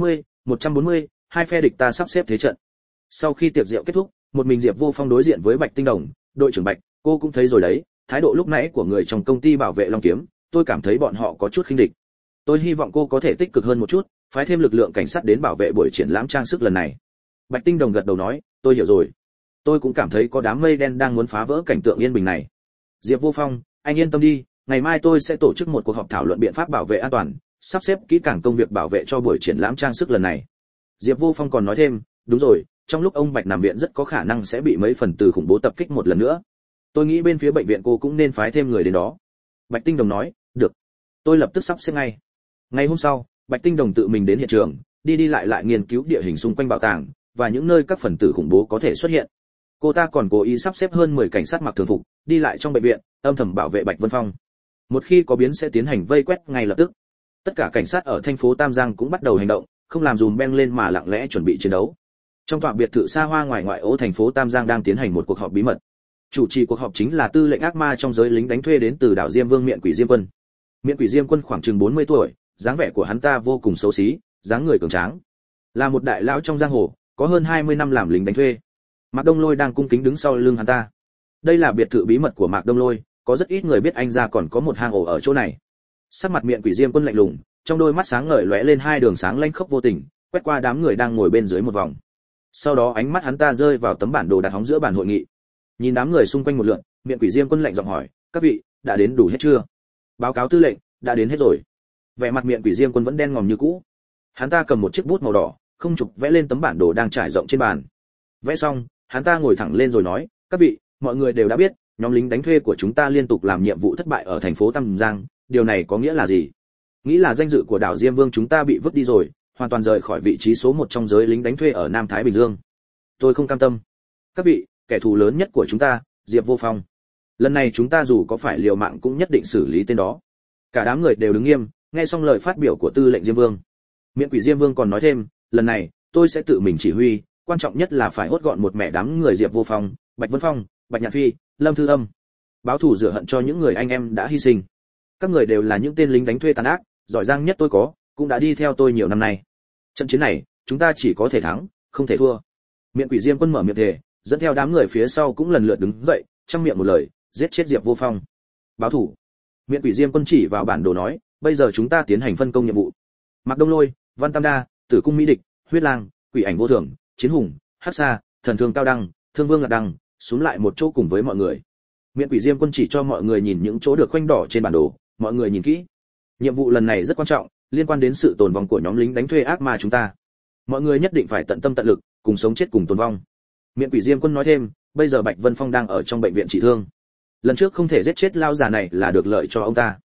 140, hai phe địch ta sắp xếp thế trận. Sau khi tiệc rượu kết thúc, một mình Diệp Vô Phong đối diện với Bạch Tinh Đồng, đội trưởng Bạch, cô cũng thấy rồi đấy, thái độ lúc nãy của người trong công ty bảo vệ Long Kiếm, tôi cảm thấy bọn họ có chút khinh địch. Tôi hy vọng cô có thể tích cực hơn một chút, phái thêm lực lượng cảnh sát đến bảo vệ buổi triển lãm trang sức lần này. Bạch Tinh Đồng gật đầu nói, tôi hiểu rồi. Tôi cũng cảm thấy có đám mây đen đang muốn phá vỡ cảnh tượng yên bình này. Diệp Vô Phong, anh yên tâm đi, ngày mai tôi sẽ tổ chức một cuộc họp thảo luận biện pháp bảo vệ an toàn, sắp xếp kỹ càng công việc bảo vệ cho buổi triển lãm trang sức lần này. Diệp Vô Phong còn nói thêm, đúng rồi, trong lúc ông Bạch nằm viện rất có khả năng sẽ bị mấy phần tử khủng bố tập kích một lần nữa. Tôi nghĩ bên phía bệnh viện cô cũng nên phái thêm người đến đó. Bạch Tinh Đồng nói, được. Tôi lập tức sắp xếp ngay. Ngày hôm sau, Bạch Tinh Đồng tự mình đến hiện trường, đi lại nghiên cứu địa hình xung quanh bảo tàng và những nơi các phần tử khủng bố có thể xuất hiện. Cô ta còn cố ý sắp xếp hơn 10 cảnh sát mặc thường phục, đi lại trong bệnh viện, âm thầm bảo vệ Bạch Vân Phong. Một khi có biến sẽ tiến hành vây quét ngay lập tức. Tất cả cảnh sát ở thành phố Tam Giang cũng bắt đầu hành động, không làm dùm beng lên mà lặng lẽ chuẩn bị chiến đấu. Trong tòa biệt thự xa hoa ngoài ngoại ô thành phố Tam Giang đang tiến hành một cuộc họp bí mật. Chủ trì cuộc họp chính là tư lệnh ác ma trong giới lính đánh thuê đến từ đảo Diêm Vương Miện Quỷ Diêm Quân. Miện Quỷ Diêm Quân khoảng chừng 40 tuổi, dáng vẻ của hắn ta vô cùng xấu xí, dáng người cường tráng. Là một đại lão trong giang hồ, có hơn 20 năm làm lính đánh thuê. Mạc Đông Lôi đang cung kính đứng sau lưng hắn ta. Đây là biệt thự bí mật của Mạc Đông Lôi, có rất ít người biết anh ra còn có một hang ổ ở chỗ này. Sắc mặt Miện Quỷ Diêm Quân lạnh lùng, trong đôi mắt sáng ngời lóe lên 2 đường sáng lanh khốc vô tình, quét qua đám người đang ngồi bên dưới một vòng. Sau đó ánh mắt hắn ta rơi vào tấm bản đồ đặt hóng giữa bàn hội nghị. Nhìn đám người xung quanh một lượt, Miện Quỷ Diêm Quân lạnh giọng hỏi, các vị, đã đến đủ hết chưa? Báo cáo tư lệnh, đã đến hết rồi. Vẻ mặt Miện Quỷ Diêm Quân vẫn đen ngòm như cũ. Hắn ta cầm một chiếc bút màu đỏ, không trục vẽ lên tấm bản đồ đang trải rộng trên bàn. Vẽ xong, hắn ta ngồi thẳng lên rồi nói, các vị, mọi người đều đã biết, nhóm lính đánh thuê của chúng ta liên tục làm nhiệm vụ thất bại ở thành phố Tam Giang, điều này có nghĩa là gì? Nghĩ là danh dự của đảo Diêm Vương chúng ta bị vứt đi rồi, hoàn toàn rời khỏi vị trí số 1 trong giới lính đánh thuê ở Nam Thái Bình Dương. Tôi không cam tâm. Các vị, kẻ thù lớn nhất của chúng ta, Diệp Vô Phong. Lần này chúng ta dù có phải liều mạng cũng nhất định xử lý tên đó. Cả đám người đều đứng nghiêm, nghe xong lời phát biểu của tư lệnh Diêm Vương. Miện Quỷ Diêm Vương còn nói thêm, lần này, tôi sẽ tự mình chỉ huy, quan trọng nhất là phải hốt gọn một mẻ đám người Diệp Vô Phong, Bạch Vân Phong, Bạch Nhạn Phi, Lâm Thư Âm. Báo thù rửa hận cho những người anh em đã hy sinh. Các người đều là những tên lính đánh thuê tàn ác, giỏi giang nhất tôi có, cũng đã đi theo tôi nhiều năm nay. Trận chiến này, chúng ta chỉ có thể thắng, không thể thua. Miện Quỷ Diêm Quân mở miệng thề, dẫn theo đám người phía sau cũng lần lượt đứng dậy, trong miệng một lời, giết chết Diệp Vô Phong. Báo thủ. Miện Quỷ Diêm Quân chỉ vào bản đồ nói, bây giờ chúng ta tiến hành phân công nhiệm vụ. Mạc Đông Lôi, Văn Tam Đa, Tử Cung Mỹ Địch, Huyết Lang, Quỷ Ảnh Vô Thường, Chiến Hùng, Hắc Sa, Thần Thương Cao Đăng, Thương Vương Lạc Đăng, xuống lại một chỗ cùng với mọi người. Miện Quỷ Diêm Quân chỉ cho mọi người nhìn những chỗ được khoanh đỏ trên bản đồ, mọi người nhìn kỹ. Nhiệm vụ lần này rất quan trọng, liên quan đến sự tồn vong của nhóm lính đánh thuê ác ma chúng ta. Mọi người nhất định phải tận tâm tận lực, cùng sống chết cùng tồn vong. Miện Quỷ Diêm Quân nói thêm, bây giờ Bạch Vân Phong đang ở trong bệnh viện trị thương. Lần trước không thể giết chết lao già này là được lợi cho ông ta.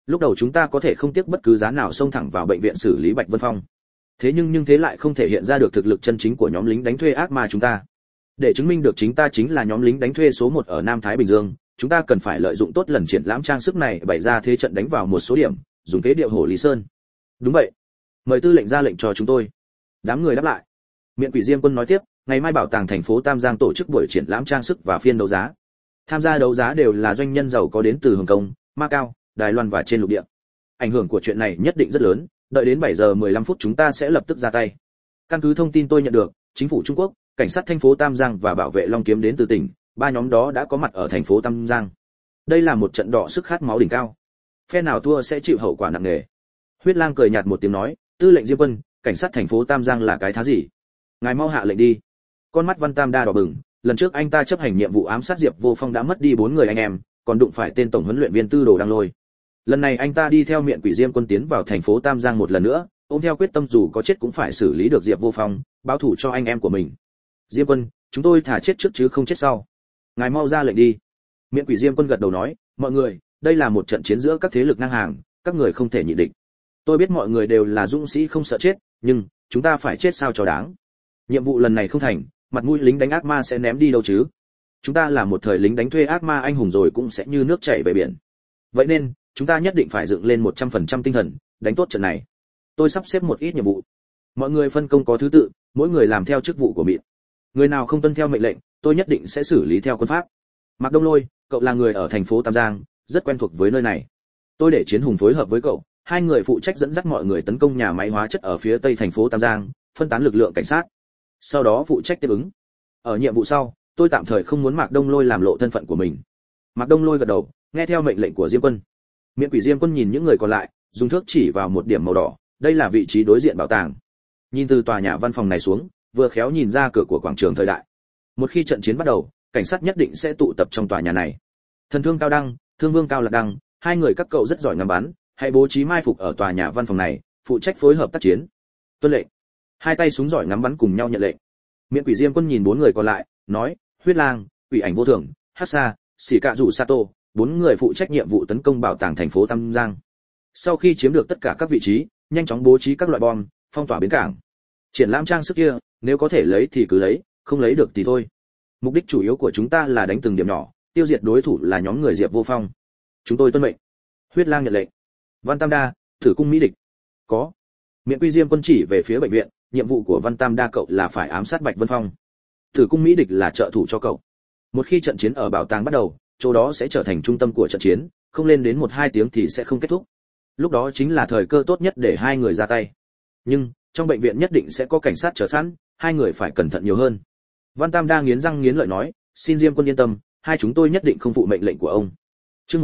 Lúc đầu chúng ta có thể không tiếc bất cứ giá nào xông thẳng vào bệnh viện xử lý Bạch Vân Phong. Thế nhưng thế lại không thể hiện ra được thực lực chân chính của nhóm lính đánh thuê ác ma chúng ta. Để chứng minh được chính ta chính là nhóm lính đánh thuê số 1 ở Nam Thái Bình Dương, chúng ta cần phải lợi dụng tốt lần triển lãm trang sức này bày ra thế trận đánh vào một số điểm, dùng kế điệu Hổ Lý Sơn. Đúng vậy. Mời tư lệnh ra lệnh cho chúng tôi. Đám người đáp lại. Miện Quỷ Diêm Quân nói tiếp, ngày mai bảo tàng thành phố Tam Giang tổ chức buổi triển lãm trang sức và phiên đấu giá. Tham gia đấu giá đều là doanh nhân giàu có đến từ Hồng Kông, Macau, Đài Loan và trên lục địa. Ảnh hưởng của chuyện này nhất định rất lớn, đợi đến 7 giờ 15 phút chúng ta sẽ lập tức ra tay. Căn cứ thông tin tôi nhận được, chính phủ Trung Quốc, cảnh sát thành phố Tam Giang và bảo vệ Long Kiếm đến từ tỉnh, ba nhóm đó đã có mặt ở thành phố Tam Giang. Đây là một trận đọ sức khát máu đỉnh cao. Phe nào thua sẽ chịu hậu quả nặng nề. Huyết Lang cười nhạt một tiếng nói, tư lệnh Diêm Quân, cảnh sát thành phố Tam Giang là cái thá gì? Ngài mau hạ lệnh đi. Con mắt Văn Tam Đa đỏ bừng, lần trước anh ta chấp hành nhiệm vụ ám sát Diệp Vô Phong đã mất đi 4 người anh em, còn đụng phải tên tổng huấn luyện viên Tư Đồ đang lôi. Lần này anh ta đi theo Miện Quỷ Diêm Quân tiến vào thành phố Tam Giang một lần nữa, ôm theo quyết tâm dù có chết cũng phải xử lý được Diệp Vô Phong, báo thù cho anh em của mình. Diêm Quân, chúng tôi thả chết trước chứ không chết sau. Ngài mau ra lệnh đi. Miện Quỷ Diêm Quân gật đầu nói, mọi người, đây là một trận chiến giữa các thế lực ngang hàng, các người không thể nhịn địch. Tôi biết mọi người đều là dũng sĩ không sợ chết, nhưng chúng ta phải chết sao cho đáng. Nhiệm vụ lần này không thành, mặt mũi lính đánh ác ma sẽ ném đi đâu chứ? Chúng ta là một thời lính đánh thuê ác ma anh hùng rồi cũng sẽ như nước chảy về biển. Vậy nên, chúng ta nhất định phải dựng lên 100% tinh thần, đánh tốt trận này. Tôi sắp xếp một ít nhiệm vụ. Mọi người phân công có thứ tự, mỗi người làm theo chức vụ của mình. Người nào không tuân theo mệnh lệnh, tôi nhất định sẽ xử lý theo quân pháp. Mạc Đông Lôi, cậu là người ở thành phố Tam Giang, rất quen thuộc với nơi này. Tôi để Chiến Hùng phối hợp với cậu, hai người phụ trách dẫn dắt mọi người tấn công nhà máy hóa chất ở phía tây thành phố Tam Giang, phân tán lực lượng cảnh sát. Sau đó phụ trách tiếp ứng. Ở nhiệm vụ sau, tôi tạm thời không muốn Mạc Đông Lôi làm lộ thân phận của mình. Mạc Đông Lôi gật đầu, nghe theo mệnh lệnh của Diêm Quân. Miện Quỷ Diêm Quân nhìn những người còn lại, dùng thước chỉ vào một điểm màu đỏ, đây là vị trí đối diện bảo tàng. Nhìn từ tòa nhà văn phòng này xuống, vừa khéo nhìn ra cửa của quảng trường thời đại. Một khi trận chiến bắt đầu, cảnh sát nhất định sẽ tụ tập trong tòa nhà này. Thần Thương Cao Đăng, Thương Vương Cao Lạc Đăng, hai người các cậu rất giỏi ngắm bắn, hãy bố trí mai phục ở tòa nhà văn phòng này, phụ trách phối hợp tác chiến. Tuân lệnh. Hai tay súng giỏi ngắm bắn cùng nhau nhận lệnh. Miện Quỷ Diêm Quân nhìn bốn người còn lại, nói, Huyết Lang, Quỷ Ảnh Vô Thường, Hắc Sa, Sĩ Cạ Dụ Sato, bốn người phụ trách nhiệm vụ tấn công bảo tàng thành phố Tam Giang. Sau khi chiếm được tất cả các vị trí, nhanh chóng bố trí các loại bom, phong tỏa bến cảng. Triển lãm trang sức kia, nếu có thể lấy thì cứ lấy, không lấy được thì thôi. Mục đích chủ yếu của chúng ta là đánh từng điểm nhỏ, tiêu diệt đối thủ là nhóm người Diệp Vô Phong. Chúng tôi tuân mệnh. Huyết Lang nhận lệnh. Văn Tam Đa, thử cung mỹ địch. Có. Miện Quy Diêm Quân chỉ về phía bệnh viện, nhiệm vụ của Văn Tam Đa cậu là phải ám sát Bạch Vân Phong. Thử cung mỹ địch là trợ thủ cho cậu. Một khi trận chiến ở bảo tàng bắt đầu, chỗ đó sẽ trở thành trung tâm của trận chiến, không lên đến 1-2 tiếng thì sẽ không kết thúc. Lúc đó chính là thời cơ tốt nhất để hai người ra tay. Nhưng, trong bệnh viện nhất định sẽ có cảnh sát chờ sẵn, hai người phải cẩn thận nhiều hơn. Văn Tam Đa nghiến răng nghiến lợi nói, xin Diêm Quân yên tâm, hai chúng tôi nhất định không phụ mệnh lệnh của ông. Chương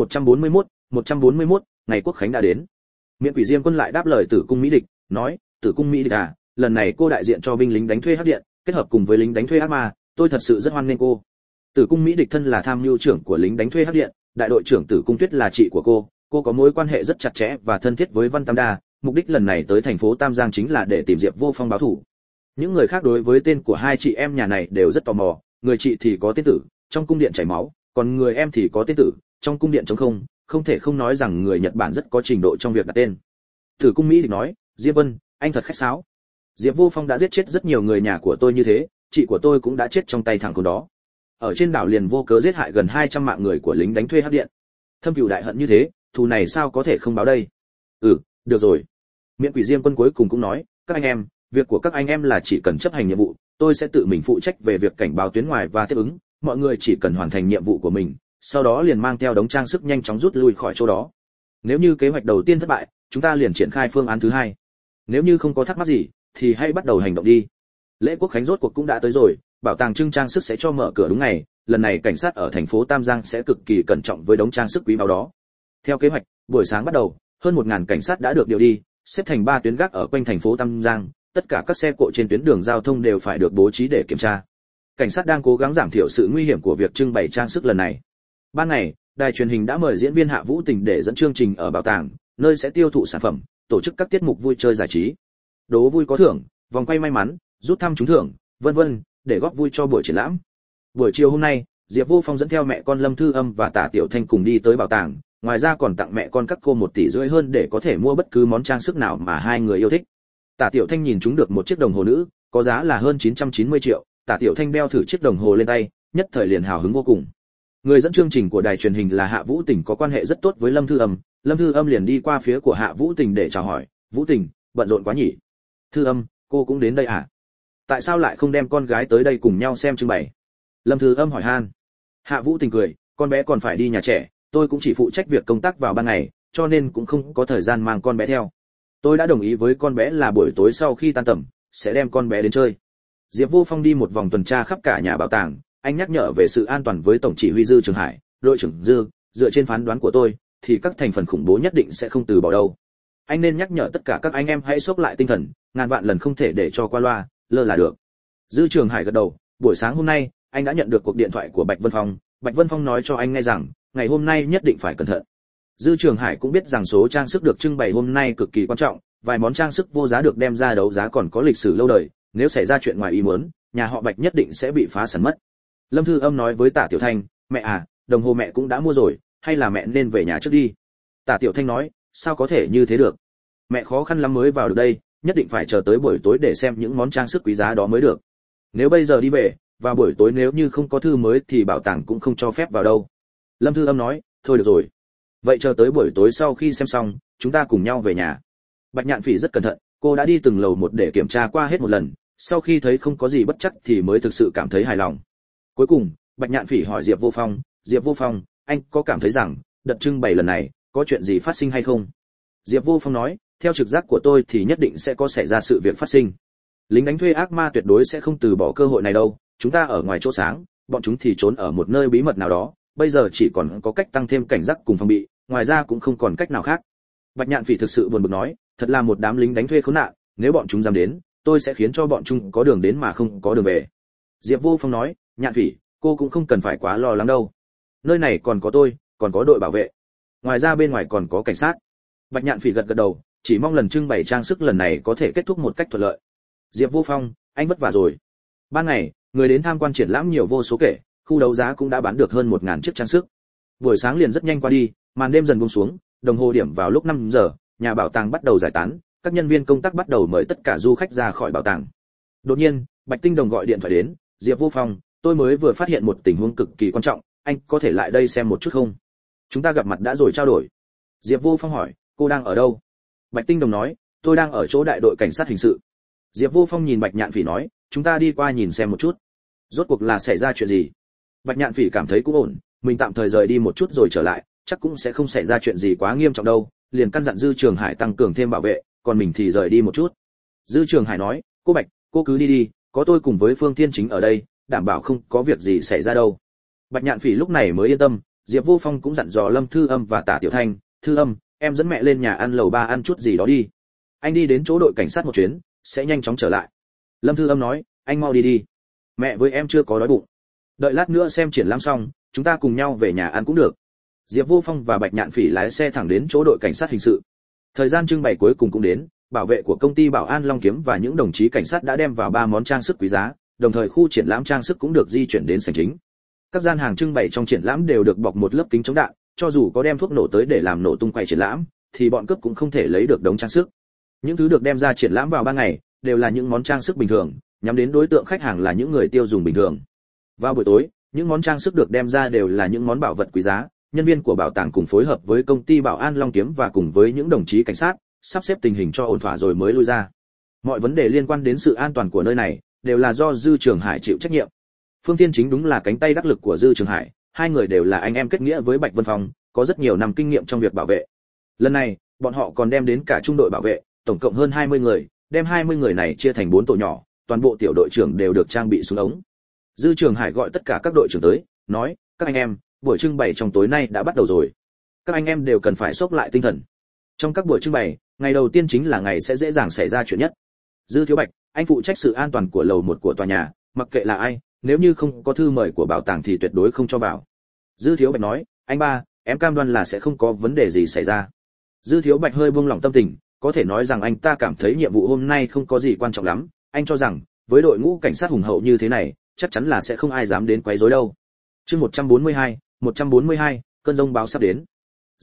141, ngày quốc khánh đã đến. Miện Quỷ Diêm Quân lại đáp lời Tử cung mỹ địch, nói, Tử cung mỹ địch à, lần này cô đại diện cho binh lính đánh thuê hắc điện, kết hợp cùng với lính đánh thuê ác ma, tôi thật sự rất hoan nghênh cô. Tử cung mỹ địch thân là tham mưu trưởng của lính đánh thuê hắc điện, đại đội trưởng Tử cung Tuyết là chị của cô có mối quan hệ rất chặt chẽ và thân thiết với Văn Tam Đa, mục đích lần này tới thành phố Tam Giang chính là để tìm Diệp Vô Phong báo thù. Những người khác đối với tên của hai chị em nhà này đều rất tò mò, người chị thì có tên tử, trong cung điện chảy máu, còn người em thì có tên tử, trong cung điện trống không, không thể không nói rằng người Nhật Bản rất có trình độ trong việc đặt tên. Tử cung mỹ địch nói, Diêm Quân, anh thật khách sáo. Diệp Vô Phong đã giết chết rất nhiều người nhà của tôi như thế, chị của tôi cũng đã chết trong tay thằng con đó. Ở trên đảo liền vô cớ giết hại gần 200 mạng người của lính đánh thuê hắc điện. Thâm cừu đại hận như thế, thù này sao có thể không báo đây? Được rồi. Miện Quỷ Diêm Quân cuối cùng cũng nói, các anh em, việc của các anh em là chỉ cần chấp hành nhiệm vụ, tôi sẽ tự mình phụ trách về việc cảnh báo tuyến ngoài và tiếp ứng, mọi người chỉ cần hoàn thành nhiệm vụ của mình, sau đó liền mang theo đống trang sức nhanh chóng rút lui khỏi chỗ đó. Nếu như kế hoạch đầu tiên thất bại, chúng ta liền triển khai phương án thứ hai. Nếu như không có thắc mắc gì, thì hãy bắt đầu hành động đi. Lễ quốc khánh rốt cuộc cũng đã tới rồi, bảo tàng trưng trang sức sẽ cho mở cửa đúng ngày, lần này cảnh sát ở thành phố Tam Giang sẽ cực kỳ cẩn trọng với đống trang sức quý báu đó. Theo kế hoạch, buổi sáng bắt đầu, hơn 1000 cảnh sát đã được điều đi, xếp thành 3 tuyến gác ở quanh thành phố Tam Giang, tất cả các xe cộ trên tuyến đường giao thông đều phải được bố trí để kiểm tra. Cảnh sát đang cố gắng giảm thiểu sự nguy hiểm của việc trưng bày trang sức lần này. Ban ngày, đài truyền hình đã mời diễn viên Hạ Vũ Tình để dẫn chương trình ở bảo tàng, nơi sẽ tiêu thụ sản phẩm, tổ chức các tiết mục vui chơi giải trí. Đố vui có thưởng, vòng quay may mắn, rút thăm trúng thưởng, vân vân, để góp vui cho buổi triển lãm. Buổi chiều hôm nay, Diệp Vô Phong dẫn theo mẹ con Lâm Thư Âm và Tạ Tiểu Thanh cùng đi tới bảo tàng, ngoài ra còn tặng mẹ con các cô 1,5 tỷ hơn để có thể mua bất cứ món trang sức nào mà hai người yêu thích. Tả Tiểu Thanh nhìn chúng được một chiếc đồng hồ nữ, có giá là hơn 990 triệu, Tả Tiểu Thanh đeo thử chiếc đồng hồ lên tay, nhất thời liền hào hứng vô cùng. Người dẫn chương trình của đài truyền hình là Hạ Vũ Tình có quan hệ rất tốt với Lâm Thư Âm, Lâm Thư Âm liền đi qua phía của Hạ Vũ Tình để chào hỏi, "Vũ Tình, bận rộn quá nhỉ?" "Thư Âm, cô cũng đến đây à? Tại sao lại không đem con gái tới đây cùng nhau xem trưng bày?" Lâm Thư Âm hỏi han. Hạ Vũ Tình cười, "Con bé còn phải đi nhà trẻ, tôi cũng chỉ phụ trách việc công tác vào ban ngày, cho nên cũng không có thời gian mang con bé theo. Tôi đã đồng ý với con bé là buổi tối sau khi tan tầm sẽ đem con bé đến chơi." Diệp Vô Phong đi một vòng tuần tra khắp cả nhà bảo tàng, anh nhắc nhở về sự an toàn với tổng chỉ huy Dư Trường Hải, "Đội trưởng Dư, dựa trên phán đoán của tôi thì các thành phần khủng bố nhất định sẽ không từ bỏ đâu. Anh nên nhắc nhở tất cả các anh em hãy xốc lại tinh thần, ngàn vạn lần không thể để cho qua loa, lơ là được." Dư Trường Hải gật đầu, "Buổi sáng hôm nay, anh đã nhận được cuộc điện thoại của Bạch Vân Phong, Bạch Vân Phong nói cho anh nghe rằng, ngày hôm nay nhất định phải cẩn thận." Dư Trường Hải cũng biết rằng số trang sức được trưng bày hôm nay cực kỳ quan trọng, vài món trang sức vô giá được đem ra đấu giá còn có lịch sử lâu đời, nếu xảy ra chuyện ngoài ý muốn, nhà họ Bạch nhất định sẽ bị phá sản mất. Lâm Thư Âm nói với Tả Tiểu Thanh, "Mẹ à, đồng hồ mẹ cũng đã mua rồi, hay là mẹ nên về nhà trước đi?" Tả Tiểu Thanh nói, "Sao có thể như thế được? Mẹ khó khăn lắm mới vào được đây, nhất định phải chờ tới buổi tối để xem những món trang sức quý giá đó mới được. Nếu bây giờ đi về, vào buổi tối nếu như không có thư mới thì bảo tàng cũng không cho phép vào đâu." Lâm Thư Âm nói, "Thôi được rồi. Vậy chờ tới buổi tối sau khi xem xong, chúng ta cùng nhau về nhà." Bạch Nhạn Phỉ rất cẩn thận, cô đã đi từng lầu một để kiểm tra qua hết một lần, sau khi thấy không có gì bất trắc thì mới thực sự cảm thấy hài lòng. Cuối cùng, Bạch Nhạn Phỉ hỏi Diệp Vô Phong, "Diệp Vô Phong, anh có cảm thấy rằng đợt trưng bày lần này có chuyện gì phát sinh hay không?" Diệp Vô Phong nói, "Theo trực giác của tôi thì nhất định sẽ có xảy ra sự việc phát sinh. Lính đánh thuê ác ma tuyệt đối sẽ không từ bỏ cơ hội này đâu, chúng ta ở ngoài chỗ sáng, bọn chúng thì trốn ở một nơi bí mật nào đó, bây giờ chỉ còn có cách tăng thêm cảnh giác cùng phòng bị, ngoài ra cũng không còn cách nào khác." Bạch Nhạn Phỉ thực sự buồn bực nói, "Thật là một đám lính đánh thuê khốn nạn, nếu bọn chúng dám đến, tôi sẽ khiến cho bọn chúng có đường đến mà không có đường về." Diệp Vô Phong nói, "Nhạn Phỉ, cô cũng không cần phải quá lo lắng đâu. Nơi này còn có tôi, còn có đội bảo vệ. Ngoài ra bên ngoài còn có cảnh sát." Bạch Nhạn Phỉ gật gật đầu, chỉ mong lần trưng bày trang sức lần này có thể kết thúc một cách thuận lợi. Diệp Vô Phong, anh vất vả rồi. Ban ngày, người đến tham quan triển lãm nhiều vô số kể, khu đấu giá cũng đã bán được hơn 1000 chiếc trang sức. Buổi sáng liền rất nhanh qua đi, màn đêm dần buông xuống, đồng hồ điểm vào lúc 5 giờ, nhà bảo tàng bắt đầu giải tán, các nhân viên công tác bắt đầu mời tất cả du khách ra khỏi bảo tàng. Đột nhiên, Bạch Tinh Đồng gọi điện thoại đến, "Diệp Vô Phong, tôi mới vừa phát hiện một tình huống cực kỳ quan trọng, anh có thể lại đây xem một chút không? Chúng ta gặp mặt đã rồi trao đổi." Diệp Vô Phong hỏi, "Cô đang ở đâu?" Bạch Tinh Đồng nói, "Tôi đang ở chỗ đại đội cảnh sát hình sự." Diệp Vô Phong nhìn Bạch Nhạn Phỉ nói, "Chúng ta đi qua nhìn xem một chút." Rốt cuộc là xảy ra chuyện gì? Bạch Nhạn Phỉ cảm thấy cũng ổn, mình tạm thời rời đi một chút rồi trở lại, chắc cũng sẽ không xảy ra chuyện gì quá nghiêm trọng đâu, liền căn dặn Dư Trường Hải tăng cường thêm bảo vệ, còn mình thì rời đi một chút. Dư Trường Hải nói, "Cô Bạch, cô cứ đi đi, có tôi cùng với Phương Thiên Chính ở đây, đảm bảo không có việc gì xảy ra đâu." Bạch Nhạn Phỉ lúc này mới yên tâm, Diệp Vô Phong cũng dặn dò Lâm Thư Âm và Tả Tiểu Thanh, "Thư Âm, em dẫn mẹ lên nhà ăn lầu 3 ăn chút gì đó đi. Anh đi đến chỗ đội cảnh sát một chuyến, sẽ nhanh chóng trở lại." Lâm Thư Âm nói, "Anh mau đi đi. Mẹ với em chưa có đói bụng. Đợi lát nữa xem triển lãm xong, chúng ta cùng nhau về nhà ăn cũng được." Diệp Vô Phong và Bạch Nhạn Phỉ lái xe thẳng đến chỗ đội cảnh sát hình sự. Thời gian trưng bày cuối cùng cũng đến, bảo vệ của công ty Bảo An Long Kiếm và những đồng chí cảnh sát đã đem vào 3 món trang sức quý giá, đồng thời khu triển lãm trang sức cũng được di chuyển đến sảnh chính. Các gian hàng trưng bày trong triển lãm đều được bọc một lớp kính chống đạn, cho dù có đem thuốc nổ tới để làm nổ tung quầy triển lãm, thì bọn cướp cũng không thể lấy được đống trang sức. Những thứ được đem ra triển lãm vào ban ngày đều là những món trang sức bình thường, nhắm đến đối tượng khách hàng là những người tiêu dùng bình thường. Vào buổi tối, những món trang sức được đem ra đều là những món bảo vật quý giá. Nhân viên của bảo tàng cùng phối hợp với công ty Bảo An Long Kiếm và cùng với những đồng chí cảnh sát, sắp xếp tình hình cho ổn thỏa rồi mới lui ra. Mọi vấn đề liên quan đến sự an toàn của nơi này đều là do Dư Trường Hải chịu trách nhiệm. Phương Thiên Chính đúng là cánh tay đắc lực của Dư Trường Hải, hai người đều là anh em kết nghĩa với Bạch Vân Phong, có rất nhiều năm kinh nghiệm trong việc bảo vệ. Lần này, bọn họ còn đem đến cả trung đội bảo vệ, tổng cộng hơn 20 người, đem 20 người này chia thành 4 tổ nhỏ, toàn bộ tiểu đội trưởng đều được trang bị súng ống. Dư Trường Hải gọi tất cả các đội trưởng tới, nói, "Các anh em, buổi trưng bày trong tối nay đã bắt đầu rồi. Các anh em đều cần phải xốc lại tinh thần. Trong các buổi trưng bày, ngày đầu tiên chính là ngày sẽ dễ dàng xảy ra chuyện nhất. Dư Thiếu Bạch, anh phụ trách sự an toàn của lầu 1 của tòa nhà, mặc kệ là ai, nếu như không có thư mời của bảo tàng thì tuyệt đối không cho vào." Dư Thiếu Bạch nói, "Anh ba, em cam đoan là sẽ không có vấn đề gì xảy ra." Dư Thiếu Bạch hơi buông lỏng tâm tình, có thể nói rằng anh ta cảm thấy nhiệm vụ hôm nay không có gì quan trọng lắm, anh cho rằng với đội ngũ cảnh sát hùng hậu như thế này, chắc chắn là sẽ không ai dám đến quấy rối đâu. Chương 142, cơn giông báo sắp đến.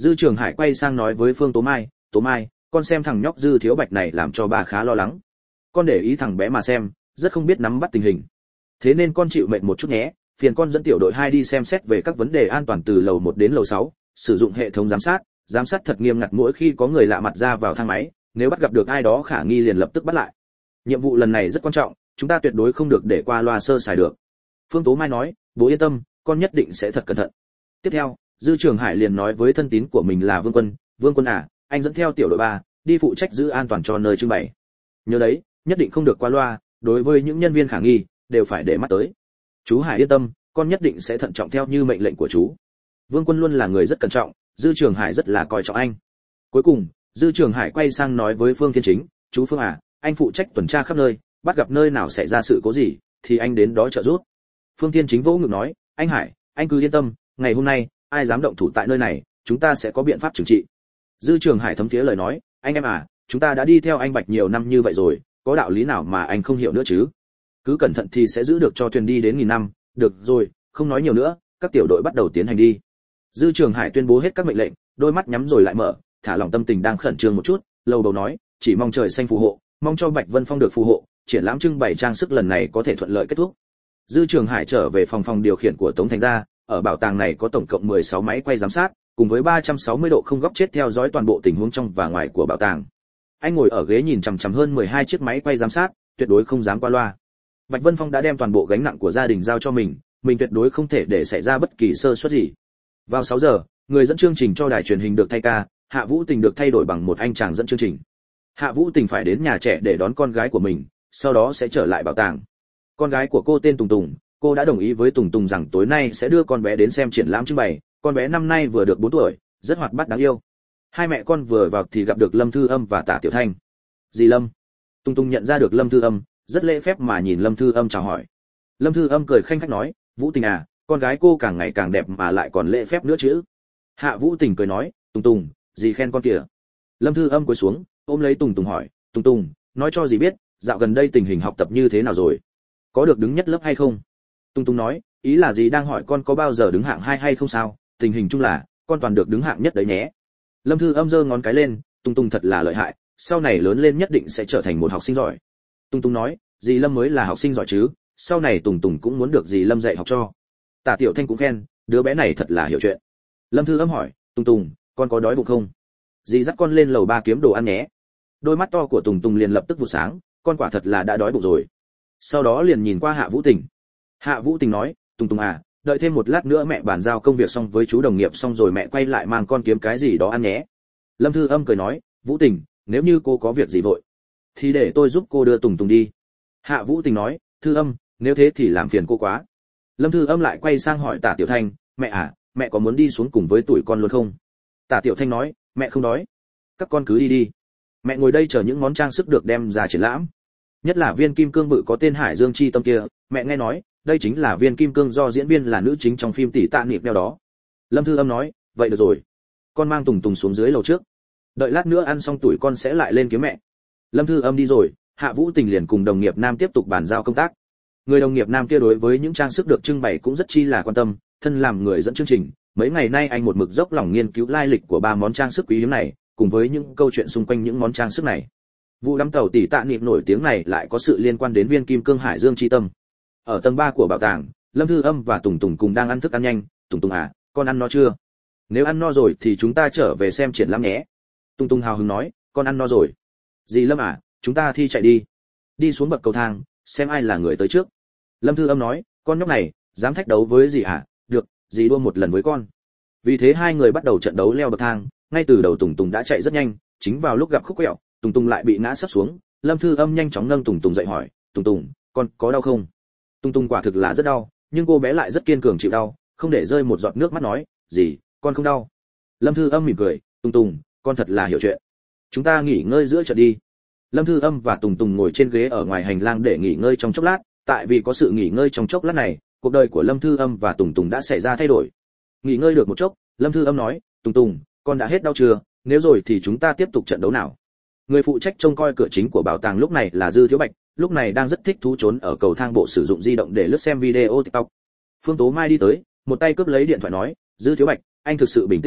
Dư Trường Hải quay sang nói với Phương Tố Mai, con xem thằng nhóc Dư Thiếu Bạch này làm cho bà khá lo lắng. Con để ý thằng bé mà xem, rất không biết nắm bắt tình hình. Thế nên con chịu mệnh một chút nhé, phiền con dẫn tiểu đội 2 đi xem xét về các vấn đề an toàn từ lầu 1 đến lầu 6, sử dụng hệ thống giám sát thật nghiêm ngặt mỗi khi có người lạ mặt ra vào thang máy, nếu bắt gặp được ai đó khả nghi liền lập tức bắt lại. Nhiệm vụ lần này rất quan trọng, chúng ta tuyệt đối không được để qua loa sơ sài được. Phương Tố Mai nói, bố yên tâm, con nhất định sẽ thật cẩn thận. Tiếp theo, Dư Trường Hải liền nói với thân tín của mình là Vương Quân à, anh dẫn theo tiểu đội 3, đi phụ trách giữ an toàn cho nơi trưng bày. Nhớ đấy, nhất định không được qua loa, đối với những nhân viên khả nghi, đều phải để mắt tới. Chú Hải yên tâm, con nhất định sẽ thận trọng theo như mệnh lệnh của chú. Vương Quân luôn là người rất cẩn trọng, Dư Trường Hải rất là coi trọng anh. Cuối cùng, Dư Trường Hải quay sang nói với Phương Thiên Chính, chú Phương à, anh phụ trách tuần tra khắp nơi, bắt gặp nơi nào xảy ra sự cố gì, thì anh đến đó trợ giúp. Phương Thiên Chính vỗ ngực nói, anh Hải, anh cứ yên tâm, ngày hôm nay, ai dám động thủ tại nơi này, chúng ta sẽ có biện pháp trừng trị. Dư Trường Hải thấm thía lời nói, anh em à, chúng ta đã đi theo anh Bạch nhiều năm như vậy rồi, có đạo lý nào mà anh không hiểu nữa chứ? Cứ cẩn thận thì sẽ giữ được cho thuyền đi đến 1000 năm, được rồi, không nói nhiều nữa, các tiểu đội bắt đầu tiến hành đi. Dư Trường Hải tuyên bố hết các mệnh lệnh, đôi mắt nhắm rồi lại mở, thả lỏng tâm tình đang khẩn trương một chút, lầu đầu nói, chỉ mong trời xanh phù hộ, mong cho Bạch Vân Phong được phù hộ, triển lãm trưng bày trang sức lần này có thể thuận lợi kết thúc. Dư Trường Hải trở về phòng điều khiển của Tống Thành gia, ở bảo tàng này có tổng cộng 16 máy quay giám sát, cùng với 360 độ không góc chết theo dõi toàn bộ tình huống trong và ngoài của bảo tàng. Anh ngồi ở ghế nhìn chằm chằm hơn 12 chiếc máy quay giám sát, tuyệt đối không dám qua loa. Bạch Vân Phong đã đem toàn bộ gánh nặng của gia đình giao cho mình tuyệt đối không thể để xảy ra bất kỳ sơ suất gì. Vào 6 giờ, người dẫn chương trình cho đài truyền hình được thay ca, Hạ Vũ Tình được thay đổi bằng một anh chàng dẫn chương trình. Hạ Vũ Tình phải đến nhà trẻ để đón con gái của mình, sau đó sẽ trở lại bảo tàng. Con gái của cô tên Tùng Tùng, cô đã đồng ý với Tùng Tùng rằng tối nay sẽ đưa con bé đến xem triển lãm trưng bày, con bé năm nay vừa được 4 tuổi, rất hoạt bát đáng yêu. Hai mẹ con vừa vào thì gặp được Lâm Thư Âm và Tả Tiểu Thanh. "Dì Lâm." Tùng Tùng nhận ra được Lâm Thư Âm, rất lễ phép mà nhìn Lâm Thư Âm chào hỏi. Lâm Thư Âm cười khanh khách nói, "Vũ Tình à, con gái cô càng ngày càng đẹp mà lại còn lễ phép nữa chứ." Hạ Vũ Tình cười nói, "Tùng Tùng, dì khen con kìa." Lâm Thư Âm cúi xuống, ôm lấy Tùng Tùng hỏi, "Tùng Tùng, nói cho dì biết, dạo gần đây tình hình học tập như thế nào rồi? Có được đứng nhất lớp hay không?" Tùng Tùng nói, "Ý là dì đang hỏi con có bao giờ đứng hạng 2 hay không sao? Tình hình chung là con toàn được đứng hạng nhất đấy nhé." Lâm Thư Âm giơ ngón cái lên, "Tùng Tùng thật là lợi hại, sau này lớn lên nhất định sẽ trở thành một học sinh giỏi." Tùng Tùng nói, "Dì Lâm mới là học sinh giỏi chứ, sau này Tùng Tùng cũng muốn được dì Lâm dạy học cho." Tả Tiểu Thanh cũng khen, "Đứa bé này thật là hiểu chuyện." Lâm Thư Âm hỏi, "Tùng Tùng, con có đói bụng không? Dì dắt con lên lầu 3 kiếm đồ ăn nhé." Đôi mắt to của Tùng Tùng liền lập tức vụ sáng, con quả thật là đã đói bụng rồi. Sau đó liền nhìn qua Hạ Vũ Tình. Hạ Vũ Tình nói, "Tùng Tùng à, đợi thêm một lát nữa mẹ bàn giao công việc xong với chú đồng nghiệp xong rồi mẹ quay lại mang con kiếm cái gì đó ăn nhé." Lâm Thư Âm cười nói, "Vũ Tình, nếu như cô có việc gì vội thì để tôi giúp cô đưa Tùng Tùng đi." Hạ Vũ Tình nói, "Thư Âm, nếu thế thì làm phiền cô quá." Lâm Thư Âm lại quay sang hỏi Tả Tiểu Thanh, "Mẹ à, mẹ có muốn đi xuống cùng với tụi con luôn không?" Tả Tiểu Thanh nói, "Mẹ không đói, các con cứ đi đi. Mẹ ngồi đây chờ những món trang sức được đem ra triển lãm. Nhất là viên kim cương bự có tên Hải Dương Chi Tâm kia, mẹ nghe nói, đây chính là viên kim cương do diễn viên là nữ chính trong phim Tỷ Tạ Niệm đeo đó." Lâm Thư Âm nói, "Vậy được rồi, con mang Tùng Tùng xuống dưới lầu trước. Đợi lát nữa ăn xong tụi con sẽ lại lên kiếm mẹ." Lâm Thư Âm đi rồi, Hạ Vũ Tình liền cùng đồng nghiệp nam tiếp tục bàn giao công tác. Người đồng nghiệp nam kia đối với những trang sức được trưng bày cũng rất chi là quan tâm, thân làm người dẫn chương trình, mấy ngày nay anh một mực dốc lòng nghiên cứu lai lịch của 3 món trang sức quý hiếm này, cùng với những câu chuyện xung quanh những món trang sức này. Vụ đắm tàu Tỷ Tạ Niệm nổi tiếng này lại có sự liên quan đến viên kim cương Hải Dương Chi Tâm. Ở tầng 3 của bảo tàng, Lâm Thư Âm và Tùng Tùng cùng đang ăn thức ăn nhanh. "Tùng Tùng à, con ăn no chưa? Nếu ăn no rồi thì chúng ta trở về xem triển lãm nhé." Tùng Tùng hào hứng nói, "Con ăn no rồi." "Dì Lâm à, chúng ta thi chạy đi. Đi xuống bậc cầu thang, xem ai là người tới trước." Lâm Thư Âm nói, "Con nhóc này, dám thách đấu với dì à? Được, dì đua một lần với con." Vì thế hai người bắt đầu trận đấu leo bậc thang, ngay từ đầu Tùng Tùng đã chạy rất nhanh, chính vào lúc gặp khúc quẹo, Tùng Tùng lại bị ngã sấp xuống. Lâm Thư Âm nhanh chóng nâng Tùng Tùng dậy hỏi, "Tùng Tùng, con có đau không?" Tùng Tùng quả thực là rất đau, nhưng cô bé lại rất kiên cường chịu đau, không để rơi một giọt nước mắt nói, "Dì, con không đau." Lâm Thư Âm mỉm cười, "Tùng Tùng, con thật là hiểu chuyện. Chúng ta nghỉ ngơi giữa trận đi." Lâm Thư Âm và Tùng Tùng ngồi trên ghế ở ngoài hành lang để nghỉ ngơi trong chốc lát, tại vì có sự nghỉ ngơi trong chốc lát này, cuộc đời của Lâm Thư Âm và Tùng Tùng đã xảy ra thay đổi. Nghỉ ngơi được một chốc, Lâm Thư Âm nói, "Tùng Tùng, con đã hết đau chưa? Nếu rồi thì chúng ta tiếp tục trận đấu nào." Người phụ trách trông coi cửa chính của bảo tàng lúc này là Dư Thiếu Bạch, lúc này đang rất thích thú trốn ở cầu thang bộ sử dụng di động để lướt xem video TikTok. Phương Tố Mai đi tới, một tay cướp lấy điện thoại nói, "Dư Thiếu Bạch, anh thực sự bình tĩnh nhỉ?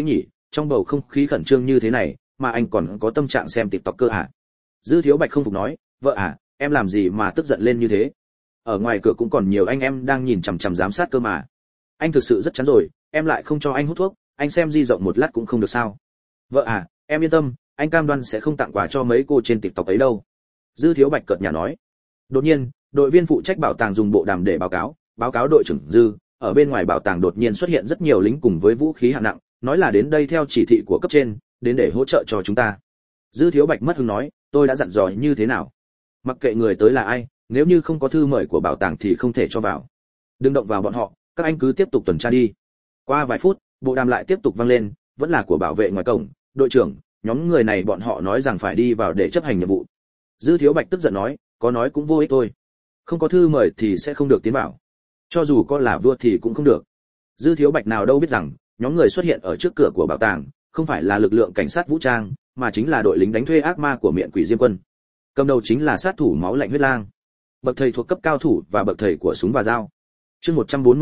trong bầu không khí khẩn trương như thế này mà anh còn có tâm trạng xem TikTok cơ à? Dư Thiếu Bạch không phục nói, vợ à, em làm gì mà tức giận lên như thế? Ở ngoài cửa cũng còn nhiều anh em đang nhìn chằm chằm giám sát cơ mà. Anh thực sự rất chán rồi, em lại không cho anh hút thuốc, anh xem di rộng một lát cũng không được sao? Vợ à, em yên tâm, anh cam đoan sẽ không tặng quà cho mấy cô trên TikTok ấy đâu. Dư Thiếu Bạch cợt nhả nói. Đột nhiên, đội viên phụ trách bảo tàng dùng bộ đàm để báo cáo đội trưởng Dư, ở bên ngoài bảo tàng đột nhiên xuất hiện rất nhiều lính cùng với vũ khí hạng nặng, nói là đến đây theo chỉ thị của cấp trên, đến để hỗ trợ cho chúng ta. Dư Thiếu Bạch mất hứng nói, tôi đã dặn dò như thế nào? Mặc kệ người tới là ai, nếu như không có thư mời của bảo tàng thì không thể cho vào. Đừng động vào bọn họ, các anh cứ tiếp tục tuần tra đi. Qua vài phút, bộ đàm lại tiếp tục vang lên, vẫn là của bảo vệ ngoài cổng, đội trưởng, nhóm người này bọn họ nói rằng phải đi vào để chấp hành nhiệm vụ. Dư Thiếu Bạch tức giận nói, có nói cũng vô ích thôi. Không có thư mời thì sẽ không được tiến vào. Cho dù có là vua thì cũng không được. Dư Thiếu Bạch nào đâu biết rằng, nhóm người xuất hiện ở trước cửa của bảo tàng, không phải là lực lượng cảnh sát vũ trang, mà chính là đội lính đánh thuê ác ma của Miện Quỷ Diêm Quân. Cầm đầu chính là sát thủ máu lạnh Huyết Lang, bậc thầy thuộc cấp cao thủ và bậc thầy của súng và dao. Chương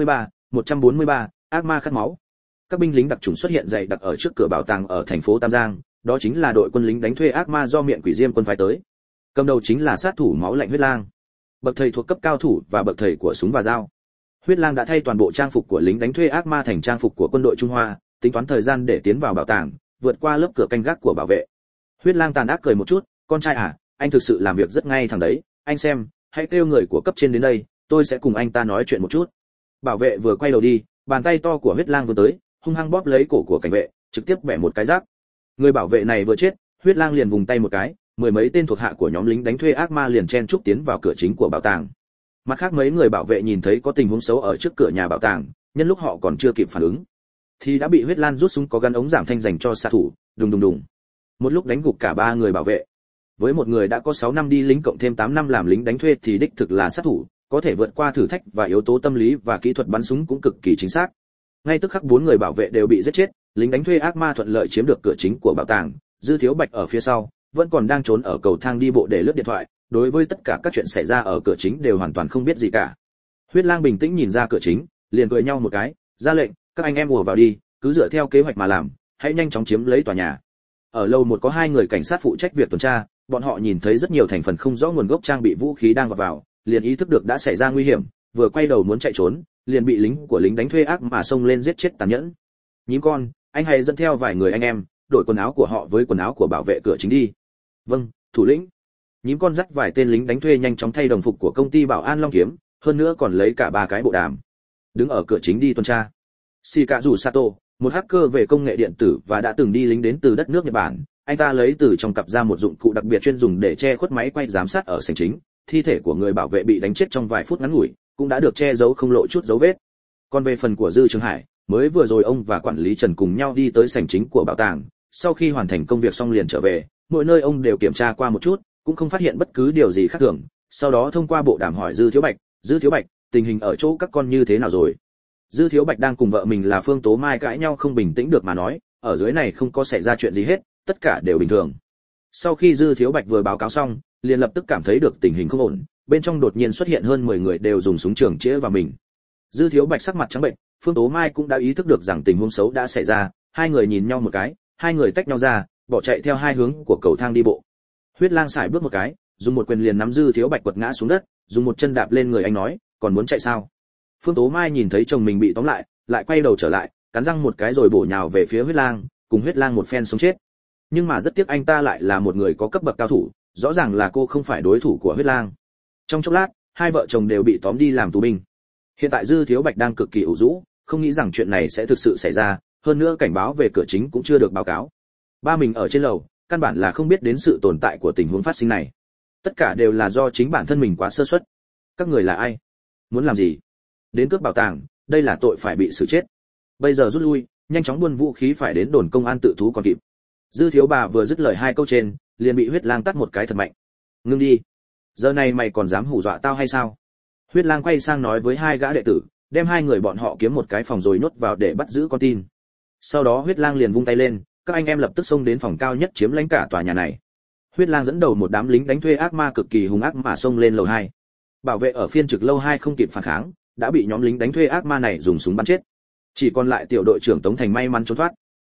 143, ác ma khát máu. Các binh lính đặc chủng xuất hiện dày đặc ở trước cửa bảo tàng ở thành phố Tam Giang, đó chính là đội quân lính đánh thuê ác ma do Miện Quỷ Diêm Quân phái tới. Cầm đầu chính là sát thủ máu lạnh Huyết Lang, bậc thầy thuộc cấp cao thủ và bậc thầy của súng và dao. Huyết Lang đã thay toàn bộ trang phục của lính đánh thuê ác ma thành trang phục của quân đội Trung Hoa, tính toán thời gian để tiến vào bảo tàng, vượt qua lớp cửa canh gác của bảo vệ. Huyết Lang tàn ác cười một chút, con trai à, anh thực sự làm việc rất ngay thẳng đấy, anh xem, hãy kêu người của cấp trên đến đây, tôi sẽ cùng anh ta nói chuyện một chút. Bảo vệ vừa quay đầu đi, bàn tay to của Huyết Lang vươn tới, hung hăng bóp lấy cổ của cảnh vệ, trực tiếp bẻ một cái rác. Người bảo vệ này vừa chết, Huyết Lang liền vùng tay một cái, mười mấy tên thuộc hạ của nhóm lính đánh thuê ác ma liền chen chúc tiến vào cửa chính của bảo tàng. Mặt khác mấy người bảo vệ nhìn thấy có tình huống xấu ở trước cửa nhà bảo tàng, nhân lúc họ còn chưa kịp phản ứng, thì đã bị Huyết Lang rút súng có gắn ống giảm thanh dành cho xạ thủ, đùng đùng đùng. Một lúc đánh gục cả ba người bảo vệ. Với một người đã có 6 năm đi lính cộng thêm 8 năm làm lính đánh thuê thì đích thực là sát thủ, có thể vượt qua thử thách và yếu tố tâm lý và kỹ thuật bắn súng cũng cực kỳ chính xác. Ngay tức khắc 4 người bảo vệ đều bị giết chết, lính đánh thuê ác ma thuận lợi chiếm được cửa chính của bảo tàng. Dư Thiếu Bạch ở phía sau, vẫn còn đang trốn ở cầu thang đi bộ để lướt điện thoại, đối với tất cả các chuyện xảy ra ở cửa chính đều hoàn toàn không biết gì cả. Huyết Lang bình tĩnh nhìn ra cửa chính, liền cười nhau một cái, ra lệnh, các anh em ùa vào đi, cứ dựa theo kế hoạch mà làm, hãy nhanh chóng chiếm lấy tòa nhà. Ở lầu 1 có 2 người cảnh sát phụ trách việc tuần tra, bọn họ nhìn thấy rất nhiều thành phần không rõ nguồn gốc trang bị vũ khí đang vào, liền ý thức được đã xảy ra nguy hiểm, vừa quay đầu muốn chạy trốn, liền bị lính đánh thuê ác mà xông lên giết chết tàn nhẫn. Nhím con, anh hãy dẫn theo vài người anh em, đổi quần áo của họ với quần áo của bảo vệ cửa chính đi. Vâng, thủ lĩnh. Nhím con dắt vài tên lính đánh thuê nhanh chóng thay đồng phục của công ty bảo an Long Kiếm, hơn nữa còn lấy cả 3 cái bộ đàm, đứng ở cửa chính đi tuần tra. Shikazu Sato, một hacker về công nghệ điện tử và đã từng đi lính đến từ đất nước Nhật Bản, anh ta lấy từ trong cặp ra một dụng cụ đặc biệt chuyên dùng để che khuất máy quay giám sát ở sảnh chính. Thi thể của người bảo vệ bị đánh chết trong vài phút ngắn ngủi, cũng đã được che giấu không lộ chút dấu vết. Còn về phần của Dư Trường Hải, mới vừa rồi ông và quản lý Trần cùng nhau đi tới sảnh chính của bảo tàng, sau khi hoàn thành công việc xong liền trở về, mỗi nơi ông đều kiểm tra qua một chút, cũng không phát hiện bất cứ điều gì khác thường. Sau đó thông qua bộ đàm hỏi Dư Thiếu Bạch, tình hình ở chỗ các con như thế nào rồi? Dư Thiếu Bạch đang cùng vợ mình là Phương Tố Mai cãi nhau không bình tĩnh được mà nói, ở dưới này không có xảy ra chuyện gì hết, tất cả đều bình thường. Sau khi Dư Thiếu Bạch vừa báo cáo xong, liền lập tức cảm thấy được tình hình không ổn, bên trong đột nhiên xuất hiện hơn 10 người đều dùng súng trường chĩa vào mình. Dư Thiếu Bạch sắc mặt trắng bệnh, Phương Tố Mai cũng đã ý thức được rằng tình huống xấu đã xảy ra, hai người nhìn nhau một cái, hai người tách nhau ra, bỏ chạy theo hai hướng của cầu thang đi bộ. Huyết Lang sải bước một cái, dùng một quyền liền nắm Dư Thiếu Bạch quật ngã xuống đất, dùng một chân đạp lên người anh nói, còn muốn chạy sao? Phương Tố Mai nhìn thấy chồng mình bị tóm lại, lại quay đầu trở lại, cắn răng một cái rồi bổ nhào về phía Huyết Lang, cùng Huyết Lang một phen sống chết. Nhưng mà rất tiếc anh ta lại là một người có cấp bậc cao thủ, rõ ràng là cô không phải đối thủ của Huyết Lang. Trong chốc lát, hai vợ chồng đều bị tóm đi làm tù binh. Hiện tại Dư Thiếu Bạch đang cực kỳ ủ rũ, không nghĩ rằng chuyện này sẽ thực sự xảy ra, hơn nữa cảnh báo về cửa chính cũng chưa được báo cáo. Ba mình ở trên lầu, căn bản là không biết đến sự tồn tại của tình huống phát sinh này. Tất cả đều là do chính bản thân mình quá sơ suất. Các người là ai? Muốn làm gì? Đến cướp bảo tàng, đây là tội phải bị xử chết. Bây giờ rút lui, nhanh chóng buôn vũ khí phải đến đồn công an tự thú còn kịp. Dư Thiếu bà vừa dứt lời hai câu trên, liền bị Huyết Lang tát một cái thật mạnh. Ngưng đi, giờ này mày còn dám hù dọa tao hay sao? Huyết Lang quay sang nói với hai gã đệ tử, đem hai người bọn họ kiếm một cái phòng rồi nhốt vào để bắt giữ con tin. Sau đó Huyết Lang liền vung tay lên, các anh em lập tức xông đến phòng cao nhất chiếm lãnh cả tòa nhà này. Huyết Lang dẫn đầu một đám lính đánh thuê ác ma cực kỳ hung ác mà xông lên lầu 2. Bảo vệ ở phiên trực lâu 2 không kịp phản kháng, đã bị nhóm lính đánh thuê ác ma này dùng súng bắn chết. Chỉ còn lại tiểu đội trưởng Tống Thành may mắn trốn thoát.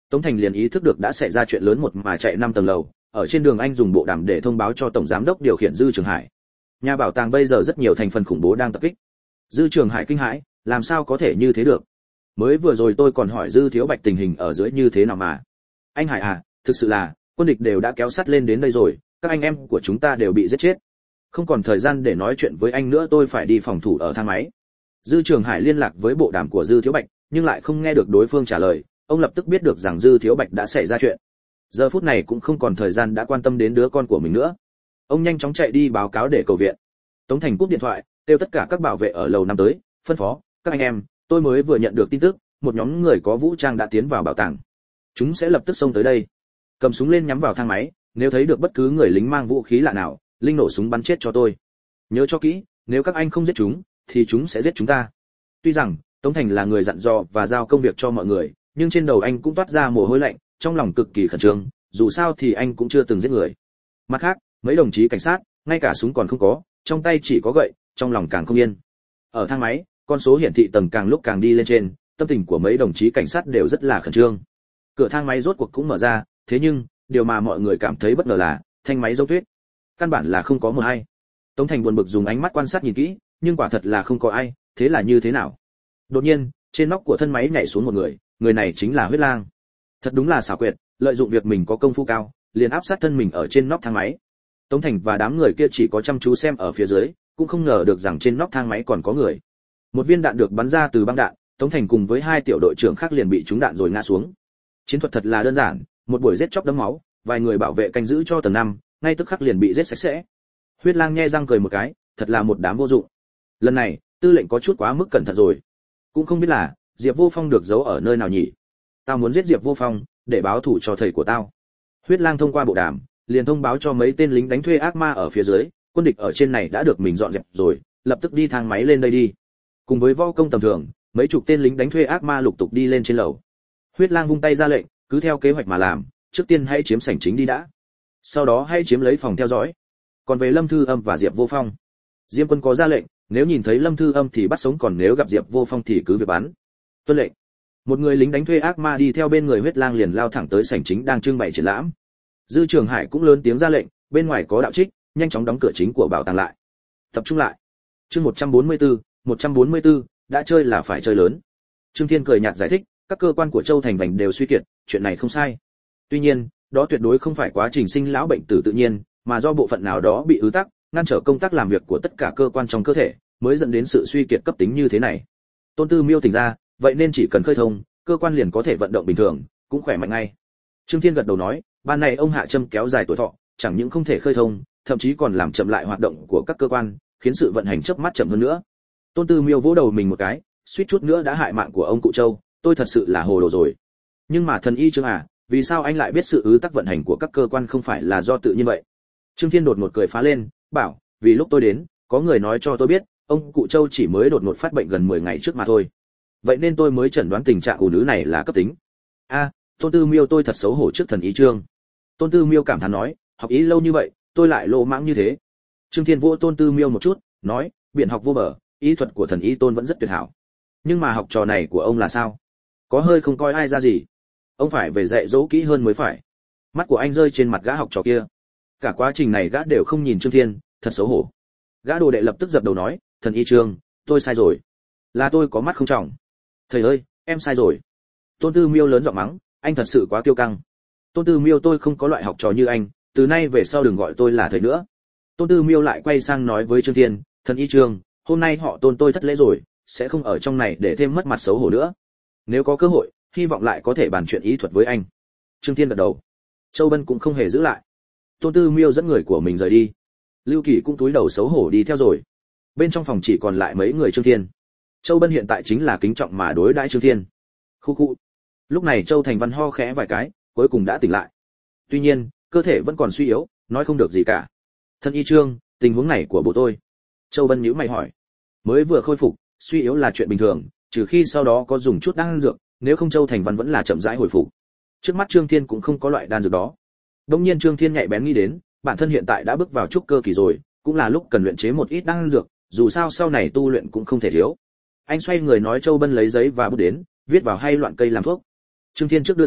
Tống Thành liền ý thức được đã xảy ra chuyện lớn một mà chạy 5 tầng lầu, ở trên đường anh dùng bộ đàm để thông báo cho tổng giám đốc điều khiển Dư Trường Hải. Nhà bảo tàng bây giờ rất nhiều thành phần khủng bố đang tập kích. Dư Trường Hải kinh hãi, làm sao có thể như thế được? Mới vừa rồi tôi còn hỏi Dư Thiếu Bạch tình hình ở dưới như thế nào mà. Anh Hải à, thực sự là, quân địch đều đã kéo sát lên đến đây rồi, các anh em của chúng ta đều bị giết chết. Không còn thời gian để nói chuyện với anh nữa, tôi phải đi phòng thủ ở thang máy. Dư Trường Hải liên lạc với bộ đàm của Dư Thiếu Bạch, nhưng lại không nghe được đối phương trả lời, ông lập tức biết được rằng Dư Thiếu Bạch đã xảy ra chuyện. Giờ phút này cũng không còn thời gian đã quan tâm đến đứa con của mình nữa. Ông nhanh chóng chạy đi báo cáo để cầu viện. Tống Thành cúp điện thoại, kêu tất cả các bảo vệ ở lầu 5 tới, phân phó, các anh em, tôi mới vừa nhận được tin tức, một nhóm người có vũ trang đã tiến vào bảo tàng. Chúng sẽ lập tức xông tới đây. Cầm súng lên nhắm vào thang máy, nếu thấy được bất cứ người lính mang vũ khí lạ nào, linh nổ súng bắn chết cho tôi. Nhớ cho kỹ, nếu các anh không giết chúng, thì chúng sẽ giết chúng ta. Tuy rằng Tống Thành là người dặn dò và giao công việc cho mọi người, nhưng trên đầu anh cũng toát ra mồ hôi lạnh, trong lòng cực kỳ khẩn trương, dù sao thì anh cũng chưa từng giết người. Mặt khác, mấy đồng chí cảnh sát, ngay cả súng còn không có, trong tay chỉ có gậy, trong lòng càng không yên. Ở thang máy, con số hiển thị tầng càng lúc càng đi lên trên, tâm tình của mấy đồng chí cảnh sát đều rất là khẩn trương. Cửa thang máy rốt cuộc cũng mở ra, thế nhưng, điều mà mọi người cảm thấy bất ngờ là, thanh máy giống tuyết. Căn bản là không có một ai. Tống Thành buồn bực dùng ánh mắt quan sát nhìn kỹ, nhưng quả thật là không có ai, thế là như thế nào? Đột nhiên, trên nóc của thân máy nhảy xuống một người, người này chính là Huyết Lang. Thật đúng là xảo quyệt, lợi dụng việc mình có công phu cao, liền áp sát thân mình ở trên nóc thang máy. Tống Thành và đám người kia chỉ có chăm chú xem ở phía dưới, cũng không ngờ được rằng trên nóc thang máy còn có người. Một viên đạn được bắn ra từ băng đạn, Tống Thành cùng với 2 tiểu đội trưởng khác liền bị trúng đạn rồi ngã xuống. Chiến thuật thật là đơn giản, một buổi giết chóc đẫm máu, vài người bảo vệ canh giữ cho tầng 5, ngay tức khắc liền bị giết sạch sẽ. Huyết Lang nhe răng cười một cái, thật là một đám vô dụng. Lần này, tư lệnh có chút quá mức cẩn thận rồi. Cũng không biết là Diệp Vô Phong được giấu ở nơi nào nhỉ? Tao muốn giết Diệp Vô Phong để báo thù cho thầy của tao. Huyết Lang thông qua bộ đàm, liền thông báo cho mấy tên lính đánh thuê ác ma ở phía dưới, quân địch ở trên này đã được mình dọn dẹp rồi, lập tức đi thang máy lên đây đi. Cùng với võ công tầm thường, mấy chục tên lính đánh thuê ác ma lục tục đi lên trên lầu. Huyết Lang vung tay ra lệnh, cứ theo kế hoạch mà làm, trước tiên hãy chiếm sảnh chính đi đã. Sau đó hãy chiếm lấy phòng theo dõi. Còn về Lâm Thư Âm và Diệp Vô Phong, Diêm Quân có ra lệnh, nếu nhìn thấy Lâm Thư Âm thì bắt sống, còn nếu gặp Diệp Vô Phong thì cứ việc bắn. Tuân lệnh. Một người lính đánh thuê ác ma đi theo bên người Huyết Lang liền lao thẳng tới sảnh chính đang trưng bày triển lãm. Dư Trường Hải cũng lớn tiếng ra lệnh, bên ngoài có đạo trích, nhanh chóng đóng cửa chính của bảo tàng lại. Tập trung lại. Chương 144, đã chơi là phải chơi lớn. Trương Thiên cười nhạt giải thích, các cơ quan của Châu Thành Vành đều suy kiệt, chuyện này không sai. Tuy nhiên, đó tuyệt đối không phải quá trình sinh lão bệnh tử tự nhiên, mà do bộ phận nào đó bị ứ tắc, ngăn trở công tác làm việc của tất cả cơ quan trong cơ thể, mới dẫn đến sự suy kiệt cấp tính như thế này. Tôn Tư Miêu tỉnh ra, vậy nên chỉ cần khơi thông, cơ quan liền có thể vận động bình thường, cũng khỏe mạnh ngay. Trương Thiên gật đầu nói, ban này ông hạ châm kéo dài tuổi thọ, chẳng những không thể khơi thông, thậm chí còn làm chậm lại hoạt động của các cơ quan, khiến sự vận hành chớp mắt chậm hơn nữa. Tôn Tư Miêu vỗ đầu mình một cái, suýt chút nữa đã hại mạng của ông cụ Châu, tôi thật sự là hồ đồ rồi. Nhưng mà thần y Trương à, vì sao anh lại biết sự ứ tắc vận hành của các cơ quan không phải là do tự nhiên vậy? Trương Thiên đột ngột cười phá lên, bảo, vì lúc tôi đến, có người nói cho tôi biết, ông cụ Châu chỉ mới đột ngột phát bệnh gần 10 ngày trước mà thôi. Vậy nên tôi mới chẩn đoán tình trạng ủ nữ này là cấp tính. Tôn Tư Miêu, tôi thật xấu hổ trước thần ý Trương. Tôn Tư Miêu cảm thán nói, học ý lâu như vậy, tôi lại lô mãng như thế. Trương Thiên vỗ Tôn Tư Miêu một chút, nói, biện học vô bờ, ý thuật của thần ý Tôn vẫn rất tuyệt hảo. Nhưng mà học trò này của ông là sao? Có hơi không coi ai ra gì. Ông phải về dạy dỗ kỹ hơn mới phải. Mắt của anh rơi trên mặt gã học trò kia. Cả quá trình này gã đều không nhìn Trương Thiên, thật xấu hổ. Gã đồ đệ lập tức dập đầu nói, thần y Trương, tôi sai rồi. Là tôi có mắt không tròng. Thầy ơi, em sai rồi. Tôn Tư Miêu lớn giọng mắng, anh thật sự quá kiêu căng. Tôn Tư Miêu, tôi không có loại học trò như anh, từ nay về sau đừng gọi tôi là thầy nữa. Tôn Tư Miêu lại quay sang nói với Trương Thiên, thần y Trương, hôm nay họ Tôn tôi thất lễ rồi, sẽ không ở trong này để thêm mất mặt xấu hổ nữa. Nếu có cơ hội, hy vọng lại có thể bàn chuyện ý thuật với anh. Trương Thiên gật đầu. Châu Bân cũng không hề giữ lại. Tôn Tư Miêu dẫn người của mình rời đi. Lưu Kỳ cũng túi đầu xấu hổ đi theo rồi. Bên trong phòng chỉ còn lại mấy người Trương Thiên. Châu Bân hiện tại chính là kính trọng mà đối đãi Trương Thiên. Khu khu. Lúc này Châu Thành Văn ho khẽ vài cái, cuối cùng đã tỉnh lại. Tuy nhiên, cơ thể vẫn còn suy yếu, nói không được gì cả. Thân y Trương, tình huống này của bộ tôi. Châu Bân nhíu mày hỏi. Mới vừa khôi phục, suy yếu là chuyện bình thường, trừ khi sau đó có dùng chút đan dược, nếu không Châu Thành Văn vẫn là chậm rãi hồi phục. Trước mắt Trương Thiên cũng không có loại đan dược đó. Đương nhiên Trương Thiên nhạy bén nghĩ đến, bản thân hiện tại đã bước vào trúc cơ kỳ rồi, cũng là lúc cần luyện chế một ít đan dược, dù sao sau này tu luyện cũng không thể thiếu. Anh xoay người nói Châu Bân lấy giấy và bút đến, viết vào hay loạn cây làm thuốc. Trương Thiên trước đưa ra,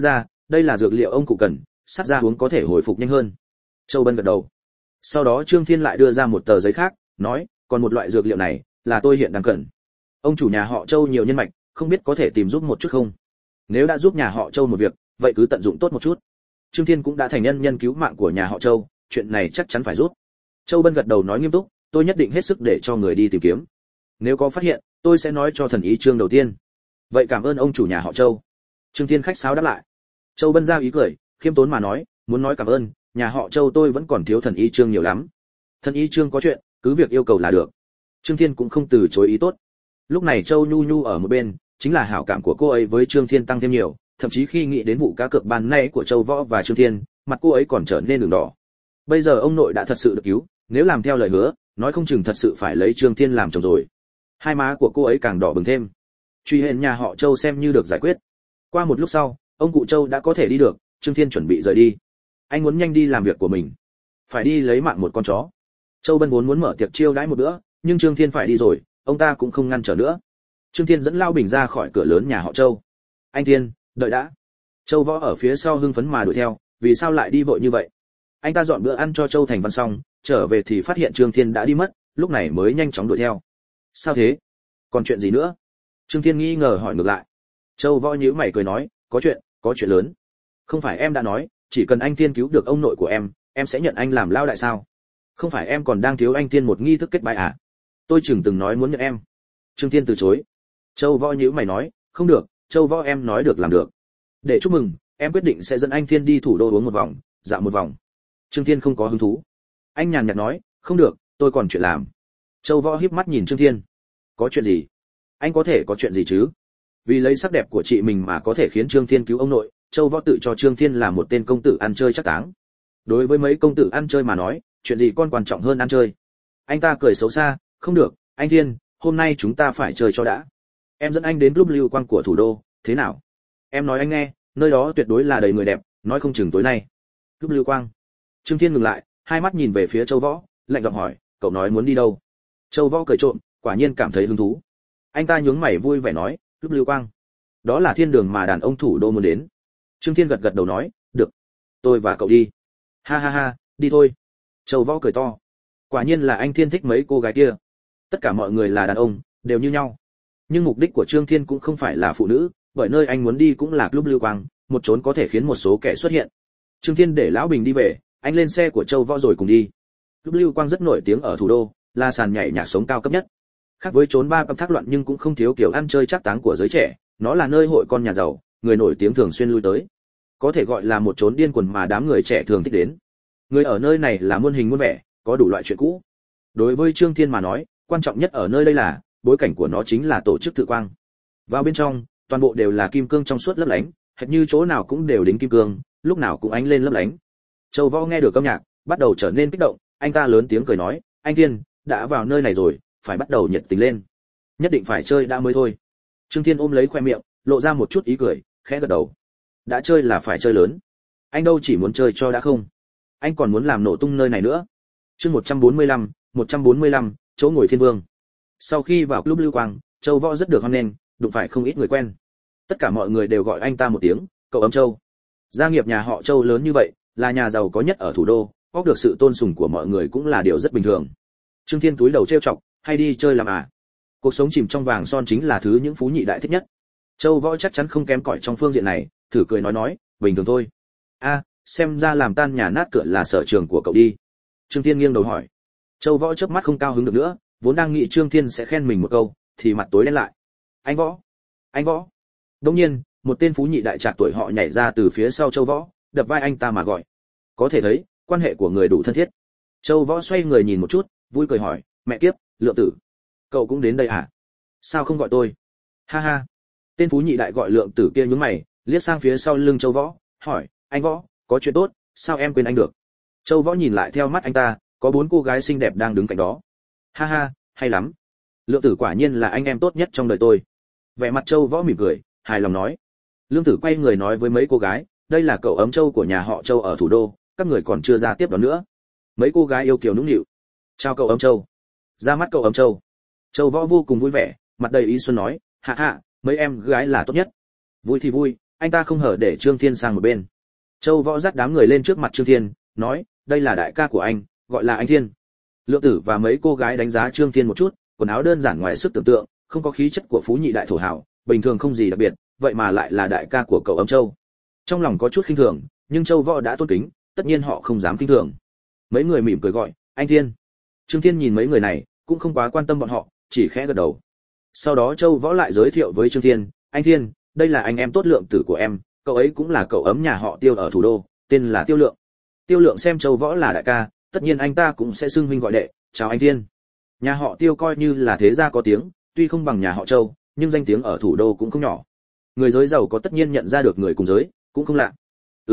đây là dược liệu ông cụ cần, sát ra uống có thể hồi phục nhanh hơn. Châu Bân gật đầu. Sau đó Trương Thiên lại đưa ra một tờ giấy khác, nói, còn một loại dược liệu này là tôi hiện đang cần. Ông chủ nhà họ Châu nhiều nhân mạch, không biết có thể tìm giúp một chút không? Nếu đã giúp nhà họ Châu một việc, vậy cứ tận dụng tốt một chút. Trương Thiên cũng đã thành nhân cứu mạng của nhà họ Châu, chuyện này chắc chắn phải giúp. Châu Bân gật đầu nói nghiêm túc, tôi nhất định hết sức để cho người đi tìm kiếm. Nếu có phát hiện, tôi sẽ nói cho thần ý Trương đầu tiên. Vậy cảm ơn ông chủ nhà họ Châu. Trương Thiên khách sáo đáp lại. Châu Bân ra ý cười, khiêm tốn mà nói, muốn nói cảm ơn, nhà họ Châu tôi vẫn còn thiếu thần ý Trương nhiều lắm. Thần ý Trương có chuyện, cứ việc yêu cầu là được. Trương Thiên cũng không từ chối ý tốt. Lúc này Châu Nhu Nhu ở một bên, chính là hảo cảm của cô ấy với Trương Thiên tăng thêm nhiều, thậm chí khi nghĩ đến vụ cá cược ban nay của Châu Võ và Trương Thiên, mặt cô ấy còn trở nên đường đỏ. Bây giờ ông nội đã thật sự được cứu, nếu làm theo lời hứa, nói không chừng thật sự phải lấy Trương Thiên làm chồng rồi. Hai má của cô ấy càng đỏ bừng thêm. Truy hẹn nhà họ Châu xem như được giải quyết. Qua một lúc sau, ông cụ Châu đã có thể đi được, Trương Thiên chuẩn bị rời đi. Anh muốn nhanh đi làm việc của mình, phải đi lấy mạng một con chó. Châu Bân vốn muốn mở tiệc chiêu đãi một bữa, nhưng Trương Thiên phải đi rồi, ông ta cũng không ngăn trở nữa. Trương Thiên dẫn Lao Bình ra khỏi cửa lớn nhà họ Châu. Anh Thiên, đợi đã. Châu Võ ở phía sau hưng phấn mà đuổi theo, vì sao lại đi vội như vậy? Anh ta dọn bữa ăn cho Châu Thành Văn xong, trở về thì phát hiện Trương Thiên đã đi mất, lúc này mới nhanh chóng đuổi theo. Sao thế? Còn chuyện gì nữa? Trương Thiên nghi ngờ hỏi ngược lại. Châu Võ nhíu mày cười nói, có chuyện lớn. Không phải em đã nói, chỉ cần anh Thiên cứu được ông nội của em sẽ nhận anh làm lao đại sao? Không phải em còn đang thiếu anh Thiên một nghi thức kết bái à? Tôi chừng từng nói muốn nhận em. Trương Thiên từ chối. Châu Võ nhíu mày nói, không được, Châu Võ em nói được làm được. Để chúc mừng, em quyết định sẽ dẫn anh Thiên đi thủ đô uống một vòng, dạo một vòng. Trương Thiên không có hứng thú. Anh nhàn nhạt nói, không được, tôi còn chuyện làm. Châu Võ híp mắt nhìn Trương Thiên. Có chuyện gì? Anh có thể có chuyện gì chứ? Vì lấy sắc đẹp của chị mình mà có thể khiến Trương Thiên cứu ông nội, Châu Võ tự cho Trương Thiên là một tên công tử ăn chơi chắc táng. Đối với mấy công tử ăn chơi mà nói, chuyện gì còn quan trọng hơn ăn chơi. Anh ta cười xấu xa, không được, anh Thiên, hôm nay chúng ta phải chơi cho đã. Em dẫn anh đến club lưu quang của thủ đô, thế nào? Em nói anh nghe, nơi đó tuyệt đối là đầy người đẹp, nói không chừng tối nay. Club lưu quang. Trương Thiên ngừng lại, hai mắt nhìn về phía Châu Võ, lạnh giọng hỏi, cậu nói muốn đi đâu? Châu Võ cười trộm, quả nhiên cảm thấy hứng thú. Anh ta nhướng mày vui vẻ nói, club lưu quang. Đó là thiên đường mà đàn ông thủ đô muốn đến. Trương Thiên gật gật đầu nói, được, tôi và cậu đi. Ha ha ha, đi thôi. Châu Võ cười to. Quả nhiên là anh Thiên thích mấy cô gái kia. Tất cả mọi người là đàn ông, đều như nhau. Nhưng mục đích của Trương Thiên cũng không phải là phụ nữ, bởi nơi anh muốn đi cũng là club lưu quang, một chốn có thể khiến một số kẻ xuất hiện. Trương Thiên để Lão Bình đi về, anh lên xe của Châu Võ rồi cùng đi. Club lưu quang rất nổi tiếng ở thủ đô, là sàn nhảy nhạc sống cao cấp nhất. Khác với chốn ba cặp thác loạn nhưng cũng không thiếu kiểu ăn chơi chắc táng của giới trẻ, nó là nơi hội con nhà giàu, người nổi tiếng thường xuyên lui tới. Có thể gọi là một chốn điên cuồng mà đám người trẻ thường thích đến. Người ở nơi này là muôn hình muôn vẻ, có đủ loại chuyện cũ. Đối với Trương Thiên mà nói, quan trọng nhất ở nơi đây là bối cảnh của nó chính là tổ chức tự quang. Vào bên trong, toàn bộ đều là kim cương trong suốt lấp lánh, hệt như chỗ nào cũng đều đính kim cương, lúc nào cũng ánh lên lấp lánh. Châu Võ nghe được âm nhạc, bắt đầu trở nên kích động, anh ta lớn tiếng cười nói, anh Thiên, đã vào nơi này rồi, phải bắt đầu nhiệt tình lên. Nhất định phải chơi đã mới thôi. Trương Thiên ôm lấy khoe miệng, lộ ra một chút ý cười, khẽ gật đầu. Đã chơi là phải chơi lớn. Anh đâu chỉ muốn chơi cho đã không. Anh còn muốn làm nổ tung nơi này nữa. Chương 145, chỗ ngồi thiên vương. Sau khi vào club lưu quang, Châu Võ rất được hoan nghênh, đụng phải không ít người quen. Tất cả mọi người đều gọi anh ta một tiếng, cậu Ấm Châu. Gia nghiệp nhà họ Châu lớn như vậy, là nhà giàu có nhất ở thủ đô, có được sự tôn sùng của mọi người cũng là điều rất bình thường. Trương Thiên túi đầu trêu chọc, hay đi chơi làm à? Cuộc sống chìm trong vàng son chính là thứ những phú nhị đại thích nhất. Châu Võ chắc chắn không kém cỏi trong phương diện này, thử cười nói, bình thường thôi. A, xem ra làm tan nhà nát cửa là sở trường của cậu đi. Trương Thiên nghiêng đầu hỏi. Châu Võ chớp mắt không cao hứng được nữa, vốn đang nghĩ Trương Thiên sẽ khen mình một câu, thì mặt tối đen lại. Anh Võ. Đột nhiên, một tên phú nhị đại trạc tuổi họ nhảy ra từ phía sau Châu Võ, đập vai anh ta mà gọi. Có thể thấy, quan hệ của người đủ thân thiết. Châu Võ xoay người nhìn một chút, vui cười hỏi, mẹ kiếp, Lượng Tử, cậu cũng đến đây à? Sao không gọi tôi? Ha ha. Tên phú nhị đại gọi Lượng Tử kia nhướng mày, liếc sang phía sau lưng Châu Võ, hỏi, anh Võ, có chuyện tốt, sao em quên anh được? Châu Võ nhìn lại theo mắt anh ta, có 4 cô gái xinh đẹp đang đứng cạnh đó. Ha ha, hay lắm. Lượng Tử quả nhiên là anh em tốt nhất trong đời tôi. Vẻ mặt Châu Võ mỉm cười, hài lòng nói. Lượng Tử quay người nói với mấy cô gái, đây là cậu Ấm Châu của nhà họ Châu ở thủ đô, các người còn chưa ra tiếp đón nữa. Mấy cô gái yêu kiều nũng nịu. Chào cậu Ấm Châu. Ra mắt cậu Ấm Châu. Châu Võ vô cùng vui vẻ, mặt đầy ý xuân nói, hạ hạ, mấy em gái là tốt nhất. Vui thì vui, anh ta không hở để Trương Thiên sang một bên. Châu Võ dắt đám người lên trước mặt Trương Thiên, nói, đây là đại ca của anh, gọi là anh Thiên. Lượng Tử và mấy cô gái đánh giá Trương Thiên một chút, quần áo đơn giản ngoài sức tưởng tượng, không có khí chất của phú nhị đại thổ hào, bình thường không gì đặc biệt, vậy mà lại là đại ca của cậu ấm Châu. Trong lòng có chút khinh thường, nhưng Châu Võ đã tôn kính, tất nhiên họ không dám khinh thường. Mấy người mỉm cười gọi, anh Thiên. Trương Thiên nhìn mấy người này, cũng không quá quan tâm bọn họ, chỉ khẽ gật đầu. Sau đó Châu Võ lại giới thiệu với Trương Thiên, anh Thiên, đây là anh em tốt Lượng Tử của em, cậu ấy cũng là cậu ấm nhà họ Tiêu ở thủ đô, tên là Tiêu Lượng. Tiêu Lượng xem Châu Võ là đại ca, tất nhiên anh ta cũng sẽ xưng huynh gọi đệ, chào anh Thiên. Nhà họ Tiêu coi như là thế gia có tiếng, tuy không bằng nhà họ Châu, nhưng danh tiếng ở thủ đô cũng không nhỏ. Người giới giàu có tất nhiên nhận ra được người cùng giới, cũng không lạ.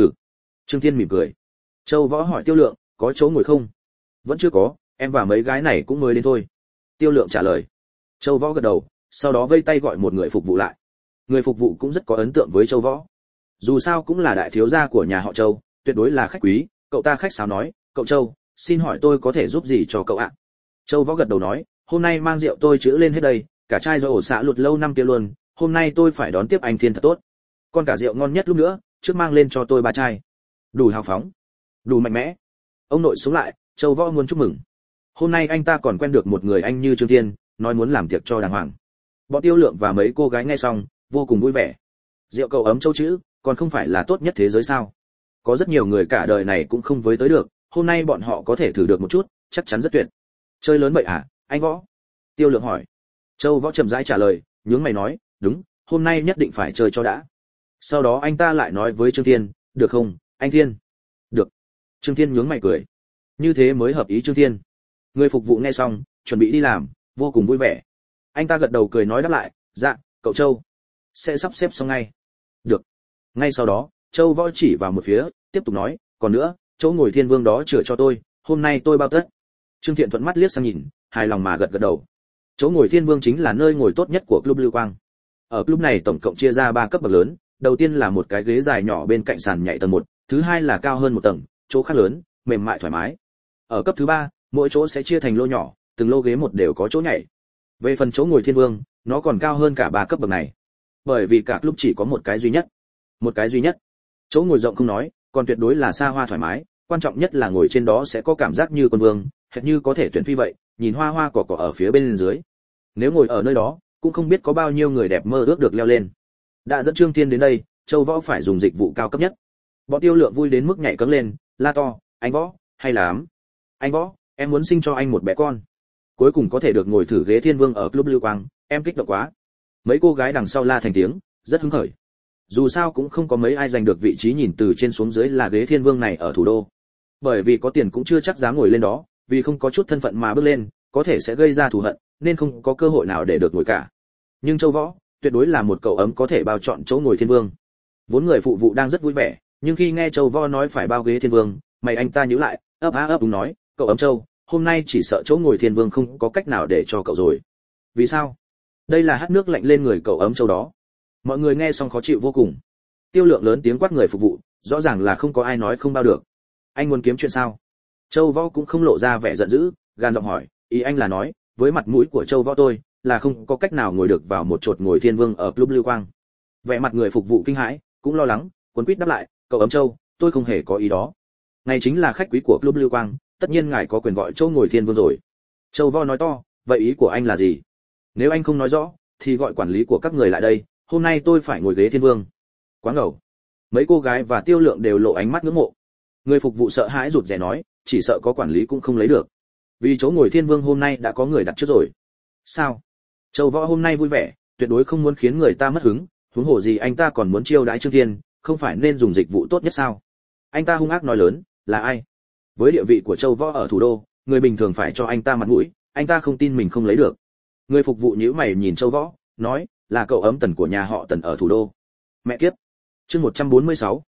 Trương Thiên mỉm cười. Châu Võ hỏi Tiêu Lượng, có chỗ ngồi không? Vẫn chưa có, em và mấy gái này cũng mới đến thôi. Tiêu Lượng trả lời. Châu Võ gật đầu, sau đó vây tay gọi một người phục vụ lại. Người phục vụ cũng rất có ấn tượng với Châu Võ. Dù sao cũng là đại thiếu gia của nhà họ Châu, tuyệt đối là khách quý. Cậu ta khách sáo nói, cậu Châu, xin hỏi tôi có thể giúp gì cho cậu ạ? Châu Võ gật đầu nói, hôm nay mang rượu tôi chữ lên hết đây, cả chai do ổ xạ lụt lâu năm kia luôn, hôm nay tôi phải đón tiếp anh Thiên thật tốt. Còn cả rượu ngon nhất lúc nữa, trước mang lên cho tôi 3 chai. Đủ hào phóng, đủ mạnh mẽ. Ông nội xuống lại, Châu Võ muốn chúc mừng. Hôm nay anh ta còn quen được một người anh như Trương Thiên, nói muốn làm tiệc cho đàng hoàng. Bọn Tiêu Lượng và mấy cô gái nghe xong, vô cùng vui vẻ. Rượu cậu ấm Châu chữ, còn không phải là tốt nhất thế giới sao? Có rất nhiều người cả đời này cũng không với tới được, hôm nay bọn họ có thể thử được một chút, chắc chắn rất tuyệt. Chơi lớn vậy hả, anh Võ? Tiêu Lượng hỏi. Châu Võ chậm rãi trả lời, nhướng mày nói, đúng, hôm nay nhất định phải chơi cho đã. Sau đó anh ta lại nói với Trương Thiên, được không, anh Thiên? Được. Trương Thiên nhướng mày cười. Như thế mới hợp ý Trương Thiên. Người phục vụ nghe xong, chuẩn bị đi làm, vô cùng vui vẻ. Anh ta gật đầu cười nói đáp lại, dạ, cậu Châu. Sẽ sắp xếp xong ngay. Được. Ngay sau đó, Châu Võ chỉ vào một phía, tiếp tục nói, còn nữa, chỗ ngồi Thiên Vương đó chữa cho tôi, hôm nay tôi bao tất. Trương Thiện thuận mắt liếc sang nhìn, hài lòng mà gật gật đầu. Chỗ ngồi Thiên Vương chính là nơi ngồi tốt nhất của club Lưu Quang. Ở club này tổng cộng chia ra 3 cấp bậc lớn, đầu tiên là một cái ghế dài nhỏ bên cạnh sàn nhảy tầng 1, thứ hai là cao hơn một tầng, chỗ khác lớn, mềm mại thoải mái. Ở cấp thứ 3, mỗi chỗ sẽ chia thành lô nhỏ, từng lô ghế một đều có chỗ nhảy. Về phần chỗ ngồi Thiên Vương, nó còn cao hơn cả 3 cấp bậc này. Bởi vì cả club chỉ có một cái duy nhất. Một cái duy nhất. Chỗ ngồi rộng không nói, còn tuyệt đối là xa hoa thoải mái, quan trọng nhất là ngồi trên đó sẽ có cảm giác như quân vương, hệt như có thể tuyển phi vậy, nhìn hoa hoa cỏ cỏ ở phía bên dưới. Nếu ngồi ở nơi đó, cũng không biết có bao nhiêu người đẹp mơ ước được leo lên. Đã dẫn Trương Thiên đến đây, Châu Võ phải dùng dịch vụ cao cấp nhất. Bọn Tiêu Lượng vui đến mức nhảy cẫng lên, la to, anh Võ, hay lắm. Anh Võ, em muốn sinh cho anh một bé con. Cuối cùng có thể được ngồi thử ghế Thiên Vương ở club Lưu Quang, em kích động quá. Mấy cô gái đằng sau la thành tiếng, rất hứng khởi. Dù sao cũng không có mấy ai giành được vị trí nhìn từ trên xuống dưới là ghế Thiên Vương này ở thủ đô. Bởi vì có tiền cũng chưa chắc dám ngồi lên đó, vì không có chút thân phận mà bước lên, có thể sẽ gây ra thù hận, nên không có cơ hội nào để được ngồi cả. Nhưng Châu Võ, tuyệt đối là một cậu ấm có thể bao chọn chỗ ngồi Thiên Vương. Vốn người phụ vụ đang rất vui vẻ, nhưng khi nghe Châu Võ nói phải bao ghế Thiên Vương, mày anh ta nhíu lại, ấp á ấp đúng nói, cậu ấm Châu, hôm nay chỉ sợ chỗ ngồi Thiên Vương không có cách nào để cho cậu rồi. Vì sao? Đây là hắt nước lạnh lên người cậu ấm Châu đó. Mọi người nghe xong khó chịu vô cùng. Tiêu Lượng lớn tiếng quát người phục vụ, rõ ràng là không có ai nói không bao được. Anh muốn kiếm chuyện sao? Châu Võ cũng không lộ ra vẻ giận dữ, gan giọng hỏi, ý anh là nói, với mặt mũi của Châu Võ tôi, là không có cách nào ngồi được vào một chột ngồi Thiên Vương ở club Lưu Quang. Vẻ mặt người phục vụ kinh hãi, cũng lo lắng, cuốn quýt đáp lại, cậu ấm Châu, tôi không hề có ý đó. Ngài chính là khách quý của club Lưu Quang, tất nhiên ngài có quyền gọi chỗ ngồi Thiên Vương rồi. Châu Võ nói to, vậy ý của anh là gì? Nếu anh không nói rõ, thì gọi quản lý của các người lại đây, hôm nay tôi phải ngồi ghế Thiên Vương. Quá ngầu. Mấy cô gái và Tiêu Lượng đều lộ ánh mắt ngưỡng mộ. Người phục vụ sợ hãi rụt rè nói, chỉ sợ có quản lý cũng không lấy được. Vì chỗ ngồi Thiên Vương hôm nay đã có người đặt trước rồi. Sao? Châu Võ hôm nay vui vẻ, tuyệt đối không muốn khiến người ta mất hứng, huống hồ gì anh ta còn muốn chiêu đãi Trương Thiên, không phải nên dùng dịch vụ tốt nhất sao? Anh ta hung ác nói lớn, là ai? Với địa vị của Châu Võ ở thủ đô, người bình thường phải cho anh ta mặt mũi, anh ta không tin mình không lấy được. Người phục vụ nhíu mày nhìn Châu Võ, nói, là cậu ấm Tần của nhà họ Tần ở thủ đô. Mẹ kiếp. Chương 146,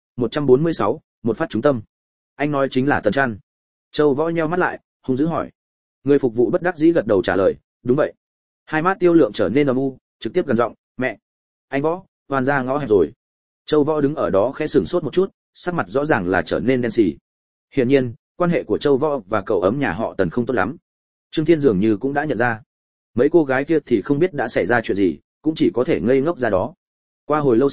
một phát trúng tâm. Anh nói chính là Tần Trăn. Châu Võ nheo mắt lại, hung dữ hỏi. Người phục vụ bất đắc dĩ gật đầu trả lời, đúng vậy. Hai mắt Tiêu Lượng trở nên âm u, trực tiếp gần giọng, mẹ, anh Võ, hoàn ra ngõ hẹp rồi. Châu Võ đứng ở đó khẽ sửng sốt một chút, sắc mặt rõ ràng là trở nên đen sì. Hiển nhiên, quan hệ của Châu Võ và cậu ấm nhà họ Tần không tốt lắm. Trương Thiên dường như cũng đã nhận ra. Mấy cô gái kia thì không biết đã xảy ra chuyện gì, cũng chỉ có thể ngây ngốc ra đó. Qua hồi lâu sau,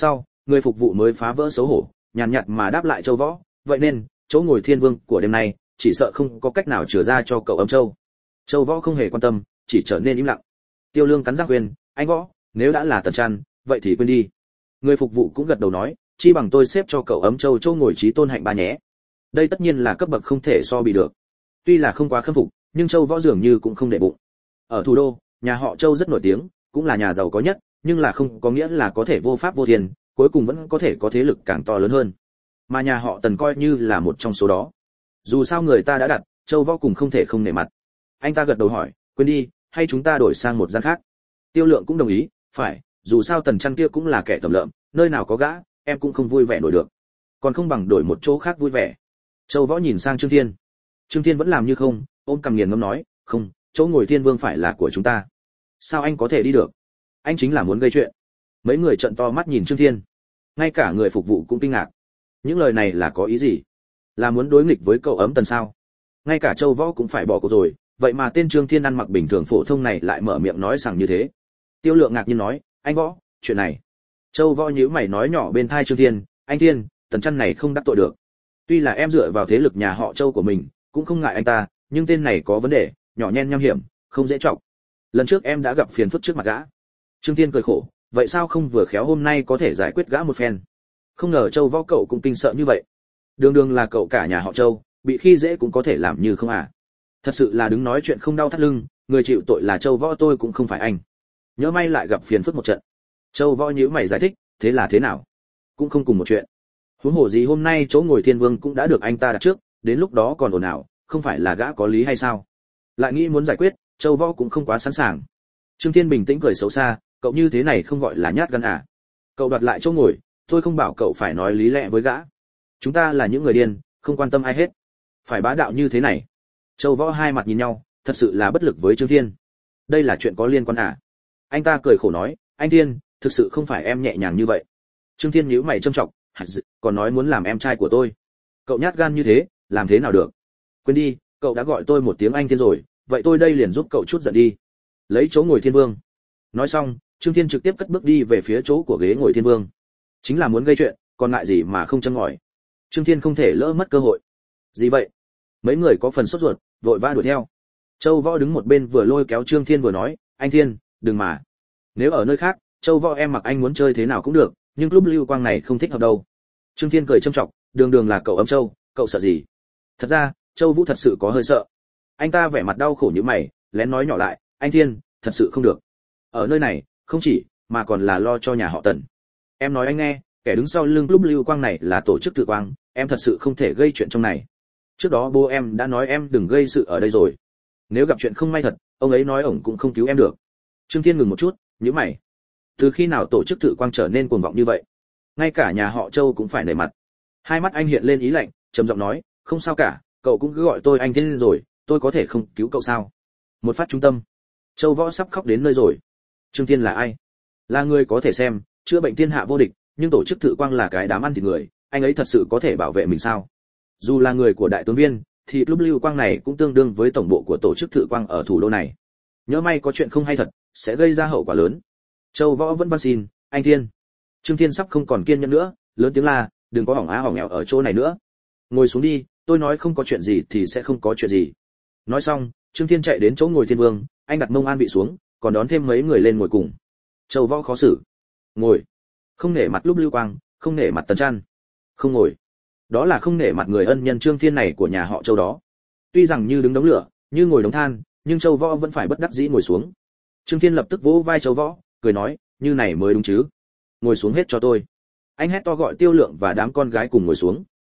người phục vụ mới phá vỡ xấu hổ, nhàn nhạt mà đáp lại Châu Võ, vậy nên chỗ ngồi thiên vương của đêm nay chỉ sợ không có cách nào chừa ra cho cậu ấm Châu. Châu Võ không hề quan tâm, chỉ trở nên im lặng. Tiêu Lương cắn răng khuyên, anh Võ, nếu đã là Tần Trăn, vậy thì quên đi. Người phục vụ cũng gật đầu nói, chi bằng tôi xếp cho cậu ấm Châu chỗ ngồi trí tôn hạnh ba nhé. Đây tất nhiên là cấp bậc không thể so bì được. Tuy là không quá khâm phục, nhưng Châu Võ dường như cũng không để bụng. Ở thủ đô, nhà họ Châu rất nổi tiếng, cũng là nhà giàu có nhất, nhưng là không có nghĩa là có thể vô pháp vô thiên, cuối cùng vẫn có thể có thế lực càng to lớn hơn. Mà nhà họ Tần coi như là một trong số đó. Dù sao người ta đã đặt, Châu Võ cùng không thể không nể mặt. Anh ta gật đầu hỏi, quên đi, hay chúng ta đổi sang một gian khác? Tiêu Lượng cũng đồng ý, phải, dù sao Tần Trăn kia cũng là kẻ tầm lợm, nơi nào có gã, em cũng không vui vẻ nổi được. Còn không bằng đổi một chỗ khác vui vẻ. Châu Võ nhìn sang Trương Thiên. Trương Thiên vẫn làm như không, ôm cằm nghiền ngẫm nói, không, chỗ ngồi Thiên Vương phải là của chúng ta. Sao anh có thể đi được? Anh chính là muốn gây chuyện. Mấy người trợn to mắt nhìn Trương Thiên. Ngay cả người phục vụ cũng kinh ngạc. Những lời này là có ý gì? Là muốn đối nghịch với cậu ấm Tần sao? Ngay cả Châu Võ cũng phải bỏ cuộc rồi, vậy mà tên Trương Thiên ăn mặc bình thường phổ thông này lại mở miệng nói rằng như thế. Tiêu Lượng ngạc nhiên nói, anh Võ, chuyện này. Châu Võ nhíu mày nói nhỏ bên tai Trương Thiên, anh Thiên, Tần Trăn này không đắc tội được. Tuy là em dựa vào thế lực nhà họ Châu của mình, cũng không ngại anh ta, nhưng tên này có vấn đề, nhỏ nhen nham hiểm, không dễ trọng. Lần trước em đã gặp phiền phức trước mặt gã. Trương Thiên cười khổ, vậy sao không vừa khéo hôm nay có thể giải quyết gã một phen? Không ngờ Châu Võ cậu cũng kinh sợ như vậy. Đường đường là cậu cả nhà họ Châu, bị khi dễ cũng có thể làm như không à? Thật sự là đứng nói chuyện không đau thắt lưng, người chịu tội là Châu Võ tôi cũng không phải anh. Nhớ may lại gặp phiền phức một trận. Châu Võ nhíu mày giải thích, thế là thế nào? Cũng không cùng một chuyện. Huống hồ gì hôm nay chỗ ngồi Thiên Vương cũng đã được anh ta đặt trước, đến lúc đó còn ồn ào, không phải là gã có lý hay sao? Lại nghĩ muốn giải quyết, Châu Võ cũng không quá sẵn sàng. Trương Thiên bình tĩnh cười xấu xa, cậu như thế này không gọi là nhát gan à? Cậu đoạt lại chỗ ngồi, tôi không bảo cậu phải nói lý lẽ với gã. Chúng ta là những người điên, không quan tâm ai hết. Phải bá đạo như thế này. Châu Võ hai mặt nhìn nhau, thật sự là bất lực với Trương Thiên. Đây là chuyện có liên quan à? Anh ta cười khổ nói, anh Thiên, thực sự không phải em nhẹ nhàng như vậy. Trương Thiên nhíu mày trầm trọng, còn nói muốn làm em trai của tôi. Cậu nhát gan như thế, làm thế nào được? Quên đi, cậu đã gọi tôi một tiếng anh Thiên rồi, vậy tôi đây liền giúp cậu chút giận đi. Lấy chỗ ngồi Thiên Vương. Nói xong, Trương Thiên trực tiếp cất bước đi về phía chỗ của ghế ngồi Thiên Vương. Chính là muốn gây chuyện, còn ngại gì mà không châm ngòi. Trương Thiên không thể lỡ mất cơ hội. Gì vậy? Mấy người có phần sốt ruột, vội vã đuổi theo. Châu Võ đứng một bên vừa lôi kéo Trương Thiên vừa nói, anh Thiên, đừng mà. Nếu ở nơi khác, Châu Võ em mặc anh muốn chơi thế nào cũng được, nhưng lúc lưu quang này không thích hợp đâu. Trương Thiên cười châm chọc, đường đường là cậu ấm Châu, cậu sợ gì? Thật ra, Châu Vũ thật sự có hơi sợ. Anh ta vẻ mặt đau khổ như mày, lén nói nhỏ lại, anh Thiên, thật sự không được. Ở nơi này, không chỉ, mà còn là lo cho nhà họ Tần. Em nói anh nghe, kẻ đứng sau lưng lúc lưu quang này là tổ chức tự quang, em thật sự không thể gây chuyện trong này. Trước đó bố em đã nói em đừng gây sự ở đây rồi. Nếu gặp chuyện không may thật, ông ấy nói ổng cũng không cứu em được. Trương Thiên ngừng một chút, nhíu mày. Từ khi nào tổ chức tự quang trở nên cuồng vọng như vậy? Ngay cả nhà họ Châu cũng phải nể mặt. Hai mắt anh hiện lên ý lạnh, trầm giọng nói, không sao cả, cậu cũng cứ gọi tôi anh Thiên rồi, tôi có thể không cứu cậu sao? Một phát trung tâm. Châu Võ sắp khóc đến nơi rồi. Trương Thiên là ai? Là người có thể xem, chữa bệnh thiên hạ vô địch, nhưng tổ chức tự quang là cái đám ăn thịt người, anh ấy thật sự có thể bảo vệ mình sao? Dù là người của đại tướng viên, thì lúc lưu quang này cũng tương đương với tổng bộ của tổ chức tự quang ở thủ đô này. Nhớ may có chuyện không hay thật, sẽ gây ra hậu quả lớn. Châu Võ vẫn van xin, anh Thiên. Trương Thiên sắp không còn kiên nhẫn nữa, lớn tiếng la, đừng có hỏng á hỏng nghèo ở chỗ này nữa. Ngồi xuống đi, tôi nói không có chuyện gì thì sẽ không có chuyện gì. Nói xong, Trương Thiên chạy đến chỗ ngồi Thiên Vương, anh đặt mông an vị xuống, còn đón thêm mấy người lên ngồi cùng. Châu Võ khó xử. Ngồi. Không nể mặt lúc lưu quang, không nể mặt Tần Trăn. Không ngồi. Đó là không nể mặt người ân nhân Trương Thiên này của nhà họ Châu đó. Tuy rằng như đứng đống lửa, như ngồi đống than, nhưng Châu Võ vẫn phải bất đắc dĩ ngồi xuống. Trương Thiên lập tức vỗ vai Châu Võ, cười nói, như này mới đúng chứ. Ngồi xuống hết cho tôi. Anh hét to gọi Tiêu Lượng và đám con gái cùng ngồi xuống.